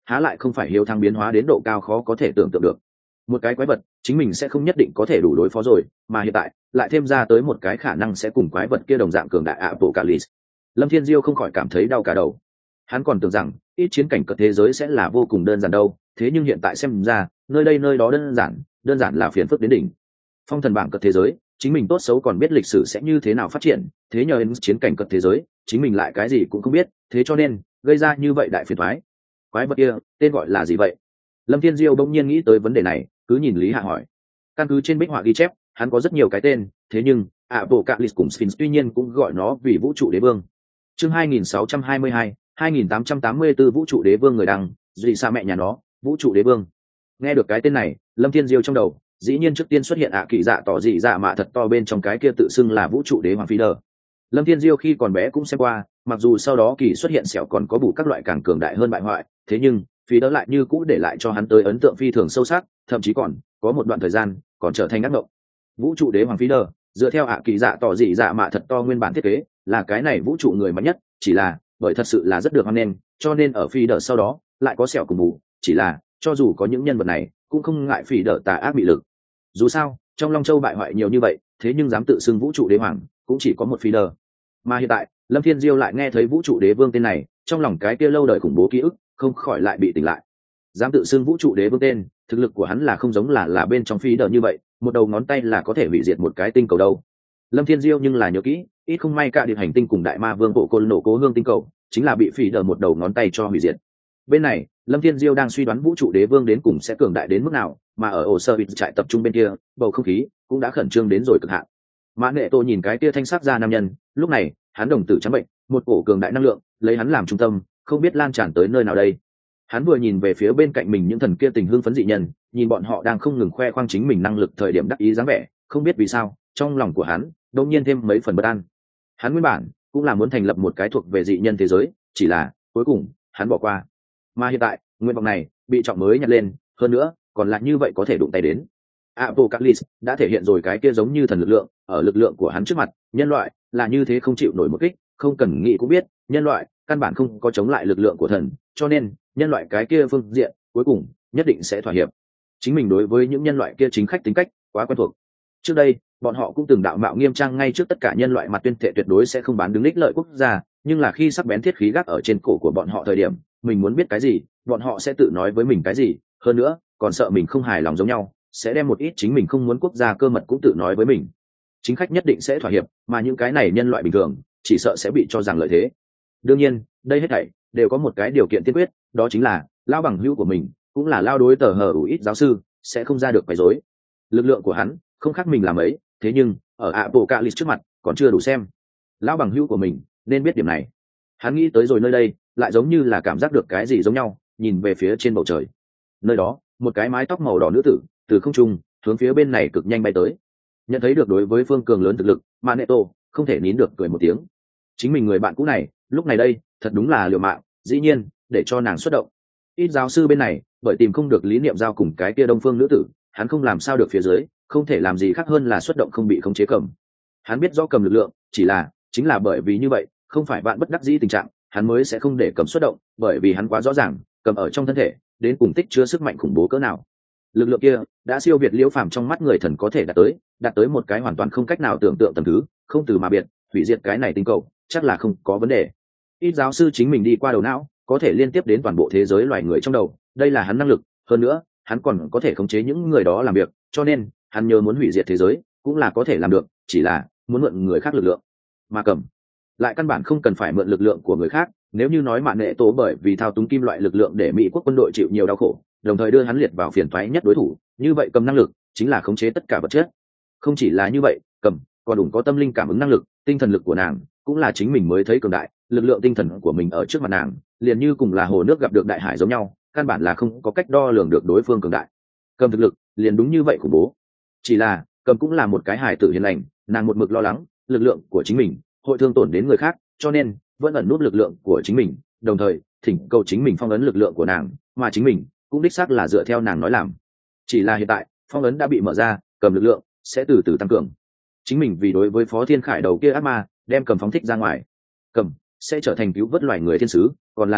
há lại không phải hiếu thắng biến hóa đến độ cao khó có thể tưởng tượng được. Một cái quái vật chính mình sẽ không nhất định có thể đủ đối phó rồi, mà hiện tại lại thêm ra tới một cái khả năng sẽ cùng quái vật kia đồng dạng cường đại Apocalypse. Lâm Thiên Diêu không khỏi cảm thấy đau cả đầu. Hắn còn tưởng rằng ít chiến cảnh cận thế giới sẽ là vô cùng đơn giản đâu, thế nhưng hiện tại xem ra nơi đây nơi đó đơn giản đơn giản là phiền phức đến đỉnh. Phong thần bảng cận thế giới chính mình tốt xấu còn biết lịch sử sẽ như thế nào phát triển, thế nhờ đến chiến cảnh cận thế giới chính mình lại cái gì cũng không biết, thế cho nên gây ra như vậy đại phiền toái. Quái vật kia tên gọi là gì vậy? Lâm Thiên Diêu bỗng nhiên nghĩ tới vấn đề này, cứ nhìn Lý Hạ hỏi. Căn cứ trên bích họa ghi chép hắn có rất nhiều cái tên, thế nhưng Apocalypse cùng Sphinx tuy nhiên cũng gọi nó vì vũ trụ đế vương. Chương hai nghìn sáu trăm hai mươi hai, hai nghìn tám trăm tám mươi tư vũ trụ đế vương người đăng, dị xa mẹ nhà nó, vũ trụ đế vương. Nghe được cái tên này, Lâm Thiên Diêu trong đầu dĩ nhiên trước tiên xuất hiện ạ kỳ dạ tỏ dị dạ mạ thật to bên trong cái kia tự xưng là vũ trụ đế hoàng phi đờ. Lâm Thiên Diêu khi còn bé cũng xem qua, mặc dù sau đó kỳ xuất hiện sẹo còn có bù các loại càng cường đại hơn bại hoại, thế nhưng phi đỡ lại như cũ để lại cho hắn tới ấn tượng phi thường sâu sắc, thậm chí còn có một đoạn thời gian còn trở thành ác mộng. Vũ trụ đế hoàng phi đờ dựa theo ạ kỳ dạ tỏ dị dạ mạ thật to nguyên bản thiết kế là cái này vũ trụ người mạnh nhất, chỉ là bởi thật sự là rất được hoan nghênh, cho nên ở phi đờ sau đó lại có sẹo cùng bù, chỉ là cho dù có những nhân vật này cũng không ngại phi đờ tà ác bị lực. Dù sao trong Long Châu bại hoại nhiều như vậy, thế nhưng dám tự xưng vũ trụ đế hoàng cũng chỉ có một phi đờ. Mà hiện tại Lâm Thiên Diêu lại nghe thấy vũ trụ đế vương tên này, trong lòng cái kia lâu đời khủng bố ký ức không khỏi lại bị tỉnh lại. Dám tự xưng vũ trụ đế vương tên, thực lực của hắn là không giống là là bên trong phi đờ như vậy, một đầu ngón tay là có thể hủy diệt một cái tinh cầu đâu. Lâm Thiên Diêu nhưng là nhớ kỹ, ít không may cả điệp hành tinh cùng đại ma vương bộ côn nổ cố hương tinh cầu chính là bị phi đờ một đầu ngón tay cho hủy diệt. Bên này Lâm Thiên Diêu đang suy đoán vũ trụ đế vương đến cùng sẽ cường đại đến mức nào, mà ở ổ sơ bịt trại tập trung bên kia bầu không khí cũng đã khẩn trương đến rồi cực hạn. Mã Nghệ Tô nhìn cái kia thanh sắc ra nam nhân, lúc này hắn đồng tử trắng bệnh, một cổ cường đại năng lượng lấy hắn làm trung tâm, không biết lan tràn tới nơi nào đây. Hắn vừa nhìn về phía bên cạnh mình những thần kia tình hương phấn dị nhân, nhìn bọn họ đang không ngừng khoe khoang chính mình năng lực thời điểm đắc ý dáng vẻ, không biết vì sao trong lòng của hắn đột nhiên thêm mấy phần bất an. Hắn nguyên bản cũng là muốn thành lập một cái thuộc về dị nhân thế giới, chỉ là cuối cùng hắn bỏ qua. Mà hiện tại nguyện vọng này bị trọng mới nhặt lên, hơn nữa còn lại như vậy có thể đụng tay đến. Apocalypse đã thể hiện rồi cái kia giống như thần lực lượng, ở lực lượng của hắn trước mặt, nhân loại là như thế không chịu nổi một kích, không cần nghĩ cũng biết, nhân loại căn bản không có chống lại lực lượng của thần, cho nên nhân loại cái kia phương diện cuối cùng nhất định sẽ thỏa hiệp. Chính mình đối với những nhân loại kia chính khách tính cách quá quen thuộc. Trước đây bọn họ cũng từng đạo mạo nghiêm trang ngay trước tất cả nhân loại mặt tuyên thệ tuyệt đối sẽ không bán đứng ích lợi quốc gia, nhưng là khi sắc bén thiết khí gác ở trên cổ của bọn họ thời điểm, mình muốn biết cái gì bọn họ sẽ tự nói với mình cái gì, hơn nữa còn sợ mình không hài lòng giống nhau sẽ đem một ít chính mình không muốn quốc gia cơ mật cũng tự nói với mình. Chính khách nhất định sẽ thỏa hiệp, mà những cái này nhân loại bình thường chỉ sợ sẽ bị cho rằng lợi thế. Đương nhiên đây hết thảy đều có một cái điều kiện tiên quyết, đó chính là lao bằng hữu của mình cũng là lao đối tờ hờ ủ ít giáo sư sẽ không ra được quấy rối. Lực lượng của hắn không khác mình làm ấy, thế nhưng ở Apocalypse trước mặt còn chưa đủ xem. Lão bằng hữu của mình nên biết điểm này. Hắn nghĩ tới rồi nơi đây lại giống như là cảm giác được cái gì giống nhau, nhìn về phía trên bầu trời. Nơi đó một cái mái tóc màu đỏ nữ tử từ không trung hướng phía bên này cực nhanh bay tới. Nhận thấy được đối với phương cường lớn thực lực, Magneto không thể nín được cười một tiếng. Chính mình người bạn cũ này lúc này đây thật đúng là liều mạng, dĩ nhiên để cho nàng xuất động. Ít giáo sư bên này bởi tìm không được lý niệm giao cùng cái kia đông phương nữ tử, hắn không làm sao được phía dưới không thể làm gì khác hơn là xuất động không bị khống chế cầm. Hắn biết rõ cầm lực lượng, chỉ là chính là bởi vì như vậy không phải bạn bất đắc dĩ tình trạng, hắn mới sẽ không để cầm xuất động, bởi vì hắn quá rõ ràng cầm ở trong thân thể đến cùng tích chứa sức mạnh khủng bố cỡ nào. Lực lượng kia đã siêu việt liễu phàm trong mắt người thần có thể đạt tới đạt tới một cái hoàn toàn không cách nào tưởng tượng tầm thứ, không từ mà biệt hủy diệt cái này tinh cầu chắc là không có vấn đề. Ít giáo sư chính mình đi qua đầu não có thể liên tiếp đến toàn bộ thế giới loài người trong đầu, đây là hắn năng lực, hơn nữa hắn còn có thể khống chế những người đó làm việc, cho nên hắn nhớ muốn hủy diệt thế giới cũng là có thể làm được, chỉ là muốn mượn người khác lực lượng. Mà cầm lại căn bản không cần phải mượn lực lượng của người khác, nếu như nói Mạn Nệ Tố bởi vì thao túng kim loại lực lượng để Mỹ quốc quân đội chịu nhiều đau khổ, đồng thời đưa hắn liệt vào phiền toái nhất đối thủ, như vậy cầm năng lực chính là khống chế tất cả vật chất. Không chỉ là như vậy, cầm còn đủ có tâm linh cảm ứng năng lực, tinh thần lực của nàng cũng là chính mình mới thấy cường đại, lực lượng tinh thần của mình ở trước mặt nàng liền như cùng là hồ nước gặp được đại hải giống nhau, căn bản là không có cách đo lường được đối phương cường đại. Cầm thực lực liền đúng như vậy khủng bố. Chỉ là cầm cũng là một cái hài tử hiền lành, nàng một mực lo lắng lực lượng của chính mình hội thương tổn đến người khác, cho nên vẫn ẩn nút lực lượng của chính mình, đồng thời thỉnh cầu chính mình phong ấn lực lượng của nàng, mà chính mình cũng đích xác là dựa theo nàng nói làm. Chỉ là hiện tại phong ấn đã bị mở ra, cầm lực lượng sẽ từ từ tăng cường. Chính mình vì đối với Phó Thiên Khải đầu kia ác ma đem cầm phóng thích ra ngoài, cầm sẽ trở thành cứu vớt loài người thiên sứ, còn là nói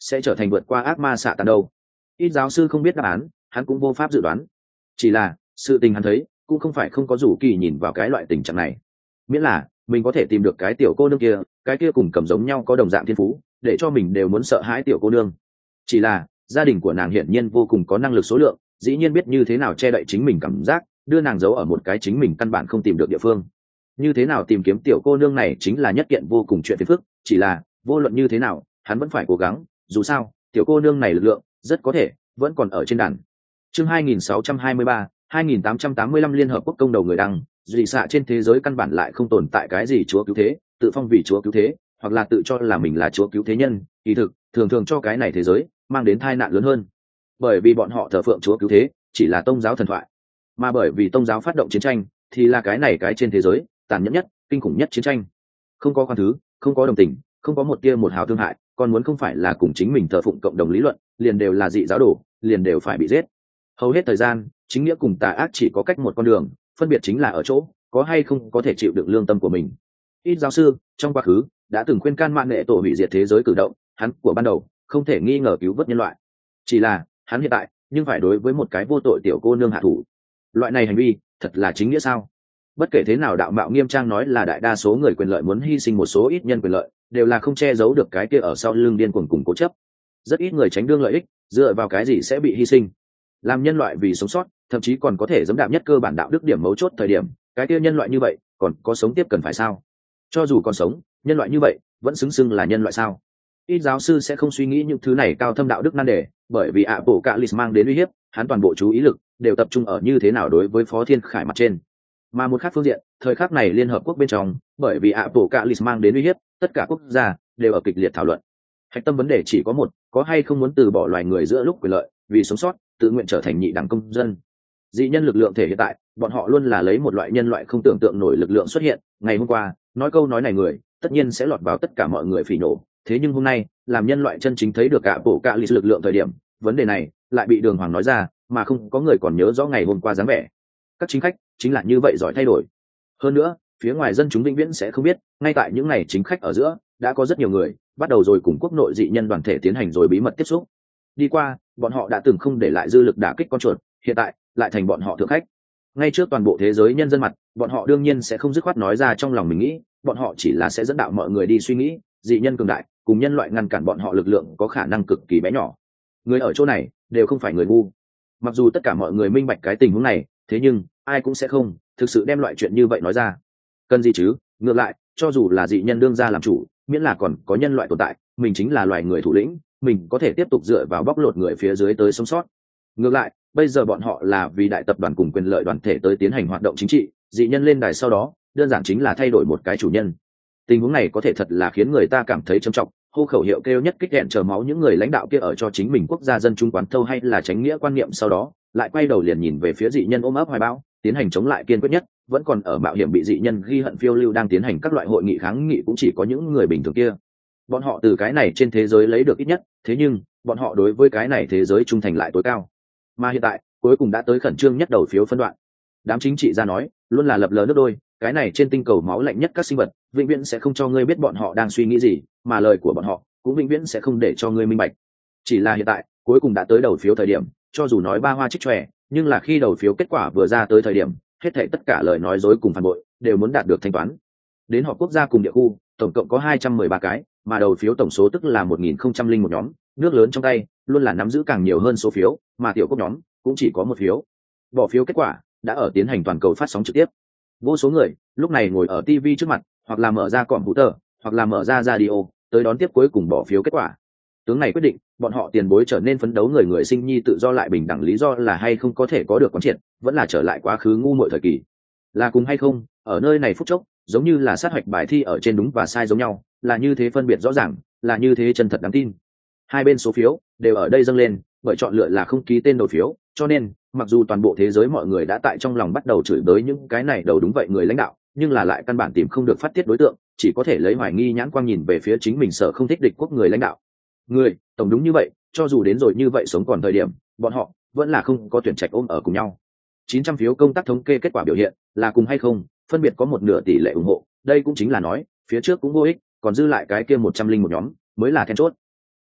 sẽ trở thành vượt qua ác ma xạ tàn đâu? Ít giáo sư không biết đáp án, hắn cũng vô pháp dự đoán. Chỉ là sự tình hắn thấy cũng không phải không có rủ kỳ nhìn vào cái loại tình trạng này, miễn là mình có thể tìm được cái tiểu cô nương kia, cái kia cùng cầm giống nhau có đồng dạng thiên phú, để cho mình đều muốn sợ hãi tiểu cô nương. Chỉ là gia đình của nàng hiển nhiên vô cùng có năng lực số lượng, dĩ nhiên biết như thế nào che đậy chính mình cảm giác, đưa nàng giấu ở một cái chính mình căn bản không tìm được địa phương. Như thế nào tìm kiếm tiểu cô nương này chính là nhất kiện vô cùng chuyện phiền phức, chỉ là vô luận như thế nào hắn vẫn phải cố gắng, dù sao tiểu cô nương này lực lượng rất có thể vẫn còn ở trên đàn. Chương hai nghìn sáu trăm hai mươi ba, hai nghìn tám trăm tám mươi lăm Liên hợp quốc công đầu người đăng, dị xạ trên thế giới căn bản lại không tồn tại cái gì chúa cứu thế, tự phong vì chúa cứu thế, hoặc là tự cho là mình là chúa cứu thế nhân, kỳ thực thường thường cho cái này thế giới mang đến tai nạn lớn hơn. Bởi vì bọn họ thờ phượng chúa cứu thế chỉ là tôn giáo thần thoại, mà bởi vì tôn giáo phát động chiến tranh thì là cái này cái trên thế giới tàn nhẫn nhất, kinh khủng nhất chiến tranh. Không có khoan thứ, không có đồng tình, không có một tia một hào thương hại, còn muốn không phải là cùng chính mình thờ phụng cộng đồng lý luận, liền đều là dị giáo đồ, liền đều phải bị giết. Hầu hết thời gian chính nghĩa cùng tà ác chỉ có cách một con đường, phân biệt chính là ở chỗ có hay không có thể chịu đựng lương tâm của mình. Ít giáo sư trong quá khứ đã từng khuyên can mạng nghệ tổ hủy diệt thế giới cử động, hắn của ban đầu không thể nghi ngờ cứu vớt nhân loại, chỉ là hắn hiện tại nhưng phải đối với một cái vô tội tiểu cô nương hạ thủ. Loại này hành vi thật là chính nghĩa sao? Bất kể thế nào đạo mạo nghiêm trang nói là đại đa số người quyền lợi muốn hy sinh một số ít nhân quyền lợi, đều là không che giấu được cái kia ở sau lưng điên cuồng cùng cố chấp. Rất ít người tránh đương lợi ích, dựa vào cái gì sẽ bị hy sinh. Làm nhân loại vì sống sót, thậm chí còn có thể giẫm đạp nhất cơ bản đạo đức điểm mấu chốt thời điểm, cái kia nhân loại như vậy còn có sống tiếp cần phải sao? Cho dù còn sống, nhân loại như vậy vẫn xứng xưng là nhân loại sao? Ít giáo sư sẽ không suy nghĩ những thứ này cao thâm đạo đức nan đề, bởi vì ạ bộ cạ lịt mang đến uy hiếp, hắn toàn bộ chú ý lực đều tập trung ở như thế nào đối với Phó Thiên Khải mặt trên. Mà một khác phương diện, thời khắc này Liên hợp quốc bên trong, bởi vì ạ bộ cạ lịt mang đến uy hiếp, tất cả quốc gia đều ở kịch liệt thảo luận. Hạch tâm vấn đề chỉ có một, có hay không muốn từ bỏ loài người giữa lúc quyền lợi, vì sống sót, tự nguyện trở thành nhị đẳng công dân. Dị nhân lực lượng thể hiện tại, bọn họ luôn là lấy một loại nhân loại không tưởng tượng nổi lực lượng xuất hiện. Ngày hôm qua, nói câu nói này người, tất nhiên sẽ lọt vào tất cả mọi người phỉ nổ. Thế nhưng hôm nay, làm nhân loại chân chính thấy được ạ bộ cạ lịt lực lượng thời điểm, vấn đề này lại bị đường hoàng nói ra, mà không có người còn nhớ rõ ngày hôm qua dáng vẻ. Các chính khách chính là như vậy giỏi thay đổi. Hơn nữa, phía ngoài dân chúng vĩnh viễn sẽ không biết, ngay tại những ngày chính khách ở giữa đã có rất nhiều người bắt đầu rồi cùng quốc nội dị nhân đoàn thể tiến hành rồi bí mật tiếp xúc. Đi qua, bọn họ đã từng không để lại dư lực đả kích con chuột, hiện tại lại thành bọn họ thượng khách. Ngay trước toàn bộ thế giới nhân dân mặt, bọn họ đương nhiên sẽ không dứt khoát nói ra trong lòng mình nghĩ, bọn họ chỉ là sẽ dẫn đạo mọi người đi suy nghĩ, dị nhân cường đại cùng nhân loại ngăn cản bọn họ lực lượng có khả năng cực kỳ bé nhỏ. Người ở chỗ này đều không phải người ngu. Mặc dù tất cả mọi người minh bạch cái tình huống này, thế nhưng ai cũng sẽ không thực sự đem loại chuyện như vậy nói ra. Cần gì chứ? Ngược lại, cho dù là dị nhân đương ra làm chủ, miễn là còn có nhân loại tồn tại, mình chính là loài người thủ lĩnh, mình có thể tiếp tục dựa vào bóc lột người phía dưới tới sống sót. Ngược lại, bây giờ bọn họ là vì đại tập đoàn cùng quyền lợi đoàn thể tới tiến hành hoạt động chính trị, dị nhân lên đài sau đó, đơn giản chính là thay đổi một cái chủ nhân. Tình huống này có thể thật là khiến người ta cảm thấy trầm trọng. Hô khẩu hiệu kêu nhất kích hẹn chờ máu những người lãnh đạo kia ở cho chính mình quốc gia dân trung quán thâu hay là tránh nghĩa quan niệm, sau đó lại quay đầu liền nhìn về phía dị nhân ôm ấp hoài bão, tiến hành chống lại kiên quyết nhất. Vẫn còn ở mạo hiểm bị dị nhân ghi hận phiêu lưu đang tiến hành các loại hội nghị kháng nghị cũng chỉ có những người bình thường kia. Bọn họ từ cái này trên thế giới lấy được ít nhất, thế nhưng bọn họ đối với cái này thế giới trung thành lại tối cao. Mà hiện tại cuối cùng đã tới khẩn trương nhất đầu phiếu phân đoạn. Đám chính trị gia nói luôn là lập lờ nước đôi, cái này trên tinh cầu máu lạnh nhất các sinh vật vĩnh viễn sẽ không cho ngươi biết bọn họ đang suy nghĩ gì, mà lời của bọn họ cũng vĩnh viễn sẽ không để cho ngươi minh bạch. Chỉ là hiện tại cuối cùng đã tới đầu phiếu thời điểm, cho dù nói ba hoa trích tròe, nhưng là khi đầu phiếu kết quả vừa ra tới thời điểm, hết thảy tất cả lời nói dối cùng phản bội đều muốn đạt được thanh toán. Đến họp quốc gia cùng địa khu, tổng cộng có hai trăm mười ba cái, mà đầu phiếu tổng số tức là một nghìn không trăm linh một nhóm. Nước lớn trong tay luôn là nắm giữ càng nhiều hơn số phiếu, mà tiểu quốc nhóm cũng chỉ có một phiếu. Bỏ phiếu kết quả đã ở tiến hành toàn cầu phát sóng trực tiếp. Vô số người lúc này ngồi ở ti vi trước mặt, hoặc là mở ra computer, hoặc là mở ra radio, tới đón tiếp cuối cùng bỏ phiếu kết quả. Tướng này quyết định bọn họ tiền bối trở nên phấn đấu người người sinh nhi tự do lại bình đẳng lý do là hay không có thể có được quán triệt, vẫn là trở lại quá khứ ngu muội thời kỳ. Là cùng hay không, ở nơi này phút chốc, giống như là sát hoạch bài thi ở trên đúng và sai giống nhau, là như thế phân biệt rõ ràng, là như thế chân thật đáng tin. Hai bên số phiếu đều ở đây dâng lên, bởi chọn lựa là không ký tên đầu phiếu, cho nên mặc dù toàn bộ thế giới mọi người đã tại trong lòng bắt đầu chửi bới những cái này đầu đúng vậy người lãnh đạo, nhưng là lại căn bản tìm không được phát tiết đối tượng, chỉ có thể lấy hoài nghi nhãn quang nhìn về phía chính mình sợ không thích địch quốc người lãnh đạo. Người tổng đúng như vậy, cho dù đến rồi như vậy sống còn thời điểm, bọn họ vẫn là không có tuyển trạch ôm ở cùng nhau. chín trăm phiếu công tác thống kê kết quả biểu hiện là cùng hay không, phân biệt có một nửa tỷ lệ ủng hộ, đây cũng chính là nói phía trước cũng vô ích, còn dư lại cái kia một trăm linh một nhóm mới là then chốt.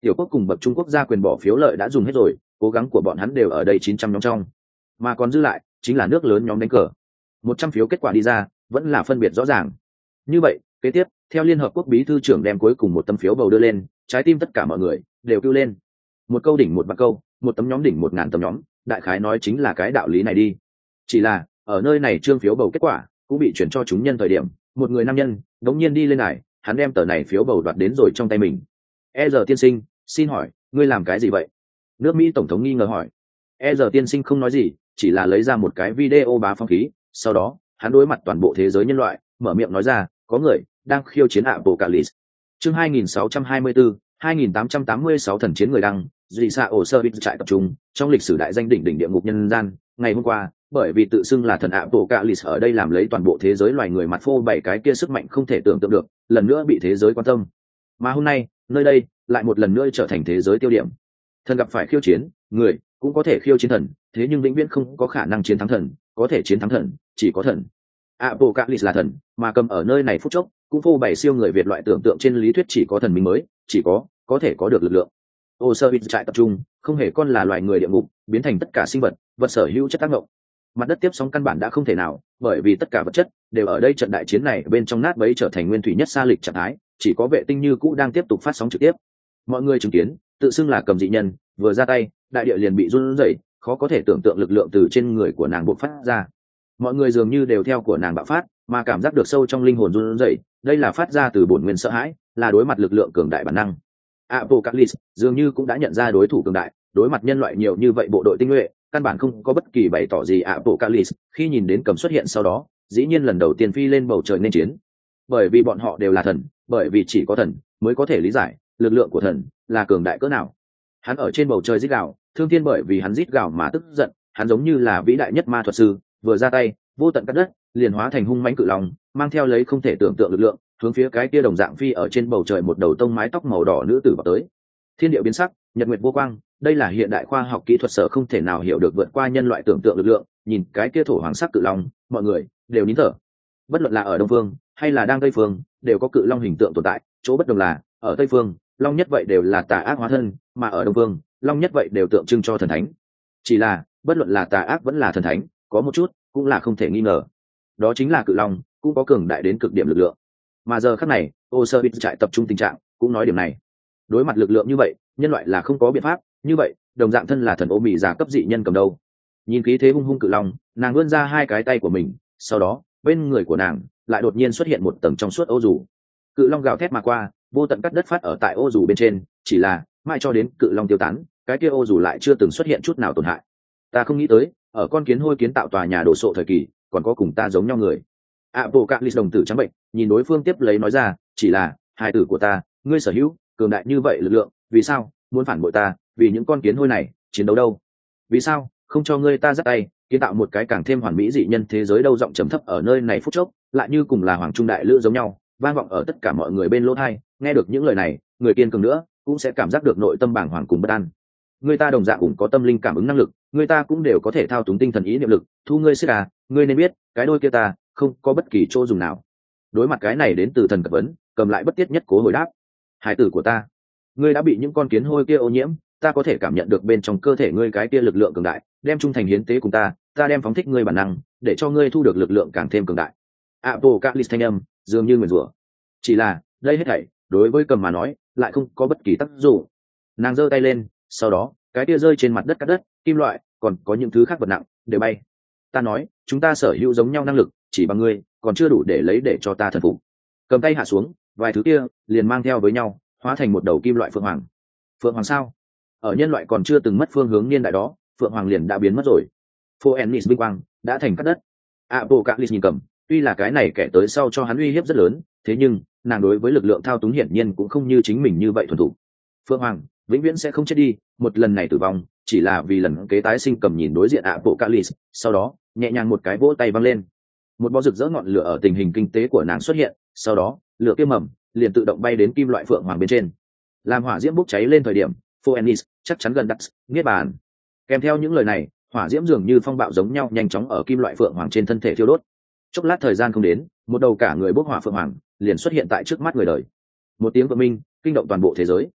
Tiểu quốc cùng bậc Trung Quốc gia quyền bỏ phiếu lợi đã dùng hết rồi, cố gắng của bọn hắn đều ở đây chín trăm nhóm trong, mà còn dư lại chính là nước lớn nhóm đánh cờ. Một trăm phiếu kết quả đi ra, vẫn là phân biệt rõ ràng. Như vậy, kế tiếp, theo Liên Hợp Quốc bí thư trưởng đem cuối cùng một tấm phiếu bầu đưa lên, trái tim tất cả mọi người đều kêu lên. Một câu đỉnh một vạn câu, một tấm nhóm đỉnh một ngàn tấm nhóm, đại khái nói chính là cái đạo lý này đi. Chỉ là ở nơi này trương phiếu bầu kết quả cũng bị chuyển cho chúng nhân thời điểm, một người nam nhân đống nhiên đi lên này, hắn đem tờ này phiếu bầu đoạt đến rồi trong tay mình. E giờ tiên sinh, xin hỏi ngươi làm cái gì vậy? Nước Mỹ tổng thống nghi ngờ hỏi. E giờ tiên sinh không nói gì, chỉ là lấy ra một cái video bá phong khí, sau đó hắn đối mặt toàn bộ thế giới nhân loại, mở miệng nói ra, có người đang khiêu chiến Apocalypse. Chương hai nghìn sáu trăm hai mươi tư, hai nghìn tám trăm tám mươi sáu thần chiến người đăng, dị xạ ổ sơ bít trại tập trung trong lịch sử đại danh đỉnh đỉnh địa ngục nhân gian. Ngày hôm qua, bởi vì tự xưng là thần Apocalypse ở đây làm lấy toàn bộ thế giới loài người mặt phô bảy cái kia sức mạnh không thể tưởng tượng được, lần nữa bị thế giới quan tâm. Mà hôm nay, nơi đây lại một lần nữa trở thành thế giới tiêu điểm. Thần gặp phải khiêu chiến, người cũng có thể khiêu chiến thần, thế nhưng vĩnh viễn không có khả năng chiến thắng thần, có thể chiến thắng thần, chỉ có thần. Apocalypse là thần, mà cầm ở nơi này phút chốc, cũng phô bày siêu người Việt loại tưởng tượng trên lý thuyết chỉ có thần minh mới, chỉ có có thể có được lực lượng. Osiris trại tập trung, không hề con là loài người địa ngục, biến thành tất cả sinh vật, vật sở hữu chất tác động. Mặt đất tiếp sóng căn bản đã không thể nào, bởi vì tất cả vật chất đều ở đây trận đại chiến này bên trong nát bấy trở thành nguyên thủy nhất xa lịch trạng thái, chỉ có vệ tinh như cũ đang tiếp tục phát sóng trực tiếp. Mọi người chứng kiến, tự xưng là cầm dị nhân, vừa ra tay, đại địa liền bị run rẩy, khó có thể tưởng tượng lực lượng từ trên người của nàng bộc phát ra. Mọi người dường như đều theo của nàng bạo phát, mà cảm giác được sâu trong linh hồn run rẩy, đây là phát ra từ bổn nguyên sợ hãi, là đối mặt lực lượng cường đại bản năng. Apocalypse dường như cũng đã nhận ra đối thủ cường đại, đối mặt nhân loại nhiều như vậy bộ đội tinh nhuệ, căn bản không có bất kỳ bày tỏ gì. Apocalypse khi nhìn đến cầm xuất hiện sau đó, dĩ nhiên lần đầu tiên phi lên bầu trời nên chiến. Bởi vì bọn họ đều là thần, bởi vì chỉ có thần mới có thể lý giải lực lượng của thần là cường đại cỡ nào. Hắn ở trên bầu trời rít gào, thương thiên bởi vì hắn rít gào mà tức giận, hắn giống như là vĩ đại nhất ma thuật sư, vừa ra tay, vô tận cắt đất, liền hóa thành hung mãnh cự long, mang theo lấy không thể tưởng tượng lực lượng, hướng phía cái kia đồng dạng phi ở trên bầu trời một đầu tông mái tóc màu đỏ nữ tử vào tới. Thiên địa biến sắc, nhật nguyệt vô quang, đây là hiện đại khoa học kỹ thuật sở không thể nào hiểu được vượt qua nhân loại tưởng tượng lực lượng. Nhìn cái kia thổ hoàng sắc cự long, mọi người đều nín thở. Bất luận là ở đông phương hay là đang tây phương, đều có cự long hình tượng tồn tại, chỗ bất đồng là ở tây phương, long nhất vậy đều là tà ác hóa thân, mà ở đông phương, long nhất vậy đều tượng trưng cho thần thánh. Chỉ là bất luận là tà ác vẫn là thần thánh, có một chút cũng là không thể nghi ngờ, đó chính là cự long cũng có cường đại đến cực điểm lực lượng. Mà giờ khắc này, Osiris trại tập trung tình trạng cũng nói điểm này. Đối mặt lực lượng như vậy, nhân loại là không có biện pháp. Như vậy, đồng dạng thân là thần ô mị giả cấp dị nhân cầm đầu, nhìn khí thế hung hung cự long, nàng vươn ra hai cái tay của mình, sau đó bên người của nàng lại đột nhiên xuất hiện một tầng trong suốt ô dù. Cự long gào thét mà qua, vô tận cắt đất phát ở tại ô dù bên trên, chỉ là mãi cho đến cự long tiêu tán, cái kia ô dù lại chưa từng xuất hiện chút nào tổn hại. Ta không nghĩ tới, ở con kiến hôi kiến tạo tòa nhà đổ sộ thời kỳ, còn có cùng ta giống nhau người. Apocalypse đồng tử trắng bệnh, nhìn đối phương tiếp lấy nói ra, chỉ là hài tử của ta, ngươi sở hữu cường đại như vậy lực lượng, vì sao muốn phản bội ta? Vì những con kiến hôi này chiến đấu đâu? Vì sao không cho ngươi ta dắt tay kiến tạo một cái càng thêm hoàn mỹ dị nhân thế giới đâu? Giọng trầm thấp ở nơi này phút chốc lại như cùng là hoàng trung đại lữ giống nhau, vang vọng ở tất cả mọi người bên lỗ tai. Nghe được những lời này, người kiên cường nữa cũng sẽ cảm giác được nội tâm bàng hoàng cùng bất an. Người ta đồng dạng cũng có tâm linh cảm ứng năng lực, người ta cũng đều có thể thao túng tinh thần ý niệm lực. Thu ngươi xích à, ngươi nên biết cái đôi kia ta không có bất kỳ chỗ dùng nào. Đối mặt cái này đến từ thần cập vấn, cầm lại bất tiết nhất cố hồi đáp, hải tử của ta, ngươi đã bị những con kiến hôi kia ô nhiễm, ta có thể cảm nhận được bên trong cơ thể ngươi cái kia lực lượng cường đại, đem trung thành hiến tế cùng ta, ta đem phóng thích ngươi bản năng, để cho ngươi thu được lực lượng càng thêm cường đại. Apocalypse thanh âm dường như nguyền rủa, chỉ là đây hết thảy đối với cầm mà nói lại không có bất kỳ tác dụng. Nàng giơ tay lên, sau đó cái kia rơi trên mặt đất cắt đất, kim loại, còn có những thứ khác vật nặng đều bay. Ta nói, chúng ta sở hữu giống nhau năng lực, chỉ bằng ngươi còn chưa đủ để lấy để cho ta thần phục. Cầm tay hạ xuống, vài thứ kia liền mang theo với nhau, hóa thành một đầu kim loại phượng hoàng. Phượng hoàng sao? Ở nhân loại còn chưa từng mất phương hướng niên đại đó, phượng hoàng liền đã biến mất rồi. Phoenix vinh quang đã thành cắt đất. Apocalypse nhìn cầm, tuy là cái này kẻ tới sau cho hắn uy hiếp rất lớn, thế nhưng nàng đối với lực lượng thao túng hiển nhiên cũng không như chính mình như vậy thuần thủ. Phượng hoàng vĩnh viễn sẽ không chết đi, một lần này tử vong chỉ là vì lần kế tái sinh. Cầm nhìn đối diện Apocalypse, sau đó nhẹ nhàng một cái vỗ tay văng lên, một bó rực rỡ ngọn lửa ở tình hình kinh tế của nàng xuất hiện, sau đó lửa kia mầm liền tự động bay đến kim loại phượng hoàng bên trên, làm hỏa diễm bốc cháy lên. Thời điểm Phoenix chắc chắn gần đắt niết bàn. Kèm theo những lời này, hỏa diễm dường như phong bạo giống nhau nhanh chóng ở kim loại phượng hoàng trên thân thể thiêu đốt. Chốc lát thời gian không đến, một đầu cả người bốc hỏa phượng hoàng liền xuất hiện tại trước mắt người đời. Một tiếng vợ minh kinh động toàn bộ thế giới.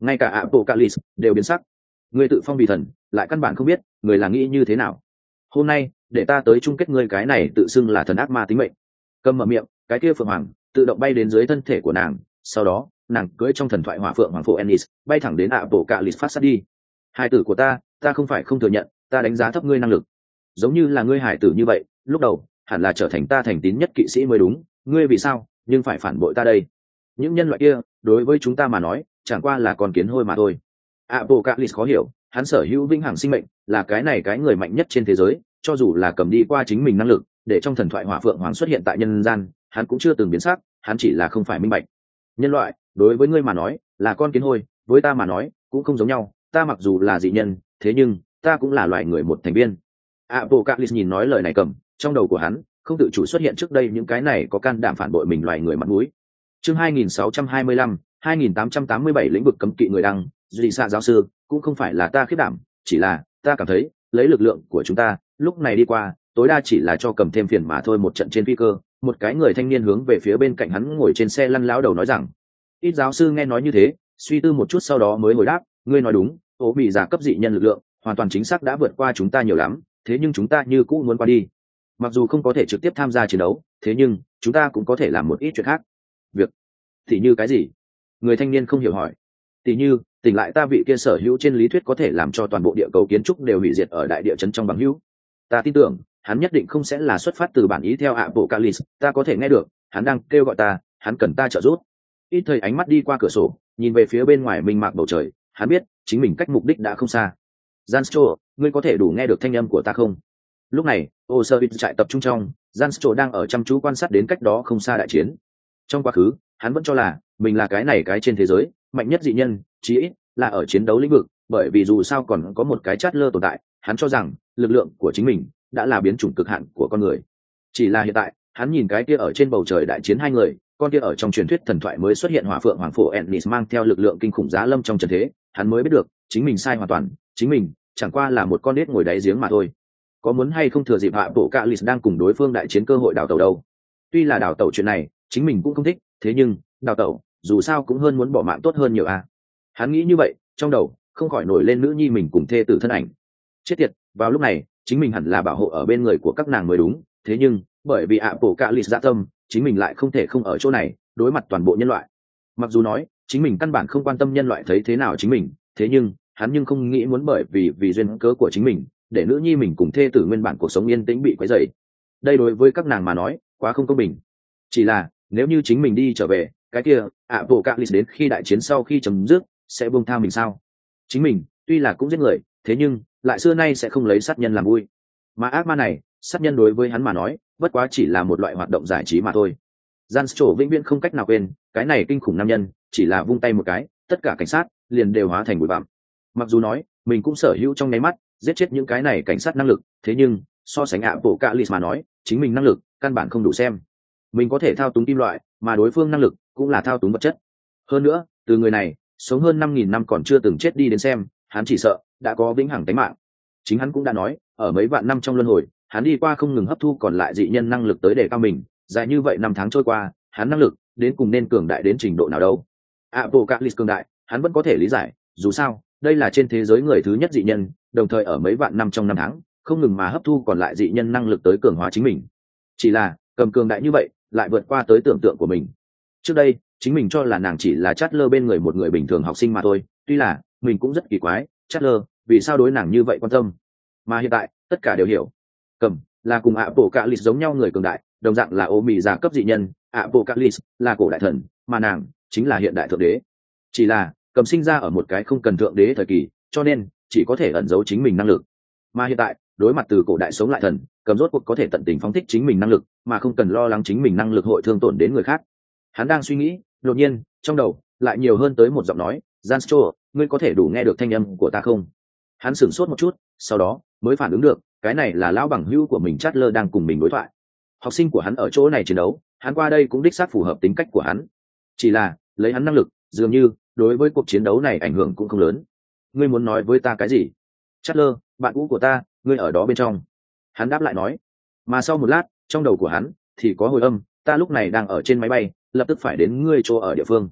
ngay cả Apocalypse đều biến sắc. Ngươi tự phong vì thần, lại căn bản không biết người là nghĩ như thế nào. Hôm nay để ta tới chung kết ngươi cái này tự xưng là thần ác ma tính mệnh. Cầm mở miệng, cái kia phượng hoàng tự động bay đến dưới thân thể của nàng, sau đó nàng cưỡi trong thần thoại hỏa phượng hoàng phổ Ennis, bay thẳng đến Apocalypse phát sát đi. Hải tử của ta, ta không phải không thừa nhận, ta đánh giá thấp ngươi năng lực. Giống như là ngươi hải tử như vậy, lúc đầu hẳn là trở thành ta thành tín nhất kỵ sĩ mới đúng, ngươi vì sao nhưng phải phản bội ta đây? Những nhân loại kia đối với chúng ta mà nói chẳng qua là con kiến hôi mà thôi. Apocalypse khó hiểu, hắn sở hữu vĩnh hằng sinh mệnh, là cái này cái người mạnh nhất trên thế giới, cho dù là cầm đi qua chính mình năng lực để trong thần thoại hỏa phượng hoàng xuất hiện tại nhân gian, hắn cũng chưa từng biến sắc, hắn chỉ là không phải minh bạch. Nhân loại đối với ngươi mà nói là con kiến hôi, với ta mà nói cũng không giống nhau, ta mặc dù là dị nhân, thế nhưng ta cũng là loài người một thành viên. Apocalypse nhìn nói lời này cầm, trong đầu của hắn không tự chủ xuất hiện trước đây những cái này có can đảm phản bội mình loài người mặt mũi. Chương hai nghìn sáu trăm hai mươi lăm, hai nghìn tám trăm tám mươi bảy lĩnh vực cấm kỵ người đăng, duy xạ giáo sư, cũng không phải là ta khiết đảm, chỉ là ta cảm thấy lấy lực lượng của chúng ta lúc này đi qua tối đa chỉ là cho cầm thêm phiền mà thôi. Một trận trên phi cơ, một cái người thanh niên hướng về phía bên cạnh hắn ngồi trên xe lăn lão đầu nói rằng. Ít giáo sư nghe nói như thế, suy tư một chút sau đó mới hồi đáp, ngươi nói đúng, ố bị giả cấp dị nhân lực lượng hoàn toàn chính xác đã vượt qua chúng ta nhiều lắm, thế nhưng chúng ta như cũ muốn qua đi. Mặc dù không có thể trực tiếp tham gia chiến đấu, thế nhưng chúng ta cũng có thể làm một ít chuyện khác. Việc thì như cái gì? Người thanh niên không hiểu hỏi. Tỷ như tỉnh lại ta vị kia sở hữu trên lý thuyết có thể làm cho toàn bộ địa cầu kiến trúc đều hủy diệt ở đại địa chấn trong bằng hữu. Ta tin tưởng hắn nhất định không sẽ là xuất phát từ bản ý theo Apocalypse, ta có thể nghe được hắn đang kêu gọi ta, hắn cần ta trợ giúp. Ít thời ánh mắt đi qua cửa sổ, nhìn về phía bên ngoài mênh mạc bầu trời, hắn biết chính mình cách mục đích đã không xa. Janstro, ngươi có thể đủ nghe được thanh âm của ta không? Lúc này, Osiris trại tập trung trong, Janstro đang ở chăm chú quan sát đến cách đó không xa đại chiến. Trong quá khứ, hắn vẫn cho là mình là cái này cái trên thế giới mạnh nhất dị nhân, chí ít là ở chiến đấu lĩnh vực, bởi vì dù sao còn có một cái chát lơ tồn tại, hắn cho rằng lực lượng của chính mình đã là biến chủng cực hạn của con người. Chỉ là hiện tại, hắn nhìn cái kia ở trên bầu trời đại chiến hai người, con kia ở trong truyền thuyết thần thoại mới xuất hiện hỏa phượng hoàng phổ Ennis mang theo lực lượng kinh khủng giá lâm trong trận thế, hắn mới biết được chính mình sai hoàn toàn, chính mình chẳng qua là một con nết ngồi đáy giếng mà thôi. Có muốn hay không thừa dịp hạ bộ cạ lịt đang cùng đối phương đại chiến cơ hội đào tẩu đâu? Tuy là đào tẩu chuyện này chính mình cũng không thích, thế nhưng đào tẩu dù sao cũng hơn muốn bỏ mạng tốt hơn nhiều à. Hắn nghĩ như vậy, trong đầu không khỏi nổi lên nữ nhi mình cùng thê tử thân ảnh. Chết tiệt, vào lúc này chính mình hẳn là bảo hộ ở bên người của các nàng mới đúng, thế nhưng bởi vì ạ bộ cạ lịt dạ tâm, chính mình lại không thể không ở chỗ này đối mặt toàn bộ nhân loại. Mặc dù nói chính mình căn bản không quan tâm nhân loại thấy thế nào chính mình, thế nhưng hắn nhưng không nghĩ muốn bởi vì vì duyên cớ của chính mình để nữ nhi mình cùng thê tử nguyên bản cuộc sống yên tĩnh bị quấy rầy. Đây đối với các nàng mà nói quá không công bình. Chỉ là nếu như chính mình đi trở về, cái kia Apocalypse đến khi đại chiến sau khi chấm dứt sẽ buông tha mình sao? Chính mình tuy là cũng giết người, thế nhưng lại xưa nay sẽ không lấy sát nhân làm vui. Mà ác ma này, sát nhân đối với hắn mà nói bất quá chỉ là một loại hoạt động giải trí mà thôi. Janstro vĩnh viễn không cách nào quên cái này kinh khủng nam nhân, chỉ là vung tay một cái, tất cả cảnh sát liền đều hóa thành bụi bặm. Mặc dù nói mình cũng sở hữu trong nháy mắt giết chết những cái này cảnh sát năng lực, thế nhưng so sánh Apocalypse mà nói, chính mình năng lực căn bản không đủ xem. Mình có thể thao túng kim loại, mà đối phương năng lực cũng là thao túng vật chất. Hơn nữa, từ người này sống hơn năm nghìn năm còn chưa từng chết đi đến xem, hắn chỉ sợ đã có vĩnh hằng tính mạng. Chính hắn cũng đã nói, ở mấy vạn năm trong luân hồi, hắn đi qua không ngừng hấp thu còn lại dị nhân năng lực tới để cao mình, dài như vậy năm tháng trôi qua, hắn năng lực đến cùng nên cường đại đến trình độ nào đâu? Apocalypse cường đại, hắn vẫn có thể lý giải, dù sao, đây là trên thế giới người thứ nhất dị nhân, đồng thời ở mấy vạn năm trong năm tháng, không ngừng mà hấp thu còn lại dị nhân năng lực tới cường hóa chính mình. Chỉ là, cầm cường đại như vậy, lại vượt qua tới tưởng tượng của mình. Trước đây, chính mình cho là nàng chỉ là chát lơ bên người một người bình thường học sinh mà thôi, tuy là mình cũng rất kỳ quái, chát lơ vì sao đối nàng như vậy quan tâm. Mà hiện tại, tất cả đều hiểu. Cầm là cùng Apocalypse giống nhau người cường đại, đồng dạng là ô mì giả cấp dị nhân, Apocalypse là cổ đại thần, mà nàng chính là hiện đại thượng đế. Chỉ là cầm sinh ra ở một cái không cần thượng đế thời kỳ, cho nên chỉ có thể ẩn giấu chính mình năng lực. Mà hiện tại, đối mặt từ cổ đại sống lại thần, cầm rốt cuộc có thể tận tình phóng thích chính mình năng lực, mà không cần lo lắng chính mình năng lực hội thương tổn đến người khác. Hắn đang suy nghĩ, đột nhiên trong đầu lại nhiều hơn tới một giọng nói, Janstro, ngươi có thể đủ nghe được thanh âm của ta không? Hắn sửng sốt một chút, sau đó mới phản ứng được, cái này là lão bằng hữu của mình Chatler đang cùng mình đối thoại. Học sinh của hắn ở chỗ này chiến đấu, hắn qua đây cũng đích xác phù hợp tính cách của hắn. Chỉ là lấy hắn năng lực, dường như đối với cuộc chiến đấu này ảnh hưởng cũng không lớn. Ngươi muốn nói với ta cái gì? Chatler, bạn cũ của ta, ngươi ở đó bên trong. Hắn đáp lại nói. Mà sau một lát, trong đầu của hắn thì có hồi âm, ta lúc này đang ở trên máy bay, lập tức phải đến ngươi chỗ ở địa phương.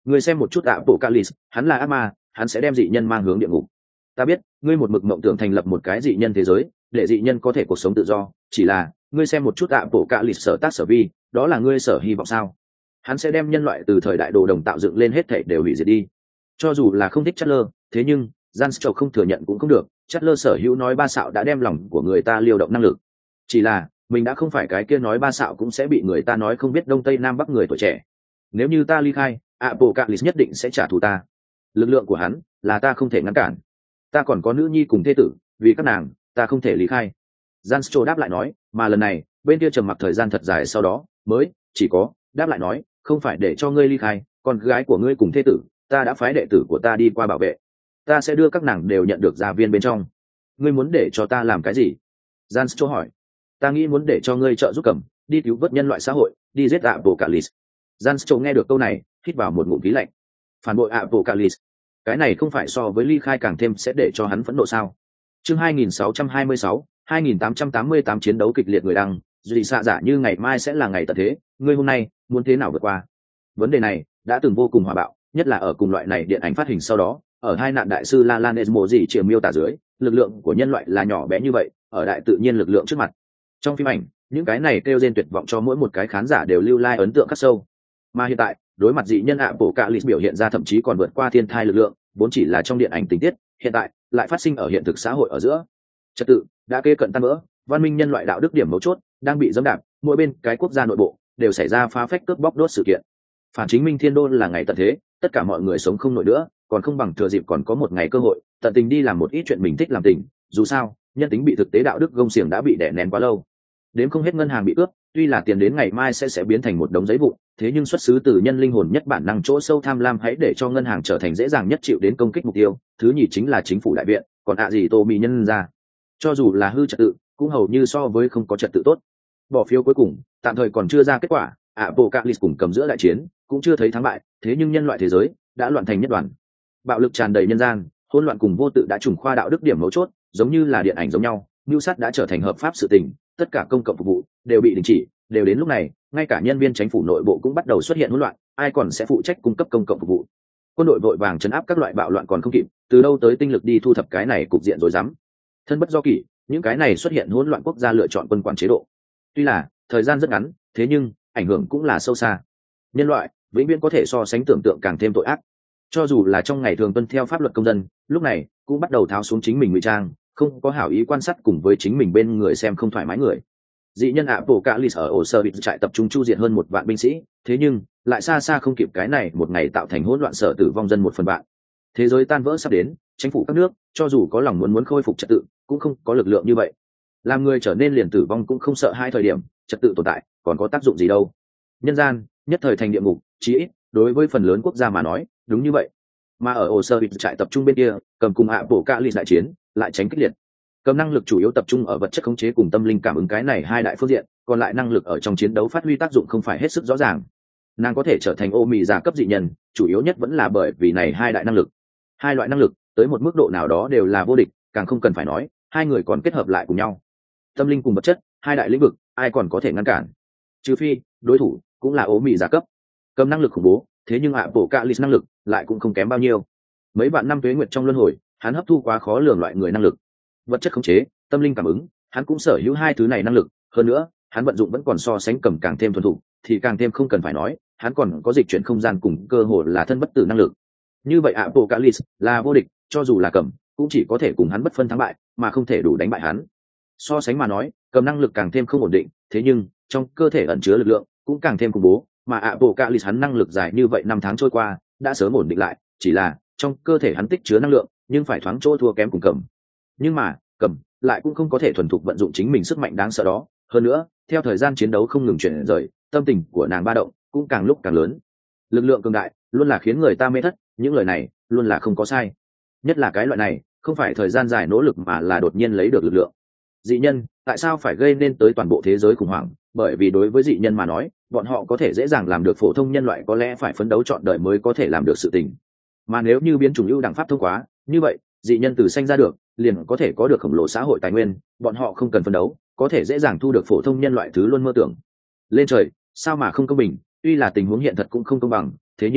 Ngươi xem một chút ạ bộ Calis, hắn là ác ma, hắn sẽ đem dị nhân mang hướng địa ngục. Ta biết ngươi một mực mộng tưởng thành lập một cái dị nhân thế giới để dị nhân có thể cuộc sống tự do, chỉ là ngươi xem một chút ạ bộ Calis sở tác sở vi, đó là ngươi sở hy vọng sao? Hắn sẽ đem nhân loại từ thời đại đồ đồng tạo dựng lên hết thảy đều hủy diệt đi. Cho dù là không thích Chatler, thế nhưng Janstro không thừa nhận cũng không được, Chatler sở hữu nói ba xạo đã đem lòng của người ta liều động năng lực. Chỉ là mình đã không phải cái kia nói ba xạo cũng sẽ bị người ta nói không biết đông tây nam bắc người tuổi trẻ. Nếu như ta ly khai, Apocalypse nhất định sẽ trả thù ta. Lực lượng của hắn là ta không thể ngăn cản. Ta còn có nữ nhi cùng thê tử, vì các nàng ta không thể ly khai. Janstro đáp lại nói, mà lần này bên kia trầm mặc thời gian thật dài sau đó mới chỉ có đáp lại nói, không phải để cho ngươi ly khai, con gái của ngươi cùng thê tử ta đã phái đệ tử của ta đi qua bảo vệ, ta sẽ đưa các nàng đều nhận được gia viên bên trong. Ngươi muốn để cho ta làm cái gì? Janstro hỏi. Ta nghĩ muốn để cho ngươi trợ giúp Cầm đi cứu vớt nhân loại xã hội, đi giết Apocalypse. Janstro nghe được câu này hít vào một ngụm khí lạnh. Phản bội Apocalypse, cái này không phải so với ly khai càng thêm sẽ để cho hắn phẫn nộ sao? Chương hai nghìn sáu trăm hai mươi sáu, hai nghìn tám trăm tám mươi tám chiến đấu kịch liệt người đăng, dị xạ giả như ngày mai sẽ là ngày tận thế, ngươi hôm nay muốn thế nào vượt qua? Vấn đề này đã từng vô cùng hòa bạo, nhất là ở cùng loại này điện ảnh phát hình sau đó, ở hai nạn đại sư La Lan Esmo gì chiều miêu tả dưới, lực lượng của nhân loại là nhỏ bé như vậy, ở đại tự nhiên lực lượng trước mặt. Trong phim ảnh, những cái này kêu rên tuyệt vọng cho mỗi một cái khán giả đều lưu lai ấn tượng khắc sâu. Mà hiện tại, đối mặt dị nhân Apocalypse biểu hiện ra thậm chí còn vượt qua thiên thai lực lượng, vốn chỉ là trong điện ảnh tình tiết, hiện tại lại phát sinh ở hiện thực xã hội ở giữa. Trật tự đã kê cận tan vỡ, văn minh nhân loại đạo đức điểm mấu chốt đang bị dẫm đạp, mỗi bên cái quốc gia nội bộ đều xảy ra phá phách cướp bóc đốt sự kiện. Phản chính minh thiên đô là ngày tận thế, tất cả mọi người sống không nổi nữa, còn không bằng thừa dịp còn có một ngày cơ hội, tận tình đi làm một ít chuyện mình thích làm tình, dù sao, nhân tính bị thực tế đạo đức gông xiềng đã bị đè nén quá lâu. Đến không hết ngân hàng bị cướp, tuy là tiền đến ngày mai sẽ sẽ biến thành một đống giấy vụn, thế nhưng xuất xứ từ nhân linh hồn nhất bản năng chỗ sâu tham lam hãy để cho ngân hàng trở thành dễ dàng nhất chịu đến công kích mục tiêu. Thứ nhì chính là chính phủ đại viện, còn ạ gì tô mì nhân ra, cho dù là hư trật tự, cũng hầu như so với không có trật tự tốt. Bỏ phiếu cuối cùng, tạm thời còn chưa ra kết quả, Apocalypse cùng Cầm giữa đại chiến, cũng chưa thấy thắng bại, thế nhưng nhân loại thế giới đã loạn thành nhất đoàn. Bạo lực tràn đầy nhân gian, hỗn loạn cùng vô tự đã trùng khoa đạo đức điểm mấu chốt, giống như là điện ảnh giống nhau, mưu sát đã trở thành hợp pháp sự tình, tất cả công cộng phục vụ đều bị đình chỉ, đều đến lúc này, ngay cả nhân viên chính phủ nội bộ cũng bắt đầu xuất hiện hỗn loạn, ai còn sẽ phụ trách cung cấp công cộng phục vụ? Quân đội vội vàng trấn áp các loại bạo loạn còn không kịp, từ đâu tới tinh lực đi thu thập cái này cục diện rối rắm. Thân bất do kỷ, những cái này xuất hiện hỗn loạn quốc gia lựa chọn quân quản chế độ. Tuy là thời gian rất ngắn, thế nhưng ảnh hưởng cũng là sâu xa. Nhân loại vĩnh viễn có thể so sánh tưởng tượng càng thêm tội ác. Cho dù là trong ngày thường tuân theo pháp luật công dân, lúc này cũng bắt đầu tháo xuống chính mình ngụy trang, không có hảo ý quan sát cùng với chính mình bên người xem không thoải mái người. Dị nhân Apocalypse ở ổ sơ bị trại tập trung chu diệt hơn một vạn binh sĩ, thế nhưng lại xa xa không kịp cái này một ngày tạo thành hỗn loạn sở tử vong dân một phần vạn. Thế giới tan vỡ sắp đến, chính phủ các nước cho dù có lòng muốn muốn khôi phục trật tự, cũng không có lực lượng như vậy. Làm người trở nên liền tử vong cũng không sợ hai thời điểm, trật tự tồn tại còn có tác dụng gì đâu. Nhân gian nhất thời thành địa ngục, chí ít đối với phần lớn quốc gia mà nói, đúng như vậy. Mà ở ổ sơ bị trại tập trung bên kia, Cầm cùng Apocalypse đại chiến lại tránh kịch liệt. Cầm năng lực chủ yếu tập trung ở vật chất khống chế cùng tâm linh cảm ứng cái này hai đại phương diện, còn lại năng lực ở trong chiến đấu phát huy tác dụng không phải hết sức rõ ràng. Nàng có thể trở thành ô mì giả cấp dị nhân, chủ yếu nhất vẫn là bởi vì này hai đại năng lực. Hai loại năng lực tới một mức độ nào đó đều là vô địch, càng không cần phải nói, hai người còn kết hợp lại cùng nhau. Tâm linh cùng vật chất, hai đại lĩnh vực, ai còn có thể ngăn cản? Trừ phi, đối thủ cũng là ô mì giả cấp. Cầm năng lực khủng bố, thế nhưng Apocalypse năng lực lại cũng không kém bao nhiêu. Mấy vạn năm tuế nguyệt trong luân hồi, hắn hấp thu quá khó lường loại người năng lực. Vật chất khống chế, tâm linh cảm ứng, hắn cũng sở hữu hai thứ này năng lực, hơn nữa, hắn vận dụng vẫn còn so sánh Cầm càng thêm thuần thục, thì càng thêm không cần phải nói, hắn còn có dịch chuyển không gian cùng cơ hội là thân bất tử năng lực. Như vậy Apocalypse là vô địch, cho dù là Cầm, cũng chỉ có thể cùng hắn bất phân thắng bại, mà không thể đủ đánh bại hắn. So sánh mà nói, Cầm năng lực càng thêm không ổn định, thế nhưng trong cơ thể ẩn chứa lực lượng cũng càng thêm khủng bố, mà Apocalypse hắn năng lực dài như vậy năm tháng trôi qua, đã sớm ổn định lại, chỉ là trong cơ thể hắn tích chứa năng lượng, nhưng phải thoáng chỗ thua kém cùng Cầm. Nhưng mà Cầm lại cũng không có thể thuần thục vận dụng chính mình sức mạnh đáng sợ đó, hơn nữa theo thời gian chiến đấu không ngừng chuyển rời, tâm tình của nàng ba động cũng càng lúc càng lớn. Lực lượng cường đại luôn là khiến người ta mê thất, những lời này luôn là không có sai, nhất là cái loại này không phải thời gian dài nỗ lực mà là đột nhiên lấy được lực lượng. Dị nhân tại sao phải gây nên tới toàn bộ thế giới khủng hoảng? Bởi vì đối với dị nhân mà nói, bọn họ có thể dễ dàng làm được phổ thông nhân loại có lẽ phải phấn đấu trọn đời mới có thể làm được sự tình. Mà nếu như biến chủng ưu đẳng pháp thông quá, như vậy dị nhân từ sanh ra được liền có thể có được khổng lồ xã hội tài nguyên, bọn họ không cần phấn đấu, có thể dễ dàng thu được phổ thông nhân loại thứ luôn mơ tưởng. Lên trời sao mà không công bình, tuy là tình huống hiện thật cũng không công bằng, thế nhưng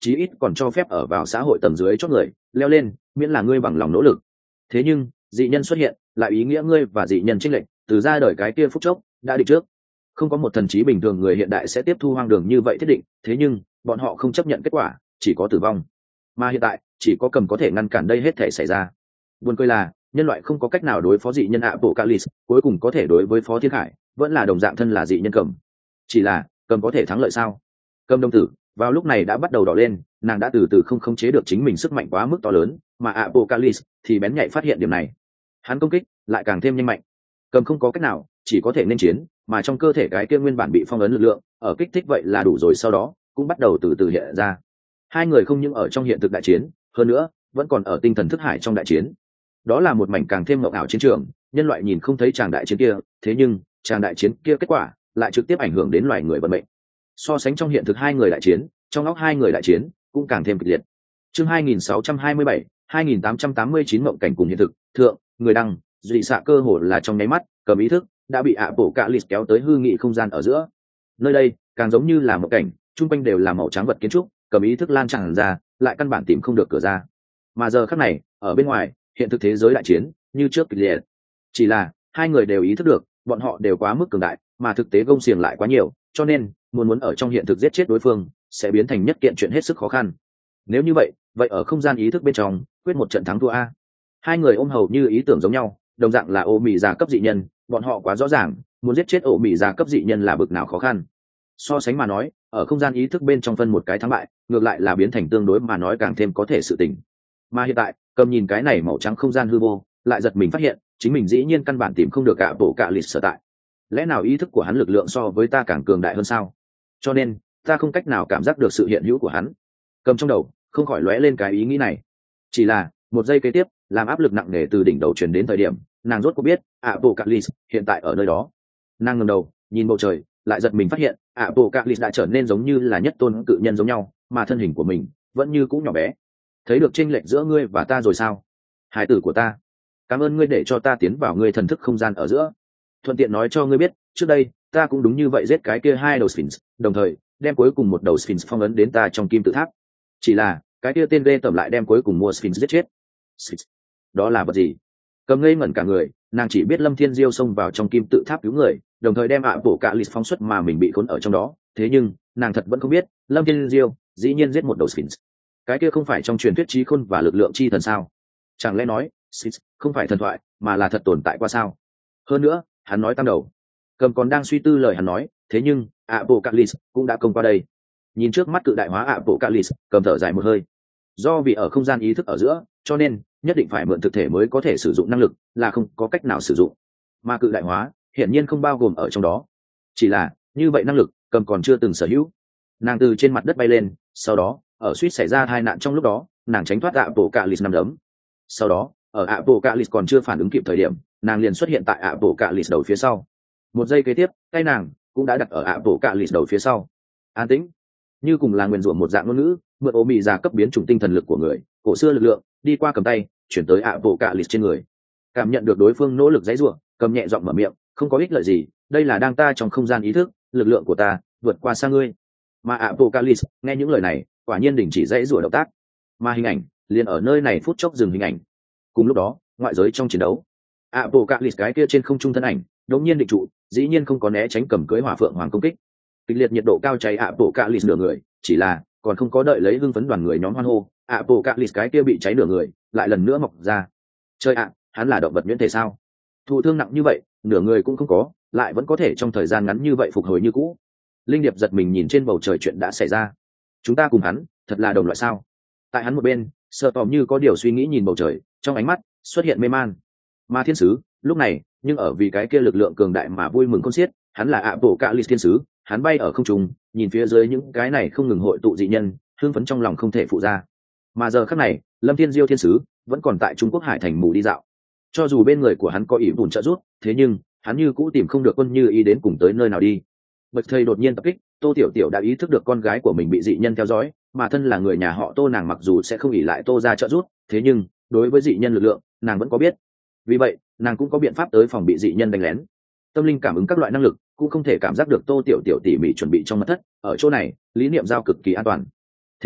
chí ít còn cho phép ở vào xã hội tầng dưới chót người leo lên, miễn là ngươi bằng lòng nỗ lực. Thế nhưng dị nhân xuất hiện lại ý nghĩa ngươi và dị nhân chênh lệch từ ra đời cái kia phút chốc đã định trước. Không có một thần trí bình thường người hiện đại sẽ tiếp thu hoang đường như vậy thiết định, thế nhưng bọn họ không chấp nhận kết quả, chỉ có tử vong. Mà hiện tại chỉ có Cầm có thể ngăn cản đây hết thể xảy ra. Buồn cười là nhân loại không có cách nào đối phó dị nhân Apocalypse, cuối cùng có thể đối với Phó Thiên Khải vẫn là đồng dạng thân là dị nhân Cầm. Chỉ là Cầm có thể thắng lợi sao? Cầm đồng tử vào lúc này đã bắt đầu đỏ lên, nàng đã từ từ không khống chế được chính mình sức mạnh quá mức to lớn, mà Apocalypse thì bén nhạy phát hiện điểm này. Hắn công kích lại càng thêm nhanh mạnh. Cầm không có cách nào, chỉ có thể nên chiến, mà trong cơ thể cái kia nguyên bản bị phong ấn lực lượng ở kích thích vậy là đủ rồi, sau đó cũng bắt đầu từ từ hiện ra. Hai người không những ở trong hiện thực đại chiến, hơn nữa vẫn còn ở tinh thần thức hải trong đại chiến. Đó là một mảnh càng thêm mộng ảo chiến trường, nhân loại nhìn không thấy tràng đại chiến kia, thế nhưng tràng đại chiến kia kết quả lại trực tiếp ảnh hưởng đến loài người vận mệnh. So sánh trong hiện thực hai người đại chiến, trong óc hai người đại chiến cũng càng thêm kịch liệt. Chương hai nghìn sáu trăm hai mươi bảy, hai nghìn tám trăm tám mươi chín mộng cảnh cùng hiện thực, thượng, người đăng, dị xạ cơ hồ là trong nháy mắt, Cầm ý thức đã bị ạ bộ cạ lịt kéo tới hư nghị không gian ở giữa. Nơi đây càng giống như là một cảnh, chung quanh đều là màu trắng vật kiến trúc, Cầm ý thức lan tràn ra, lại căn bản tìm không được cửa ra. Mà giờ khắc này, ở bên ngoài, hiện thực thế giới đại chiến như trước kịch liệt. Chỉ là hai người đều ý thức được, bọn họ đều quá mức cường đại, mà thực tế gông xiềng lại quá nhiều, cho nên muốn muốn ở trong hiện thực giết chết đối phương sẽ biến thành nhất kiện chuyện hết sức khó khăn. Nếu như vậy, vậy ở không gian ý thức bên trong quyết một trận thắng thua a. Hai người ôm hầu như ý tưởng giống nhau, đồng dạng là ô mị già cấp dị nhân, bọn họ quá rõ ràng muốn giết chết ổ mị già cấp dị nhân là bực nào khó khăn. So sánh mà nói, ở không gian ý thức bên trong phân một cái thắng bại, ngược lại là biến thành tương đối mà nói càng thêm có thể sự tình. Mà hiện tại Cầm nhìn cái này màu trắng không gian hư vô, lại giật mình phát hiện chính mình dĩ nhiên căn bản tìm không được cả bộ cả lịch sở tại. Lẽ nào ý thức của hắn lực lượng so với ta càng cường đại hơn sao? Cho nên ta không cách nào cảm giác được sự hiện hữu của hắn. Cầm trong đầu không khỏi lóe lên cái ý nghĩ này. Chỉ là một giây kế tiếp, làm áp lực nặng nề từ đỉnh đầu truyền đến thời điểm, nàng rốt cuộc biết Apocalypse hiện tại ở nơi đó. Nàng ngẩng đầu nhìn bầu trời, lại giật mình phát hiện Apocalypse đã trở nên giống như là nhất tôn cự nhân giống nhau, mà thân hình của mình vẫn như cũ nhỏ bé. Thấy được chênh lệch giữa ngươi và ta rồi sao, hải tử của ta? Cảm ơn ngươi để cho ta tiến vào ngươi thần thức không gian ở giữa. Thuận tiện nói cho ngươi biết, trước đây ta cũng đúng như vậy giết cái kia hai đầu Sphinx, đồng thời đem cuối cùng một đầu Sphinx phong ấn đến ta trong kim tự tháp. Chỉ là cái kia tên ghê tởm lại đem cuối cùng mua Sphinx giết chết. Sphinx, đó là vật gì? Cầm ngây ngẩn cả người, nàng chỉ biết Lâm Thiên Diêu xông vào trong kim tự tháp cứu người, đồng thời đem ạ bổ cạ lịt phóng xuất mà mình bị khốn ở trong đó. Thế nhưng nàng thật vẫn không biết, Lâm Thiên Diêu dĩ nhiên giết một đầu Sphinx. Cái kia không phải trong truyền thuyết trí khôn và lực lượng chi thần sao? Chẳng lẽ nói Sphinx không phải thần thoại mà là thật tồn tại qua sao? Hơn nữa hắn nói tam đầu. Cầm còn đang suy tư lời hắn nói, thế nhưng Apocalypse cũng đã công qua đây. Nhìn trước mắt cự đại hóa Apocalypse, Cầm thở dài một hơi. Do vì ở không gian ý thức ở giữa, cho nên nhất định phải mượn thực thể mới có thể sử dụng năng lực, là không có cách nào sử dụng. Mà cự đại hóa hiển nhiên không bao gồm ở trong đó. Chỉ là như vậy năng lực, Cầm còn chưa từng sở hữu. Nàng từ trên mặt đất bay lên, sau đó ở suýt xảy ra tai nạn trong lúc đó, nàng tránh thoát Apocalypse nằm đấm. Sau đó ở Apocalypse còn chưa phản ứng kịp thời điểm, nàng liền xuất hiện tại Apocalypse đầu phía sau. Một giây kế tiếp, tay nàng cũng đã đặt ở Apocalypse đầu phía sau. An tĩnh, như cùng là nguyền rủa một dạng ngôn ngữ, mượn ô mị già cấp biến chủng tinh thần lực của người, cổ xưa lực lượng đi qua Cầm tay, chuyển tới Apocalypse trên người. Cảm nhận được đối phương nỗ lực giãy giụa, Cầm nhẹ giọng mở miệng, không có ích lợi gì, đây là đang ta trong không gian ý thức, lực lượng của ta vượt qua xa ngươi. Mà Apocalypse nghe những lời này, quả nhiên đình chỉ giãy giụa động tác, mà hình ảnh liền ở nơi này phút chốc dừng hình ảnh. Cùng lúc đó, ngoại giới trong chiến đấu, Apocalypse cái kia trên không trung thân ảnh đột nhiên định trụ, dĩ nhiên không có né tránh Cầm cưới hỏa phượng hoàng công kích. Kịch liệt nhiệt độ cao cháy Apocalypse nửa người, chỉ là còn không có đợi lấy hưng phấn đoàn người nhóm hoan hô, Apocalypse cái kia bị cháy nửa người lại lần nữa mọc ra. Chơi ạ, hắn là động vật nhuyễn thể sao? Thụ thương nặng như vậy, nửa người cũng không có, lại vẫn có thể trong thời gian ngắn như vậy phục hồi như cũ. Linh Điệp giật mình nhìn trên bầu trời chuyện đã xảy ra. Chúng ta cùng hắn, thật là đồng loại sao? Tại hắn một bên, Sợ Tòm như có điều suy nghĩ nhìn bầu trời, trong ánh mắt xuất hiện mê man. Mà thiên sứ lúc này nhưng ở vì cái kia lực lượng cường đại mà vui mừng khôn xiết, hắn là Apocalypse thiên sứ, hắn bay ở không trung, nhìn phía dưới những cái này không ngừng hội tụ dị nhân, hưng phấn trong lòng không thể phụ ra. Mà giờ khắc này, Lâm Thiên Diêu thiên sứ vẫn còn tại Trung Quốc Hải thành mù đi dạo. Cho dù bên người của hắn có ỷ bùn trợ giúp, thế nhưng hắn như cũ tìm không được Quân Như Ý đến cùng tới nơi nào đi. Bạch thầy đột nhiên tập kích, Tô Tiểu Tiểu đã ý thức được con gái của mình bị dị nhân theo dõi, mà thân là người nhà họ Tô, nàng mặc dù sẽ không ỷ lại Tô ra trợ giúp, thế nhưng đối với dị nhân lực lượng, nàng vẫn có biết. Vì vậy, nàng cũng có biện pháp tới phòng bị dị nhân đánh lén. Tâm linh cảm ứng các loại năng lực cũng không thể cảm giác được Tô Tiểu Tiểu tỉ mỉ chuẩn bị trong mật thất, ở chỗ này lý niệm giao cực kỳ an toàn. Thế nhưng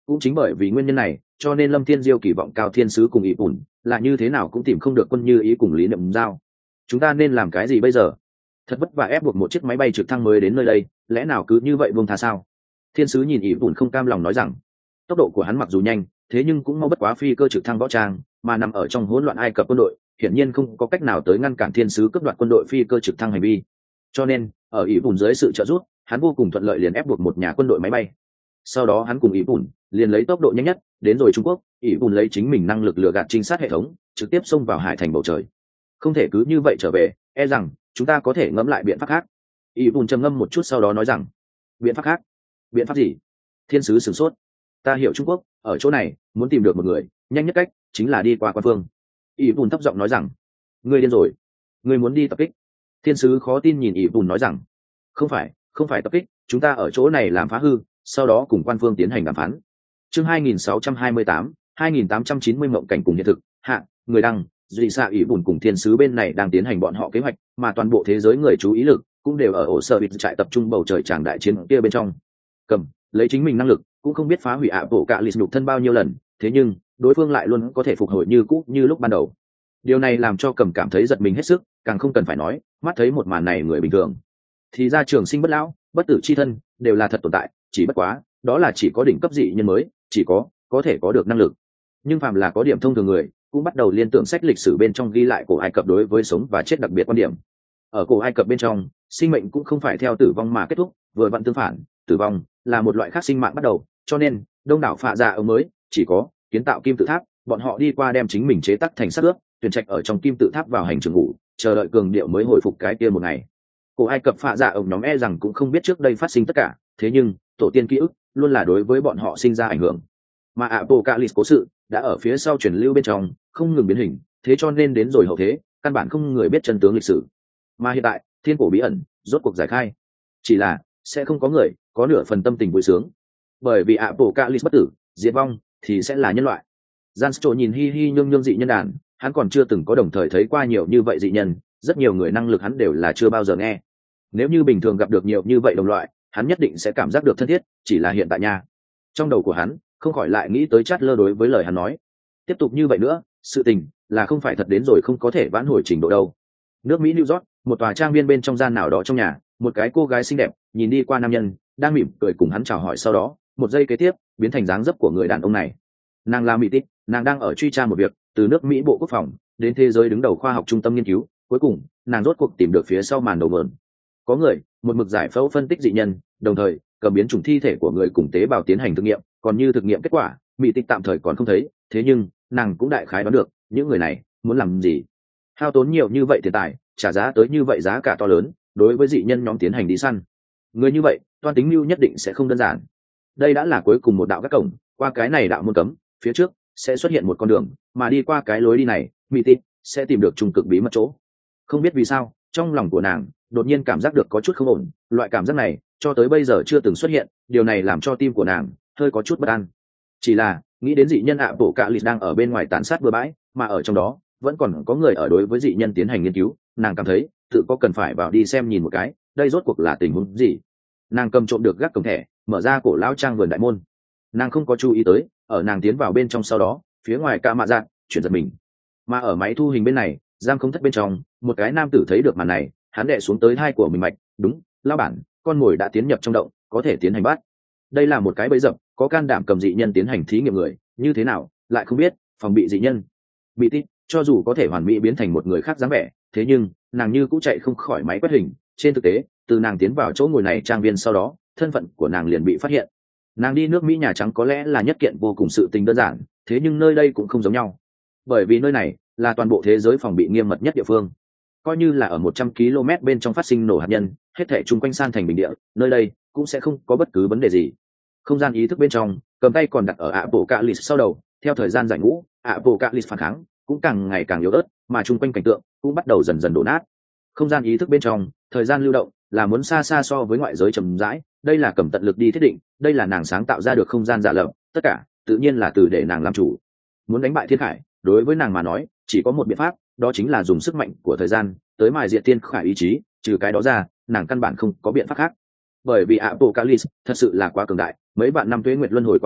cũng chính bởi vì nguyên nhân này cho nên Lâm Thiên Diêu kỳ vọng cao thiên sứ cùng ý bùn là như thế nào cũng tìm không được quân như ý cùng Lý Niệm Giao. Chúng ta nên làm cái gì bây giờ? Thật vất vả ép buộc một chiếc máy bay trực thăng mới đến nơi đây, lẽ nào cứ như vậy buông tha sao? Thiên sứ nhìn ý bùn không cam lòng nói rằng, tốc độ của hắn mặc dù nhanh, thế nhưng cũng mau bất quá phi cơ trực thăng võ trang, mà nằm ở trong hỗn loạn Ai Cập quân đội, hiển nhiên không có cách nào tới ngăn cản thiên sứ cướp đoạt quân đội phi cơ trực thăng hành vi. Cho nên, ở ý bùn dưới sự trợ giúp, hắn vô cùng thuận lợi liền ép buộc một nhà quân đội máy bay. Sau đó hắn cùng ý bùn liền lấy tốc độ nhanh nhất đến rồi Trung Quốc, ý bùn lấy chính mình năng lực lừa gạt trinh sát hệ thống, trực tiếp xông vào hải thành bầu trời. Không thể cứ như vậy trở về, e rằng chúng ta có thể ngẫm lại biện pháp khác. Ý bùn trầm ngâm một chút sau đó nói rằng, biện pháp khác? Biện pháp gì? Thiên sứ sửng sốt. Ta hiểu Trung Quốc, ở chỗ này muốn tìm được một người, nhanh nhất cách chính là đi qua quan phương. Ý bùn thấp giọng nói rằng, ngươi điên rồi, ngươi muốn đi tập kích? Thiên sứ khó tin nhìn ý bùn nói rằng, không phải, không phải tập kích, chúng ta ở chỗ này làm phá hư, sau đó cùng quan phương tiến hành đàm phán. Chương hai nghìn sáu trăm hai mươi tám, hai nghìn tám trăm chín mươi mộng cảnh cùng hiện thực, hạ, người đăng, dị xạ ý bùn cùng thiên sứ bên này đang tiến hành bọn họ kế hoạch, mà toàn bộ thế giới người chú ý lực cũng đều ở ổ sở bịt trại tập trung bầu trời tràng đại chiến kia bên trong. Cầm, lấy chính mình năng lực, cũng không biết phá hủy ạ bộ cạ lịt nhục thân bao nhiêu lần, thế nhưng đối phương lại luôn có thể phục hồi như cũ như lúc ban đầu. Điều này làm cho Cầm cảm thấy giật mình hết sức, càng không cần phải nói, mắt thấy một màn này người bình thường thì ra trường sinh bất lão, bất tử chi thân đều là thật tồn tại, chỉ bất quá đó là chỉ có đỉnh cấp dị nhân mới chỉ có có thể có được năng lực. Nhưng phàm là có điểm thông thường người cũng bắt đầu liên tưởng sách lịch sử bên trong ghi lại cổ Ai Cập đối với sống và chết đặc biệt quan điểm. Ở cổ Ai Cập bên trong, sinh mệnh cũng không phải theo tử vong mà kết thúc, vừa vặn tương phản, tử vong là một loại khác sinh mạng bắt đầu, cho nên đông đảo phạ dạ ông mới chỉ có kiến tạo kim tự tháp, bọn họ đi qua đem chính mình chế tác thành xác ướp, tuyển trạch ở trong kim tự tháp vào hành trường ngủ, chờ đợi cường điệu mới hồi phục cái kia một ngày. Cổ Ai Cập phạ dạ ông nhóm e rằng cũng không biết trước đây phát sinh tất cả, thế nhưng tổ tiên ký ức luôn là đối với bọn họ sinh ra ảnh hưởng. Mà Apocalypse cố sự đã ở phía sau truyền lưu bên trong, không ngừng biến hình, thế cho nên đến rồi hậu thế, căn bản không người biết chân tướng lịch sử. Mà hiện tại, thiên cổ bí ẩn rốt cuộc giải khai, chỉ là sẽ không có người có nửa phần tâm tình vui sướng, bởi vì Apocalypse bất tử, diệt vong thì sẽ là nhân loại. Janstro nhìn hi hi nhương nhương dị nhân đàn, hắn còn chưa từng có đồng thời thấy qua nhiều như vậy dị nhân, rất nhiều người năng lực hắn đều là chưa bao giờ nghe. Nếu như bình thường gặp được nhiều như vậy đồng loại, hắn nhất định sẽ cảm giác được thân thiết, chỉ là hiện tại nha. Trong đầu của hắn không khỏi lại nghĩ tới Chatler đối với lời hắn nói, tiếp tục như vậy nữa, sự tình là không phải thật đến rồi không có thể vãn hồi trình độ đâu. Nước Mỹ New York, một tòa trang viên bên trong gian nào đó trong nhà, một cái cô gái xinh đẹp nhìn đi qua nam nhân đang mỉm cười cùng hắn chào hỏi, sau đó một giây kế tiếp biến thành dáng dấp của người đàn ông này. Nàng là Mỹ Tích, nàng đang ở truy tra một việc, từ nước Mỹ Bộ Quốc phòng đến thế giới đứng đầu khoa học trung tâm nghiên cứu, cuối cùng nàng rốt cuộc tìm được phía sau màn đầu mượn. Có người một mực giải phẫu phân tích dị nhân, đồng thời cầm biến chủng thi thể của người cùng tế bào tiến hành thực nghiệm, còn như thực nghiệm kết quả Mỹ Tích tạm thời còn không thấy, thế nhưng nàng cũng đại khái đoán được những người này muốn làm gì, hao tốn nhiều như vậy tiền tài, trả giá tới như vậy giá cả to lớn đối với dị nhân nhóm tiến hành đi săn. Người như vậy toan tính mưu nhất định sẽ không đơn giản. Đây đã là cuối cùng một đạo các cổng, qua cái này đạo môn cấm, phía trước sẽ xuất hiện một con đường, mà đi qua cái lối đi này Mỹ Tích sẽ tìm được trung cực bí mật chỗ. Không biết vì sao trong lòng của nàng đột nhiên cảm giác được có chút không ổn, loại cảm giác này cho tới bây giờ chưa từng xuất hiện, điều này làm cho tim của nàng hơi có chút bất an. Chỉ là nghĩ đến dị nhân ạ bộ cạ lịt đang ở bên ngoài tàn sát bừa bãi, mà ở trong đó vẫn còn có người ở đối với dị nhân tiến hành nghiên cứu, nàng cảm thấy tự có cần phải vào đi xem nhìn một cái, đây rốt cuộc là tình huống gì. Nàng cầm trộm được gác cổng thẻ, mở ra cổ lão trang vườn đại môn. Nàng không có chú ý tới, ở nàng tiến vào bên trong sau đó, phía ngoài ca mạ dạng chuyển giật mình, mà ở máy thu hình bên này, giam không thất bên trong, một cái nam tử thấy được màn này, hắn đệ xuống tới thai của mình mạch, đúng, lão bản, con mồi đã tiến nhập trong động, có thể tiến hành bắt. Đây là một cái bẫy dập, có can đảm cầm dị nhân tiến hành thí nghiệm người, như thế nào lại không biết phòng bị dị nhân. Bị tít, cho dù có thể hoàn mỹ biến thành một người khác dáng vẻ, thế nhưng nàng như cũng chạy không khỏi máy quét hình. Trên thực tế, từ nàng tiến vào chỗ ngồi này trang viên sau đó, thân phận của nàng liền bị phát hiện. Nàng đi nước Mỹ Nhà Trắng có lẽ là nhất kiện vô cùng sự tình đơn giản, thế nhưng nơi đây cũng không giống nhau, bởi vì nơi này là toàn bộ thế giới phòng bị nghiêm mật nhất địa phương. Coi như là ở một trăm ki lô mét bên trong phát sinh nổ hạt nhân, hết thảy chung quanh san thành bình địa, nơi đây cũng sẽ không có bất cứ vấn đề gì. Không gian ý thức bên trong, cầm tay còn đặt ở Apocalypse sau đầu, theo thời gian giải ngũ, Apocalypse phản kháng cũng càng ngày càng yếu ớt, mà chung quanh cảnh tượng cũng bắt đầu dần dần đổ nát. Không gian ý thức bên trong, thời gian lưu động là muốn xa xa so với ngoại giới chậm rãi, đây là cầm tận lực đi thiết định, đây là nàng sáng tạo ra được không gian giả lập, tất cả tự nhiên là từ để nàng làm chủ. Muốn đánh bại thiên khải, đối với nàng mà nói chỉ có một biện pháp, đó chính là dùng sức mạnh của thời gian tới mài diệt thiên khải ý chí, trừ cái đó ra nàng căn bản không có biện pháp khác. Bởi vì Apocalypse thật sự là quá cường đại, mấy vạn năm tuế nguyệt luân hồi quá khứ,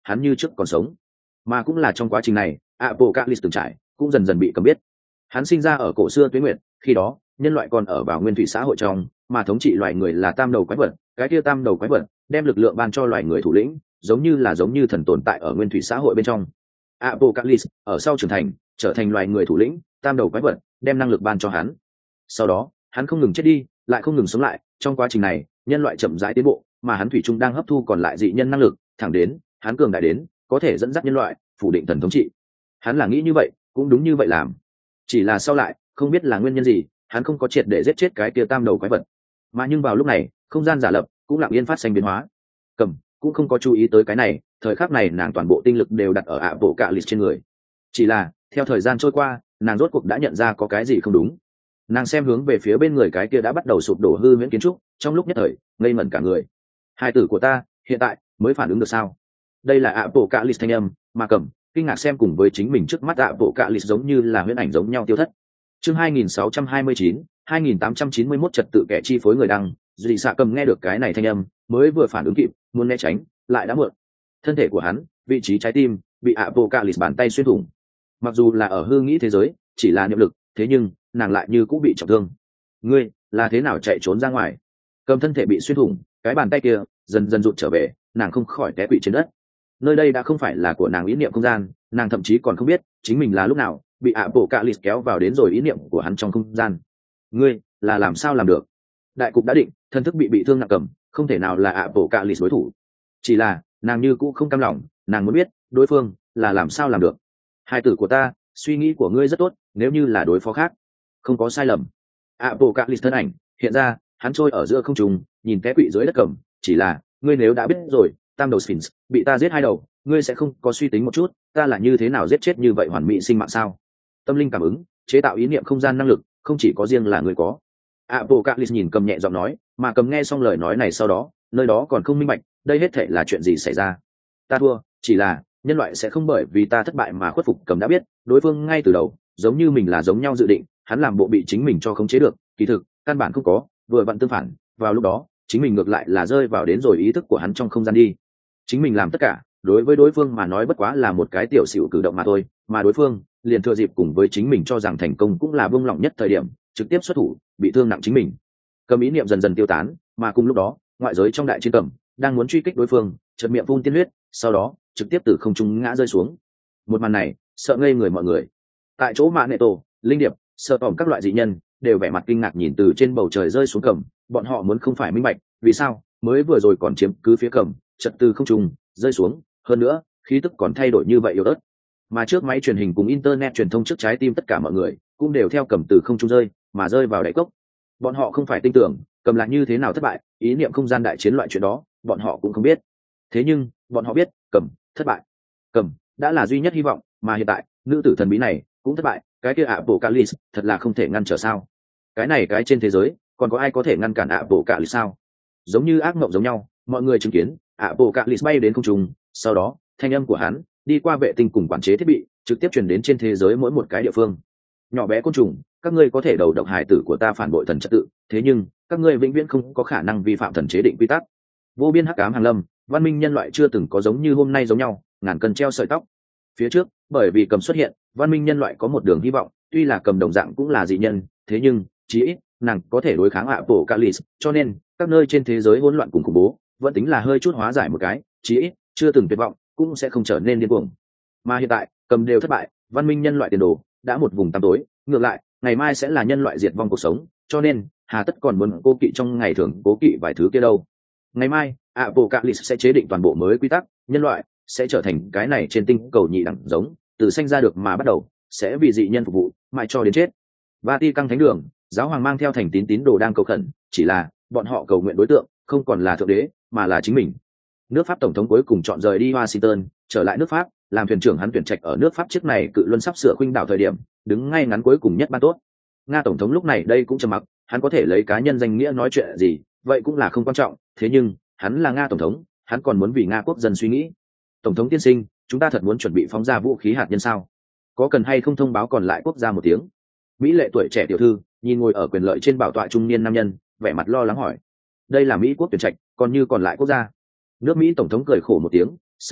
hắn như trước còn sống. Mà cũng là trong quá trình này, Apocalypse từng trải cũng dần dần bị cầm biết. Hắn sinh ra ở cổ xưa Tuế Nguyệt, khi đó nhân loại còn ở vào nguyên thủy xã hội trong, mà thống trị loài người là tam đầu quái vật. Cái kia tam đầu quái vật đem lực lượng ban cho loài người thủ lĩnh, giống như là giống như thần tồn tại ở nguyên thủy xã hội bên trong. Apocalypse ở sau trưởng thành, trở thành loài người thủ lĩnh, tam đầu quái vật đem năng lực ban cho hắn. Sau đó hắn không ngừng chết đi, lại không ngừng sống lại. Trong quá trình này, nhân loại chậm rãi tiến bộ, mà hắn thủy chung đang hấp thu còn lại dị nhân năng lực, thẳng đến hắn cường đại đến có thể dẫn dắt nhân loại phủ định thần thống trị. Hắn là nghĩ như vậy, cũng đúng như vậy làm. Chỉ là sau lại không biết là nguyên nhân gì, hắn không có triệt để giết chết cái kia tam đầu quái vật. Mà nhưng vào lúc này, không gian giả lập cũng lặng yên phát sinh biến hóa. Cầm cũng không có chú ý tới cái này, thời khắc này nàng toàn bộ tinh lực đều đặt ở ạ bộ cạ lịt trên người. Chỉ là theo thời gian trôi qua, nàng rốt cuộc đã nhận ra có cái gì không đúng. Nàng xem hướng về phía bên người cái kia đã bắt đầu sụp đổ hư huyễn kiến trúc, trong lúc nhất thời ngây ngẩn cả người. Hai tử của ta hiện tại mới phản ứng được sao? Đây là ạ bộ cạ lịt thanh âm, mà Cầm kinh ngạc xem cùng với chính mình trước mắt ạ bộ cạ lịt giống như là huyễn ảnh giống nhau tiêu thất. Chương hai nghìn sáu trăm hai mươi chín, hai nghìn tám trăm chín mươi mốt trật tự kẻ chi phối người đăng. Dị xạ Cầm nghe được cái này thanh âm, mới vừa phản ứng kịp, muốn né tránh, lại đã muộn. Thân thể của hắn, vị trí trái tim bị Apocalypse bàn tay xuyên thủng. Mặc dù là ở hư nghĩ thế giới, chỉ là niệm lực, thế nhưng nàng lại như cũng bị trọng thương. Ngươi là thế nào chạy trốn ra ngoài? Cầm thân thể bị xuyên thủng, cái bàn tay kia dần dần rụt trở về, nàng không khỏi té quỵ trên đất. Nơi đây đã không phải là của nàng ý niệm không gian, nàng thậm chí còn không biết chính mình là lúc nào bị Apocalypse kéo vào đến rồi ý niệm của hắn trong không gian. Ngươi là làm sao làm được? Đại cục đã định, thân thức bị bị thương nặng Cầm không thể nào là Apocalypse đối thủ. Chỉ là nàng như cũ không cam lòng, nàng muốn biết đối phương là làm sao làm được. Hai tử của ta, suy nghĩ của ngươi rất tốt, nếu như là đối phó khác không có sai lầm. Apocalypse thân ảnh hiện ra, hắn trôi ở giữa không trung, nhìn té quỵ dưới đất Cầm. Chỉ là ngươi nếu đã biết rồi, tam đầu Sphinx bị ta giết hai đầu, ngươi sẽ không có suy tính một chút ta là như thế nào giết chết như vậy hoàn mỹ sinh mạng sao? Tâm linh cảm ứng, chế tạo ý niệm không gian năng lực, không chỉ có riêng là ngươi có. Apocalypse nhìn Cầm nhẹ giọng nói, mà Cầm nghe xong lời nói này sau đó, nơi đó còn không minh bạch đây hết thể là chuyện gì xảy ra. Ta thua, chỉ là nhân loại sẽ không bởi vì ta thất bại mà khuất phục. Cầm đã biết đối phương ngay từ đầu giống như mình là giống nhau dự định, hắn làm bộ bị chính mình cho khống chế được, kỳ thực căn bản không có, vừa vặn tương phản. Vào lúc đó chính mình ngược lại là rơi vào đến rồi ý thức của hắn trong không gian đi. Chính mình làm tất cả đối với đối phương mà nói bất quá là một cái tiểu xỉu cử động mà thôi, mà đối phương liền thừa dịp cùng với chính mình cho rằng thành công cũng là buông lỏng nhất thời điểm, trực tiếp xuất thủ bị thương nặng chính mình. Cầm ý niệm dần dần tiêu tán, mà cùng lúc đó ngoại giới trong đại chiến Cầm đang muốn truy kích đối phương, chợt miệng phun tiên huyết, sau đó trực tiếp từ không trung ngã rơi xuống. Một màn này sợ ngây người mọi người. Tại chỗ Mạ Nệ Tổ, Linh Điệp, sợ tỏm các loại dị nhân đều vẻ mặt kinh ngạc nhìn từ trên bầu trời rơi xuống Cầm. Bọn họ muốn không phải minh bạch vì sao mới vừa rồi còn chiếm cứ phía Cầm, chợt từ không trung rơi xuống, hơn nữa khí tức còn thay đổi như vậy yếu ớt. Mà trước máy truyền hình cùng internet truyền thông trước trái tim tất cả mọi người cũng đều theo Cầm từ không trung rơi mà rơi vào đáy cốc. Bọn họ không phải tin tưởng Cầm là như thế nào thất bại, ý niệm không gian đại chiến loại chuyện đó bọn họ cũng không biết. Thế nhưng bọn họ biết Cầm thất bại. Cầm đã là duy nhất hy vọng, mà hiện tại nữ tử thần bí này cũng thất bại. Cái kia Apocalypse thật là không thể ngăn trở sao? Cái này cái trên thế giới còn có ai có thể ngăn cản Apocalypse sao? Giống như ác mộng giống nhau, mọi người chứng kiến Apocalypse bay đến không trung, sau đó thanh âm của hắn đi qua vệ tinh cùng quản chế thiết bị, trực tiếp truyền đến trên thế giới mỗi một cái địa phương. Nhỏ bé côn trùng, các ngươi có thể đầu độc hài tử của ta phản bội thần trật tự, thế nhưng các ngươi vĩnh viễn không có khả năng vi phạm thần chế định quy tắc. Vô biên hắc ám hàng lâm, văn minh nhân loại chưa từng có giống như hôm nay giống nhau, ngàn cân treo sợi tóc. Phía trước, bởi vì Cầm xuất hiện, văn minh nhân loại có một đường hy vọng, tuy là Cầm đồng dạng cũng là dị nhân, thế nhưng chí ít nàng có thể đối kháng Apocalypse, cho nên các nơi trên thế giới hỗn loạn cùng khủng bố, vẫn tính là hơi chút hóa giải một cái, chí ít chưa từng tuyệt vọng, cũng sẽ không trở nên điên cuồng. Mà hiện tại, Cầm đều thất bại, văn minh nhân loại tiền đồ đã một vùng tăm tối, ngược lại, ngày mai sẽ là nhân loại diệt vong cuộc sống, cho nên hà tất còn muốn cố kỵ trong ngày thường cố kỵ vài thứ kia đâu. Ngày mai Apocalypse sẽ chế định toàn bộ mới quy tắc, nhân loại sẽ trở thành cái này trên tinh cầu nhị đẳng giống, từ sanh ra được mà bắt đầu sẽ vì dị nhân phục vụ mãi cho đến chết. Vatican thánh đường, giáo hoàng mang theo thành tín tín đồ đang cầu khẩn, chỉ là bọn họ cầu nguyện đối tượng không còn là thượng đế mà là chính mình. Nước Pháp tổng thống cuối cùng chọn rời đi Washington, trở lại nước Pháp, làm thuyền trưởng hắn tuyển trạch ở nước Pháp chiếc này cự luân sắp sửa khuynh đảo thời điểm, đứng ngay ngắn cuối cùng nhất ban tốt. Nga tổng thống lúc này đây cũng trầm mặc, hắn có thể lấy cá nhân danh nghĩa nói chuyện gì, vậy cũng là không quan trọng, thế nhưng hắn là Nga tổng thống, hắn còn muốn vì Nga quốc dân suy nghĩ. Tổng thống tiên sinh, chúng ta thật muốn chuẩn bị phóng ra vũ khí hạt nhân sao? Có cần hay không thông báo còn lại quốc gia một tiếng? Mỹ lệ tuổi trẻ tiểu thư nhìn ngồi ở quyền lợi trên bảo tọa trung niên nam nhân, vẻ mặt lo lắng hỏi. Đây là Mỹ quốc tuyển trạch, còn như còn lại quốc gia. Nước Mỹ tổng thống cười khổ một tiếng, sau đó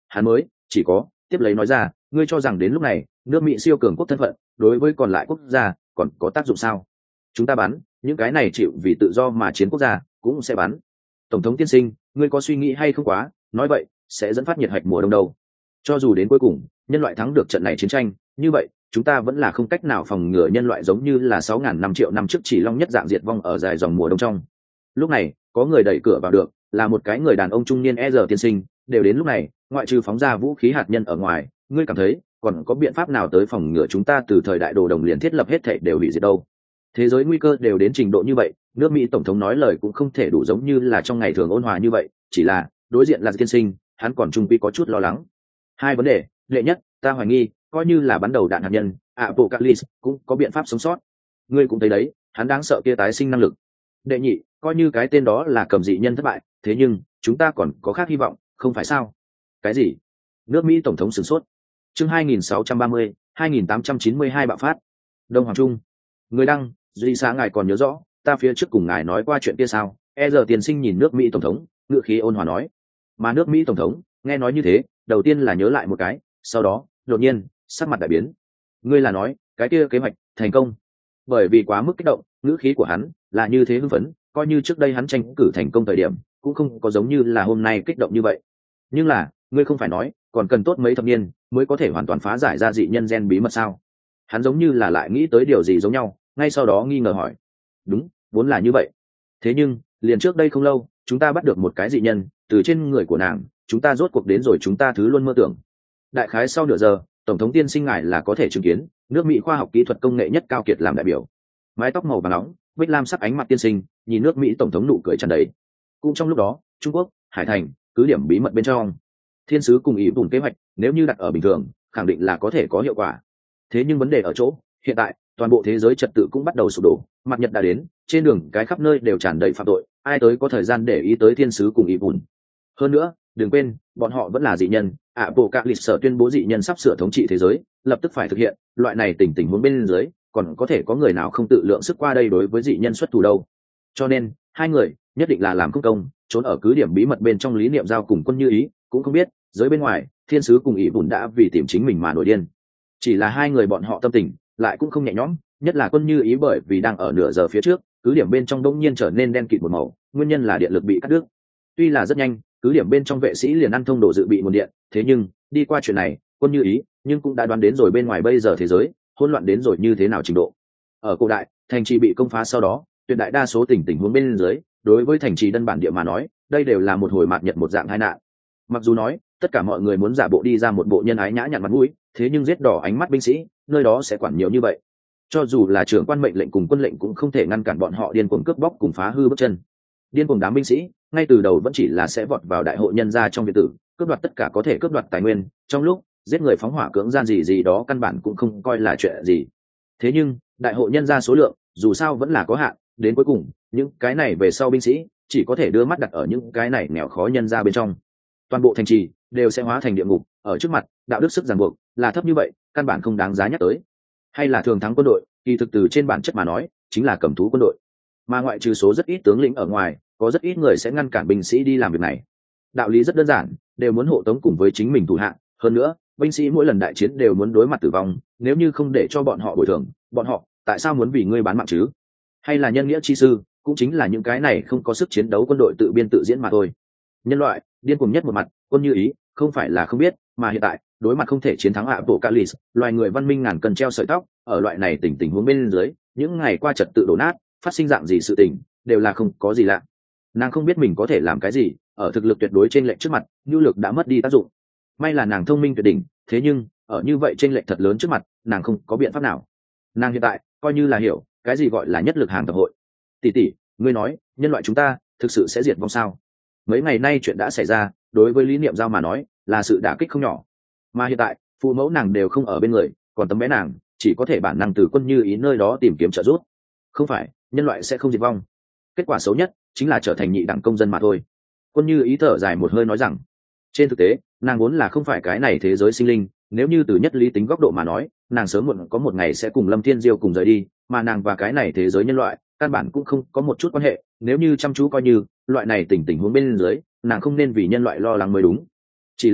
hắn mới chỉ có tiếp lấy nói ra, ngươi cho rằng đến lúc này nước Mỹ siêu cường quốc thân phận đối với còn lại quốc gia còn có tác dụng sao? Chúng ta bắn những cái này chịu vì tự do mà chiến quốc gia cũng sẽ bắn. Tổng thống tiên sinh, ngươi có suy nghĩ hay không quá nói vậy sẽ dẫn phát nhiệt hạch mùa đông đâu? Cho dù đến cuối cùng nhân loại thắng được trận này chiến tranh, như vậy chúng ta vẫn là không cách nào phòng ngừa nhân loại giống như là sáu ngàn năm triệu năm trước chỉ long nhất dạng diệt vong ở dài dòng mùa đông trong. Lúc này có người đẩy cửa vào được, là một cái người đàn ông trung niên e giờ tiên sinh. Đều đến lúc này, ngoại trừ phóng ra vũ khí hạt nhân ở ngoài, ngươi cảm thấy còn có biện pháp nào tới phòng ngừa chúng ta từ thời đại đồ đồng liền thiết lập hết thảy đều hủy diệt đâu? Thế giới nguy cơ đều đến trình độ như vậy, nước Mỹ tổng thống nói lời cũng không thể đủ giống như là trong ngày thường ôn hòa như vậy, chỉ là đối diện là tiên sinh, hắn còn trung quy có chút lo lắng. Hai vấn đề, đệ nhất, ta hoài nghi coi như là bắn đầu đạn hạt nhân, Apocalypse cũng có biện pháp sống sót. Ngươi cũng thấy đấy, hắn đáng sợ kia tái sinh năng lực. Đệ nhị, coi như cái tên đó là cầm dị nhân thất bại, thế nhưng chúng ta còn có khác hy vọng, không phải sao? Cái gì? Nước Mỹ tổng thống sửng sốt. Chương hai nghìn sáu trăm ba mươi, hai nghìn tám trăm chín mươi hai bạo phát. Đông Hoàng Trung. Người đăng, duy xã ngài còn nhớ rõ, ta phía trước cùng ngài nói qua chuyện kia sao? E giờ tiền sinh nhìn nước Mỹ tổng thống, ngựa khí ôn hòa nói. Mà nước Mỹ tổng thống nghe nói như thế, đầu tiên là nhớ lại một cái, sau đó đột nhiên sắc mặt đại biến. Ngươi là nói cái kia kế hoạch thành công? Bởi vì quá mức kích động, ngữ khí của hắn là như thế hưng phấn, coi như trước đây hắn tranh cử thành công thời điểm cũng không có giống như là hôm nay kích động như vậy. Nhưng là ngươi không phải nói còn cần tốt mấy thập niên mới có thể hoàn toàn phá giải ra dị nhân gen bí mật sao? Hắn giống như là lại nghĩ tới điều gì giống nhau, ngay sau đó nghi ngờ hỏi. Đúng, vốn là như vậy. Thế nhưng liền trước đây không lâu chúng ta bắt được một cái dị nhân, từ trên người của nàng chúng ta rốt cuộc đến rồi chúng ta thứ luôn mơ tưởng. Đại khái sau nửa giờ, tổng thống tiên sinh ngài là có thể chứng kiến nước Mỹ khoa học kỹ thuật công nghệ nhất cao kiệt làm đại biểu. Mái tóc màu vàng nóng, bích lam sắc ánh mặt tiên sinh nhìn nước Mỹ tổng thống nụ cười tràn đầy. Cũng trong lúc đó, Trung Quốc, Hải Thành, cứ điểm bí mật bên trong, thiên sứ cùng ý vùng kế hoạch nếu như đặt ở bình thường khẳng định là có thể có hiệu quả. Thế nhưng vấn đề ở chỗ hiện tại toàn bộ thế giới trật tự cũng bắt đầu sụp đổ, mặt nhật đã đến, trên đường cái khắp nơi đều tràn đầy phạm tội, ai tới có thời gian để ý tới thiên sứ cùng ý vùng. Hơn nữa đừng quên bọn họ vẫn là dị nhân, ạ bộ các lịch sở tuyên bố dị nhân sắp sửa thống trị thế giới, lập tức phải thực hiện loại này tình tình huống bên dưới, còn có thể có người nào không tự lượng sức qua đây đối với dị nhân xuất thủ đâu. Cho nên hai người nhất định là làm không công, trốn ở cứ điểm bí mật bên trong lý niệm giao cùng quân như ý cũng không biết giới bên ngoài thiên sứ cùng ý bùn đã vì tìm chính mình mà nổi điên. Chỉ là hai người bọn họ tâm tình lại cũng không nhẹ nhõm, nhất là quân như ý bởi vì đang ở nửa giờ phía trước cứ điểm bên trong đông nhiên trở nên đen kịt một màu, nguyên nhân là điện lực bị cắt đứt. Tuy là rất nhanh cứ điểm bên trong vệ sĩ liền ăn thông độ dự bị nguồn điện, thế nhưng đi qua chuyện này quân như ý nhưng cũng đã đoán đến rồi bên ngoài bây giờ thế giới hỗn loạn đến rồi như thế nào trình độ. Ở cổ đại thành trì bị công phá sau đó, tuyệt đại đa số tình tình huống bên dưới đối với thành trì đơn bản địa mà nói đây đều là một hồi mạt nhật một dạng tai nạn. Mặc dù nói tất cả mọi người muốn giả bộ đi ra một bộ nhân ái nhã nhặn mặt mũi, thế nhưng giết đỏ ánh mắt binh sĩ nơi đó sẽ quản nhiều như vậy, cho dù là trưởng quan mệnh lệnh cùng quân lệnh cũng không thể ngăn cản bọn họ điên cuồng cướp bóc cùng phá hư bước chân. Điên cuồng đám binh sĩ ngay từ đầu vẫn chỉ là sẽ vọt vào đại hội nhân gia trong biệt tử cướp đoạt tất cả có thể cướp đoạt tài nguyên, trong lúc giết người phóng hỏa cưỡng gian gì gì đó căn bản cũng không coi là chuyện gì. Thế nhưng đại hội nhân gia số lượng dù sao vẫn là có hạn, đến cuối cùng những cái này về sau binh sĩ chỉ có thể đưa mắt đặt ở những cái này nghèo khó nhân gia bên trong. Toàn bộ thành trì đều sẽ hóa thành địa ngục, ở trước mặt đạo đức sức ràng buộc là thấp như vậy căn bản không đáng giá nhắc tới. Hay là thường thắng quân đội, kỳ thực từ trên bản chất mà nói chính là cầm thú quân đội, mà ngoại trừ số rất ít tướng lĩnh ở ngoài có rất ít người sẽ ngăn cản binh sĩ đi làm việc này. Đạo lý rất đơn giản, đều muốn hộ tống cùng với chính mình thủ hạ, hơn nữa binh sĩ mỗi lần đại chiến đều muốn đối mặt tử vong, nếu như không để cho bọn họ bồi thường, bọn họ tại sao muốn vì ngươi bán mạng chứ? Hay là nhân nghĩa chi sư, cũng chính là những cái này không có sức chiến đấu quân đội tự biên tự diễn mà thôi. Nhân loại điên cuồng nhất một mặt, quân như ý không phải là không biết, mà hiện tại đối mặt không thể chiến thắng Apocalypse, loài người văn minh ngàn cân treo sợi tóc, ở loại này tình tình huống bên dưới, những ngày qua trật tự đổ nát, phát sinh dạng gì sự tình, đều là không có gì lạ. Nàng không biết mình có thể làm cái gì, ở thực lực tuyệt đối trên lệnh trước mặt, nhu lực đã mất đi tác dụng. May là nàng thông minh tuyệt đỉnh, thế nhưng ở như vậy trên lệnh thật lớn trước mặt, nàng không có biện pháp nào. Nàng hiện tại coi như là hiểu cái gì gọi là nhất lực hàng tập hội. Tỷ tỷ, ngươi nói nhân loại chúng ta thực sự sẽ diệt vong sao? Mấy ngày nay chuyện đã xảy ra, đối với lý niệm giao mà nói là sự đả kích không nhỏ, mà hiện tại phụ mẫu nàng đều không ở bên người, còn tấm bé nàng chỉ có thể bản năng từ quân như ý nơi đó tìm kiếm trợ giúp. Không phải nhân loại sẽ không diệt vong, kết quả xấu nhất chính là trở thành nhị đẳng công dân mà thôi. Quân như ý thở dài một hơi nói rằng trên thực tế nàng vốn là không phải cái này thế giới sinh linh, nếu như từ nhất lý tính góc độ mà nói nàng sớm muộn có một ngày sẽ cùng Lâm Thiên Diêu cùng rời đi, mà nàng và cái này thế giới nhân loại căn bản cũng không có một chút quan hệ. Nếu như chăm chú coi như loại này tình tình huống bên dưới, nàng không nên vì nhân loại lo lắng mới đúng. Chỉ là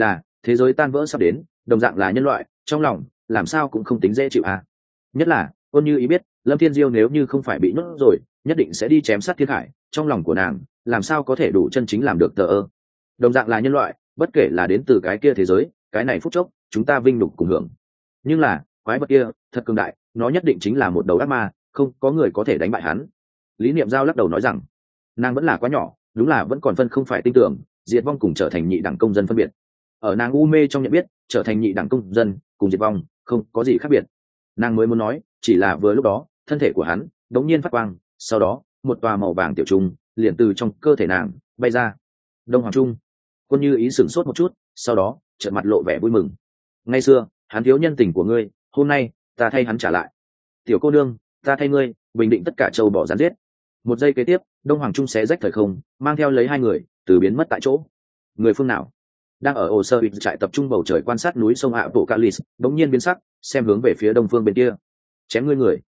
thế giới tan vỡ sắp đến, đồng dạng là nhân loại, trong lòng làm sao cũng không tính dễ chịu à. Nhất là ôn như ý biết Lâm Thiên Diêu nếu như không phải bị nhốt rồi nhất định sẽ đi chém sát thiên khải, trong lòng của nàng làm sao có thể đủ chân chính làm được tờ ơ. Đồng dạng là nhân loại, bất kể là đến từ cái kia thế giới, cái này phút chốc chúng ta vinh nhục cùng hưởng, nhưng là quái vật kia thật cường đại, nó nhất định chính là một đầu ác ma, không có người có thể đánh bại hắn. Lý Niệm Giao lắc đầu nói rằng nàng vẫn là quá nhỏ, đúng là vẫn còn phân không phải tin tưởng diệt vong cùng trở thành nhị đẳng công dân phân biệt. Ở nàng u mê trong nhận biết trở thành nhị đẳng công dân cùng diệt vong không có gì khác biệt. Nàng mới muốn nói chỉ là vừa lúc đó thân thể của hắn đống nhiên phát quang, sau đó một tòa màu vàng tiểu trung liền từ trong cơ thể nàng bay ra. Đông Hoàng Trung. Quân Như Ý sửng sốt một chút, sau đó trợn mặt lộ vẻ vui mừng. Ngày xưa hắn thiếu nhân tình của ngươi, hôm nay ta thay hắn trả lại. Tiểu cô nương, ta thay ngươi bình định tất cả châu bỏ gián giết. Một giây kế tiếp, Đông Hoàng Trung xé rách thời không, mang theo lấy hai người từ biến mất tại chỗ. Người phương nào? Đang ở hồ sơ bị trại tập trung bầu trời quan sát núi sông Apocalypse, đống nhiên biến sắc, xem hướng về phía đông phương bên kia. Chém ngươi người.